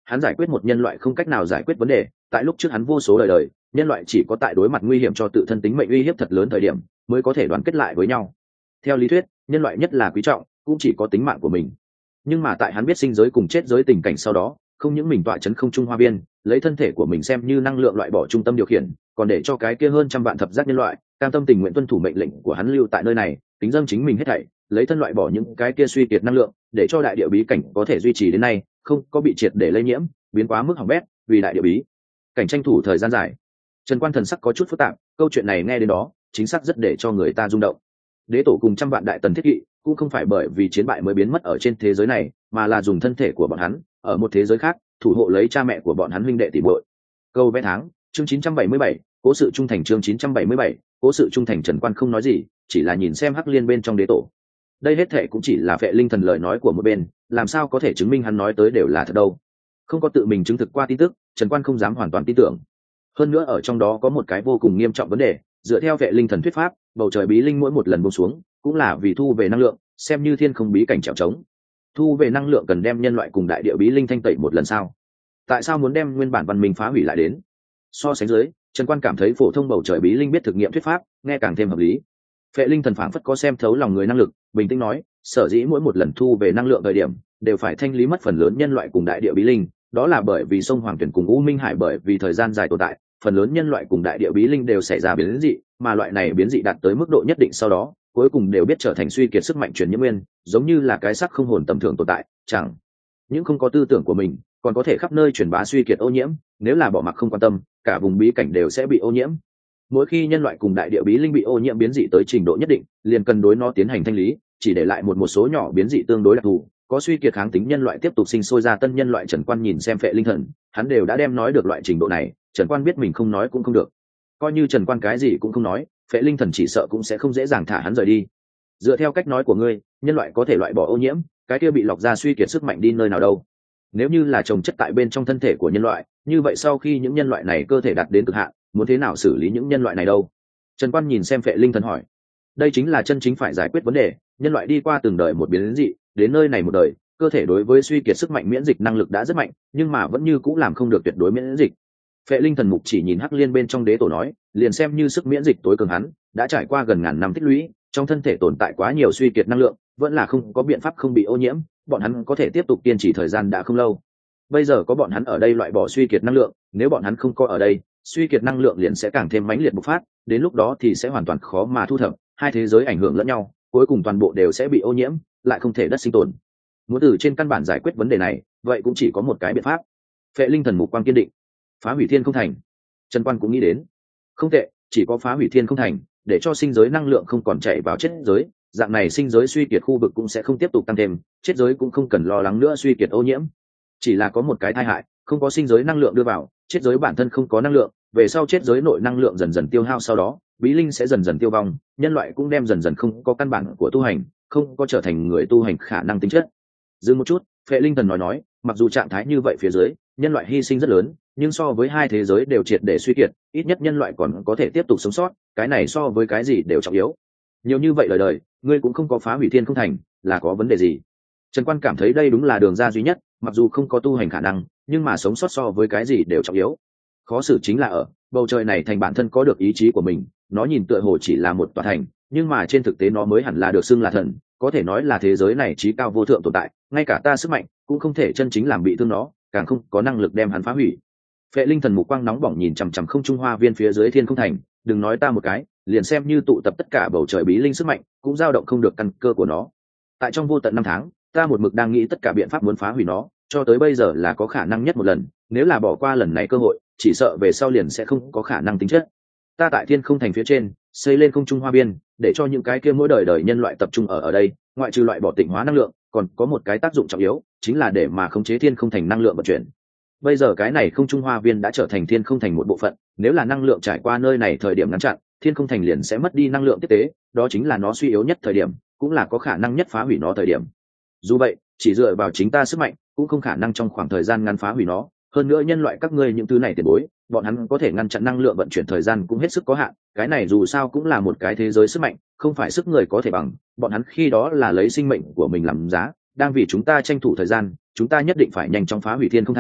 hắn giải quyết một nhân loại không cách nào giải quyết vấn đề. Tại lúc trước hắn vô số đời nhân loại chỉ có tại đối mặt nguy hiểm cho tự thân tính mệnh uy hiếp thật lớn thời điểm mới có thể đoàn kết lại với nhau. Theo lý thuyết, nhân loại nhất là quý trọng cũng chỉ có tính mạng của mình. Nhưng mà tại hắn biết sinh giới cùng chết giới tình cảnh sau đó, không những mình tọa chấn không trung hoa viên, lấy thân thể của mình xem như năng lượng loại bỏ trung tâm điều khiển, còn để cho cái kia hơn trăm vạn thập giác nhân loại cam tâm tình nguyện tuân thủ mệnh lệnh của hắn lưu tại nơi này, kính dâng chính mình hết thảy, lấy thân loại bỏ những cái kia suy kiệt năng lượng, để cho đại địa bí cảnh có thể duy trì đến nay, không có bị triệt để lây nhiễm, biến quá mức hỏng bét, vì đại địa bí cảnh tranh thủ thời gian dài. Trần Quan thần sắc có chút phức tạp, câu chuyện này nghe đến đó, chính xác rất để cho người ta rung động. Đế tổ cùng trăm vạn đại tần thiết kỵ, cũng không phải bởi vì chiến bại mới biến mất ở trên thế giới này, mà là dùng thân thể của bọn hắn ở một thế giới khác thủ hộ lấy cha mẹ của bọn hắn huynh đệ tỷ muội. Câu vẽ tháng, chương 977, cố sự trung thành chương 977, cố sự trung thành. Trần Quan không nói gì, chỉ là nhìn xem Hắc Liên bên trong đế tổ. Đây hết thệ cũng chỉ là Phệ Linh Thần lời nói của một bên, làm sao có thể chứng minh hắn nói tới đều là thật đâu. Không có tự mình chứng thực qua tin tức, Trần Quan không dám hoàn toàn tin tưởng. Hơn nữa ở trong đó có một cái vô cùng nghiêm trọng vấn đề, dựa theo Phệ Linh Thần thuyết pháp, bầu trời bí linh mỗi một lần buông xuống cũng là vì thu về năng lượng, xem như thiên không bí cảnh trèo trống. Thu về năng lượng cần đem nhân loại cùng đại địa bí linh thanh tẩy một lần sao? Tại sao muốn đem nguyên bản văn minh phá hủy lại đến? So sánh dưới, Trần Quan cảm thấy phổ thông bầu trời bí linh biết thực nghiệm thuyết pháp nghe càng thêm hợp lý. Phệ Linh Thần phảng phất có xem thấu lòng người năng lực, bình tĩnh nói, sở dĩ mỗi một lần thu về năng lượng thời điểm đều phải thanh lý mất phần lớn nhân loại cùng đại địa bí linh, đó là bởi vì sông Hoàng Tuyển cùng U Minh Hải bởi vì thời gian dài tồn tại, phần lớn nhân loại cùng đại địa bí linh đều xảy ra biến dị, mà loại này biến dị đạt tới mức độ nhất định sau đó, cuối cùng đều biết trở thành suy kiệt sức mạnh truyền nhiễm nguyên, giống như là cái xác không hồn tầm thường tồn tại, chẳng những không có tư tưởng của mình, còn có thể khắp nơi truyền bá suy kiệt ô nhiễm, nếu là bỏ mặc không quan tâm, cả vùng bí cảnh đều sẽ bị ô nhiễm. Mỗi khi nhân loại cùng đại địa bí linh bị ô nhiễm biến dị tới trình độ nhất định, liền cần đối nó tiến hành thanh lý, chỉ để lại một số nhỏ biến dị tương đối đặc thù, có suy kiệt kháng tính nhân loại tiếp tục sinh sôi ra tân nhân loại. Trần Quan nhìn xem Phệ Linh Thần, hắn đều đã đem nói được loại trình độ này, Trần Quan biết mình không nói cũng không được. Coi như Trần Quan cái gì cũng không nói, Phệ Linh Thần chỉ sợ cũng sẽ không dễ dàng thả hắn rời đi. Dựa theo cách nói của ngươi, nhân loại có thể loại bỏ ô nhiễm, cái kia bị lọc ra suy kiệt sức mạnh đi nơi nào đâu? Nếu như là trồng chất tại bên trong thân thể của nhân loại, như vậy sau khi những nhân loại này cơ thể đạt đến cực hạn, muốn thế nào xử lý những nhân loại này đâu? Trần Quan nhìn xem Phệ Linh Thần hỏi. Đây chính là chân chính phải giải quyết vấn đề, nhân loại đi qua từng đời một biến dị, đến nơi này một đời, cơ thể đối với suy kiệt sức mạnh miễn dịch năng lực đã rất mạnh, nhưng mà vẫn như cũng làm không được tuyệt đối miễn dịch. Phệ Linh Thần mục chỉ nhìn Hắc Liên bên trong đế tổ nói, liền xem như sức miễn dịch tối cường hắn, đã trải qua gần ngàn năm tích lũy, trong thân thể tồn tại quá nhiều suy kiệt năng lượng, vẫn là không có biện pháp không bị ô nhiễm, bọn hắn có thể tiếp tục kiên trì thời gian đã không lâu. Bây giờ có bọn hắn ở đây loại bỏ suy kiệt năng lượng, nếu bọn hắn không có ở đây, suy kiệt năng lượng liền sẽ càng thêm mãnh liệt bộc phát, đến lúc đó thì sẽ hoàn toàn khó mà thu thập, hai thế giới ảnh hưởng lẫn nhau, cuối cùng toàn bộ đều sẽ bị ô nhiễm, lại không thể đất sinh tồn. Muốn từ trên căn bản giải quyết vấn đề này, vậy cũng chỉ có một cái biện pháp. Phệ Linh Thần mục quang kiên định, phá hủy thiên không thành. Trần Quan cũng nghĩ đến, không tệ, chỉ có phá hủy thiên không thành, để cho sinh giới năng lượng không còn chạy vào chết giới, dạng này sinh giới suy kiệt khu vực cũng sẽ không tiếp tục tăng thêm, chết giới cũng không cần lo lắng nữa suy kiệt ô nhiễm. Chỉ là có một cái tai hại, không có sinh giới năng lượng đưa vào, chết giới bản thân không có năng lượng, về sau chết giới nội năng lượng dần dần tiêu hao, sau đó bí linh sẽ dần dần tiêu vong, nhân loại cũng đem dần dần không có căn bản của tu hành, không có trở thành người tu hành khả năng tính chất. Dừng một chút, Phệ Linh Thần nói, mặc dù trạng thái như vậy phía dưới, nhân loại hy sinh rất lớn, nhưng so với hai thế giới đều triệt để suy kiệt, ít nhất nhân loại còn có thể tiếp tục sống sót, cái này so với cái gì đều trọng yếu. Nhiều như vậy đời ngươi cũng không có phá hủy thiên không thành, là có vấn đề gì? Trần Quan cảm thấy đây đúng là đường ra duy nhất, mặc dù không có tu hành khả năng, nhưng mà sống sót so với cái gì đều trọng yếu. Khó xử chính là ở bầu trời này thành bản thân có được ý chí của mình, nó nhìn tựa hồ chỉ là một tòa thành, nhưng mà trên thực tế nó mới hẳn là được xưng là thần, có thể nói là thế giới này trí cao vô thượng tồn tại, ngay cả ta sức mạnh cũng không thể chân chính làm bị thương nó, càng không có năng lực đem hắn phá hủy. Phệ Linh Thần mục quang nóng bỏng nhìn chằm chằm không trung hoa viên phía dưới thiên không thành, đừng nói ta một cái, liền xem như tụ tập tất cả bầu trời bí linh sức mạnh, cũng dao động không được căn cơ của nó. Tại trong vô tận năm tháng, ta một mực đang nghĩ tất cả biện pháp muốn phá hủy nó, cho tới bây giờ là có khả năng nhất một lần, nếu là bỏ qua lần này cơ hội, chỉ sợ về sau liền sẽ không có khả năng tính chất. Ta tại thiên không thành phía trên xây lên không trung hoa biên, để cho những cái kia mỗi đời nhân loại tập trung ở đây, ngoại trừ loại bỏ tịnh hóa năng lượng, còn có một cái tác dụng trọng yếu, chính là để mà khống chế thiên không thành năng lượng vận chuyển. Bây giờ cái này không trung hoa viên đã trở thành thiên không thành một bộ phận, nếu là năng lượng trải qua nơi này thời điểm ngắn chặn, thiên không thành liền sẽ mất đi năng lượng tiếp tế, đó chính là nó suy yếu nhất thời điểm, cũng là có khả năng nhất phá hủy nó thời điểm. Dù vậy, chỉ dựa vào chính ta sức mạnh cũng không khả năng trong khoảng thời gian ngắn phá hủy nó, hơn nữa nhân loại các ngươi những thứ này tiền bối, bọn hắn có thể ngăn chặn năng lượng vận chuyển thời gian cũng hết sức có hạn, cái này dù sao cũng là một cái thế giới sức mạnh, không phải sức người có thể bằng, bọn hắn khi đó là lấy sinh mệnh của mình làm giá, đang vì chúng ta tranh thủ thời gian, chúng ta nhất định phải nhanh chóng phá hủy thiên không thành,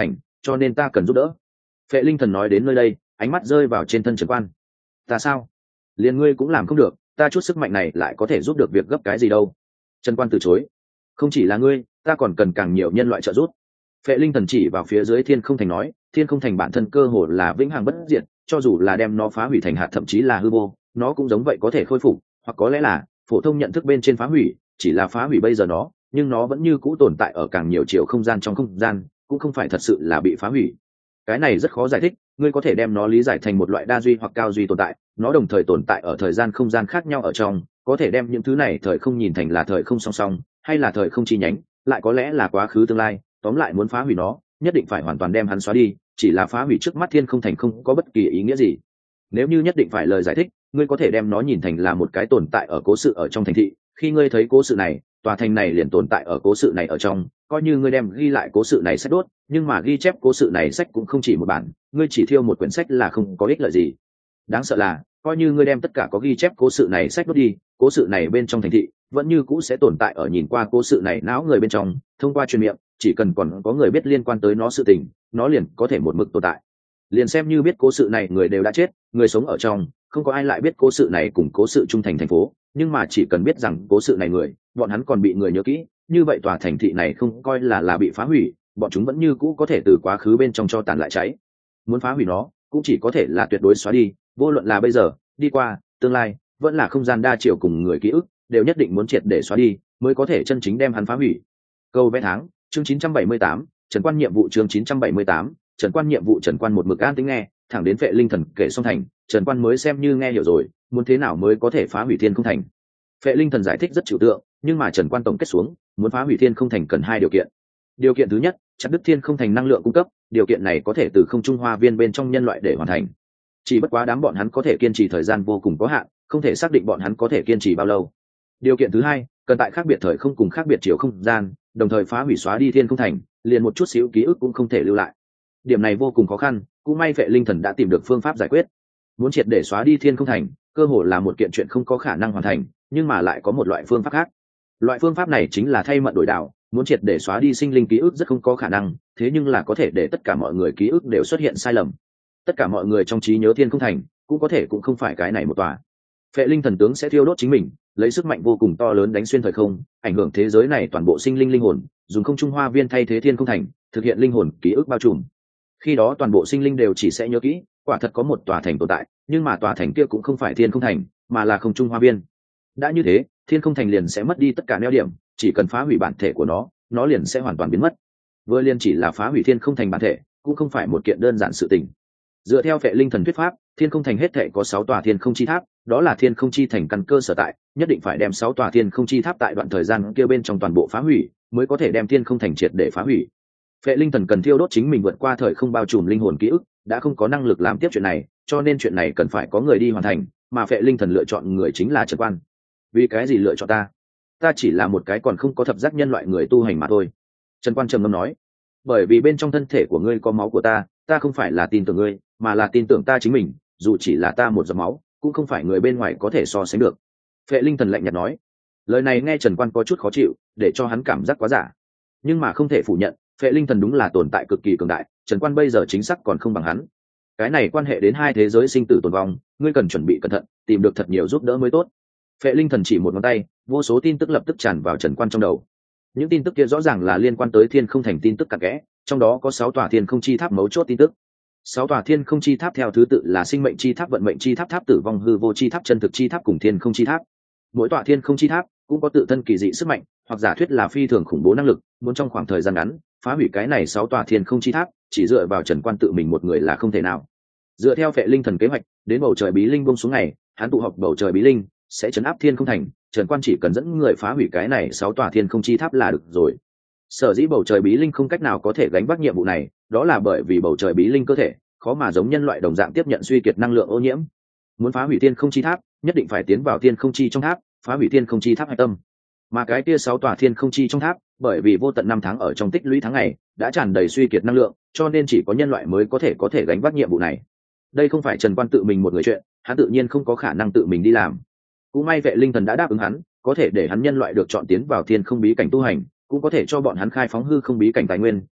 cho nên ta cần giúp đỡ. Phệ linh thần nói đến nơi đây, ánh mắt rơi vào trên thân Trần Quan. Ta sao? Liền ngươi cũng làm không được, ta chút sức mạnh này lại có thể giúp được việc gấp cái gì đâu. Trần Quan từ chối. Không chỉ là ngươi, ta còn cần càng nhiều nhân loại trợ giúp. Phệ linh thần chỉ vào phía dưới Thiên Không Thành nói, Thiên Không Thành bản thân cơ hồ là vĩnh hằng bất diệt, cho dù là đem nó phá hủy thành hạt thậm chí là hư vô, nó cũng giống vậy có thể khôi phục, hoặc có lẽ là phổ thông nhận thức bên trên phá hủy, chỉ là phá hủy bây giờ nó, nhưng nó vẫn như cũ tồn tại ở càng nhiều chiều không gian trong không gian, cũng không phải thật sự là bị phá hủy. Cái này rất khó giải thích, ngươi có thể đem nó lý giải thành một loại đa duy hoặc cao duy tồn tại, nó đồng thời tồn tại ở thời gian không gian khác nhau ở trong, có thể đem những thứ này thời không nhìn thành là thời không song song, hay là thời không chi nhánh, lại có lẽ là quá khứ tương lai, tóm lại muốn phá hủy nó, nhất định phải hoàn toàn đem hắn xóa đi, chỉ là phá hủy trước mắt Thiên Không Thành không có bất kỳ ý nghĩa gì. Nếu như nhất định phải lời giải thích, ngươi có thể đem nó nhìn thành là một cái tồn tại ở cố sự ở trong thành thị, khi ngươi thấy cố sự này, tòa thành này liền tồn tại ở cố sự này ở trong, coi như ngươi đem ghi lại cố sự này sách đốt, nhưng mà ghi chép cố sự này sách cũng không chỉ một bản, ngươi chỉ thiêu một quyển sách là không có ích lợi gì. Đáng sợ là, coi như ngươi đem tất cả có ghi chép cố sự này sách đốt đi, cố sự này bên trong thành thị vẫn như cũ sẽ tồn tại ở nhìn qua cố sự này não người bên trong, thông qua truyền miệng, chỉ cần còn có người biết liên quan tới nó sự tình, nó liền có thể một mực tồn tại. Liền xem như biết cố sự này người đều đã chết, người sống ở trong, không có ai lại biết cố sự này cùng cố sự trung thành thành phố, nhưng mà chỉ cần biết rằng cố sự này người, bọn hắn còn bị người nhớ kỹ, như vậy tòa thành thị này không coi là bị phá hủy, bọn chúng vẫn như cũ có thể từ quá khứ bên trong cho tàn lại cháy. Muốn phá hủy nó, cũng chỉ có thể là tuyệt đối xóa đi, vô luận là bây giờ, đi qua, tương lai, vẫn là không gian đa chiều cùng người ký ức, đều nhất định muốn triệt để xóa đi, mới có thể chân chính đem hắn phá hủy. Câu vẽ tháng, chương 978, Trần Quan nhiệm vụ chương 978, Trần Quan nhiệm vụ. Trần Quan một mực an tĩnh nghe, thẳng đến Phệ linh thần kể xong thành, Trần Quan mới xem như nghe hiểu rồi, muốn thế nào mới có thể phá hủy Thiên Không Thành. Phệ linh thần giải thích rất trừu tượng, nhưng mà Trần Quan tổng kết xuống, muốn phá hủy Thiên Không Thành cần hai điều kiện. Điều kiện thứ nhất, chặt đứt Thiên Không Thành năng lượng cung cấp, điều kiện này có thể từ không trung hoa viên bên trong nhân loại để hoàn thành. Chỉ bất quá đám bọn hắn có thể kiên trì thời gian vô cùng có hạn, không thể xác định bọn hắn có thể kiên trì bao lâu. Điều kiện thứ hai, cần tại khác biệt thời không cùng khác biệt chiều không gian, đồng thời phá hủy xóa đi Thiên Không Thành, liền một chút xíu ký ức cũng không thể lưu lại. Điểm này vô cùng khó khăn, cũng may Phệ linh thần đã tìm được phương pháp giải quyết. Muốn triệt để xóa đi Thiên Không Thành, cơ hồ là một kiện chuyện không có khả năng hoàn thành, nhưng mà lại có một loại phương pháp khác. Loại phương pháp này chính là thay mận đổi đảo, muốn triệt để xóa đi sinh linh ký ức rất không có khả năng, thế nhưng là có thể để tất cả mọi người ký ức đều xuất hiện sai lầm. Tất cả mọi người trong trí nhớ Thiên Không Thành, cũng có thể cũng không phải cái này một tòa. Phệ linh thần tướng sẽ thiêu đốt chính mình, lấy sức mạnh vô cùng to lớn đánh xuyên thời không, ảnh hưởng thế giới này toàn bộ sinh linh linh hồn, dùng không trung hoa viên thay thế Thiên Không Thành, thực hiện linh hồn ký ức bao trùm. Khi đó toàn bộ sinh linh đều chỉ sẽ nhớ kỹ, quả thật có một tòa thành tồn tại, nhưng mà tòa thành kia cũng không phải Thiên Không Thành, mà là không trung hoa viên. Đã như thế, Thiên Không Thành liền sẽ mất đi tất cả neo điểm, chỉ cần phá hủy bản thể của nó liền sẽ hoàn toàn biến mất. Vừa liền chỉ là phá hủy Thiên Không Thành bản thể, cũng không phải một kiện đơn giản sự tình. Dựa theo Phệ linh thần thuyết pháp, Thiên Không Thành hết thảy có 6 tòa Thiên Không Chi Tháp, đó là Thiên Không Chi Thành căn cơ sở tại, nhất định phải đem 6 tòa Thiên Không Chi Tháp tại đoạn thời gian kia bên trong toàn bộ phá hủy, mới có thể đem Thiên Không Thành triệt để phá hủy. Phệ linh thần cần thiêu đốt chính mình vượt qua thời không bao trùm linh hồn ký ức, đã không có năng lực làm tiếp chuyện này, cho nên chuyện này cần phải có người đi hoàn thành, mà Phệ linh thần lựa chọn người chính là Trần Quan. Vì cái gì lựa chọn ta? Ta chỉ là một cái còn không có thập giác nhân loại người tu hành mà thôi. Trần Quan trầm ngâm nói, bởi vì bên trong thân thể của ngươi có máu của ta, ta không phải là tin tưởng ngươi, mà là tin tưởng ta chính mình, dù chỉ là ta một giọt máu, cũng không phải người bên ngoài có thể so sánh được. Phệ linh thần lạnh nhạt nói. Lời này nghe Trần Quan có chút khó chịu, để cho hắn cảm giác quá giả. Nhưng mà không thể phủ nhận, Phệ linh thần đúng là tồn tại cực kỳ cường đại, Trần Quan bây giờ chính xác còn không bằng hắn. Cái này quan hệ đến hai thế giới sinh tử tồn vong, ngươi cần chuẩn bị cẩn thận, tìm được thật nhiều giúp đỡ mới tốt. Phệ linh thần chỉ một ngón tay, vô số tin tức lập tức tràn vào Trần Quan trong đầu. Những tin tức kia rõ ràng là liên quan tới Thiên Không Thành tin tức cặn kẽ, trong đó có 6 tòa Thiên Không Chi Tháp mấu chốt tin tức. 6 tòa Thiên Không Chi Tháp theo thứ tự là Sinh Mệnh Chi Tháp, Vận Mệnh Chi Tháp, Tháp Tử Vong Hư Vô Chi Tháp, Chân Thực Chi Tháp cùng Thiên Không Chi Tháp. Mỗi tòa Thiên Không Chi Tháp cũng có tự thân kỳ dị sức mạnh, hoặc giả thuyết là phi thường khủng bố năng lực, muốn trong khoảng thời gian ngắn phá hủy cái này 6 tòa Thiên Không Chi Tháp, chỉ dựa vào Trần Quan tự mình một người là không thể nào. Dựa theo Phệ linh thần kế hoạch, đến bầu trời bí linh buông xuống ngày, hắn tụ họp bầu trời bí linh sẽ trấn áp Thiên Không Thành, Trần Quan chỉ cần dẫn người phá hủy cái này 6 tòa Thiên Không Chi Tháp là được rồi. Sở dĩ bầu trời bí linh không cách nào có thể gánh vác nhiệm vụ này, đó là bởi vì bầu trời bí linh cơ thể khó mà giống nhân loại đồng dạng tiếp nhận suy kiệt năng lượng ô nhiễm. Muốn phá hủy Thiên Không Chi Tháp, nhất định phải tiến vào Thiên Không Chi trong tháp, phá hủy Thiên Không Chi Tháp hạch tâm. Mà cái kia 6 tòa Thiên Không Chi trong tháp, bởi vì vô tận năm tháng ở trong tích lũy tháng ngày, đã tràn đầy suy kiệt năng lượng, cho nên chỉ có nhân loại mới có thể gánh vác nhiệm vụ này. Đây không phải Trần Quan tự mình một người chuyện, hắn tự nhiên không có khả năng tự mình đi làm. Cũng may Phệ linh thần đã đáp ứng hắn, có thể để hắn nhân loại được chọn tiến vào Thiên Không bí cảnh tu hành, cũng có thể cho bọn hắn khai phóng hư không bí cảnh tài nguyên,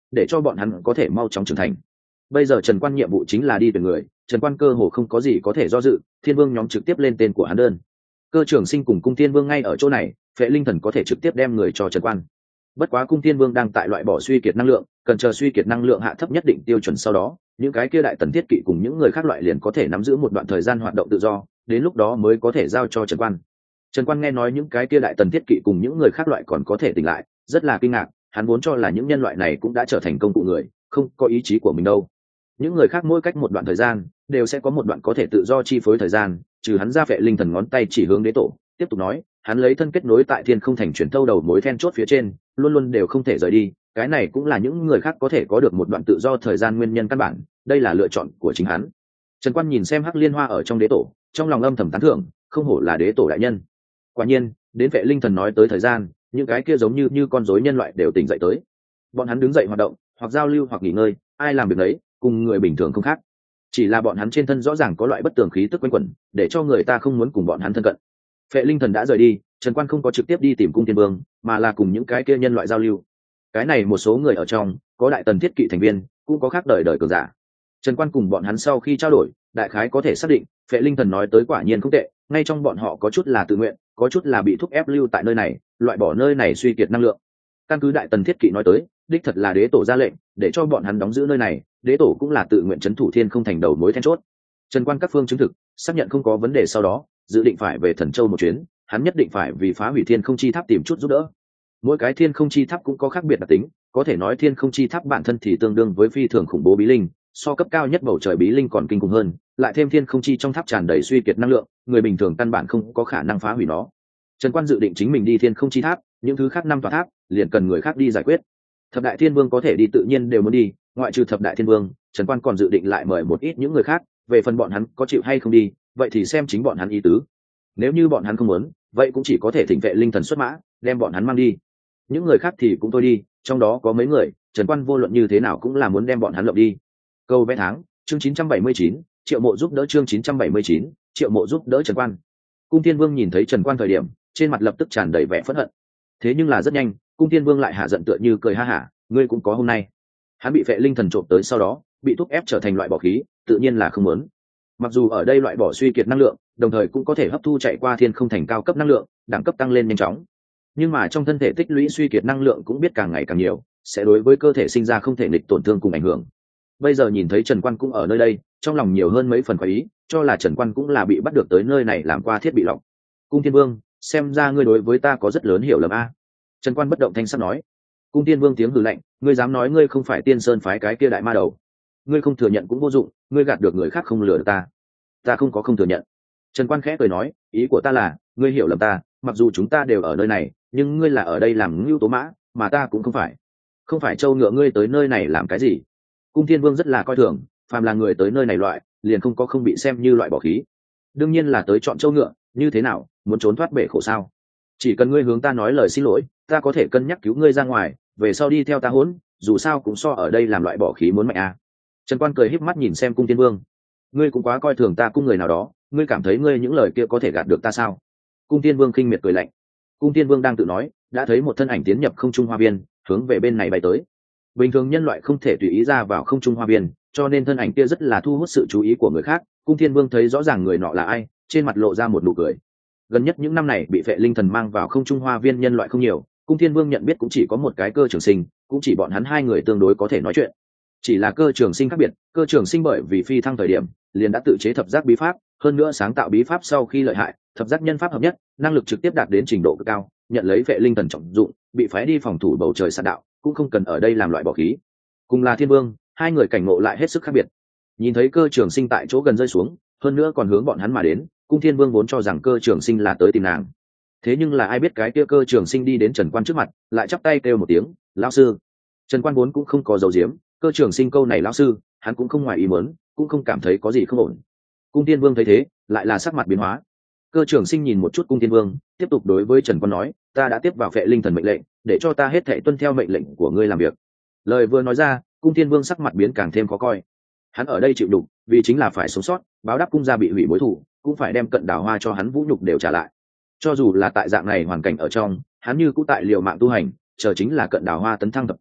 để cho bọn hắn có thể mau chóng trưởng thành. Bây giờ Trần Quan nhiệm vụ chính là đi tuyển người, Trần Quan cơ hồ không có gì có thể do dự, Thiên Vương nhóm trực tiếp lên tên của hắn đơn. Cơ trưởng sinh cùng Cung Thiên Vương ngay ở chỗ này, Phệ Linh Thần có thể trực tiếp đem người cho Trần Quan. Bất quá Cung Thiên Vương đang tại loại bỏ suy kiệt năng lượng, cần chờ suy kiệt năng lượng hạ thấp nhất định tiêu chuẩn sau đó, những cái kia đại tần thiết kỵ cùng những người khác loại liền có thể nắm giữ một đoạn thời gian hoạt động tự do, đến lúc đó mới có thể giao cho Trần Quan. Trần Quan nghe nói những cái kia đại tần thiết kỵ cùng những người khác loại còn có thể tỉnh lại, rất là kinh ngạc, hắn vốn cho là những nhân loại này cũng đã trở thành công cụ người, không có ý chí của mình đâu. Những người khác mỗi cách một đoạn thời gian đều sẽ có một đoạn có thể tự do chi phối thời gian, trừ hắn ra. Phệ Linh Thần ngón tay chỉ hướng đế tổ, tiếp tục nói, hắn lấy thân kết nối tại thiên không thành chuyển thâu đầu mối then chốt phía trên, luôn luôn đều không thể rời đi, cái này cũng là những người khác có thể có được một đoạn tự do thời gian nguyên nhân căn bản, đây là lựa chọn của chính hắn. Trần Quan nhìn xem Hắc Liên Hoa ở trong đế tổ, trong lòng âm thầm tán thưởng, không hổ là đế tổ đại nhân. Quả nhiên, đến Phệ Linh Thần nói tới thời gian, những cái kia giống như con rối nhân loại đều tỉnh dậy tới. Bọn hắn đứng dậy hoạt động, hoặc giao lưu hoặc nghỉ ngơi, ai làm việc đấy, cùng người bình thường không khác. Chỉ là bọn hắn trên thân rõ ràng có loại bất tường khí tức quanh quẩn, để cho người ta không muốn cùng bọn hắn thân cận. Phệ Linh Thần đã rời đi, Trần Quan không có trực tiếp đi tìm Cung Thiên Vương, mà là cùng những cái kia nhân loại giao lưu. Cái này một số người ở trong, có đại tần thiết kỵ thành viên, cũng có khác đời đời cường giả. Trần Quan cùng bọn hắn sau khi trao đổi, đại khái có thể xác định, Phệ Linh Thần nói tới quả nhiên không tệ, ngay trong bọn họ có chút là tự nguyện, có chút là bị thúc ép lưu tại nơi này, loại bỏ nơi này suy kiệt năng lượng. Căn cứ đại tần thiết kỵ nói tới, đích thật là đế tổ ra lệnh, để cho bọn hắn đóng giữ nơi này, đế tổ cũng là tự nguyện trấn thủ thiên không thành đầu mối then chốt. Trần Quan các phương chứng thực, xác nhận không có vấn đề sau đó, dự định phải về Thần Châu một chuyến, hắn nhất định phải vì phá hủy thiên không chi tháp tìm chút giúp đỡ. Mỗi cái thiên không chi tháp cũng có khác biệt đặc tính, có thể nói thiên không chi tháp bản thân thì tương đương với phi thường khủng bố bí linh, so cấp cao nhất bầu trời bí linh còn kinh khủng hơn, lại thêm thiên không chi trong tháp tràn đầy suy kiệt năng lượng, người bình thường căn bản không có khả năng phá hủy nó. Trần Quan dự định chính mình đi thiên không chi tháp, những thứ khác 5 tòa tháp liền cần người khác đi giải quyết. Thập đại thiên vương có thể đi tự nhiên đều muốn đi, ngoại trừ thập đại thiên vương, Trần Quan còn dự định lại mời một ít những người khác, về phần bọn hắn có chịu hay không đi, vậy thì xem chính bọn hắn ý tứ. Nếu như bọn hắn không muốn, vậy cũng chỉ có thể thỉnh Vệ Linh Thần xuất mã, đem bọn hắn mang đi. Những người khác thì cũng thôi đi, trong đó có mấy người, Trần Quan vô luận như thế nào cũng là muốn đem bọn hắn lộng đi. Câu vẽ tháng, chương 979, Triệu Mộ giúp đỡ chương 979, Triệu Mộ giúp đỡ Trần Quan. Cung Thiên Vương nhìn thấy Trần Quan thời điểm, trên mặt lập tức tràn đầy vẻ phẫn hận. Thế nhưng là rất nhanh, Cung Thiên Vương lại hạ giận tựa như cười ha hả, ngươi cũng có hôm nay. Hắn bị Phệ Linh Thần trộm tới sau đó, bị thúc ép trở thành loại bỏ khí, tự nhiên là không muốn. Mặc dù ở đây loại bỏ suy kiệt năng lượng, đồng thời cũng có thể hấp thu chạy qua thiên không thành cao cấp năng lượng, đẳng cấp tăng lên nhanh chóng. Nhưng mà trong thân thể tích lũy suy kiệt năng lượng cũng biết càng ngày càng nhiều, sẽ đối với cơ thể sinh ra không thể nghịch tổn thương cùng ảnh hưởng. Bây giờ nhìn thấy Trần Quan cũng ở nơi đây, trong lòng nhiều hơn mấy phần khoái ý, cho là Trần Quan cũng là bị bắt được tới nơi này làm qua thiết bị lọc. Cung Thiên Vương, xem ra ngươi đối với ta có rất lớn hiểu lầm a. Trần Quan bất động thanh sắc nói. Cung Thiên Vương tiếng hừ lạnh, ngươi dám nói ngươi không phải Tiên Sơn phái cái kia đại ma đầu? Ngươi không thừa nhận cũng vô dụng, ngươi gạt được người khác không lừa được ta. Ta không có không thừa nhận. Trần Quan khẽ cười nói, ý của ta là, ngươi hiểu lầm ta, mặc dù chúng ta đều ở nơi này, nhưng ngươi là ở đây làm ngưu tố mã, mà ta cũng không phải. Không phải trâu ngựa ngươi tới nơi này làm cái gì? Cung Thiên Vương rất là coi thường, phàm là người tới nơi này loại, liền không có không bị xem như loại bỏ khí. Đương nhiên là tới chọn trâu ngựa, như thế nào, muốn trốn thoát bể khổ sao? Chỉ cần ngươi hướng ta nói lời xin lỗi, ta có thể cân nhắc cứu ngươi ra ngoài, về sau đi theo ta hỗn, dù sao cũng so ở đây làm loại bỏ khí muốn mạnh à. Trần Quan cười híp mắt nhìn xem Cung Thiên Vương, ngươi cũng quá coi thường ta cung người nào đó, ngươi cảm thấy ngươi những lời kia có thể gạt được ta sao? Cung Thiên Vương khinh miệt cười lạnh. Cung Thiên Vương đang tự nói, đã thấy một thân ảnh tiến nhập không trung hoa viên, hướng về bên này bay tới. Bình thường nhân loại không thể tùy ý ra vào không trung hoa viên, cho nên thân ảnh kia rất là thu hút sự chú ý của người khác. Cung Thiên Vương thấy rõ ràng người nọ là ai, trên mặt lộ ra một nụ cười. Gần nhất những năm này bị Phệ Linh Thần mang vào không trung hoa viên nhân loại không nhiều, Cung Thiên Vương nhận biết cũng chỉ có một cái Cơ Trường Sinh, cũng chỉ bọn hắn 2 người tương đối có thể nói chuyện. Chỉ là Cơ Trường Sinh khác biệt, Cơ Trường Sinh bởi vì phi thăng thời điểm liền đã tự chế thập giác bí pháp, hơn nữa sáng tạo bí pháp sau khi lợi hại, thập giác nhân pháp hợp nhất, năng lực trực tiếp đạt đến trình độ cực cao, nhận lấy Phệ Linh Thần trọng dụng, bị phái đi phòng thủ bầu trời sát đạo, cũng không cần ở đây làm loại bỏ khí. Cùng là Thiên Vương, 2 người cảnh ngộ lại hết sức khác biệt. Nhìn thấy Cơ Trường Sinh tại chỗ gần rơi xuống, hơn nữa còn hướng bọn hắn mà đến, Cung Thiên Vương vốn cho rằng Cơ Trường Sinh là tới tìm nàng. Thế nhưng là ai biết cái kia Cơ Trường Sinh đi đến Trần Quan trước mặt, lại chắp tay kêu một tiếng, "Lão sư." Trần Quan vốn cũng không có dấu diếm, Cơ Trường Sinh câu này lão sư, hắn cũng không ngoài ý muốn, cũng không cảm thấy có gì không ổn. Cung Thiên Vương thấy thế, lại là sắc mặt biến hóa. Cơ Trường Sinh nhìn một chút Cung Thiên Vương, tiếp tục đối với Trần Quan nói, "Ta đã tiếp vào Phệ Linh Thần mệnh lệnh, để cho ta hết thảy tuân theo mệnh lệnh của ngươi làm việc." Lời vừa nói ra, Cung Thiên Vương sắc mặt biến càng thêm khó coi. Hắn ở đây chịu đục, vì chính là phải sống sót, báo đáp cung gia bị hủy mối thù, cũng phải đem Cận Đào Hoa cho hắn vũ nhục đều trả lại. Cho dù là tại dạng này hoàn cảnh ở trong, hắn như cũ tại liều mạng tu hành, chờ chính là Cận Đào Hoa tấn thăng thập giác,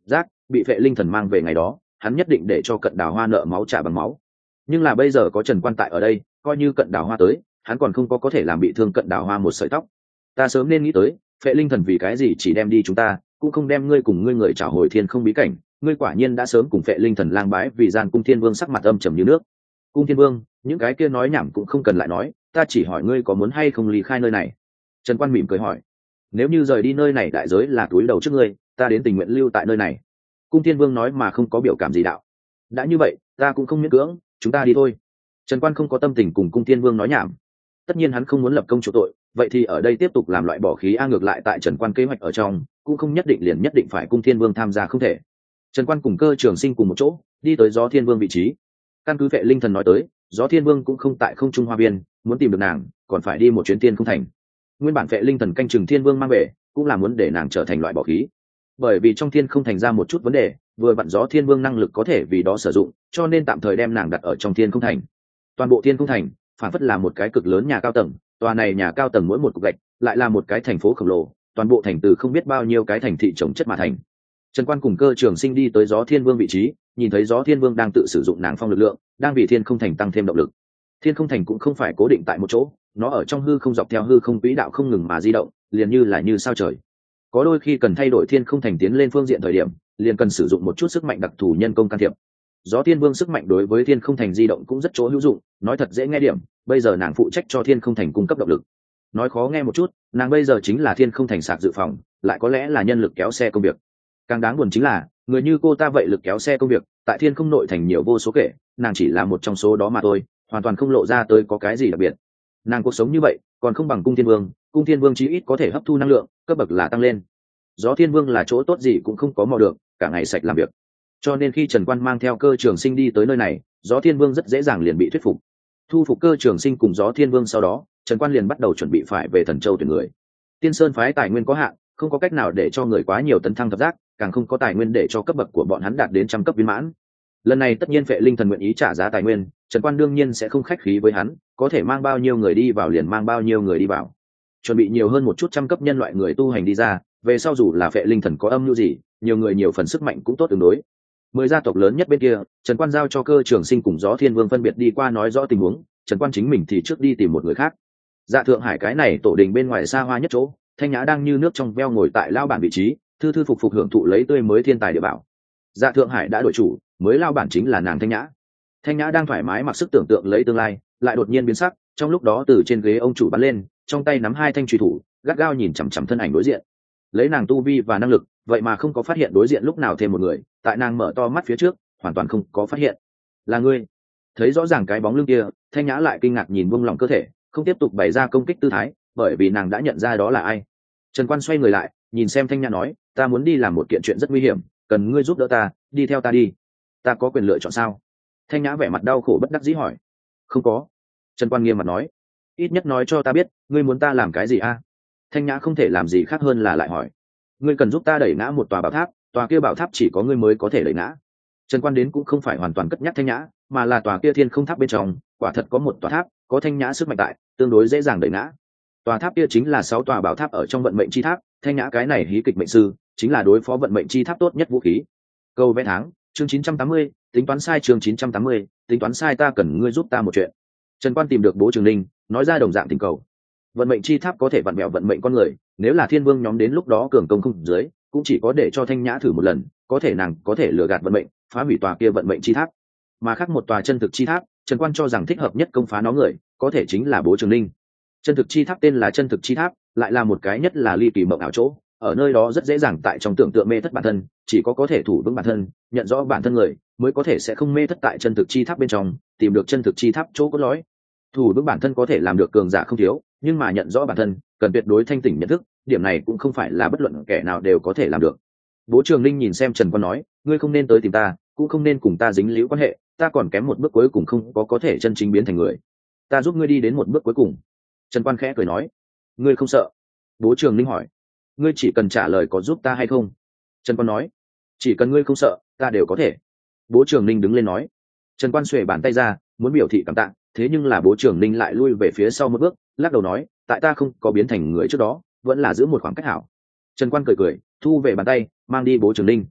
bị Phệ Linh Thần mang về ngày đó hắn nhất định để cho Cận Đào Hoa nợ máu trả bằng máu. Nhưng là bây giờ có Trần Quan tại ở đây, coi như Cận Đào Hoa tới hắn còn không có thể làm bị thương Cận Đào Hoa một sợi tóc. Ta sớm nên nghĩ tới Phệ Linh Thần vì cái gì chỉ đem đi chúng ta, cũng không đem ngươi cùng ngươi người trả hồi thiên không bí cảnh. Ngươi quả nhiên đã sớm cùng Phệ Linh Thần lang bái vì gian Cung Thiên Vương sắc mặt âm trầm như nước. Cung Thiên Vương, những cái kia nói nhảm cũng không cần lại nói, ta chỉ hỏi ngươi có muốn hay không ly khai nơi này. Trần Quan mỉm cười hỏi, nếu như rời đi nơi này đại giới là túi đầu trước ngươi, ta đến tình nguyện lưu tại nơi này. Cung Thiên Vương nói mà không có biểu cảm gì đạo. Đã như vậy ta cũng không miễn cưỡng, chúng ta đi thôi. Trần Quan không có tâm tình cùng Cung Thiên Vương nói nhảm, tất nhiên hắn không muốn lập công chủ tội, vậy thì ở đây tiếp tục làm loại bỏ khí a. Ngược lại tại Trần Quan kế hoạch ở trong cũng không nhất định phải Cung Thiên Vương tham gia không thể. Trần Quan cùng Cơ Trường Sinh cùng một chỗ đi tới Gió Thiên Vương vị trí. Căn cứ Phệ Linh Thần nói tới, Gió Thiên Vương cũng không tại không trung hoa viên, muốn tìm được nàng còn phải đi một chuyến Tiên Không Thành. Nguyên bản Phệ Linh Thần canh chừng Thiên Vương mang về cũng là muốn để nàng trở thành loại bỏ khí, bởi vì trong Thiên Không Thành ra một chút vấn đề, vừa vặn Gió Thiên Vương năng lực có thể vì đó sử dụng, cho nên tạm thời đem nàng đặt ở trong Thiên Không Thành. Toàn bộ Thiên Không Thành phản phất là một cái cực lớn nhà cao tầng, tòa này nhà cao tầng mỗi một cục gạch lại là một cái thành phố khổng lồ, toàn bộ thành từ không biết bao nhiêu cái thành thị trồng chất mà thành. Trần Quan cùng Cơ Trường Sinh đi tới Gió Thiên Vương vị trí, nhìn thấy Gió Thiên Vương đang tự sử dụng nàng phong lực lượng, đang vì Thiên Không Thành tăng thêm động lực. Thiên Không Thành cũng không phải cố định tại một chỗ, nó ở trong hư không dọc theo hư không quỹ đạo không ngừng mà di động, liền như là như sao trời. Có đôi khi cần thay đổi Thiên Không Thành tiến lên phương diện thời điểm, liền cần sử dụng một chút sức mạnh đặc thù nhân công can thiệp. Gió Thiên Vương sức mạnh đối với Thiên Không Thành di động cũng rất chỗ hữu dụng, nói thật dễ nghe điểm, bây giờ nàng phụ trách cho Thiên Không Thành cung cấp động lực. Nói khó nghe một chút, nàng bây giờ chính là Thiên Không Thành sạc dự phòng, lại có lẽ là nhân lực kéo xe công việc. Càng đáng buồn chính là, người như cô ta vậy lực kéo xe công việc, tại Thiên Không nội thành nhiều vô số kể, nàng chỉ là một trong số đó mà thôi, hoàn toàn không lộ ra tới có cái gì đặc biệt. Nàng cuộc sống như vậy, còn không bằng Cung Thiên Vương, Cung Thiên Vương chí ít có thể hấp thu năng lượng, cấp bậc là tăng lên. Gió Thiên Vương là chỗ tốt gì cũng không có mò được, cả ngày sạch làm việc. Cho nên khi Trần Quan mang theo Cơ Trường Sinh đi tới nơi này, Gió Thiên Vương rất dễ dàng liền bị thuyết phục. Thu phục Cơ Trường Sinh cùng Gió Thiên Vương sau đó, Trần Quan liền bắt đầu chuẩn bị phải về Thần Châu tuyển người. Tiên Sơn phái tài nguyên có hạn, không có cách nào để cho người quá nhiều tấn thăng thập giác, càng không có tài nguyên để cho cấp bậc của bọn hắn đạt đến trăm cấp viên mãn. Lần này tất nhiên Phệ Linh Thần nguyện ý trả giá tài nguyên, Trần Quan đương nhiên sẽ không khách khí với hắn, có thể mang bao nhiêu người đi vào liền mang bao nhiêu người đi vào. Chuẩn bị nhiều hơn một chút trăm cấp nhân loại người tu hành đi ra, về sau dù là Phệ Linh Thần có âm mưu gì, nhiều người nhiều phần sức mạnh cũng tốt tương đối. 10 gia tộc lớn nhất bên kia, Trần Quan giao cho Cơ Trường Sinh cùng Gió Thiên Vương phân biệt đi qua nói rõ tình huống, Trần Quan chính mình thì trước đi tìm một người khác. Dạ Thượng Hải cái này tổ đình bên ngoài xa hoa nhất chỗ, Thanh Nhã đang như nước trong veo ngồi tại lao bản vị trí, thư thư phục phục hưởng thụ lấy tươi mới thiên tài địa bảo. Dạ Thượng Hải đã đổi chủ, mới lao bản chính là nàng Thanh Nhã. Thanh Nhã đang thoải mái mặc sức tưởng tượng lấy tương lai, lại đột nhiên biến sắc, trong lúc đó từ trên ghế ông chủ bắn lên, trong tay nắm 2 thanh chùy thủ, gắt gao nhìn chằm chằm thân ảnh đối diện. Lấy nàng tu vi và năng lực, vậy mà không có phát hiện đối diện lúc nào thêm một người, tại nàng mở to mắt phía trước, hoàn toàn không có phát hiện. Là ngươi? Thấy rõ ràng cái bóng lưng kia, Thanh Nhã lại kinh ngạc nhìn buông lỏng cơ thể, không tiếp tục bày ra công kích tư thái, bởi vì nàng đã nhận ra đó là ai. Trần Quan xoay người lại, nhìn xem Thanh Nhã nói, ta muốn đi làm một kiện chuyện rất nguy hiểm, cần ngươi giúp đỡ ta, đi theo ta đi. Ta có quyền lựa chọn sao? Thanh Nhã vẻ mặt đau khổ bất đắc dĩ hỏi. Không có. Trần Quan nghiêm mặt nói, ít nhất nói cho ta biết, ngươi muốn ta làm cái gì a? Thanh Nhã không thể làm gì khác hơn là lại hỏi, ngươi cần giúp ta đẩy ngã một tòa bảo tháp, tòa kia bảo tháp chỉ có ngươi mới có thể đẩy ngã. Trần Quan đến cũng không phải hoàn toàn cất nhắc Thanh Nhã, mà là tòa kia thiên không tháp bên trong, quả thật có một tòa tháp, có Thanh Nhã sức mạnh tại, tương đối dễ dàng đẩy ngã. Tòa tháp kia chính là 6 tòa bảo tháp ở trong vận mệnh chi tháp, Thanh Nhã cái này hí kịch mệnh sư, chính là đối phó vận mệnh chi tháp tốt nhất vũ khí. Câu vẽ tháng, chương 980, tính toán sai chương 980, tính toán sai ta cần ngươi giúp ta một chuyện. Trần Quan tìm được Bố Trường Linh, nói ra đồng dạng tình cầu. Vận mệnh chi tháp có thể vặn vẹo vận mệnh con người, nếu là thiên vương nhóm đến lúc đó cường công không dưới, cũng chỉ có để cho Thanh Nhã thử một lần, có thể nàng có thể lừa gạt vận mệnh, phá hủy tòa kia vận mệnh chi tháp. Mà khác một tòa chân thực chi tháp, Trần Quan cho rằng thích hợp nhất công phá nó người, có thể chính là Bố Trường Linh. Chân thực chi tháp tên là chân thực chi tháp, lại là một cái nhất là ly kỳ mộng ảo chỗ, ở nơi đó rất dễ dàng tại trong tưởng tượng mê thất bản thân, chỉ có thể thủ vững bản thân, nhận rõ bản thân người, mới có thể sẽ không mê thất tại chân thực chi tháp bên trong, tìm được chân thực chi tháp chỗ cốt lõi. Thủ vững bản thân có thể làm được cường giả không thiếu, nhưng mà nhận rõ bản thân, cần tuyệt đối thanh tỉnh nhận thức, điểm này cũng không phải là bất luận kẻ nào đều có thể làm được. Bố Trường Linh nhìn xem Trần Quan nói, ngươi không nên tới tìm ta, cũng không nên cùng ta dính líu quan hệ, ta còn kém một bước cuối cùng không có thể chân chính biến thành người. Ta giúp ngươi đi đến một bước cuối cùng. Trần Quan khẽ cười nói, ngươi không sợ? Bố Trường Linh hỏi, ngươi chỉ cần trả lời có giúp ta hay không. Trần Quan nói, chỉ cần ngươi không sợ, ta đều có thể. Bố Trường Linh đứng lên nói. Trần Quan xuề bàn tay ra, muốn biểu thị cảm tạ, thế nhưng là Bố Trường Linh lại lui về phía sau một bước, lắc đầu nói, tại ta không có biến thành người trước đó, vẫn là giữ một khoảng cách hảo. Trần Quan cười cười, thu về bàn tay, mang đi Bố Trường Linh.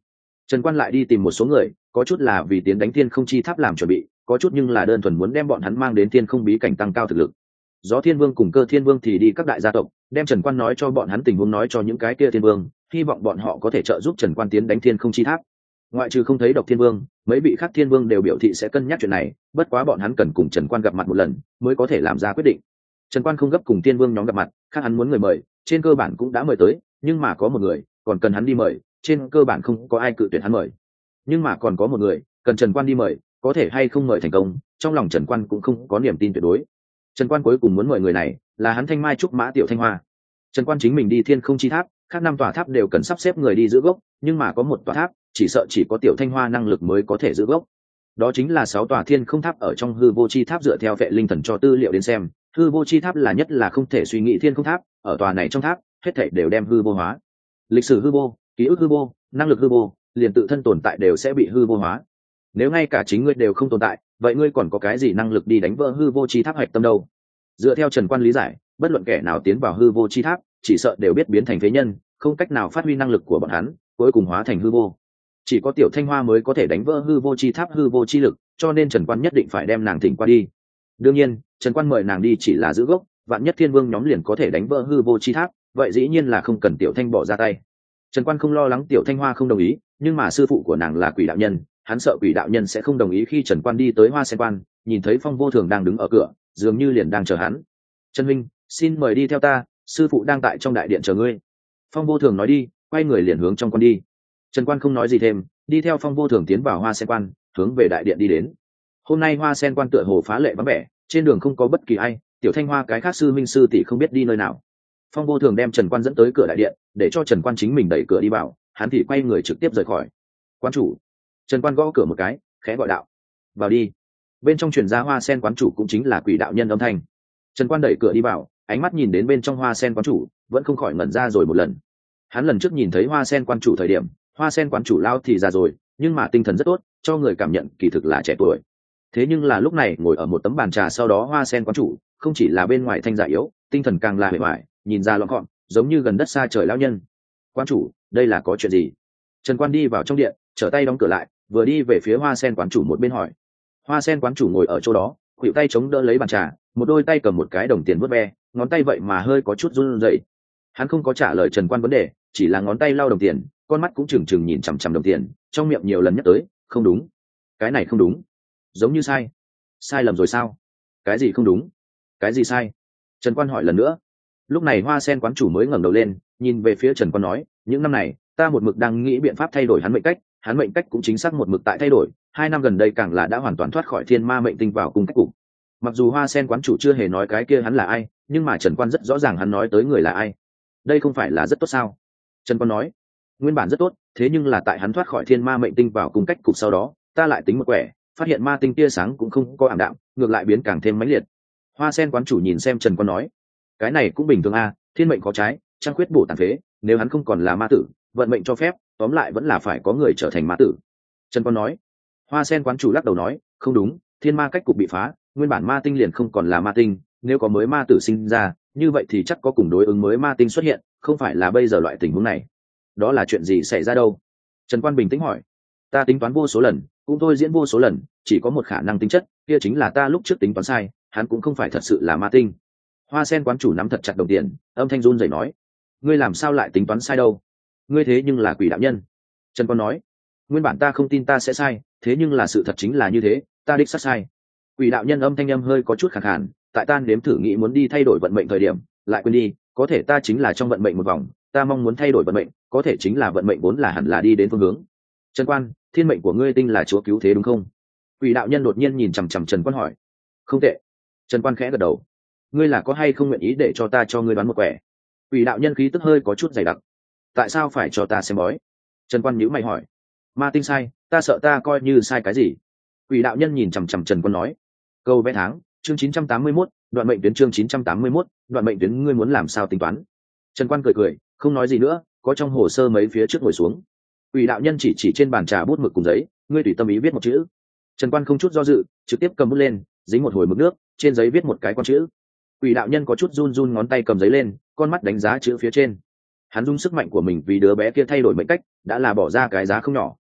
Trần Quan lại đi tìm một số người, có chút là vì tiến đánh Thiên Không Chi Tháp làm chuẩn bị, có chút nhưng là đơn thuần muốn đem bọn hắn mang đến Thiên Không bí cảnh tăng cao thực lực. Gió Thiên Vương cùng Cơ Thiên Vương thì đi các đại gia tộc, đem Trần Quan nói cho bọn hắn tình huống nói cho những cái kia Thiên Vương, hy vọng bọn họ có thể trợ giúp Trần Quan tiến đánh Thiên Không Chi Tháp. Ngoại trừ không thấy Độc Thiên Vương, mấy vị khác Thiên Vương đều biểu thị sẽ cân nhắc chuyện này, bất quá bọn hắn cần cùng Trần Quan gặp mặt một lần, mới có thể làm ra quyết định. Trần Quan không gấp cùng Thiên Vương nhóm gặp mặt, khác hắn muốn người mời, trên cơ bản cũng đã mời tới, nhưng mà có một người, còn cần hắn đi mời, trên cơ bản không có ai cự tuyệt hắn mời. Nhưng mà còn có một người, cần Trần Quan đi mời, có thể hay không mời thành công, trong lòng Trần Quan cũng không có niềm tin tuyệt đối. Trần Quan cuối cùng muốn mời người này, là hắn Thanh Mai Trúc Mã Tiểu Thanh Hoa. Trần Quan chính mình đi Thiên Không Chi Tháp, khác 5 tòa tháp đều cần sắp xếp người đi giữ gốc, nhưng mà có một tòa tháp, chỉ sợ chỉ có Tiểu Thanh Hoa năng lực mới có thể giữ gốc. Đó chính là 6 tòa Thiên Không Tháp ở trong Hư Vô Chi Tháp, dựa theo Vệ Linh Thần cho tư liệu đến xem, Hư Vô Chi Tháp là nhất là không thể suy nghĩ Thiên Không Tháp, ở tòa này trong tháp, hết thảy đều đem hư vô hóa. Lịch sử hư vô, ký ức hư vô, năng lực hư vô, liền tự thân tồn tại đều sẽ bị hư vô hóa. Nếu ngay cả chính ngươi đều không tồn tại, vậy ngươi còn có cái gì năng lực đi đánh vỡ Hư Vô Chi Tháp hạch tâm đâu? Dựa theo Trần Quan lý giải, bất luận kẻ nào tiến vào Hư Vô Chi Tháp, chỉ sợ đều biết biến thành phế nhân, không cách nào phát huy năng lực của bọn hắn, cuối cùng hóa thành hư vô. Chỉ có Tiểu Thanh Hoa mới có thể đánh vỡ Hư Vô Chi Tháp hư vô chi lực, cho nên Trần Quan nhất định phải đem nàng thỉnh qua đi. Đương nhiên, Trần Quan mời nàng đi chỉ là giữ gốc, vạn nhất Thiên Vương nhóm liền có thể đánh vỡ Hư Vô Chi Tháp, vậy dĩ nhiên là không cần Tiểu Thanh bỏ ra tay. Trần Quan không lo lắng Tiểu Thanh Hoa không đồng ý, nhưng mà sư phụ của nàng là Quỷ đạo nhân, hắn sợ Quỷ đạo nhân sẽ không đồng ý. Khi Trần Quan đi tới Hoa Sen Quan, nhìn thấy Phong Vô Thường đang đứng ở cửa, dường như liền đang chờ hắn. "Trần huynh, xin mời đi theo ta, sư phụ đang tại trong đại điện chờ ngươi." Phong Vô Thường nói đi, quay người liền hướng trong quan đi. Trần Quan không nói gì thêm, đi theo Phong Vô Thường tiến vào Hoa Sen Quan, hướng về đại điện đi đến. Hôm nay Hoa Sen Quan tựa hồ phá lệ vắng vẻ, trên đường không có bất kỳ ai, Tiểu Thanh Hoa cái khác sư minh sư tỷ không biết đi nơi nào. Phong Vô Thường đem Trần Quan dẫn tới cửa đại điện, để cho Trần Quan chính mình đẩy cửa đi vào, hắn thì quay người trực tiếp rời khỏi. "Quan chủ." Trần Quan gõ cửa một cái, khẽ gọi đạo. "Vào đi." Bên trong truyền ra Hoa Sen quán chủ cũng chính là Quỷ đạo nhân âm thanh. Trần Quan đẩy cửa đi vào, ánh mắt nhìn đến bên trong Hoa Sen quán chủ, vẫn không khỏi ngẩn ra rồi một lần. Hắn lần trước nhìn thấy Hoa Sen quán chủ thời điểm, Hoa Sen quán chủ lao thì già rồi, nhưng mà tinh thần rất tốt, cho người cảm nhận kỳ thực là trẻ tuổi. Thế nhưng là lúc này ngồi ở một tấm bàn trà sau đó Hoa Sen quán chủ, không chỉ là bên ngoài thanh giả yếu, tinh thần càng là bề ngoài, nhìn ra lõm gọn, giống như gần đất xa trời lão nhân. "Quan chủ, đây là có chuyện gì?" Trần Quan đi vào trong điện, trở tay đóng cửa lại, vừa đi về phía Hoa Sen quán chủ một bên hỏi. Hoa Sen quán chủ ngồi ở chỗ đó, khuỷu tay chống đỡ lấy bàn trà, một đôi tay cầm một cái đồng tiền vớt ve, ngón tay vậy mà hơi có chút run rẩy. Hắn không có trả lời Trần Quan vấn đề, chỉ là ngón tay lau đồng tiền, con mắt cũng trừng trừng nhìn chằm chằm đồng tiền, trong miệng nhiều lần nhắc tới, "Không đúng, cái này không đúng, giống như sai." "Sai lầm rồi sao? Cái gì không đúng? Cái gì sai?" Trần Quan hỏi lần nữa. Lúc này Hoa Sen quán chủ mới ngẩng đầu lên, nhìn về phía Trần Quan nói, "Những năm này, ta một mực đang nghĩ biện pháp thay đổi hắn mệnh cách cũng chính xác một mực tại thay đổi, 2 năm gần đây càng là đã hoàn toàn thoát khỏi thiên ma mệnh tinh vào cung cách cục." Mặc dù Hoa Sen quán chủ chưa hề nói cái kia hắn là ai, nhưng mà Trần Quan rất rõ ràng hắn nói tới người là ai. "Đây không phải là rất tốt sao?" Trần Quan nói. "Nguyên bản rất tốt, thế nhưng là tại hắn thoát khỏi thiên ma mệnh tinh vào cung cách cục sau đó, ta lại tính một quẻ, phát hiện ma tinh tia sáng cũng không có ảm đạm, ngược lại biến càng thêm mãnh liệt." Hoa Sen quán chủ nhìn xem Trần Quan nói, "Cái này cũng bình thường a, thiên mệnh có trái, trăng khuyết bổ tàn phế, nếu hắn không còn là ma tử, vận mệnh cho phép, tóm lại vẫn là phải có người trở thành ma tử." Trần Quan nói. Hoa Sen quán chủ lắc đầu nói, "Không đúng, thiên ma cách cục bị phá, nguyên bản ma tinh liền không còn là ma tinh, nếu có mới ma tử sinh ra, như vậy thì chắc có cùng đối ứng mới ma tinh xuất hiện, không phải là bây giờ loại tình huống này." "Đó là chuyện gì xảy ra đâu?" Trần Quan bình tĩnh hỏi. "Ta tính toán vô số lần, cũng thôi diễn vô số lần, chỉ có một khả năng tính chất, kia chính là ta lúc trước tính toán sai, hắn cũng không phải thật sự là ma tinh." Hoa Sen quán chủ nắm thật chặt đồng tiền, âm thanh run rẩy nói, "Ngươi làm sao lại tính toán sai đâu? Ngươi thế nhưng là Quỷ đạo nhân." Trần Quan nói, "Nguyên bản ta không tin ta sẽ sai, thế nhưng là sự thật chính là như thế, ta đích xác sai." Quỷ đạo nhân âm thanh hơi có chút khàn khàn, "Tại ta nếm thử nghĩ muốn đi thay đổi vận mệnh thời điểm, lại quên đi, có thể ta chính là trong vận mệnh một vòng, ta mong muốn thay đổi vận mệnh, có thể chính là vận mệnh vốn là hẳn là đi đến phương hướng." "Trần Quan, thiên mệnh của ngươi tinh là chúa cứu thế đúng không?" Quỷ đạo nhân đột nhiên nhìn chằm chằm Trần Quan hỏi. "Không tệ." Trần Quan khẽ gật đầu. "Ngươi là có hay không nguyện ý để cho ta cho ngươi đoán một quẻ?" Quỷ đạo nhân khí tức hơi có chút dày đặc. "Tại sao phải cho ta xem bói?" Trần Quan nhíu mày hỏi. "Ma tinh sai, ta sợ ta coi như sai cái gì?" Quỷ đạo nhân nhìn chằm chằm Trần Quan nói. Câu vẽ tháng, chương 981, đoạn mệnh tuyến, chương 981, đoạn mệnh tuyến, ngươi muốn làm sao tính toán? Trần Quan cười cười, không nói gì nữa, có trong hồ sơ mấy phía trước ngồi xuống. Quỷ đạo nhân chỉ trên bàn trà bút mực cùng giấy, "Ngươi tùy tâm ý viết một chữ." Trần Quan không chút do dự, trực tiếp cầm bút lên, dính một hồi mực nước, trên giấy viết một cái con chữ. Quỷ đạo nhân có chút run run ngón tay cầm giấy lên, con mắt đánh giá chữ phía trên. Hắn dùng sức mạnh của mình vì đứa bé kia thay đổi mệnh cách, đã là bỏ ra cái giá không nhỏ.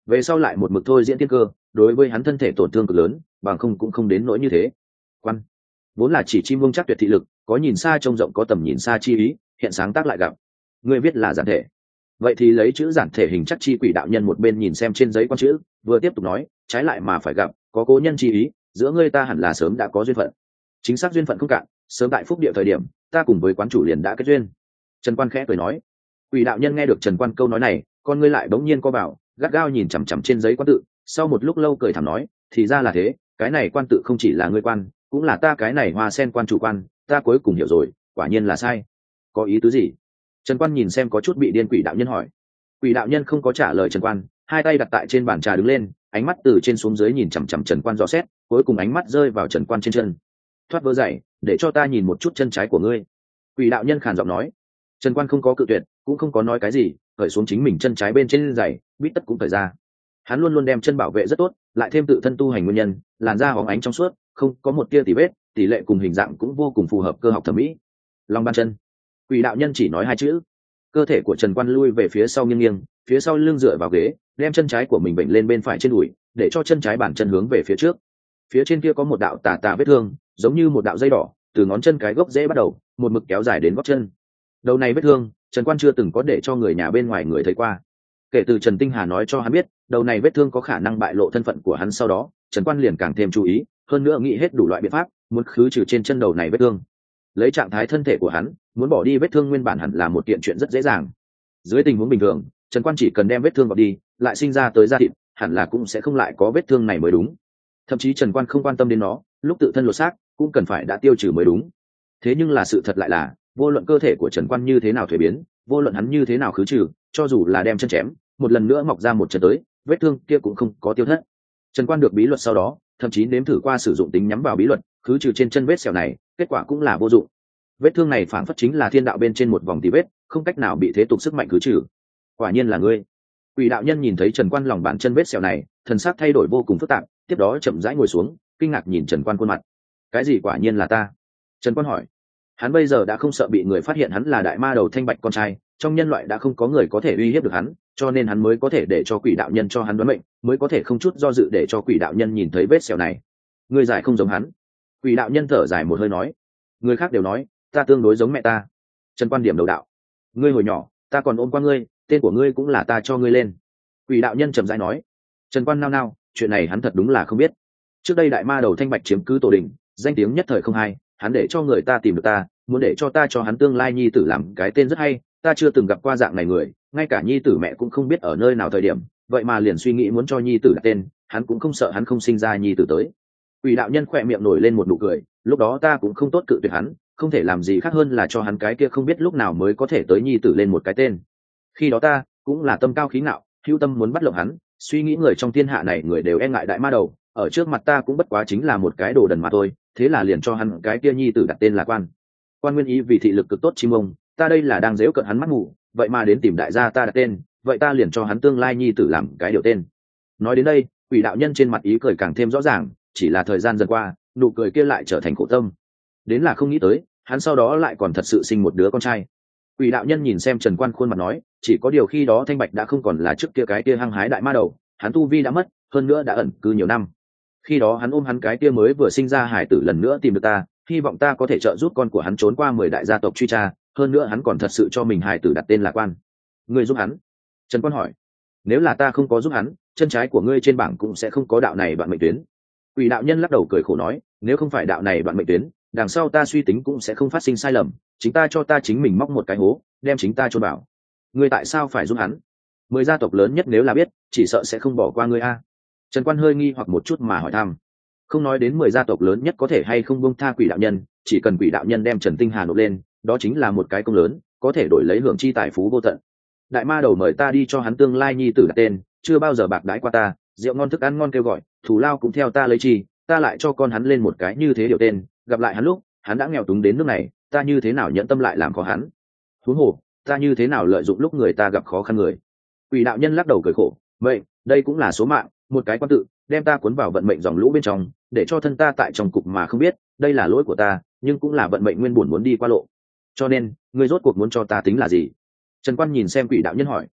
về sau lại một mực thôi diễn tiên cơ, đối với hắn thân thể tổn thương cực lớn, bằng không cũng không đến nỗi như thế. Quan vốn là chỉ chim vông chắc tuyệt thị lực, có nhìn xa trông rộng, có tầm nhìn xa chi ý, hiện sáng tác lại gặp. Ngươi viết là giản thể, vậy thì lấy chữ giản thể hình chắc chi. Quỷ đạo nhân một bên nhìn xem trên giấy quan chữ, vừa tiếp tục nói, trái lại mà phải gặp, có cố nhân chi ý, giữa ngươi ta hẳn là sớm đã có duyên phận. Chính xác duyên phận không cạn, sớm tại phúc địa thời điểm, ta cùng với quán chủ liền đã kết duyên. Trần Quan khẽ cười nói. Quỷ đạo nhân nghe được Trần Quan câu nói này, con ngươi lại bỗng nhiên co vào, gắt gao nhìn chằm chằm trên giấy quan tự, sau một lúc lâu cười thảm nói, thì ra là thế, cái này quan tự không chỉ là ngươi quan, cũng là ta cái này Hoa Sen quan chủ quan, ta cuối cùng hiểu rồi, quả nhiên là sai. Có ý tứ gì? Trần Quan nhìn xem có chút bị điên quỷ đạo nhân hỏi. Quỷ đạo nhân không có trả lời Trần Quan, hai tay đặt tại trên bàn trà đứng lên, ánh mắt từ trên xuống dưới nhìn chằm chằm Trần Quan dò xét, cuối cùng ánh mắt rơi vào Trần Quan trên chân. Thoát vỡ giày, để cho ta nhìn một chút chân trái của ngươi. Quỷ đạo nhân khàn giọng nói. Trần Quan không có cự tuyệt, cũng không có nói cái gì, cởi xuống chính mình chân trái bên trên giày, bít tất cũng cởi ra. Hắn luôn luôn đem chân bảo vệ rất tốt, lại thêm tự thân tu hành nguyên nhân, làn da hóng ánh trong suốt, không có một tia tì vết, tỷ lệ cùng hình dạng cũng vô cùng phù hợp cơ học thẩm mỹ. Lòng bàn chân. Quỷ đạo nhân chỉ nói hai chữ. Cơ thể của Trần Quan lui về phía sau nghiêng nghiêng, phía sau lưng dựa vào ghế, đem chân trái của mình vểnh lên bên phải trên đùi, để cho chân trái bản chân hướng về phía trước. Phía trên kia có một đạo tà tà vết thương, giống như một đạo dây đỏ, từ ngón chân cái gốc rễ bắt đầu, một mực kéo dài đến gót chân. Đầu này vết thương, Trần Quan chưa từng có để cho người nhà bên ngoài người thấy qua. Kể từ Trần Tinh Hà nói cho hắn biết, đầu này vết thương có khả năng bại lộ thân phận của hắn, sau đó, Trần Quan liền càng thêm chú ý, hơn nữa nghĩ hết đủ loại biện pháp, muốn khứ trừ trên chân đầu này vết thương. Lấy trạng thái thân thể của hắn, muốn bỏ đi vết thương nguyên bản hẳn là một kiện chuyện rất dễ dàng. Dưới tình huống bình thường, Trần Quan chỉ cần đem vết thương bỏ đi, lại sinh ra tới da thịt, hẳn là cũng sẽ không lại có vết thương này mới đúng. Thậm chí Trần Quan không quan tâm đến nó, lúc tự thân lột xác, cũng cần phải đã tiêu trừ mới đúng. Thế nhưng là sự thật lại là, vô luận cơ thể của Trần Quan như thế nào thuế biến, vô luận hắn như thế nào khứ trừ, cho dù là đem chân chém, một lần nữa mọc ra một chân tới, vết thương kia cũng không có tiêu thất. Trần Quan được bí luật sau đó, thậm chí nếm thử qua sử dụng tính nhắm vào bí luật, khứ trừ trên chân vết sẹo này, kết quả cũng là vô dụng. Vết thương này phản phất chính là thiên đạo bên trên một vòng tì vết, không cách nào bị thế tục sức mạnh khứ trừ. Quả nhiên là ngươi. Quỷ đạo nhân nhìn thấy Trần Quan lòng bàn chân vết sẹo này, thần sắc thay đổi vô cùng phức tạp, tiếp đó chậm rãi ngồi xuống, kinh ngạc nhìn Trần Quan khuôn mặt. Cái gì quả nhiên là ta? Trần Quan hỏi. Hắn bây giờ đã không sợ bị người phát hiện hắn là đại ma đầu Thanh Bạch con trai, trong nhân loại đã không có người có thể uy hiếp được hắn, cho nên hắn mới có thể để cho quỷ đạo nhân cho hắn đoán mệnh, mới có thể không chút do dự để cho quỷ đạo nhân nhìn thấy vết sẹo này. Người giải không giống hắn. Quỷ đạo nhân thở dài một hơi nói. Người khác đều nói ta tương đối giống mẹ ta. Trần Quan điểm đầu đạo. Ngươi hồi nhỏ, ta còn ôm qua ngươi, tên của ngươi cũng là ta cho ngươi lên. Quỷ đạo nhân trầm rãi nói. Trần Quan nao nao, chuyện này hắn thật đúng là không biết. Trước đây đại ma đầu Thanh Bạch chiếm cứ tổ đình, danh tiếng nhất thời không hay, hắn để cho người ta tìm được ta, muốn để cho ta cho hắn tương lai nhi tử làm cái tên rất hay, ta chưa từng gặp qua dạng này người, ngay cả nhi tử mẹ cũng không biết ở nơi nào thời điểm, vậy mà liền suy nghĩ muốn cho nhi tử đặt tên, hắn cũng không sợ hắn không sinh ra nhi tử tới. Quỷ đạo nhân khỏe miệng nổi lên một nụ cười, lúc đó ta cũng không tốt cự tuyệt hắn, không thể làm gì khác hơn là cho hắn cái kia không biết lúc nào mới có thể tới nhi tử lên một cái tên. Khi đó ta cũng là tâm cao khí ngạo, hữu tâm muốn bắt lộng hắn, suy nghĩ người trong thiên hạ này người đều e ngại đại ma đầu, ở trước mặt ta cũng bất quá chính là một cái đồ đần mà thôi, thế là liền cho hắn cái kia nhi tử đặt tên là Quan. Quan nguyên ý vì thị lực cực tốt chim ông, ta đây là đang giễu cợt hắn mắt mù, vậy mà đến tìm đại gia ta đặt tên, vậy ta liền cho hắn tương lai nhi tử làm cái điều tên. Nói đến đây, quỷ đạo nhân trên mặt ý cười càng thêm rõ ràng, chỉ là thời gian dần qua, nụ cười kia lại trở thành khổ tâm. Đến là không nghĩ tới, hắn sau đó lại còn thật sự sinh một đứa con trai. Quỷ đạo nhân nhìn xem Trần Quan khuôn mặt nói, chỉ có điều khi đó Thanh Bạch đã không còn là trước kia cái kia hăng hái đại ma đầu, hắn tu vi đã mất, hơn nữa đã ẩn cư nhiều năm. Khi đó hắn ôm hắn cái kia mới vừa sinh ra hải tử lần nữa tìm được ta, hy vọng ta có thể trợ giúp con của hắn trốn qua 10 đại gia tộc truy tra, hơn nữa hắn còn thật sự cho mình hải tử đặt tên là Quan. Ngươi giúp hắn? Trần Quan hỏi. Nếu là ta không có giúp hắn, chân trái của ngươi trên bảng cũng sẽ không có đạo này đoạn mệnh tuyến. Quỷ đạo nhân lắc đầu cười khổ nói, nếu không phải đạo này đoạn mệnh tuyến, đằng sau ta suy tính cũng sẽ không phát sinh sai lầm, chính ta cho ta chính mình móc một cái hố, đem chính ta chôn vào. Ngươi tại sao phải giúp hắn? 10 gia tộc lớn nhất nếu là biết, chỉ sợ sẽ không bỏ qua ngươi a. Trần Quan hơi nghi hoặc một chút mà hỏi thăm. Không nói đến 10 gia tộc lớn nhất có thể hay không buông tha quỷ đạo nhân, chỉ cần quỷ đạo nhân đem Trần Tinh Hà nộp lên, đó chính là một cái công lớn, có thể đổi lấy hưởng chi tài phú vô tận. Đại ma đầu mời ta đi cho hắn tương lai nhi tử đặt tên, chưa bao giờ bạc đãi qua ta, rượu ngon thức ăn ngon kêu gọi, thù lao cũng theo ta lấy chi, ta lại cho con hắn lên một cái như thế điều tên, gặp lại hắn lúc, hắn đã nghèo túng đến nước này, ta như thế nào nhẫn tâm lại làm khó hắn? Huống hồ, ta như thế nào lợi dụng lúc người ta gặp khó khăn người? Quỷ đạo nhân lắc đầu cười khổ, vậy, đây cũng là số mạng, một cái quan tự, đem ta cuốn vào vận mệnh dòng lũ bên trong, để cho thân ta tại trong cục mà không biết, đây là lỗi của ta, nhưng cũng là vận mệnh nguyên buồn muốn đi qua lộ. Cho nên, ngươi rốt cuộc muốn cho ta tính là gì? Trần Quan nhìn xem quỷ đạo nhân hỏi.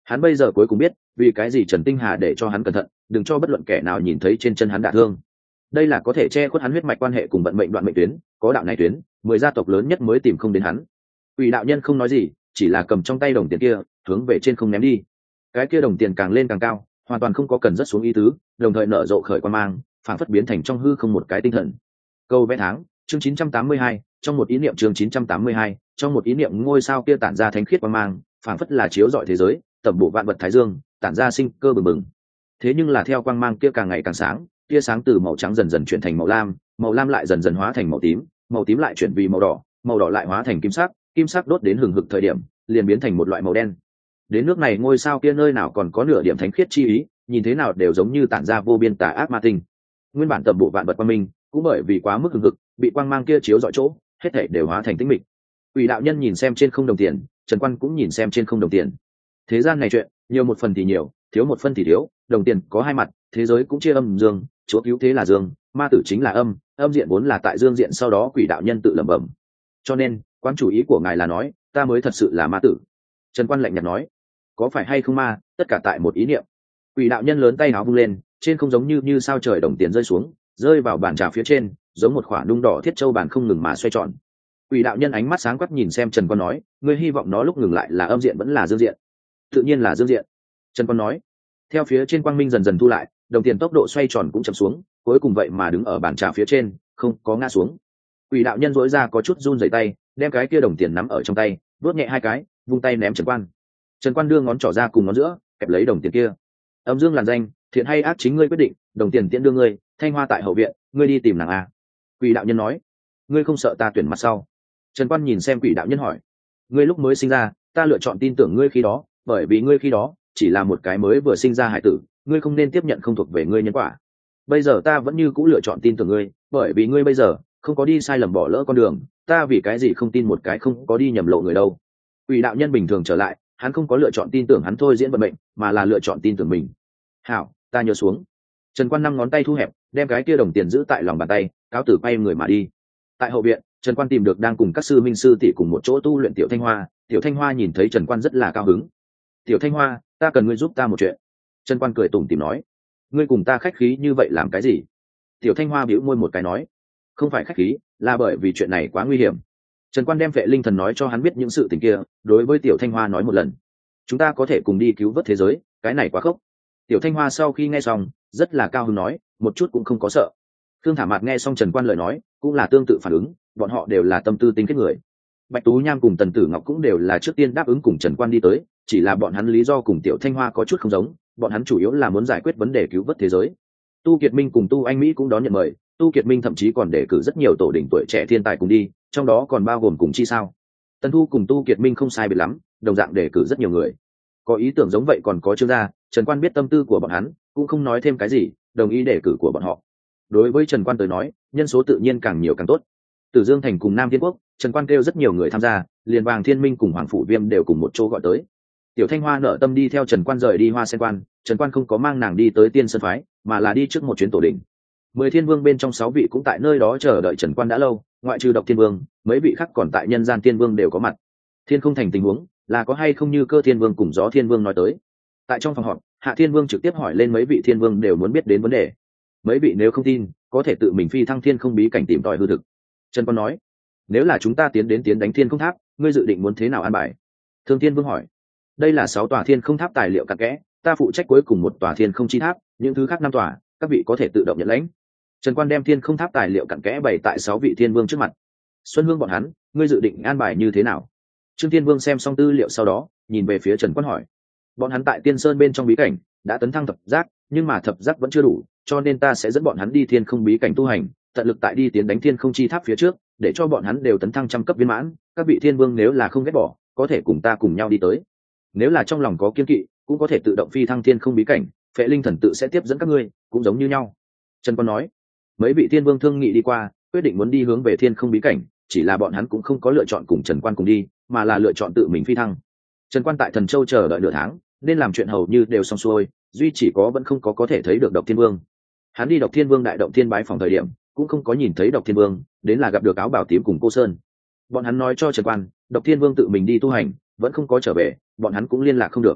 Hắn bây giờ cuối cùng biết vì cái gì Trần Tinh Hà để cho hắn cẩn thận, đừng cho bất luận kẻ nào nhìn thấy trên chân hắn đả thương. Đây là có thể che khuất hắn huyết mạch quan hệ cùng vận mệnh đoạn mệnh tuyến, có đạo này tuyến 10 gia tộc lớn nhất mới tìm không đến hắn. Quỷ đạo nhân không nói gì, chỉ là cầm trong tay đồng tiền kia hướng về trên không ném đi. Cái kia đồng tiền càng lên càng cao, hoàn toàn không có cần rất xuống ý tứ, đồng thời nở rộ khởi quan mang, phản phất biến thành trong hư không một cái tinh thần. Câu vẽ tháng, chương 982, trong một ý niệm chương 982, trong một ý niệm ngôi sao kia tản ra thánh khiết quang mang, phản phất là chiếu rọi thế giới, tẩm bổ vạn vật thái dương, tản ra sinh cơ bừng bừng. Thế nhưng là theo quang mang kia càng ngày càng sáng, tia sáng từ màu trắng dần dần chuyển thành màu lam lại dần dần hóa thành màu tím lại chuyển vì màu đỏ lại hóa thành kim sắc đốt đến hừng hực thời điểm, liền biến thành một loại màu đen. Đến nước này ngôi sao kia nơi nào còn có nửa điểm thánh khiết chi ý, nhìn thế nào đều giống như tản ra vô biên tà ác ma tinh. Nguyên bản tẩm bộ vạn vật quang minh, cũng bởi vì quá mức hừng hực, bị quang mang kia chiếu rọi chỗ, hết thảy đều hóa thành tĩnh mịch. Quỷ đạo nhân nhìn xem trên không đồng tiền, Trần Quan cũng nhìn xem trên không đồng tiền. Thế gian này chuyện, nhiều một phần thì nhiều, thiếu một phần thì thiếu, đồng tiền có hai mặt, thế giới cũng chia âm dương, chúa cứu thế là dương, ma tử chính là âm, âm diện vốn là tại dương diện, sau đó quỷ đạo nhân tự lẩm bẩm. Cho nên, quan chủ ý của ngài là nói, ta mới thật sự là ma tử. Trần Quan lạnh nhạt nói, có phải hay không ma, tất cả tại một ý niệm. Quỷ đạo nhân lớn tay áo vung lên, trên không giống như sao trời đồng tiền rơi xuống, rơi vào bàn trà phía trên, giống một quả nung đỏ thiết châu bàn không ngừng mà xoay tròn. Quỷ đạo nhân ánh mắt sáng quắc nhìn xem Trần Quan nói, ngươi hy vọng nó lúc ngừng lại là âm diện vẫn là dương diện? Tự nhiên là dương diện. Trần Quan nói. Theo phía trên quang minh dần dần thu lại, đồng tiền tốc độ xoay tròn cũng chậm xuống, cuối cùng vậy mà đứng ở bàn trà phía trên, không có ngã xuống. Quỷ đạo nhân rỗi ra có chút run rẩy tay, đem cái kia đồng tiền nắm ở trong tay, vuốt nhẹ hai cái, vung tay ném Trần Quan. Trần Quan đưa ngón trỏ ra cùng ngón giữa, kẹp lấy đồng tiền kia. Âm dương làn danh, thiện hay ác chính ngươi quyết định, đồng tiền tiễn đưa ngươi, Thanh Hoa tại hậu viện, ngươi đi tìm nàng a. Quỷ đạo nhân nói. Ngươi không sợ ta tuyển mặt sau? Trần Quan nhìn xem quỷ đạo nhân hỏi. Ngươi lúc mới sinh ra, ta lựa chọn tin tưởng ngươi khi đó, bởi vì ngươi khi đó chỉ là một cái mới vừa sinh ra hải tử, ngươi không nên tiếp nhận không thuộc về ngươi nhân quả. Bây giờ ta vẫn như cũ lựa chọn tin tưởng ngươi, bởi vì ngươi bây giờ không có đi sai lầm bỏ lỡ con đường, ta vì cái gì không tin một cái không có đi nhầm lộ người đâu. Quỷ đạo nhân bình thường trở lại, hắn không có lựa chọn tin tưởng hắn thôi diễn vận mệnh, mà là lựa chọn tin tưởng mình. Hảo, ta nhớ xuống. Trần Quan năm ngón tay thu hẹp, đem cái kia đồng tiền giữ tại lòng bàn tay, cáo tử quay người mà đi. Tại hậu viện, Trần Quan tìm được đang cùng các sư minh sư tỷ cùng một chỗ tu luyện Tiểu Thanh Hoa. Tiểu Thanh Hoa nhìn thấy Trần Quan rất là cao hứng. Tiểu Thanh Hoa, ta cần ngươi giúp ta một chuyện. Trần Quan cười tủm tỉm nói. Ngươi cùng ta khách khí như vậy làm cái gì? Tiểu Thanh Hoa bĩu môi một cái nói. Không phải khách khí, là bởi vì chuyện này quá nguy hiểm. Trần Quan đem Vệ Linh Thần nói cho hắn biết những sự tình kia, đối với Tiểu Thanh Hoa nói một lần. Chúng ta có thể cùng đi cứu vớt thế giới, cái này quá khốc. Tiểu Thanh Hoa sau khi nghe xong, rất là cao hứng nói, một chút cũng không có sợ. Thương Thả Mạt nghe xong Trần Quan lời nói, cũng là tương tự phản ứng, bọn họ đều là tâm tư tinh kết người. Bạch Tú Nham cùng Tần Tử Ngọc cũng đều là trước tiên đáp ứng cùng Trần Quan đi tới, chỉ là bọn hắn lý do cùng Tiểu Thanh Hoa có chút không giống, bọn hắn chủ yếu là muốn giải quyết vấn đề cứu vớt thế giới. Tu Kiệt Minh cùng Tu Anh Mỹ cũng đón nhận mời, Tu Kiệt Minh thậm chí còn đề cử rất nhiều tổ đỉnh tuổi trẻ thiên tài cùng đi, trong đó còn bao gồm cùng Chi Sao. Tần Thu cùng Tu Kiệt Minh không sai biệt lắm, đồng dạng đề cử rất nhiều người. Có ý tưởng giống vậy còn có Trương gia, Trần Quan biết tâm tư của bọn hắn, cũng không nói thêm cái gì, đồng ý đề cử của bọn họ. Đối với Trần Quan tới nói, nhân số tự nhiên càng nhiều càng tốt. Từ Dương Thành cùng Nam Thiên Quốc, Trần Quan kêu rất nhiều người tham gia, liền Vàng Thiên Minh cùng Hoàng Phủ Viêm đều cùng một chỗ gọi tới. Tiểu Thanh Hoa nợ tâm đi theo Trần Quan rời đi Hoa Sen Quan, Trần Quan không có mang nàng đi tới Tiên Sơn phái, mà là đi trước một chuyến tổ đỉnh. 10 Thiên Vương bên trong 6 vị cũng tại nơi đó chờ đợi Trần Quan đã lâu, ngoại trừ Độc Thiên Vương, mấy vị khác còn tại Nhân Gian Thiên Vương đều có mặt. Thiên không thành tình huống, là có hay không như Cơ Thiên Vương cùng Gió Thiên Vương nói tới. Tại trong phòng họp, Hạ Thiên Vương trực tiếp hỏi lên mấy vị Thiên Vương đều muốn biết đến vấn đề. Mấy vị nếu không tin, có thể tự mình phi thăng thiên không bí cảnh tìm tòi hư thực. Trần Quan nói, nếu là chúng ta tiến đánh thiên không tháp, ngươi dự định muốn thế nào an bài? Thương Thiên Vương hỏi, đây là 6 tòa thiên không tháp tài liệu cặn kẽ, ta phụ trách cuối cùng một tòa thiên không chi tháp, những thứ khác 5 tòa, các vị có thể tự động nhận lãnh. Trần Quan đem thiên không tháp tài liệu cặn kẽ bày tại 6 vị Thiên Vương trước mặt. Xuân Hương bọn hắn, ngươi dự định an bài như thế nào? Trương Thiên Vương xem xong tư liệu sau đó, nhìn về phía Trần Quan hỏi, bọn hắn tại Tiên Sơn bên trong bí cảnh đã tấn thăng thập giác, nhưng mà thập giác vẫn chưa đủ, cho nên ta sẽ dẫn bọn hắn đi thiên không bí cảnh tu hành, tận lực tại đi tiến đánh thiên không chi tháp phía trước, để cho bọn hắn đều tấn thăng trăm cấp viên mãn. Các vị Thiên Vương nếu là không ghét bỏ, có thể cùng ta cùng nhau đi tới. Nếu là trong lòng có kiên kỵ, cũng có thể tự động phi thăng thiên không bí cảnh, Phệ Linh Thần tự sẽ tiếp dẫn các ngươi, cũng giống như nhau. Trần Quan nói, mấy vị Thiên Vương thương nghị đi qua, quyết định muốn đi hướng về thiên không bí cảnh, chỉ là bọn hắn cũng không có lựa chọn cùng Trần Quan cùng đi, mà là lựa chọn tự mình phi thăng. Trần Quan tại Thần Châu chờ đợi nửa tháng, nên làm chuyện hầu như đều xong xuôi, duy chỉ có vẫn không có thể thấy được Độc Thiên Vương. Hắn đi Độc Thiên Vương đại động thiên bái phòng thời điểm, cũng không có nhìn thấy Độc Thiên Vương, đến là gặp được áo bào tím cùng Cô Sơn. Bọn hắn nói cho Trần Quan, Độc Thiên Vương tự mình đi tu hành, vẫn không có trở về, bọn hắn cũng liên lạc không được.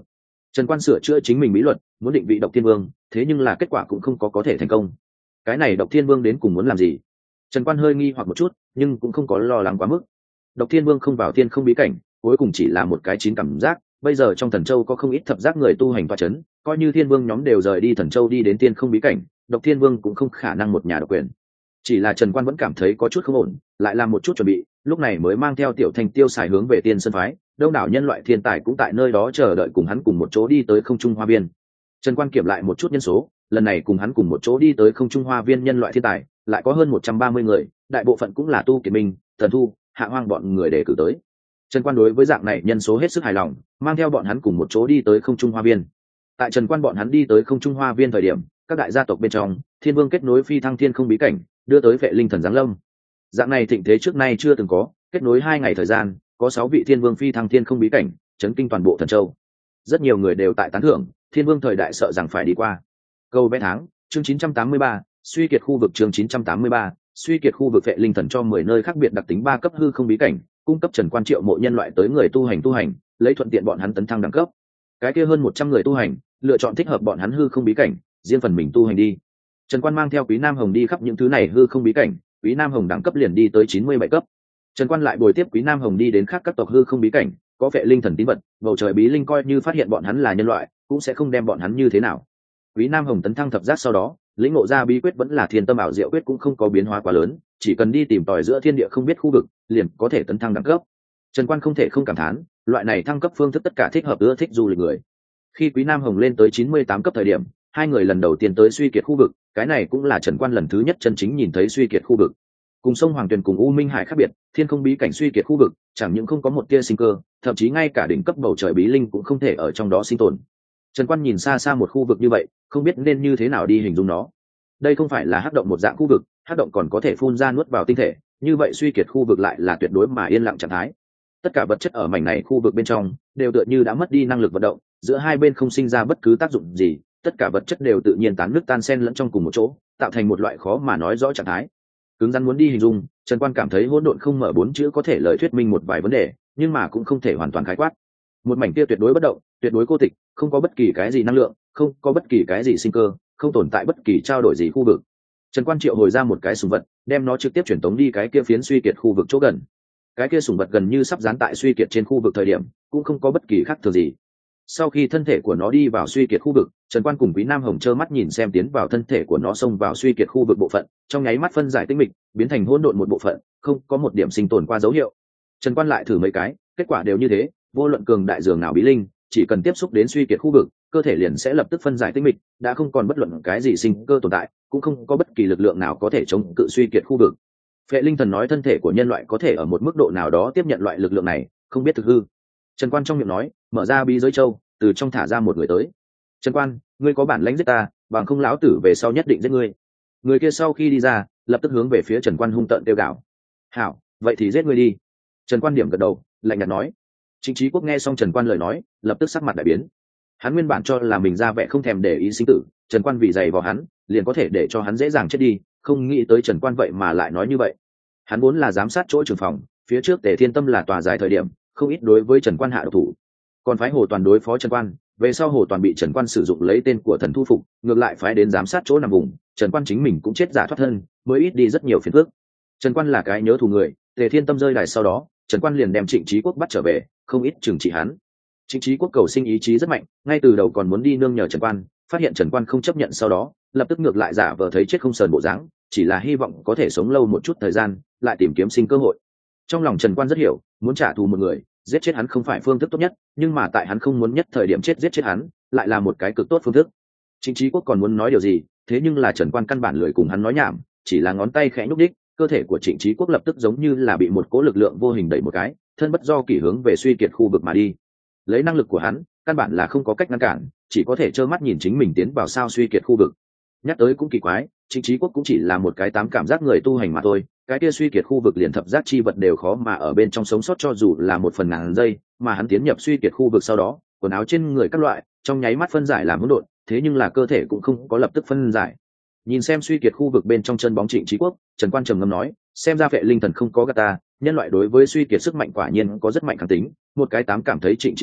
Trần Quan sửa chữa chính mình bí luật, muốn định vị Độc Thiên Vương, thế nhưng là kết quả cũng không có thể thành công. Cái này Độc Thiên Vương đến cùng muốn làm gì? Trần Quan hơi nghi hoặc một chút, nhưng cũng không có lo lắng quá mức. Độc Thiên Vương không vào thiên không bí cảnh, cuối cùng chỉ là một cái chín cảm giác. Bây giờ trong Thần Châu có không ít thập giác người tu hành tọa chấn, coi như Thiên Vương nhóm đều rời đi Thần Châu đi đến thiên không bí cảnh, Độc Thiên Vương cũng không khả năng một nhà độc quyền. Chỉ là Trần Quan vẫn cảm thấy có chút không ổn, lại làm một chút chuẩn bị, lúc này mới mang theo Tiểu Thanh tiêu xài hướng về Tiên Sơn phái. Đông đảo nhân loại thiên tài cũng tại nơi đó chờ đợi cùng hắn cùng một chỗ đi tới Không Trung Hoa Viên. Trần Quan kiểm lại một chút nhân số, lần này cùng hắn cùng một chỗ đi tới Không Trung Hoa Viên nhân loại thiên tài lại có hơn 130 người, đại bộ phận cũng là tu kiệt minh, thần thu, hạ hoang bọn người đề cử tới. Trần Quan đối với dạng này nhân số hết sức hài lòng, mang theo bọn hắn cùng một chỗ đi tới Không Trung Hoa Viên. Tại Trần Quan bọn hắn đi tới Không Trung Hoa Viên thời điểm, các đại gia tộc bên trong, Thiên Vương kết nối phi thăng thiên không bí cảnh, đưa tới vệ linh thần giáng lâm. Dạng này thịnh thế trước nay chưa từng có, kết nối 2 ngày thời gian, có 6 vị Thiên Vương phi thăng thiên không bí cảnh, chấn kinh toàn bộ Thần Châu. Rất nhiều người đều tại tán thưởng, Thiên Vương thời đại sợ rằng phải đi qua. Câu vẽ tháng, chương 983, suy kiệt khu vực chương 983, suy kiệt khu vực vệ linh thần cho 10 nơi khác biệt đặc tính 3 cấp hư không bí cảnh, cung cấp Trần Quan triệu mộ nhân loại tới người tu hành, lấy thuận tiện bọn hắn tấn thăng đẳng cấp. Cái kia hơn 100 người tu hành, lựa chọn thích hợp bọn hắn hư không bí cảnh, riêng phần mình tu hành đi. Trần Quan mang theo Quý Nam Hồng đi khắp những thứ này hư không bí cảnh, Quý Nam Hồng đẳng cấp liền đi tới 97 cấp. Trần Quan lại bồi tiếp Quý Nam Hồng đi đến khác các tộc hư không bí cảnh, có vệ linh thần tín vật, bầu trời bí linh coi như phát hiện bọn hắn là nhân loại, cũng sẽ không đem bọn hắn như thế nào. Quý Nam Hồng tấn thăng thập giác sau đó, lĩnh ngộ ra bí quyết vẫn là Thiên Tâm ảo diệu quyết cũng không có biến hóa quá lớn, chỉ cần đi tìm tòi giữa thiên địa không biết khu vực, liền có thể tấn thăng đẳng cấp. Trần Quan không thể không cảm thán, loại này thăng cấp phương thức tất cả thích hợp ưa thích du lịch người. Khi Quý Nam Hồng lên tới 98 cấp thời điểm, hai người lần đầu tiên tới suy kiệt khu vực, cái này cũng là Trần Quan lần thứ nhất chân chính nhìn thấy suy kiệt khu vực. Cùng sông Hoàng Tuyền cùng U Minh Hải khác biệt, thiên không bí cảnh suy kiệt khu vực, chẳng những không có một tia sinh cơ, thậm chí ngay cả đỉnh cấp bầu trời bí linh cũng không thể ở trong đó sinh tồn. Trần Quan nhìn xa xa một khu vực như vậy, không biết nên như thế nào đi hình dung nó. Đây không phải là hắc động một dạng khu vực, hắc động còn có thể phun ra nuốt vào tinh thể, như vậy suy kiệt khu vực lại là tuyệt đối mà yên lặng trạng thái. Tất cả vật chất ở mảnh này khu vực bên trong đều tựa như đã mất đi năng lực vận động, giữa hai bên không sinh ra bất cứ tác dụng gì, tất cả vật chất đều tự nhiên tán nước tan xen lẫn trong cùng một chỗ, tạo thành một loại khó mà nói rõ trạng thái. Cứng rắn muốn đi hình dung, Trần Quan cảm thấy hỗn độn không mở 4 chữ có thể lời thuyết minh một vài vấn đề, nhưng mà cũng không thể hoàn toàn khái quát. Một mảnh kia tuyệt đối bất động, tuyệt đối cô tịch, không có bất kỳ cái gì năng lượng, không có bất kỳ cái gì sinh cơ, không tồn tại bất kỳ trao đổi gì khu vực. Trần Quan triệu hồi ra một cái sùng vật, đem nó trực tiếp chuyển tống đi cái kia phiến suy kiệt khu vực chỗ gần. Cái kia sùng vật gần như sắp dán tại suy kiệt trên khu vực thời điểm, cũng không có bất kỳ khác thường gì. Sau khi thân thể của nó đi vào suy kiệt khu vực, Trần Quan cùng Quý Nam Hồng trơ mắt nhìn xem tiến vào thân thể của nó xông vào suy kiệt khu vực bộ phận, trong nháy mắt phân giải tinh mịch, biến thành hỗn độn một bộ phận, không có một điểm sinh tồn qua dấu hiệu. Trần Quan lại thử mấy cái, kết quả đều như thế, vô luận cường đại dường nào bí linh, chỉ cần tiếp xúc đến suy kiệt khu vực, cơ thể liền sẽ lập tức phân giải tinh mịch, đã không còn bất luận cái gì sinh cơ tồn tại, cũng không có bất kỳ lực lượng nào có thể chống cự suy kiệt khu vực. Phệ Linh Thần nói thân thể của nhân loại có thể ở một mức độ nào đó tiếp nhận loại lực lượng này, không biết thực hư. Trần Quan trong miệng nói, mở ra bí giới châu, từ trong thả ra một người tới. Trần Quan, ngươi có bản lãnh giết ta, bằng không lão tử về sau nhất định giết ngươi. Người kia sau khi đi ra, lập tức hướng về phía Trần Quan hung tợn kêu gào. Hảo, vậy thì giết ngươi đi. Trần Quan điểm gật đầu, lạnh nhạt nói. Trịnh Chí Quốc nghe xong Trần Quan lời nói, lập tức sắc mặt đại biến. Hắn nguyên bản cho là mình ra vẻ không thèm để ý sinh tử, Trần Quan vì dày vào hắn, liền có thể để cho hắn dễ dàng chết đi, không nghĩ tới Trần Quan vậy mà lại nói như vậy. Hắn vốn là giám sát chỗ trưởng phòng, phía trước Tề Thiên Tâm là tòa dài thời điểm, không ít đối với Trần Quan hạ độc thủ. Còn phái Hồ Toàn đối phó Trần Quan, về sau Hồ Toàn bị Trần Quan sử dụng lấy tên của thần thu phục, ngược lại phái đến giám sát chỗ nằm vùng, Trần Quan chính mình cũng chết giả thoát thân, mới ít đi rất nhiều phiền phức. Trần Quan là cái nhớ thù người, Tề Thiên Tâm rơi đài sau đó, Trần Quan liền đem Trịnh Chí Quốc bắt trở về, không ít trừng trị hắn. Trịnh Chí Quốc cầu sinh ý chí rất mạnh, ngay từ đầu còn muốn đi nương nhờ Trần Quan, phát hiện Trần Quan không chấp nhận sau đó, lập tức ngược lại giả vờ thấy chết không sờn bộ dáng, chỉ là hy vọng có thể sống lâu một chút thời gian, lại tìm kiếm sinh cơ hội. Trong lòng Trần Quan rất hiểu, muốn trả thù một người, giết chết hắn không phải phương thức tốt nhất, nhưng mà tại hắn không muốn nhất thời điểm giết chết hắn, lại là một cái cực tốt phương thức. Trịnh Chí Quốc còn muốn nói điều gì, thế nhưng là Trần Quan căn bản lười cùng hắn nói nhảm, chỉ là ngón tay khẽ nhúc đích, cơ thể của Trịnh Chí Quốc lập tức giống như là bị một cỗ lực lượng vô hình đẩy một cái, thân bất do kỷ hướng về suy kiệt khu vực mà đi. Lấy năng lực của hắn, căn bản là không có cách ngăn cản, chỉ có thể trơ mắt nhìn chính mình tiến vào sao suy kiệt khu vực. Nhắc tới cũng kỳ quái, Trịnh Chí Quốc cũng chỉ là một cái tám cảm giác người tu hành mà thôi, cái kia suy kiệt khu vực liền thập giác chi vật đều khó mà ở bên trong sống sót cho dù là một phần ngàn giây, mà hắn tiến nhập suy kiệt khu vực sau đó, quần áo trên người các loại, trong nháy mắt phân giải làm hỗn độn, thế nhưng là cơ thể cũng không có lập tức phân giải. Nhìn xem suy kiệt khu vực bên trong chân bóng Trịnh Chí Quốc, Trần Quan trầm ngâm nói, xem ra Vệ Linh Thần không có gạt ta, nhân loại đối với suy kiệt sức mạnh quả nhiên có rất mạnh kháng tính, một cái tám cảm thấy Trịnh Chí Quốc,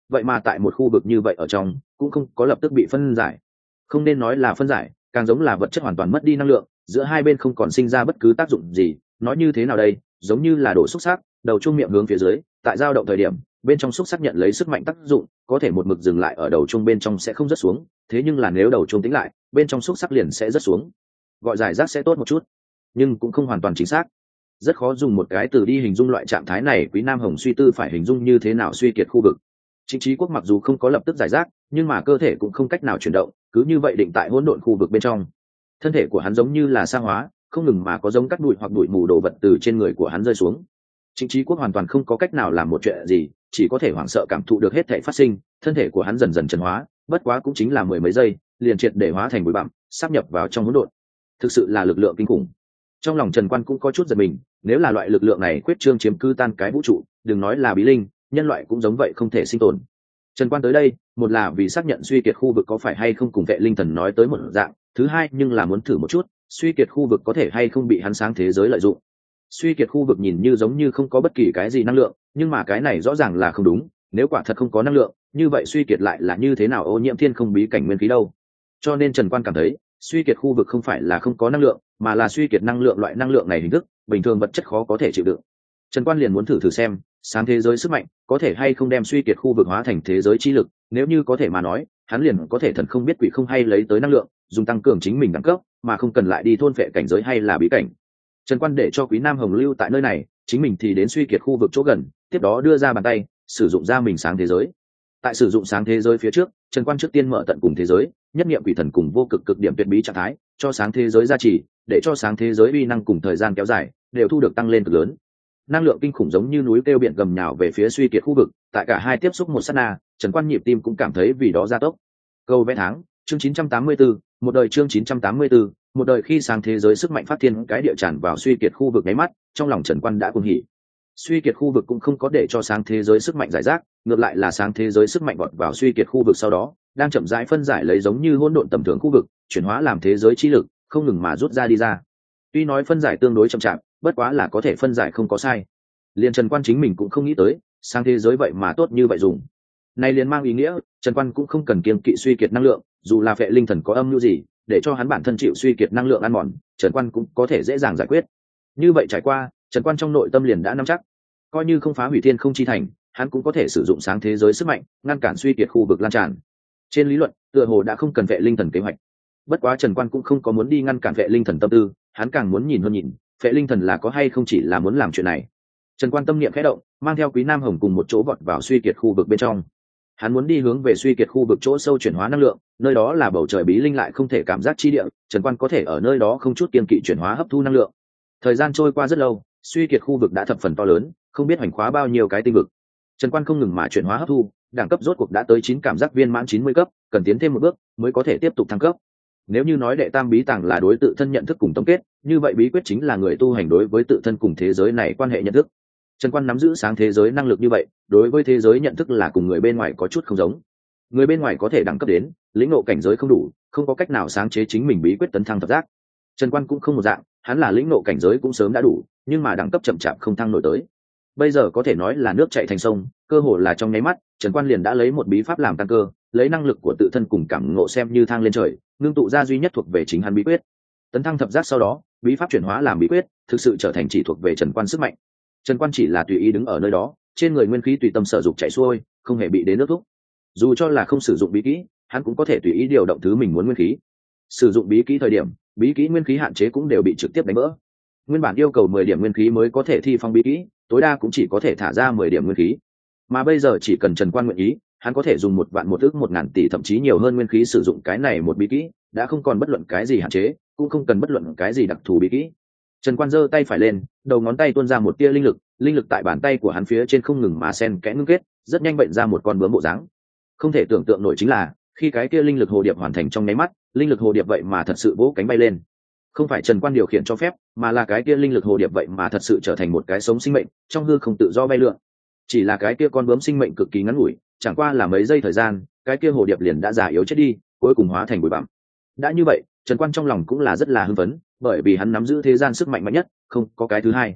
vậy mà tại một khu vực như vậy ở trong cũng không có lập tức bị phân giải. Không nên nói là phân giải, càng giống là vật chất hoàn toàn mất đi năng lượng, giữa hai bên không còn sinh ra bất cứ tác dụng gì. Nói như thế nào đây, giống như là đổ xúc sắc, đầu trung miệng hướng phía dưới, tại dao động thời điểm bên trong xúc sắc nhận lấy sức mạnh tác dụng, có thể một mực dừng lại ở đầu trung bên trong sẽ không rớt xuống, thế nhưng là nếu đầu trung tĩnh lại, bên trong xúc sắc liền sẽ rớt xuống. Gọi giải rác sẽ tốt một chút, nhưng cũng không hoàn toàn chính xác. Rất khó dùng một cái từ đi hình dung loại trạng thái này. Quý Nam Hồng suy tư phải hình dung như thế nào suy kiệt khu vực. Trịnh Chí Quốc mặc dù không có lập tức giải rác, nhưng mà cơ thể cũng không cách nào chuyển động, cứ như vậy định tại hỗn độn khu vực bên trong. Thân thể của hắn giống như là sa hóa, không ngừng mà có giống cắt bụi hoặc bụi mù đồ vật từ trên người của hắn rơi xuống. Trịnh Chí Quốc hoàn toàn không có cách nào làm một chuyện gì, chỉ có thể hoảng sợ cảm thụ được hết thảy phát sinh. Thân thể của hắn dần dần trần hóa, bất quá cũng chính là mười mấy giây, liền triệt để hóa thành bụi bặm, sáp nhập vào trong hỗn độn. Thực sự là lực lượng kinh khủng. Trong lòng Trần Quan cũng có chút giật mình, nếu là loại lực lượng này quyết trương chiếm cư tan cái vũ trụ, đừng nói là bí linh, nhân loại cũng giống vậy không thể sinh tồn. Trần Quan tới đây, một là vì xác nhận suy kiệt khu vực có phải hay không cùng Vệ Linh Thần nói tới một dạng, thứ hai nhưng là muốn thử một chút, suy kiệt khu vực có thể hay không bị hắn sáng thế giới lợi dụng. Suy kiệt khu vực nhìn như giống như không có bất kỳ cái gì năng lượng, nhưng mà cái này rõ ràng là không đúng, nếu quả thật không có năng lượng, như vậy suy kiệt lại là như thế nào ô nhiễm thiên không bí cảnh nguyên khí đâu. Cho nên Trần Quan cảm thấy, suy kiệt khu vực không phải là không có năng lượng, mà là suy kiệt năng lượng, loại năng lượng này hình thức bình thường vật chất khó có thể chịu đựng. Trần Quan liền muốn thử xem sáng thế giới sức mạnh có thể hay không đem suy kiệt khu vực hóa thành thế giới chi lực, nếu như có thể mà nói, hắn liền có thể thần không biết quỷ không hay lấy tới năng lượng, dùng tăng cường chính mình đẳng cấp, mà không cần lại đi thôn phệ cảnh giới hay là bí cảnh. Trần Quan để cho Quý Nam Hồng lưu tại nơi này, chính mình thì đến suy kiệt khu vực chỗ gần, tiếp đó đưa ra bàn tay, sử dụng ra mình sáng thế giới. Tại sử dụng sáng thế giới phía trước, Trần Quan trước tiên mở tận cùng thế giới, nhất niệm quỷ thần cùng vô cực cực điểm tuyệt bí trạng thái, cho sáng thế giới gia trì, để cho sáng thế giới uy năng cùng thời gian kéo dài đều thu được tăng lên cực lớn. Năng lượng kinh khủng giống như núi kêu biển gầm nhào về phía suy kiệt khu vực, tại cả hai tiếp xúc một sát na, Trần Quan nhịp tim cũng cảm thấy vì đó gia tốc. Câu vẽ tháng, chương 984, một đời chương 984, một đời khi sáng thế giới sức mạnh phát thiên cái địa tràn vào suy kiệt khu vực nháy mắt, trong lòng Trần Quan đã cuồng hỉ. Suy kiệt khu vực cũng không có để cho sáng thế giới sức mạnh giải rác, ngược lại là sáng thế giới sức mạnh vọt vào suy kiệt khu vực sau đó, đang chậm rãi phân giải lấy giống như hỗn độn tầm thường khu vực, chuyển hóa làm thế giới chi lực, không ngừng mà rút ra đi ra. Tuy nói phân giải tương đối chậm chạp, bất quá là có thể phân giải không có sai. Liên Trần Quan chính mình cũng không nghĩ tới, sáng thế giới vậy mà tốt như vậy dùng. Này liền mang ý nghĩa, Trần Quan cũng không cần kiêng kỵ suy kiệt năng lượng, dù là Vệ Linh Thần có âm mưu gì, để cho hắn bản thân chịu suy kiệt năng lượng ăn mòn, Trần Quan cũng có thể dễ dàng giải quyết. Như vậy trải qua, Trần Quan trong nội tâm liền đã nắm chắc, coi như không phá hủy thiên không chi thành, hắn cũng có thể sử dụng sáng thế giới sức mạnh, ngăn cản suy kiệt khu vực lan tràn. Trên lý luận, tựa hồ đã không cần Vệ Linh Thần kế hoạch. Bất quá Trần Quan cũng không có muốn đi ngăn cản Vệ Linh Thần tâm tư, hắn càng muốn nhìn hơn nhìn, Vệ Linh Thần là có hay không chỉ là muốn làm chuyện này. Trần Quan tâm niệm khẽ động, mang theo Quý Nam Hồng cùng một chỗ vọt vào suy kiệt khu vực bên trong. Hắn muốn đi hướng về suy kiệt khu vực chỗ sâu chuyển hóa năng lượng, nơi đó là bầu trời bí linh lại không thể cảm giác chi địa, Trần Quan có thể ở nơi đó không chút kiêng kỵ chuyển hóa hấp thu năng lượng. Thời gian trôi qua rất lâu, suy kiệt khu vực đã thập phần to lớn, không biết hoành khóa bao nhiêu cái tinh vực. Trần Quan không ngừng mà chuyển hóa hấp thu, đẳng cấp rốt cuộc đã tới 9 cảm giác viên mãn 90 cấp, cần tiến thêm một bước mới có thể tiếp tục thăng cấp. Nếu như nói đệ tam bí tàng là đối tự thân nhận thức cùng tổng kết, như vậy bí quyết chính là người tu hành đối với tự thân cùng thế giới này quan hệ nhận thức. Trần Quan nắm giữ sáng thế giới năng lực như vậy, đối với thế giới nhận thức là cùng người bên ngoài có chút không giống. Người bên ngoài có thể đẳng cấp đến, lĩnh ngộ cảnh giới không đủ, không có cách nào sáng chế chính mình bí quyết tấn thăng thập giác. Trần Quan cũng không một dạng, hắn là lĩnh ngộ cảnh giới cũng sớm đã đủ, nhưng mà đẳng cấp chậm chạp không thăng nổi tới. Bây giờ có thể nói là nước chảy thành sông, cơ hồ là trong nháy mắt, Trần Quan liền đã lấy một bí pháp làm căn cơ, lấy năng lực của tự thân cùng cảm ngộ xem như thang lên trời, ngưng tụ ra duy nhất thuộc về chính hắn bí quyết. Tấn thăng thập giác sau đó, bí pháp chuyển hóa làm bí quyết, thực sự trở thành chỉ thuộc về Trần Quan sức mạnh. Trần Quan chỉ là tùy ý đứng ở nơi đó, trên người nguyên khí tùy tâm sở dục chảy xuôi, không hề bị đến nước thúc. Dù cho là không sử dụng bí kỹ, hắn cũng có thể tùy ý điều động thứ mình muốn nguyên khí. Sử dụng bí kỹ thời điểm, bí kỹ nguyên khí hạn chế cũng đều bị trực tiếp đánh vỡ. Nguyên bản yêu cầu 10 điểm nguyên khí mới có thể thi phong bí kỹ, tối đa cũng chỉ có thể thả ra 10 điểm nguyên khí. Mà bây giờ chỉ cần Trần Quan nguyện ý, hắn có thể dùng 1 vạn 1 ức 1000 tỷ thậm chí nhiều hơn nguyên khí sử dụng cái này một bí kỹ, đã không còn bất luận cái gì hạn chế, cũng không cần bất luận cái gì đặc thù bí kỹ. Trần Quan giơ tay phải lên, đầu ngón tay tuôn ra một tia linh lực tại bàn tay của hắn phía trên không ngừng mà xen kẽ ngưng kết, rất nhanh bệnh ra một con bướm bộ dáng. Không thể tưởng tượng nổi chính là, khi cái kia linh lực hồ điệp hoàn thành trong nháy mắt, linh lực hồ điệp vậy mà thật sự vỗ cánh bay lên. Không phải Trần Quan điều khiển cho phép, mà là cái kia linh lực hồ điệp vậy mà thật sự trở thành một cái sống sinh mệnh, trong hư không tự do bay lượn. Chỉ là cái kia con bướm sinh mệnh cực kỳ ngắn ngủi, chẳng qua là mấy giây thời gian, cái kia hồ điệp liền đã già yếu chết đi, cuối cùng hóa thành bụi bặm. Đã như vậy, Trần Quan trong lòng cũng là rất là hưng phấn, bởi vì hắn nắm giữ thế gian sức mạnh mạnh nhất, không có cái thứ hai.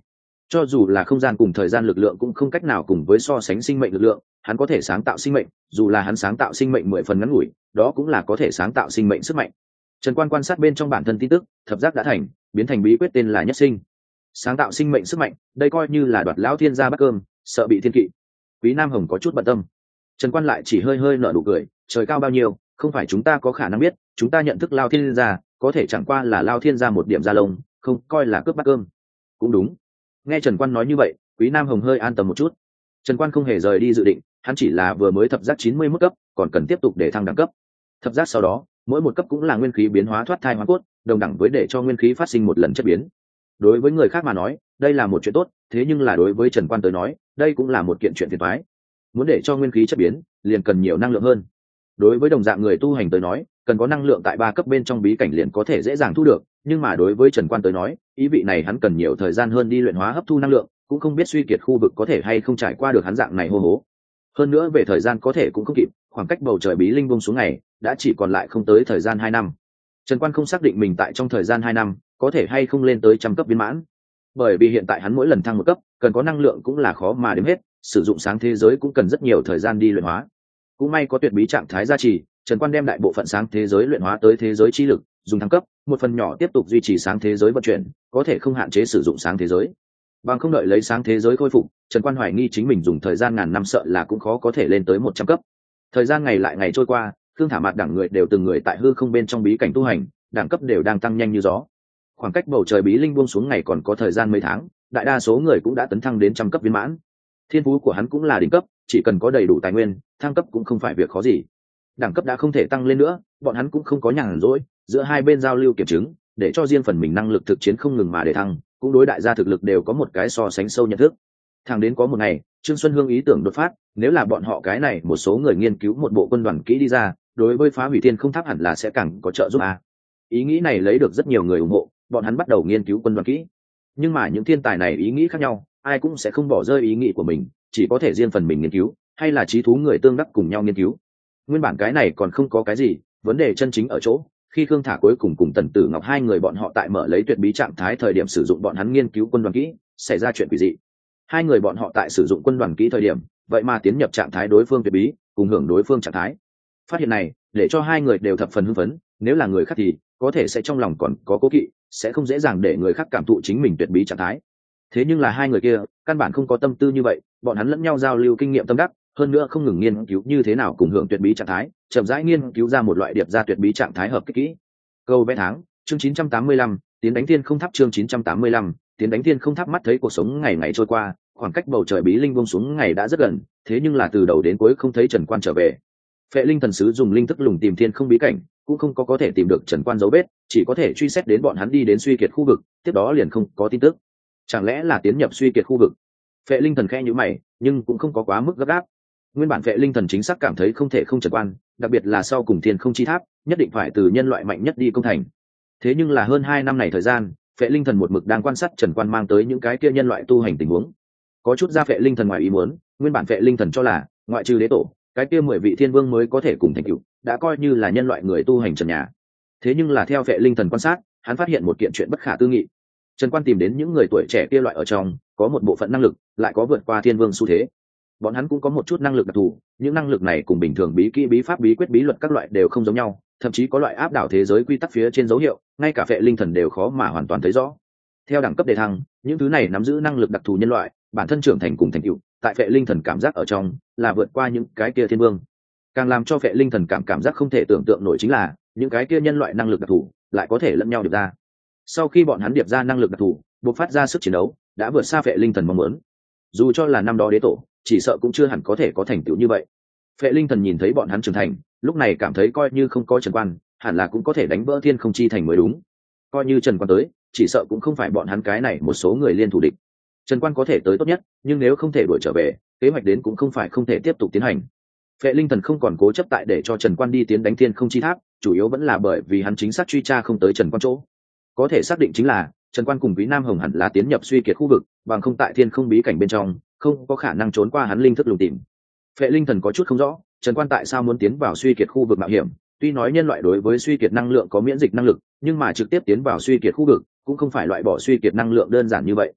Cho dù là không gian cùng thời gian lực lượng cũng không cách nào cùng với so sánh sinh mệnh lực lượng, hắn có thể sáng tạo sinh mệnh, dù là hắn sáng tạo sinh mệnh 10 phần ngắn ngủi, đó cũng là có thể sáng tạo sinh mệnh sức mạnh. Trần Quan quan sát bên trong bản thân tin tức, thập giác đã thành, biến thành bí quyết tên là nhất sinh. Sáng tạo sinh mệnh sức mạnh, đây coi như là đoạt lão thiên gia bát cơm, sợ bị thiên kỵ. Quý Nam Hồng có chút bận tâm. Trần Quan lại chỉ hơi hơi nở nụ cười, trời cao bao nhiêu, không phải chúng ta có khả năng biết, chúng ta nhận thức Lao Thiên gia, có thể chẳng qua là Lao Thiên gia một điểm da lông, không coi là cướp bát cơm. Cũng đúng. Nghe Trần Quan nói như vậy, Quý Nam Hồng hơi an tâm một chút. Trần Quan không hề rời đi dự định, hắn chỉ là vừa mới thập giác 90 mức cấp, còn cần tiếp tục để thăng đẳng cấp. Thập giác sau đó, mỗi một cấp cũng là nguyên khí biến hóa thoát thai hóa cốt, đồng đẳng với để cho nguyên khí phát sinh một lần chất biến. Đối với người khác mà nói, đây là một chuyện tốt, thế nhưng là đối với Trần Quan tới nói, đây cũng là một kiện chuyện phiền toái. Muốn để cho nguyên khí chất biến, liền cần nhiều năng lượng hơn. Đối với đồng dạng người tu hành tới nói, cần có năng lượng tại 3 cấp bên trong bí cảnh liền có thể dễ dàng thu được, nhưng mà đối với Trần Quan tới nói, ý vị này hắn cần nhiều thời gian hơn đi luyện hóa hấp thu năng lượng, cũng không biết suy kiệt khu vực có thể hay không trải qua được hắn dạng này hô hố. Hơn nữa về thời gian có thể cũng không kịp, khoảng cách bầu trời bí linh buông xuống ngày, đã chỉ còn lại không tới thời gian 2 năm. Trần Quan không xác định mình tại trong thời gian 2 năm có thể hay không lên tới 100 cấp viên mãn, bởi vì hiện tại hắn mỗi lần thăng một cấp cần có năng lượng cũng là khó mà đếm hết, sử dụng sáng thế giới cũng cần rất nhiều thời gian đi luyện hóa. Cũng may có tuyệt bí trạng thái gia trì, Trần Quan đem đại bộ phận sáng thế giới luyện hóa tới thế giới chi lực, dùng thăng cấp, một phần nhỏ tiếp tục duy trì sáng thế giới vận chuyển, có thể không hạn chế sử dụng sáng thế giới. Bằng không đợi lấy sáng thế giới khôi phục, Trần Quan hoài nghi chính mình dùng thời gian ngàn năm sợ là cũng khó có thể lên tới 100 cấp. Thời gian ngày lại ngày trôi qua, Thương Thả Mạt đẳng người đều từng người tại hư không bên trong bí cảnh tu hành, đẳng cấp đều đang tăng nhanh như gió. Khoảng cách bầu trời bí linh buông xuống ngày còn có thời gian mấy tháng, đại đa số người cũng đã tấn thăng đến 100 cấp viên mãn. Thiên phú của hắn cũng là đỉnh cấp, chỉ cần có đầy đủ tài nguyên, thăng cấp cũng không phải việc khó gì. Đẳng cấp đã không thể tăng lên nữa, bọn hắn cũng không có nhàn rỗi, giữa hai bên giao lưu kiểm chứng, để cho riêng phần mình năng lực thực chiến không ngừng mà để thăng, cũng đối đại gia thực lực đều có một cái so sánh sâu nhận thức. Thẳng đến có một ngày, Trương Xuân Hương ý tưởng đột phát, nếu là bọn họ cái này một số người nghiên cứu một bộ quân đoàn kỹ đi ra, đối với phá hủy thiên không tháp hẳn là sẽ càng có trợ giúp a. Ý nghĩ này lấy được rất nhiều người ủng hộ, bọn hắn bắt đầu nghiên cứu quân đoàn kỹ. Nhưng mà những thiên tài này ý nghĩ khác nhau, ai cũng sẽ không bỏ rơi ý nghĩ của mình, chỉ có thể riêng phần mình nghiên cứu, hay là trí thú người tương đắc cùng nhau nghiên cứu. Nguyên bản cái này còn không có cái gì, vấn đề chân chính ở chỗ, khi Khương Thả cuối cùng cùng Tần Tử Ngọc hai người bọn họ tại mở lấy tuyệt bí trạng thái thời điểm sử dụng bọn hắn nghiên cứu quân đoàn kỹ, xảy ra chuyện quỷ dị. Hai người bọn họ tại sử dụng quân đoàn kỹ thời điểm, vậy mà tiến nhập trạng thái đối phương tuyệt bí, cùng hưởng đối phương trạng thái. Phát hiện này, để cho hai người đều thập phần hưng phấn, nếu là người khác thì có thể sẽ trong lòng còn có cố kỵ, sẽ không dễ dàng để người khác cảm thụ chính mình tuyệt bí trạng thái. Thế nhưng là hai người kia, căn bản không có tâm tư như vậy, bọn hắn lẫn nhau giao lưu kinh nghiệm tâm đắc, hơn nữa không ngừng nghiên cứu như thế nào cùng hưởng tuyệt bí trạng thái, chậm rãi nghiên cứu ra một loại điệp ra tuyệt bí trạng thái hợp kích kỹ. Câu vẽ tháng, chương 985, tiến đánh thiên không tháp chương 985, tiến đánh thiên không tháp. Mắt thấy cuộc sống ngày ngày trôi qua, khoảng cách bầu trời bí linh buông xuống ngày đã rất gần, thế nhưng là từ đầu đến cuối không thấy Trần Quan trở về. Phệ Linh thần sứ dùng linh thức lùng tìm thiên không bí cảnh, cũng không có thể tìm được Trần Quan dấu vết, chỉ có thể truy xét đến bọn hắn đi đến suy kiệt khu vực, tiếp đó liền không có tin tức. Chẳng lẽ là tiến nhập suy kiệt khu vực? Phệ Linh thần khẽ nhíu mày, nhưng cũng không có quá mức gấp gáp. Nguyên bản Phệ Linh thần chính xác cảm thấy không thể không Trần Quan, đặc biệt là sau cùng thiên không chi tháp, nhất định phải từ nhân loại mạnh nhất đi công thành. Thế nhưng là hơn 2 năm này thời gian, Phệ Linh thần một mực đang quan sát Trần Quan mang tới những cái kia nhân loại tu hành tình huống. Có chút ra Phệ Linh thần ngoài ý muốn, nguyên bản Phệ Linh thần cho là, ngoại trừ đế tổ, cái kia 10 vị thiên vương mới có thể cùng thành tựu, đã coi như là nhân loại người tu hành trần nhà. Thế nhưng là theo Phệ Linh thần quan sát, hắn phát hiện một kiện chuyện bất khả tư nghị. Trần Quan tìm đến những người tuổi trẻ kia loại ở trong, có một bộ phận năng lực lại có vượt qua thiên vương xu thế. Bọn hắn cũng có một chút năng lực đặc thù, những năng lực này cùng bình thường bí kỹ, bí pháp, bí quyết, bí luật các loại đều không giống nhau, thậm chí có loại áp đảo thế giới quy tắc phía trên dấu hiệu, ngay cả Phệ Linh thần đều khó mà hoàn toàn thấy rõ. Theo đẳng cấp đề thăng, những thứ này nắm giữ năng lực đặc thù nhân loại, bản thân trưởng thành cùng thành tựu, tại Phệ Linh thần cảm giác ở trong là vượt qua những cái kia thiên vương. Càng làm cho Phệ Linh thần cảm giác không thể tưởng tượng nổi chính là, những cái kia nhân loại năng lực đặc thù lại có thể lẫn nhau điệp ra. Sau khi bọn hắn điệp ra năng lực đặc thù, bộc phát ra sức chiến đấu, đã vượt xa Phệ Linh thần mong muốn. Dù cho là năm đó đế tổ, chỉ sợ cũng chưa hẳn có thể có thành tựu như vậy. Phệ Linh thần nhìn thấy bọn hắn trưởng thành, lúc này cảm thấy coi như không có Trần Quan, hẳn là cũng có thể đánh vỡ thiên không chi thành mới đúng. Coi như Trần Quan tới, chỉ sợ cũng không phải bọn hắn cái này một số người liên thủ địch. Trần Quan có thể tới tốt nhất, nhưng nếu không thể đuổi trở về, kế hoạch đến cũng không phải không thể tiếp tục tiến hành. Phệ Linh thần không còn cố chấp tại để cho Trần Quan đi tiến đánh thiên không chi tháp, chủ yếu vẫn là bởi vì hắn chính xác truy tra không tới Trần Quan chỗ. Có thể xác định chính là Trần Quan cùng Quý Nam Hồng hẳn là tiến nhập suy kiệt khu vực, bằng không tại thiên không bí cảnh bên trong, không có khả năng trốn qua hắn linh thức lùng tìm. Phệ Linh thần có chút không rõ, Trần Quan tại sao muốn tiến vào suy kiệt khu vực mạo hiểm, tuy nói nhân loại đối với suy kiệt năng lượng có miễn dịch năng lực, nhưng mà trực tiếp tiến vào suy kiệt khu vực cũng không phải loại bỏ suy kiệt năng lượng đơn giản như vậy.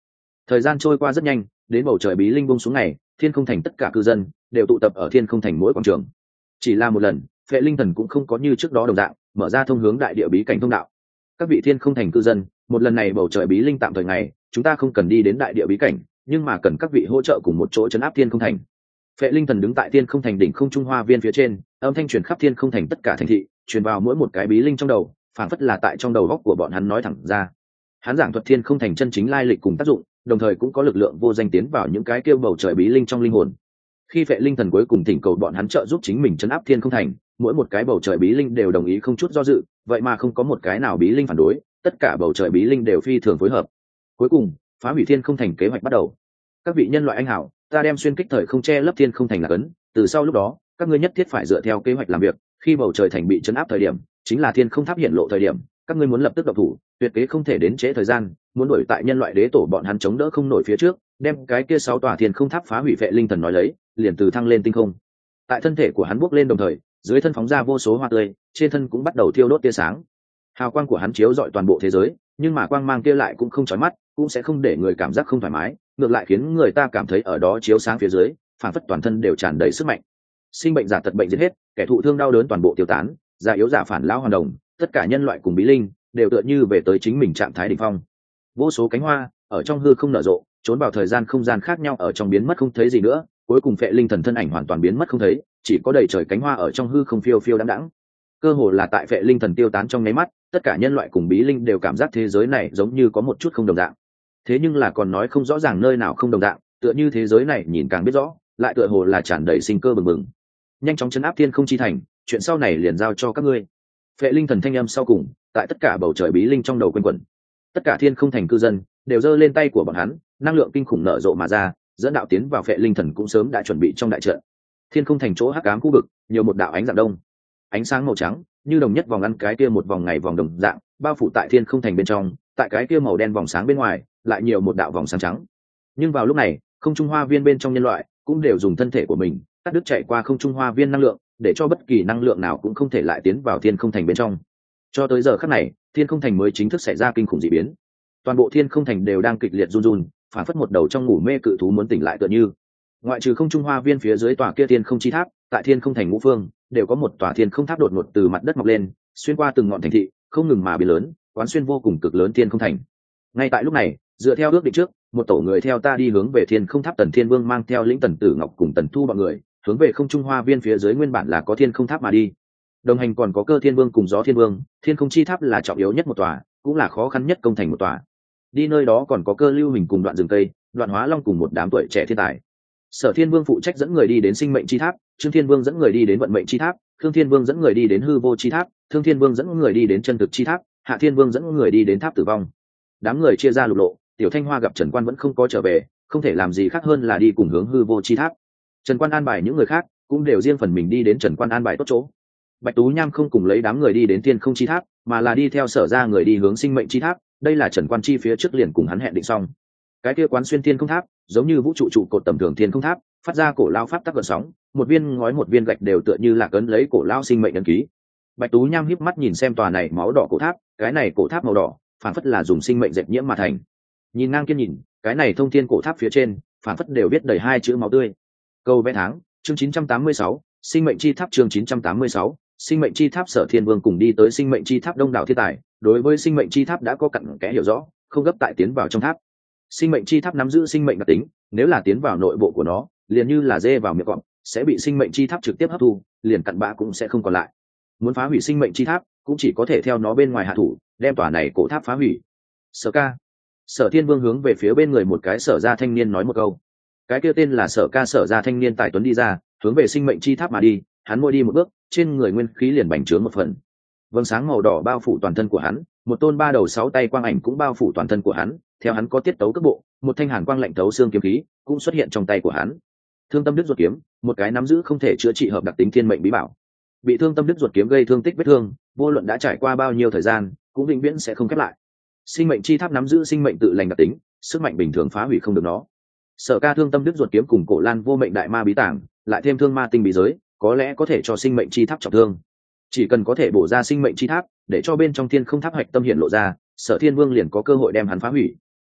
Thời gian trôi qua rất nhanh, đến bầu trời bí linh buông xuống ngày, thiên không thành tất cả cư dân đều tụ tập ở thiên không thành mỗi quảng trường. Chỉ là một lần, Phệ Linh Thần cũng không có như trước đó đồng dạng mở ra thông hướng đại địa bí cảnh thông đạo. Các vị thiên không thành cư dân, một lần này bầu trời bí linh tạm thời ngày, chúng ta không cần đi đến đại địa bí cảnh, nhưng mà cần các vị hỗ trợ cùng một chỗ trấn áp thiên không thành. Phệ Linh Thần đứng tại thiên không thành đỉnh không trung hoa viên phía trên, âm thanh truyền khắp thiên không thành tất cả thành thị, truyền vào mỗi một cái bí linh trong đầu, phảng phất là tại trong đầu góc của bọn hắn nói thẳng ra. Hắn giảng thuật thiên không thành chân chính lai lịch cùng tác dụng, đồng thời cũng có lực lượng vô danh tiến vào những cái kêu bầu trời bí linh trong linh hồn. Khi Phệ Linh Thần cuối cùng thỉnh cầu bọn hắn trợ giúp chính mình trấn áp thiên không thành, mỗi một cái bầu trời bí linh đều đồng ý không chút do dự, vậy mà không có một cái nào bí linh phản đối, tất cả bầu trời bí linh đều phi thường phối hợp. Cuối cùng, phá hủy thiên không thành kế hoạch bắt đầu. Các vị nhân loại anh hảo, ta đem xuyên kích thời không che lấp thiên không thành là cấn, từ sau lúc đó, các ngươi nhất thiết phải dựa theo kế hoạch làm việc, khi bầu trời thành bị trấn áp thời điểm, chính là thiên không tháp hiện lộ thời điểm, các ngươi muốn lập tức động thủ, tuyệt kế không thể đến trễ thời gian, muốn đuổi tại nhân loại đế tổ bọn hắn chống đỡ không nổi phía trước, đem cái kia 6 tòa thiên không tháp phá hủy. Phệ Linh Thần nói lấy, liền từ thăng lên tinh không. Tại thân thể của hắn bốc lên đồng thời, dưới thân phóng ra vô số hoa tươi, trên thân cũng bắt đầu thiêu đốt tia sáng. Hào quang của hắn chiếu rọi toàn bộ thế giới, nhưng mà quang mang kia lại cũng không chói mắt, cũng sẽ không để người cảm giác không thoải mái, ngược lại khiến người ta cảm thấy ở đó chiếu sáng phía dưới, phản phất toàn thân đều tràn đầy sức mạnh. Sinh bệnh giả tật bệnh giết hết, kẻ thụ thương đau đớn toàn bộ tiêu tán, già yếu giả phản lão hoàn đồng, tất cả nhân loại cùng bí linh đều tựa như về tới chính mình trạng thái đỉnh phong. Vô số cánh hoa ở trong hư không nở rộ, trốn vào thời gian không gian khác nhau ở trong biến mất không thấy gì nữa, cuối cùng Phệ Linh Thần thân ảnh hoàn toàn biến mất không thấy, chỉ có đầy trời cánh hoa ở trong hư không phiêu phiêu đãng đãng. Cơ hồ là tại Phệ Linh Thần tiêu tán trong nháy mắt, tất cả nhân loại cùng bí linh đều cảm giác thế giới này giống như có một chút không đồng dạng. Thế nhưng là còn nói không rõ ràng nơi nào không đồng dạng, tựa như thế giới này nhìn càng biết rõ, lại tựa hồ là tràn đầy sinh cơ bừng bừng. Nhanh chóng trấn áp thiên không chi thành, chuyện sau này liền giao cho các ngươi. Phệ Linh Thần thanh âm sau cùng, tại tất cả bầu trời bí linh trong đầu quanh quẩn. Tất cả thiên không thành cư dân đều giơ lên tay của bọn hắn, năng lượng kinh khủng nở rộ mà ra, dẫn đạo tiến vào Phệ Linh Thần cũng sớm đã chuẩn bị trong đại trận. Thiên không thành chỗ hắc ám khu vực, nhiều một đạo ánh dạng đông, ánh sáng màu trắng, như đồng nhất vòng ăn cái kia một vòng ngày vòng đồng dạng, bao phủ tại thiên không thành bên trong, tại cái kia màu đen vòng sáng bên ngoài, lại nhiều một đạo vòng sáng trắng. Nhưng vào lúc này, không trung hoa viên bên trong nhân loại cũng đều dùng thân thể của mình cắt đứt chạy qua không trung hoa viên năng lượng, để cho bất kỳ năng lượng nào cũng không thể lại tiến vào thiên không thành bên trong. Cho tới giờ khắc này, thiên không thành mới chính thức xảy ra kinh khủng dị biến. Toàn bộ thiên không thành đều đang kịch liệt run run, phản phất một đầu trong ngủ mê cự thú muốn tỉnh lại tựa như. Ngoại trừ không trung hoa viên phía dưới tòa kia thiên không chi tháp, tại thiên không thành ngũ phương đều có một tòa thiên không tháp đột ngột từ mặt đất mọc lên, xuyên qua từng ngọn thành thị, không ngừng mà biến lớn, quán xuyên vô cùng cực lớn thiên không thành. Ngay tại lúc này, dựa theo ước định trước, một tổ người theo ta đi hướng về thiên không tháp. Tần Thiên Vương mang theo lĩnh Tần Tử Ngọc cùng Tần Thu bọn người hướng về không trung hoa viên phía dưới nguyên bản là có thiên không tháp mà đi. Đồng hành còn có Cơ Thiên Vương cùng Gió Thiên Vương. Thiên không chi tháp là trọng yếu nhất một tòa, cũng là khó khăn nhất công thành một tòa. Đi nơi đó còn có Cơ Lưu Hình cùng Đoạn Rừng Cây, Đoạn Hóa Long cùng một đám tuổi trẻ thiên tài. Sở Thiên Vương phụ trách dẫn người đi đến sinh mệnh chi tháp, Trương Thiên Vương dẫn người đi đến vận mệnh chi tháp, Thương Thiên Vương dẫn người đi đến hư vô chi tháp, Thương Thiên Vương dẫn người đi đến chân thực chi tháp, Hạ Thiên Vương dẫn người đi đến tháp tử vong. Đám người chia ra lục lộ, Tiểu Thanh Hoa gặp Trần Quan vẫn không có trở về, không thể làm gì khác hơn là đi cùng hướng hư vô chi tháp. Trần Quan an bài những người khác cũng đều riêng phần mình đi đến Trần Quan an bài tốt chỗ. Bạch Tú Nham không cùng lấy đám người đi đến thiên không chi tháp, mà là đi theo Sở ra người đi hướng sinh mệnh chi tháp. Đây là Trần Quan chi phía trước liền cùng hắn hẹn định xong. Cái kia quán xuyên thiên không tháp giống như vũ trụ trụ cột tầm thường thiên không tháp, phát ra cổ lao pháp tắc gợn sóng, một viên ngói một viên gạch đều tựa như là cấn lấy cổ lao sinh mệnh ấn ký. Bạch Tú Nham híp mắt nhìn xem tòa này máu đỏ cổ tháp, cái này cổ tháp màu đỏ, phản phất là dùng sinh mệnh dệt nhiễm mà thành. Nhìn ngang kiên nhìn, cái này thông thiên cổ tháp phía trên, phản phất đều viết đầy hai chữ máu tươi. Câu vẽ tháng, chương 986, sinh mệnh chi tháp. Chương 986, sinh mệnh chi tháp. Sở Thiên Vương cùng đi tới sinh mệnh chi tháp đông đảo thiên tài, đối với sinh mệnh chi tháp đã có cặn kẽ hiểu rõ, không gấp tại tiến vào trong tháp. Sinh mệnh chi tháp nắm giữ sinh mệnh đặc tính, nếu là tiến vào nội bộ của nó, liền như là dê vào miệng cọp, sẽ bị sinh mệnh chi tháp trực tiếp hấp thu, liền cặn bã cũng sẽ không còn lại. Muốn phá hủy sinh mệnh chi tháp, cũng chỉ có thể theo nó bên ngoài hạ thủ, đem tòa này cổ tháp phá hủy. Sở ca. Sở Thiên Vương hướng về phía bên người một cái Sở gia thanh niên nói một câu. Cái kia tên là Sở ca Sở gia thanh niên tài tuấn đi ra, hướng về sinh mệnh chi tháp mà đi, hắn mỗi đi một bước, trên người nguyên khí liền bành trướng một phần. Vầng sáng màu đỏ bao phủ toàn thân của hắn, một tôn ba đầu sáu tay quang ảnh cũng bao phủ toàn thân của hắn, theo hắn có tiết tấu cước bộ, một thanh hàn quang lạnh thấu xương kiếm khí cũng xuất hiện trong tay của hắn. Thương tâm đứt ruột kiếm, một cái nắm giữ không thể chữa trị hợp đặc tính thiên mệnh bí bảo. Bị thương tâm đứt ruột kiếm gây thương tích vết thương, vô luận đã trải qua bao nhiêu thời gian, cũng vĩnh viễn sẽ không khép lại. Sinh mệnh chi tháp nắm giữ sinh mệnh tự lành đặc tính, sức mạnh bình thường phá hủy không được nó. Sở ca thương tâm đứt ruột kiếm cùng cổ lan vô mệnh đại ma bí tảng, lại thêm thương ma tinh bí giới, có lẽ có thể cho sinh mệnh chi tháp trọng thương. Chỉ cần có thể bổ ra sinh mệnh chi tháp, để cho bên trong thiên không tháp hạch tâm hiện lộ ra, Sở Thiên Vương liền có cơ hội đem hắn phá hủy.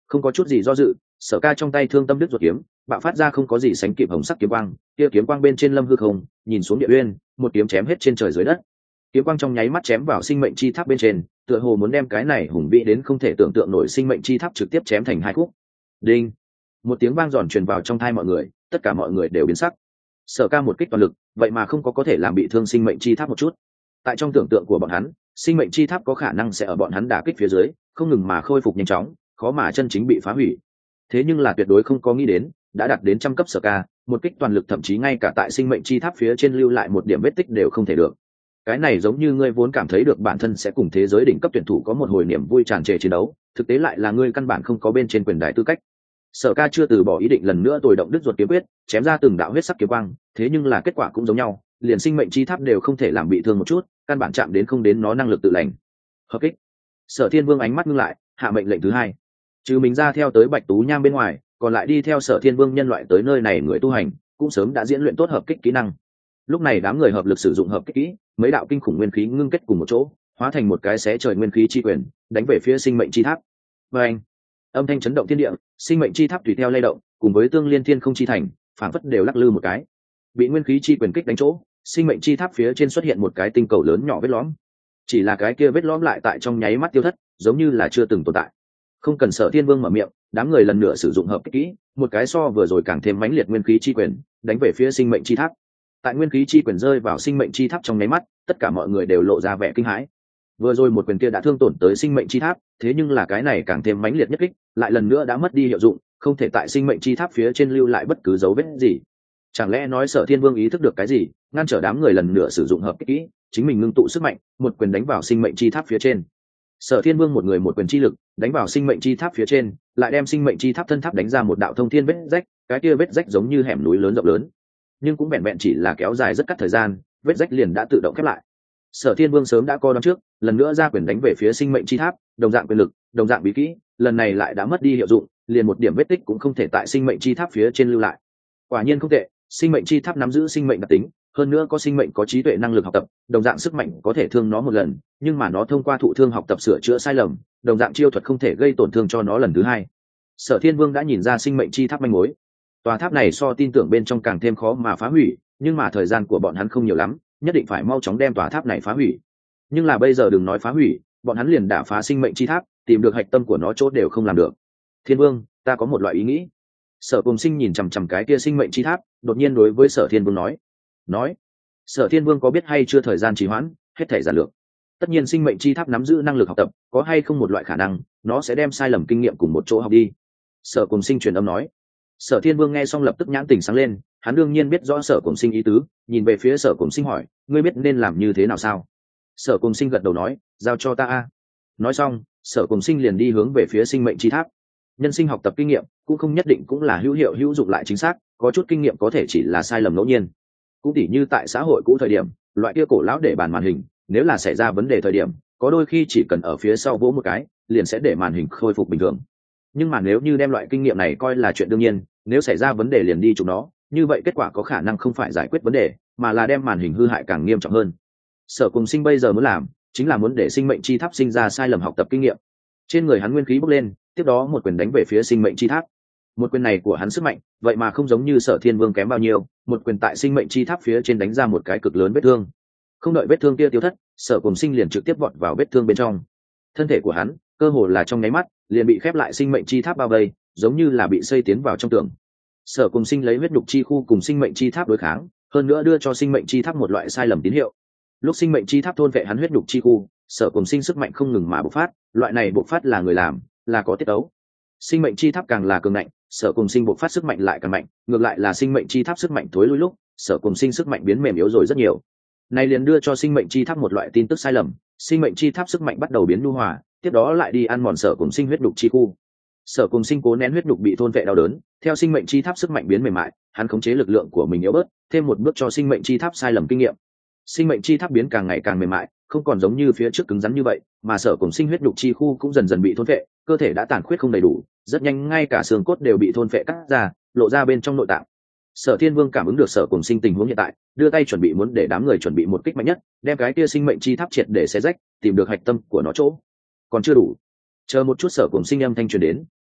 Không có chút gì do dự, Sở Ca trong tay thương tâm đứt ruột kiếm bạo phát ra không có gì sánh kịp hồng sắc kiếm quang, kia kiếm quang bên trên lâm hư không, nhìn xuống địa uyên, một kiếm chém hết trên trời dưới đất. Kiếm quang trong nháy mắt chém vào sinh mệnh chi tháp bên trên, tựa hồ muốn đem cái này hùng vĩ đến không thể tưởng tượng nổi sinh mệnh chi tháp trực tiếp chém thành hai khúc. Đinh! Một tiếng vang giòn truyền vào trong tai mọi người, tất cả mọi người đều biến sắc. Sở Ca một kích toàn lực, vậy mà không có thể làm bị thương sinh mệnh chi tháp một chút. Tại trong tưởng tượng của bọn hắn, sinh mệnh chi tháp có khả năng sẽ ở bọn hắn đả kích phía dưới không ngừng mà khôi phục nhanh chóng, khó mà chân chính bị phá hủy. Thế nhưng là tuyệt đối không có nghĩ đến, đã đạt đến trăm cấp Sở Ca, một kích toàn lực thậm chí ngay cả tại sinh mệnh chi tháp phía trên lưu lại một điểm vết tích đều không thể được. Cái này giống như ngươi vốn cảm thấy được bản thân sẽ cùng thế giới đỉnh cấp tuyển thủ có một hồi niềm vui tràn trề chiến đấu, thực tế lại là ngươi căn bản không có bên trên quyền đài tư cách. Sở Ca chưa từ bỏ ý định lần nữa tồi động đứt ruột kiếm quyết, chém ra từng đạo huyết sắc kiếm quang, thế nhưng là kết quả cũng giống nhau, liền sinh mệnh chi tháp đều không thể làm bị thương một chút, căn bản chạm đến không đến nó năng lực tự lành. Hợp kích. Sở Thiên Vương ánh mắt ngưng lại, hạ mệnh lệnh thứ hai. Trừ mình ra theo tới Bạch Tú Nham bên ngoài, còn lại đi theo Sở Thiên Vương nhân loại tới nơi này người tu hành, cũng sớm đã diễn luyện tốt hợp kích kỹ năng. Lúc này đám người hợp lực sử dụng hợp kích kỹ, mấy đạo kinh khủng nguyên khí ngưng kết cùng một chỗ, hóa thành một cái xé trời nguyên khí chi quyền, đánh về phía sinh mệnh chi tháp. Oeng! Âm thanh chấn động thiên địa, sinh mệnh chi tháp tùy theo lay động, cùng với tương liên thiên không chi thành, phảng phất đều lắc lư một cái. Bị nguyên khí chi quyền kích đánh chỗ, sinh mệnh chi tháp phía trên xuất hiện một cái tinh cầu lớn nhỏ vết lõm. Chỉ là cái kia vết lõm lại tại trong nháy mắt tiêu thất, giống như là chưa từng tồn tại. Không cần Sở Thiên Vương mở miệng, đám người lần nữa sử dụng hợp kích kỹ, một cái so vừa rồi càng thêm mãnh liệt nguyên khí chi quyền, đánh về phía sinh mệnh chi tháp. Tại nguyên khí chi quyền rơi vào sinh mệnh chi tháp trong nháy mắt, tất cả mọi người đều lộ ra vẻ kinh hãi. Vừa rồi một quyền kia đã thương tổn tới sinh mệnh chi tháp, thế nhưng là cái này càng thêm mãnh liệt nhất kích, lại lần nữa đã mất đi hiệu dụng, không thể tại sinh mệnh chi tháp phía trên lưu lại bất cứ dấu vết gì. Chẳng lẽ nói Sở Thiên Vương ý thức được cái gì, ngăn trở đám người lần nữa sử dụng hợp kích kỹ, chính mình ngưng tụ sức mạnh, một quyền đánh vào sinh mệnh chi tháp phía trên. Sở Thiên Vương một người một quyền chi lực, đánh vào sinh mệnh chi tháp phía trên, lại đem sinh mệnh chi tháp thân tháp đánh ra một đạo thông thiên vết rách, cái kia vết rách giống như hẻm núi lớn rộng lớn, nhưng cũng vẹn vẹn chỉ là kéo dài rất cắt thời gian, vết rách liền đã tự động khép lại. Sở Thiên Vương sớm đã coi đón trước, lần nữa ra quyền đánh về phía sinh mệnh chi tháp, đồng dạng quyền lực, đồng dạng bí kỹ, lần này lại đã mất đi hiệu dụng, liền một điểm vết tích cũng không thể tại sinh mệnh chi tháp phía trên lưu lại. Quả nhiên không tệ, sinh mệnh chi tháp nắm giữ sinh mệnh đặc tính, hơn nữa có sinh mệnh có trí tuệ năng lực học tập, đồng dạng sức mạnh có thể thương nó một lần, nhưng mà nó thông qua thụ thương học tập sửa chữa sai lầm, đồng dạng chiêu thuật không thể gây tổn thương cho nó lần thứ hai. Sở Thiên Vương đã nhìn ra sinh mệnh chi tháp manh mối. Tòa tháp này so tin tưởng bên trong càng thêm khó mà phá hủy, nhưng mà thời gian của bọn hắn không nhiều lắm, nhất định phải mau chóng đem tòa tháp này phá hủy. Nhưng là bây giờ đừng nói phá hủy, bọn hắn liền đả phá sinh mệnh chi tháp, tìm được hạch tâm của nó chỗ đều không làm được. Thiên Vương, ta có một loại ý nghĩ. Sở Cùng Sinh nhìn chằm chằm cái kia sinh mệnh chi tháp, đột nhiên đối với Sở Thiên Vương nói. Sở Thiên Vương có biết hay chưa thời gian trì hoãn, hết thảy giản lược. Tất nhiên sinh mệnh chi tháp nắm giữ năng lực học tập, có hay không một loại khả năng, nó sẽ đem sai lầm kinh nghiệm cùng một chỗ học đi. Sở Cùng Sinh truyền âm nói. Sở Thiên Vương nghe xong lập tức nhãn tình sáng lên, hắn đương nhiên biết rõ Sở Cùng Sinh ý tứ, nhìn về phía Sở Cùng Sinh hỏi, ngươi biết nên làm như thế nào sao? Sở Cùng Sinh gật đầu nói, giao cho ta a. Nói xong, Sở Cùng Sinh liền đi hướng về phía sinh mệnh chi tháp. Nhân sinh học tập kinh nghiệm cũng không nhất định cũng là hữu hiệu hữu dụng lại chính xác, có chút kinh nghiệm có thể chỉ là sai lầm ngẫu nhiên. Cũng tỉ như tại xã hội cũ thời điểm, loại kia cổ lão để bàn màn hình, nếu là xảy ra vấn đề thời điểm, có đôi khi chỉ cần ở phía sau vỗ một cái, liền sẽ để màn hình khôi phục bình thường. Nhưng mà nếu như đem loại kinh nghiệm này coi là chuyện đương nhiên, nếu xảy ra vấn đề liền đi chụp nó, như vậy kết quả có khả năng không phải giải quyết vấn đề, mà là đem màn hình hư hại càng nghiêm trọng hơn. Sở Cùng Sinh bây giờ muốn làm, chính là muốn để sinh mệnh chi tháp sinh ra sai lầm học tập kinh nghiệm. Trên người hắn nguyên khí bốc lên, tiếp đó một quyền đánh về phía sinh mệnh chi tháp. Một quyền này của hắn sức mạnh, vậy mà không giống như Sở Thiên Vương kém bao nhiêu, một quyền tại sinh mệnh chi tháp phía trên đánh ra một cái cực lớn vết thương. Không đợi vết thương kia tiêu thất, Sở Cùng Sinh liền trực tiếp vọt vào vết thương bên trong. Thân thể của hắn, cơ hồ là trong nháy mắt, liền bị khép lại sinh mệnh chi tháp bao vây, giống như là bị xây tiến vào trong tường. Sở Cùng Sinh lấy huyết nhục chi khu cùng sinh mệnh chi tháp đối kháng, hơn nữa đưa cho sinh mệnh chi tháp một loại sai lầm tín hiệu. Lúc sinh mệnh chi tháp thôn vệ hắn huyết nhục chi khu, Sở Cùng Sinh sức mạnh không ngừng mà bộc phát, loại này bộc phát là người làm, là có tiết tấu. Sinh mệnh chi tháp càng là cường mạnh, Sở Cùng Sinh bộc phát sức mạnh lại càng mạnh, ngược lại là sinh mệnh chi tháp sức mạnh thối lui lúc, Sở Cùng Sinh sức mạnh biến mềm yếu rồi rất nhiều. Này liền đưa cho sinh mệnh chi tháp một loại tin tức sai lầm, sinh mệnh chi tháp sức mạnh bắt đầu biến nhu hòa, tiếp đó lại đi ăn mòn Sở Cùng Sinh huyết nhục chi khu. Sở Cùng Sinh cố nén huyết nhục bị thôn vệ đau đớn, theo sinh mệnh chi tháp sức mạnh biến mềm mại, hắn khống chế lực lượng của mình yếu bớt, thêm một bước cho sinh mệnh chi tháp sai lầm kinh nghiệm. Sinh mệnh chi tháp biến càng ngày càng mềm mại, không còn giống như phía trước cứng rắn như vậy, mà Sở Cùng Sinh huyết nhục chi khu cũng dần dần bị thôn vệ, cơ thể đã tàn khuyết không đầy đủ, rất nhanh ngay cả xương cốt đều bị thôn vệ cắt ra, lộ ra bên trong nội tạng. Sở Thiên Vương cảm ứng được Sở Cùng Sinh tình huống hiện tại, đưa tay chuẩn bị muốn để đám người chuẩn bị một kích mạnh nhất, đem cái kia sinh mệnh chi tháp triệt để xé rách, tìm được hạch tâm của nó chỗ. Còn chưa đủ. Chờ một chút, Sở Cùng Sinh âm thanh truyền đến,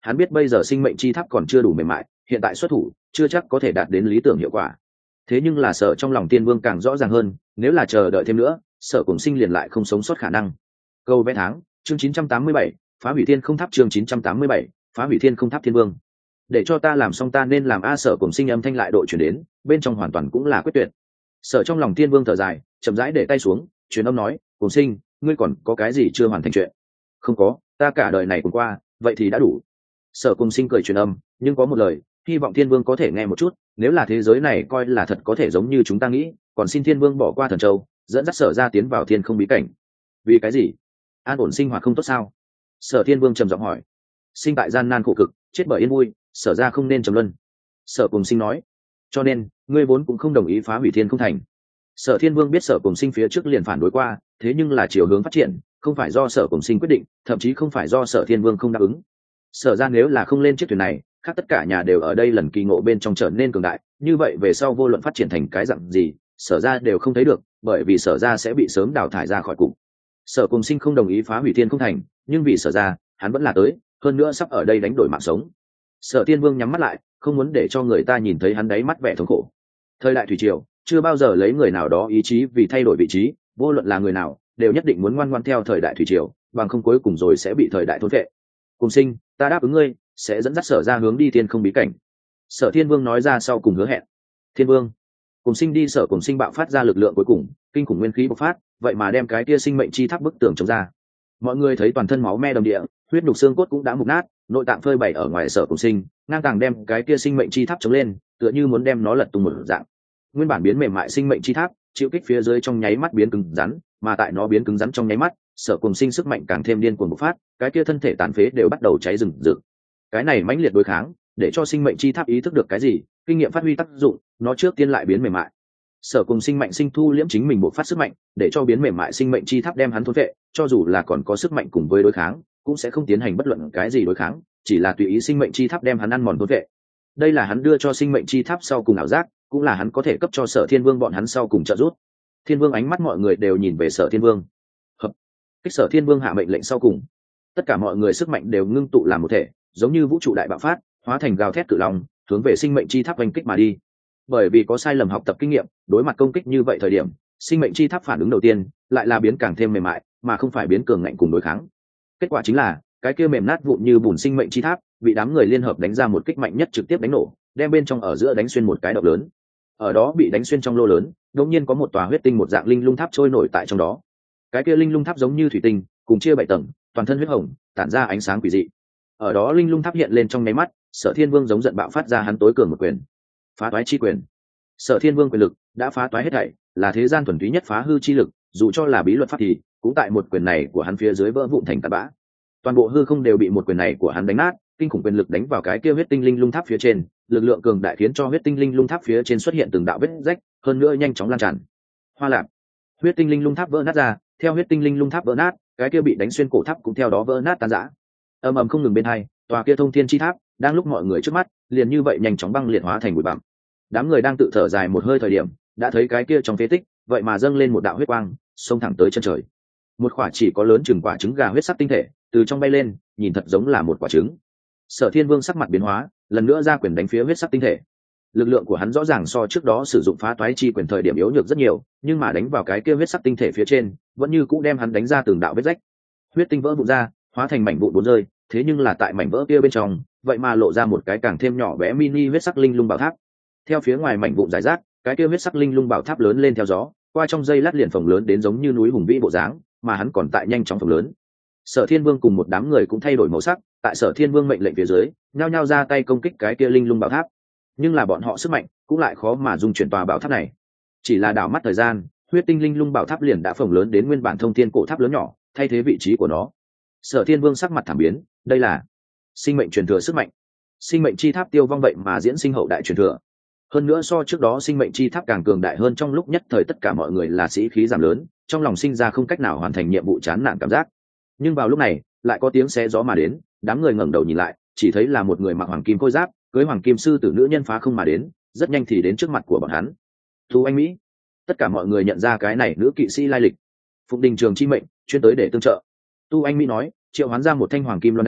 Hắn biết bây giờ sinh mệnh chi tháp còn chưa đủ mềm mại, hiện tại xuất thủ chưa chắc có thể đạt đến lý tưởng hiệu quả. Thế nhưng là Sở trong lòng Tiên Vương càng rõ ràng hơn, nếu là chờ đợi thêm nữa, Sở Cùng Sinh liền lại không sống sót khả năng. Câu vẽ tháng, chương 987, phá hủy thiên không tháp, chương 987, phá hủy thiên không tháp. Thiên Vương, để cho ta làm xong ta nên làm a. Sở Cùng Sinh âm thanh lại độ chuyển đến, bên trong hoàn toàn cũng là quyết tuyệt. Sở trong lòng Tiên Vương thở dài, chậm rãi để tay xuống, truyền âm nói, Cùng Sinh, ngươi còn có cái gì chưa hoàn thành chuyện? Không có, ta cả đời này cùng qua, vậy thì đã đủ. Sở Cùng Sinh cười truyền âm, nhưng có một lời, hy vọng Thiên Vương có thể nghe một chút, nếu là thế giới này coi là thật có thể giống như chúng ta nghĩ, còn xin Thiên Vương bỏ qua Thần Châu, dẫn dắt Sở ra tiến vào thiên không bí cảnh. Vì cái gì? An ổn sinh hoạt không tốt sao? Sở Thiên Vương trầm giọng hỏi. Sinh tại gian nan khổ cực, chết bởi yên vui, Sở ra không nên trầm luân. Sở Cùng Sinh nói. Cho nên ngươi vốn cũng không đồng ý phá hủy thiên không thành. Sở Thiên Vương biết Sở Cùng Sinh phía trước liền phản đối qua, thế nhưng là chiều hướng phát triển không phải do Sở Cùng Sinh quyết định, thậm chí không phải do Sở Thiên Vương không đáp ứng. Sở ra nếu là không lên chiếc thuyền này, khác tất cả nhà đều ở đây lần kỳ ngộ bên trong trở nên cường đại, như vậy về sau vô luận phát triển thành cái dạng gì, Sở ra đều không thấy được, bởi vì Sở ra sẽ bị sớm đào thải ra khỏi cục. Sở Cùng Sinh không đồng ý phá hủy thiên không thành, nhưng vì Sở ra, hắn vẫn là tới, hơn nữa sắp ở đây đánh đổi mạng sống. Sở Thiên Vương nhắm mắt lại, không muốn để cho người ta nhìn thấy hắn đáy mắt vẻ thống khổ. Thời đại thủy triều chưa bao giờ lấy người nào đó ý chí vì thay đổi vị trí, vô luận là người nào đều nhất định muốn ngoan ngoãn theo thời đại thủy triều, bằng không cuối cùng rồi sẽ bị thời đại thôn phệ. Cùng Sinh, ta đáp ứng ngươi, sẽ dẫn dắt Sở ra hướng đi thiên không bí cảnh. Sở Thiên Vương nói ra sau cùng hứa hẹn. Thiên Vương, Cùng Sinh đi. Sở Cùng Sinh bạo phát ra lực lượng cuối cùng, kinh khủng nguyên khí bộc phát, vậy mà đem cái kia sinh mệnh chi tháp bức tường chống ra. Mọi người thấy toàn thân máu me đầm địa, huyết nhục xương cốt cũng đã mục nát, nội tạng phơi bày ở ngoài. Sở Cùng Sinh ngang tàng đem cái kia sinh mệnh chi tháp chống lên, tựa như muốn đem nó lật tung một dạng. Nguyên bản biến mềm mại sinh mệnh chi tháp chịu kích phía dưới trong nháy mắt biến cứng rắn, mà tại nó biến cứng rắn trong nháy mắt, Sở Cùng Sinh sức mạnh càng thêm điên cuồng bộc phát, cái kia thân thể tàn phế đều bắt đầu cháy rừng rực. Cái này mãnh liệt đối kháng, để cho sinh mệnh chi tháp ý thức được cái gì, kinh nghiệm phát huy tác dụng, nó trước tiên lại biến mềm mại. Sở Cùng Sinh mạnh sinh thu liễm chính mình bộc phát sức mạnh, để cho biến mềm mại sinh mệnh chi tháp đem hắn thôn vệ, cho dù là còn có sức mạnh cùng với đối kháng, cũng sẽ không tiến hành bất luận cái gì đối kháng, chỉ là tùy ý sinh mệnh chi tháp đem hắn ăn mòn thôn vệ. Đây là hắn đưa cho sinh mệnh chi tháp sau cùng ảo giác, cũng là hắn có thể cấp cho Sở Thiên Vương bọn hắn sau cùng trợ giúp. Thiên Vương, ánh mắt mọi người đều nhìn về Sở Thiên Vương. Hợp kích. Sở Thiên Vương hạ mệnh lệnh sau cùng, tất cả mọi người sức mạnh đều ngưng tụ làm một thể, giống như vũ trụ đại bạo phát, hóa thành gào thét cự long, hướng về sinh mệnh chi tháp oanh kích mà đi. Bởi vì có sai lầm học tập kinh nghiệm, đối mặt công kích như vậy thời điểm, sinh mệnh chi tháp phản ứng đầu tiên lại là biến càng thêm mềm mại, mà không phải biến cường ngạnh cùng đối kháng. Kết quả chính là cái kia mềm nát vụn như bùn sinh mệnh chi tháp bị đám người liên hợp đánh ra một kích mạnh nhất, trực tiếp đánh nổ, đem bên trong ở giữa đánh xuyên một cái động lớn. Ở đó bị đánh xuyên trong lô lớn, đột nhiên có một tòa huyết tinh một dạng linh lung tháp trôi nổi tại trong đó. Cái kia linh lung tháp giống như thủy tinh, cùng chia 7 tầng, toàn thân huyết hồng, tản ra ánh sáng quỷ dị. Ở đó linh lung tháp hiện lên trong nháy mắt, Sở Thiên Vương giống giận bạo phát ra hắn tối cường một quyền, phá toái chi quyền. Sở Thiên Vương quyền lực đã phá toái hết thảy, là thế gian thuần túy nhất phá hư chi lực, dù cho là bí luật pháp thì cũng tại một quyền này của hắn phía dưới vỡ vụn thành tạt bã. Toàn bộ hư không đều bị một quyền này của hắn đánh nát, kinh khủng quyền lực đánh vào cái kia huyết tinh linh lung tháp phía trên, lực lượng cường đại khiến cho huyết tinh linh lung tháp phía trên xuất hiện từng đạo vết rách, hơn nữa nhanh chóng lan tràn. Hoa lạp, huyết tinh linh lung tháp vỡ nát ra, theo huyết tinh linh lung tháp vỡ nát, cái kia bị đánh xuyên cổ tháp cũng theo đó vỡ nát tan rã. Ầm ầm không ngừng bên hai, tòa kia thông thiên chi tháp đang lúc mọi người trước mắt, liền như vậy nhanh chóng băng liệt hóa thành bụi bặm. Đám người đang tự thở dài một hơi thời điểm, đã thấy cái kia trong phế tích, vậy mà dâng lên một đạo huyết quang, xông thẳng tới chân trời. Một quả chỉ có lớn chừng quả trứng gà huyết sắc tinh thể, từ trong bay lên, nhìn thật giống là một quả trứng. Sở Thiên Vương sắc mặt biến hóa, lần nữa ra quyền đánh phía huyết sắc tinh thể. Lực lượng của hắn rõ ràng so trước đó sử dụng phá toái chi quyền thời điểm yếu nhược rất nhiều, nhưng mà đánh vào cái kia huyết sắc tinh thể phía trên, vẫn như cũ đem hắn đánh ra từng đạo vết rách. Huyết tinh vỡ vụn ra, hóa thành mảnh vụn bốn rơi, thế nhưng là tại mảnh vỡ kia bên trong, vậy mà lộ ra một cái càng thêm nhỏ bé mini huyết sắc linh lung bảo tháp. Theo phía ngoài mảnh vụn rải rác, cái kia huyết sắc linh lung bảo tháp lớn lên theo gió, qua trong dây lát liền phồng lớn đến giống như núi hùng vĩ bộ dáng, mà hắn còn tại nhanh chóng phồng lớn. Sở Thiên Vương cùng một đám người cũng thay đổi màu sắc, tại Sở Thiên Vương mệnh lệnh phía dưới, nhao nhao ra tay công kích cái kia linh lung bảo tháp. Nhưng là bọn họ sức mạnh cũng lại khó mà dung chuyển tòa bảo tháp này. Chỉ là đảo mắt thời gian, huyết tinh linh lung bảo tháp liền đã phồng lớn đến nguyên bản thông thiên cổ tháp lớn nhỏ, thay thế vị trí của nó. Sở Thiên Vương sắc mặt thảm biến, đây là sinh mệnh truyền thừa sức mạnh. Sinh mệnh chi tháp tiêu vong vậy mà diễn sinh hậu đại truyền thừa. Hơn nữa so trước đó sinh mệnh chi tháp càng cường đại hơn, trong lúc nhất thời tất cả mọi người là sĩ khí giảm lớn, trong lòng sinh ra không cách nào hoàn thành nhiệm vụ, chán nản cảm giác. Nhưng vào lúc này, lại có tiếng xé gió mà đến, đám người ngẩng đầu nhìn lại, chỉ thấy là một người mặc hoàng kim khôi giáp, cưới hoàng kim sư tử nữ nhân phá không mà đến, rất nhanh thì đến trước mặt của bọn hắn. Thu Anh Mỹ. Tất cả mọi người nhận ra cái này nữ kỵ sĩ lai lịch. Phụng Đình Trường chi mệnh, chuyên tới để tương trợ. Tu Anh Mỹ nói, triệu hoán ra một thanh hoàng kim loan đao,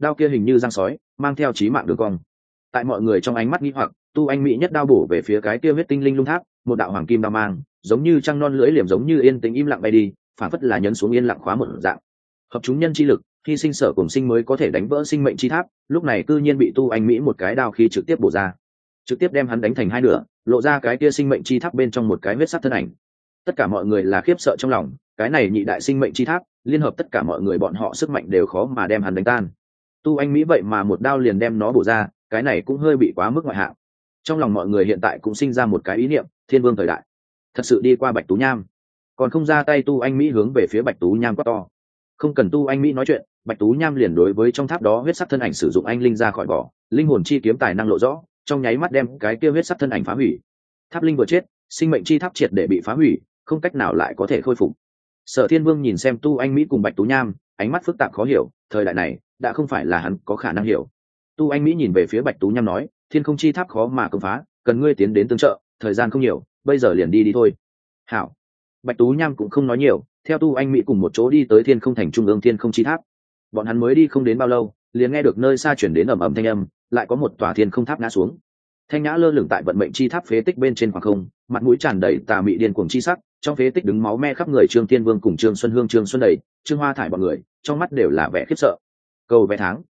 đao kia hình như giang sói mang theo chí mạng đường cong. Tại mọi người trong ánh mắt nghi hoặc, tu anh mỹ nhất đao bổ về phía cái kia huyết tinh linh lung tháp, một đạo hoàng kim đao mang giống như trăng non lưỡi liềm, giống như yên tĩnh im lặng bay đi, phản phất là nhấn xuống yên lặng khóa một dạng. Hợp chúng nhân chi lực, hy sinh sở cùng sinh mới có thể đánh vỡ sinh mệnh chi tháp, lúc này cư nhiên bị tu anh mỹ một cái đao khí trực tiếp bổ ra, trực tiếp đem hắn đánh thành hai nửa, lộ ra cái kia sinh mệnh chi tháp bên trong một cái huyết sắc thân ảnh. Tất cả mọi người là khiếp sợ trong lòng, cái này nhị đại sinh mệnh chi tháp liên hợp tất cả mọi người bọn họ sức mạnh đều khó mà đem hắn đánh tan. Tu anh mỹ vậy mà một đao liền đem nó bổ ra, cái này cũng hơi bị quá mức ngoại hạng. Trong lòng mọi người hiện tại cũng sinh ra một cái ý niệm, thiên vương thời đại thật sự đi qua Bạch Tú Nham. Còn không ra tay, tu anh mỹ hướng về phía Bạch Tú Nham quát to. Không cần tu anh mỹ nói chuyện, Bạch Tú Nham liền đối với trong tháp đó huyết sắc thân ảnh sử dụng anh linh ra khỏi vỏ, linh hồn chi kiếm tài năng lộ rõ, trong nháy mắt đem cái kia huyết sắc thân ảnh phá hủy. Tháp linh vừa chết, sinh mệnh chi tháp triệt để bị phá hủy, không cách nào lại có thể khôi phục. Sở Thiên Vương nhìn xem tu anh mỹ cùng Bạch Tú Nham, ánh mắt phức tạp khó hiểu, thời đại này đã không phải là hắn có khả năng hiểu. Tu anh mỹ nhìn về phía Bạch Tú Nham nói, thiên không chi tháp khó mà công phá, cần ngươi tiến đến tương trợ, thời gian không nhiều, bây giờ liền đi thôi. Hảo. Bạch Tú Nham cũng không nói nhiều, theo tu anh mỹ cùng một chỗ đi tới thiên không thành trung ương thiên không chi tháp. Bọn hắn mới đi không đến bao lâu, liền nghe được nơi xa chuyển đến ầm ầm thanh âm, lại có một tòa thiên không tháp ngã xuống. Thanh nhã lơ lửng tại vận mệnh chi tháp phế tích bên trên khoảng không, mặt mũi tràn đầy tà mị điên cuồng chi sắc, trong phế tích đứng máu me khắp người Trương Thiên Vương cùng Trương Xuân Hương, Trương Xuân Đầy, Trương Hoa Thải bọn người, trong mắt đều là vẻ khiếp sợ. Cầu vé tháng.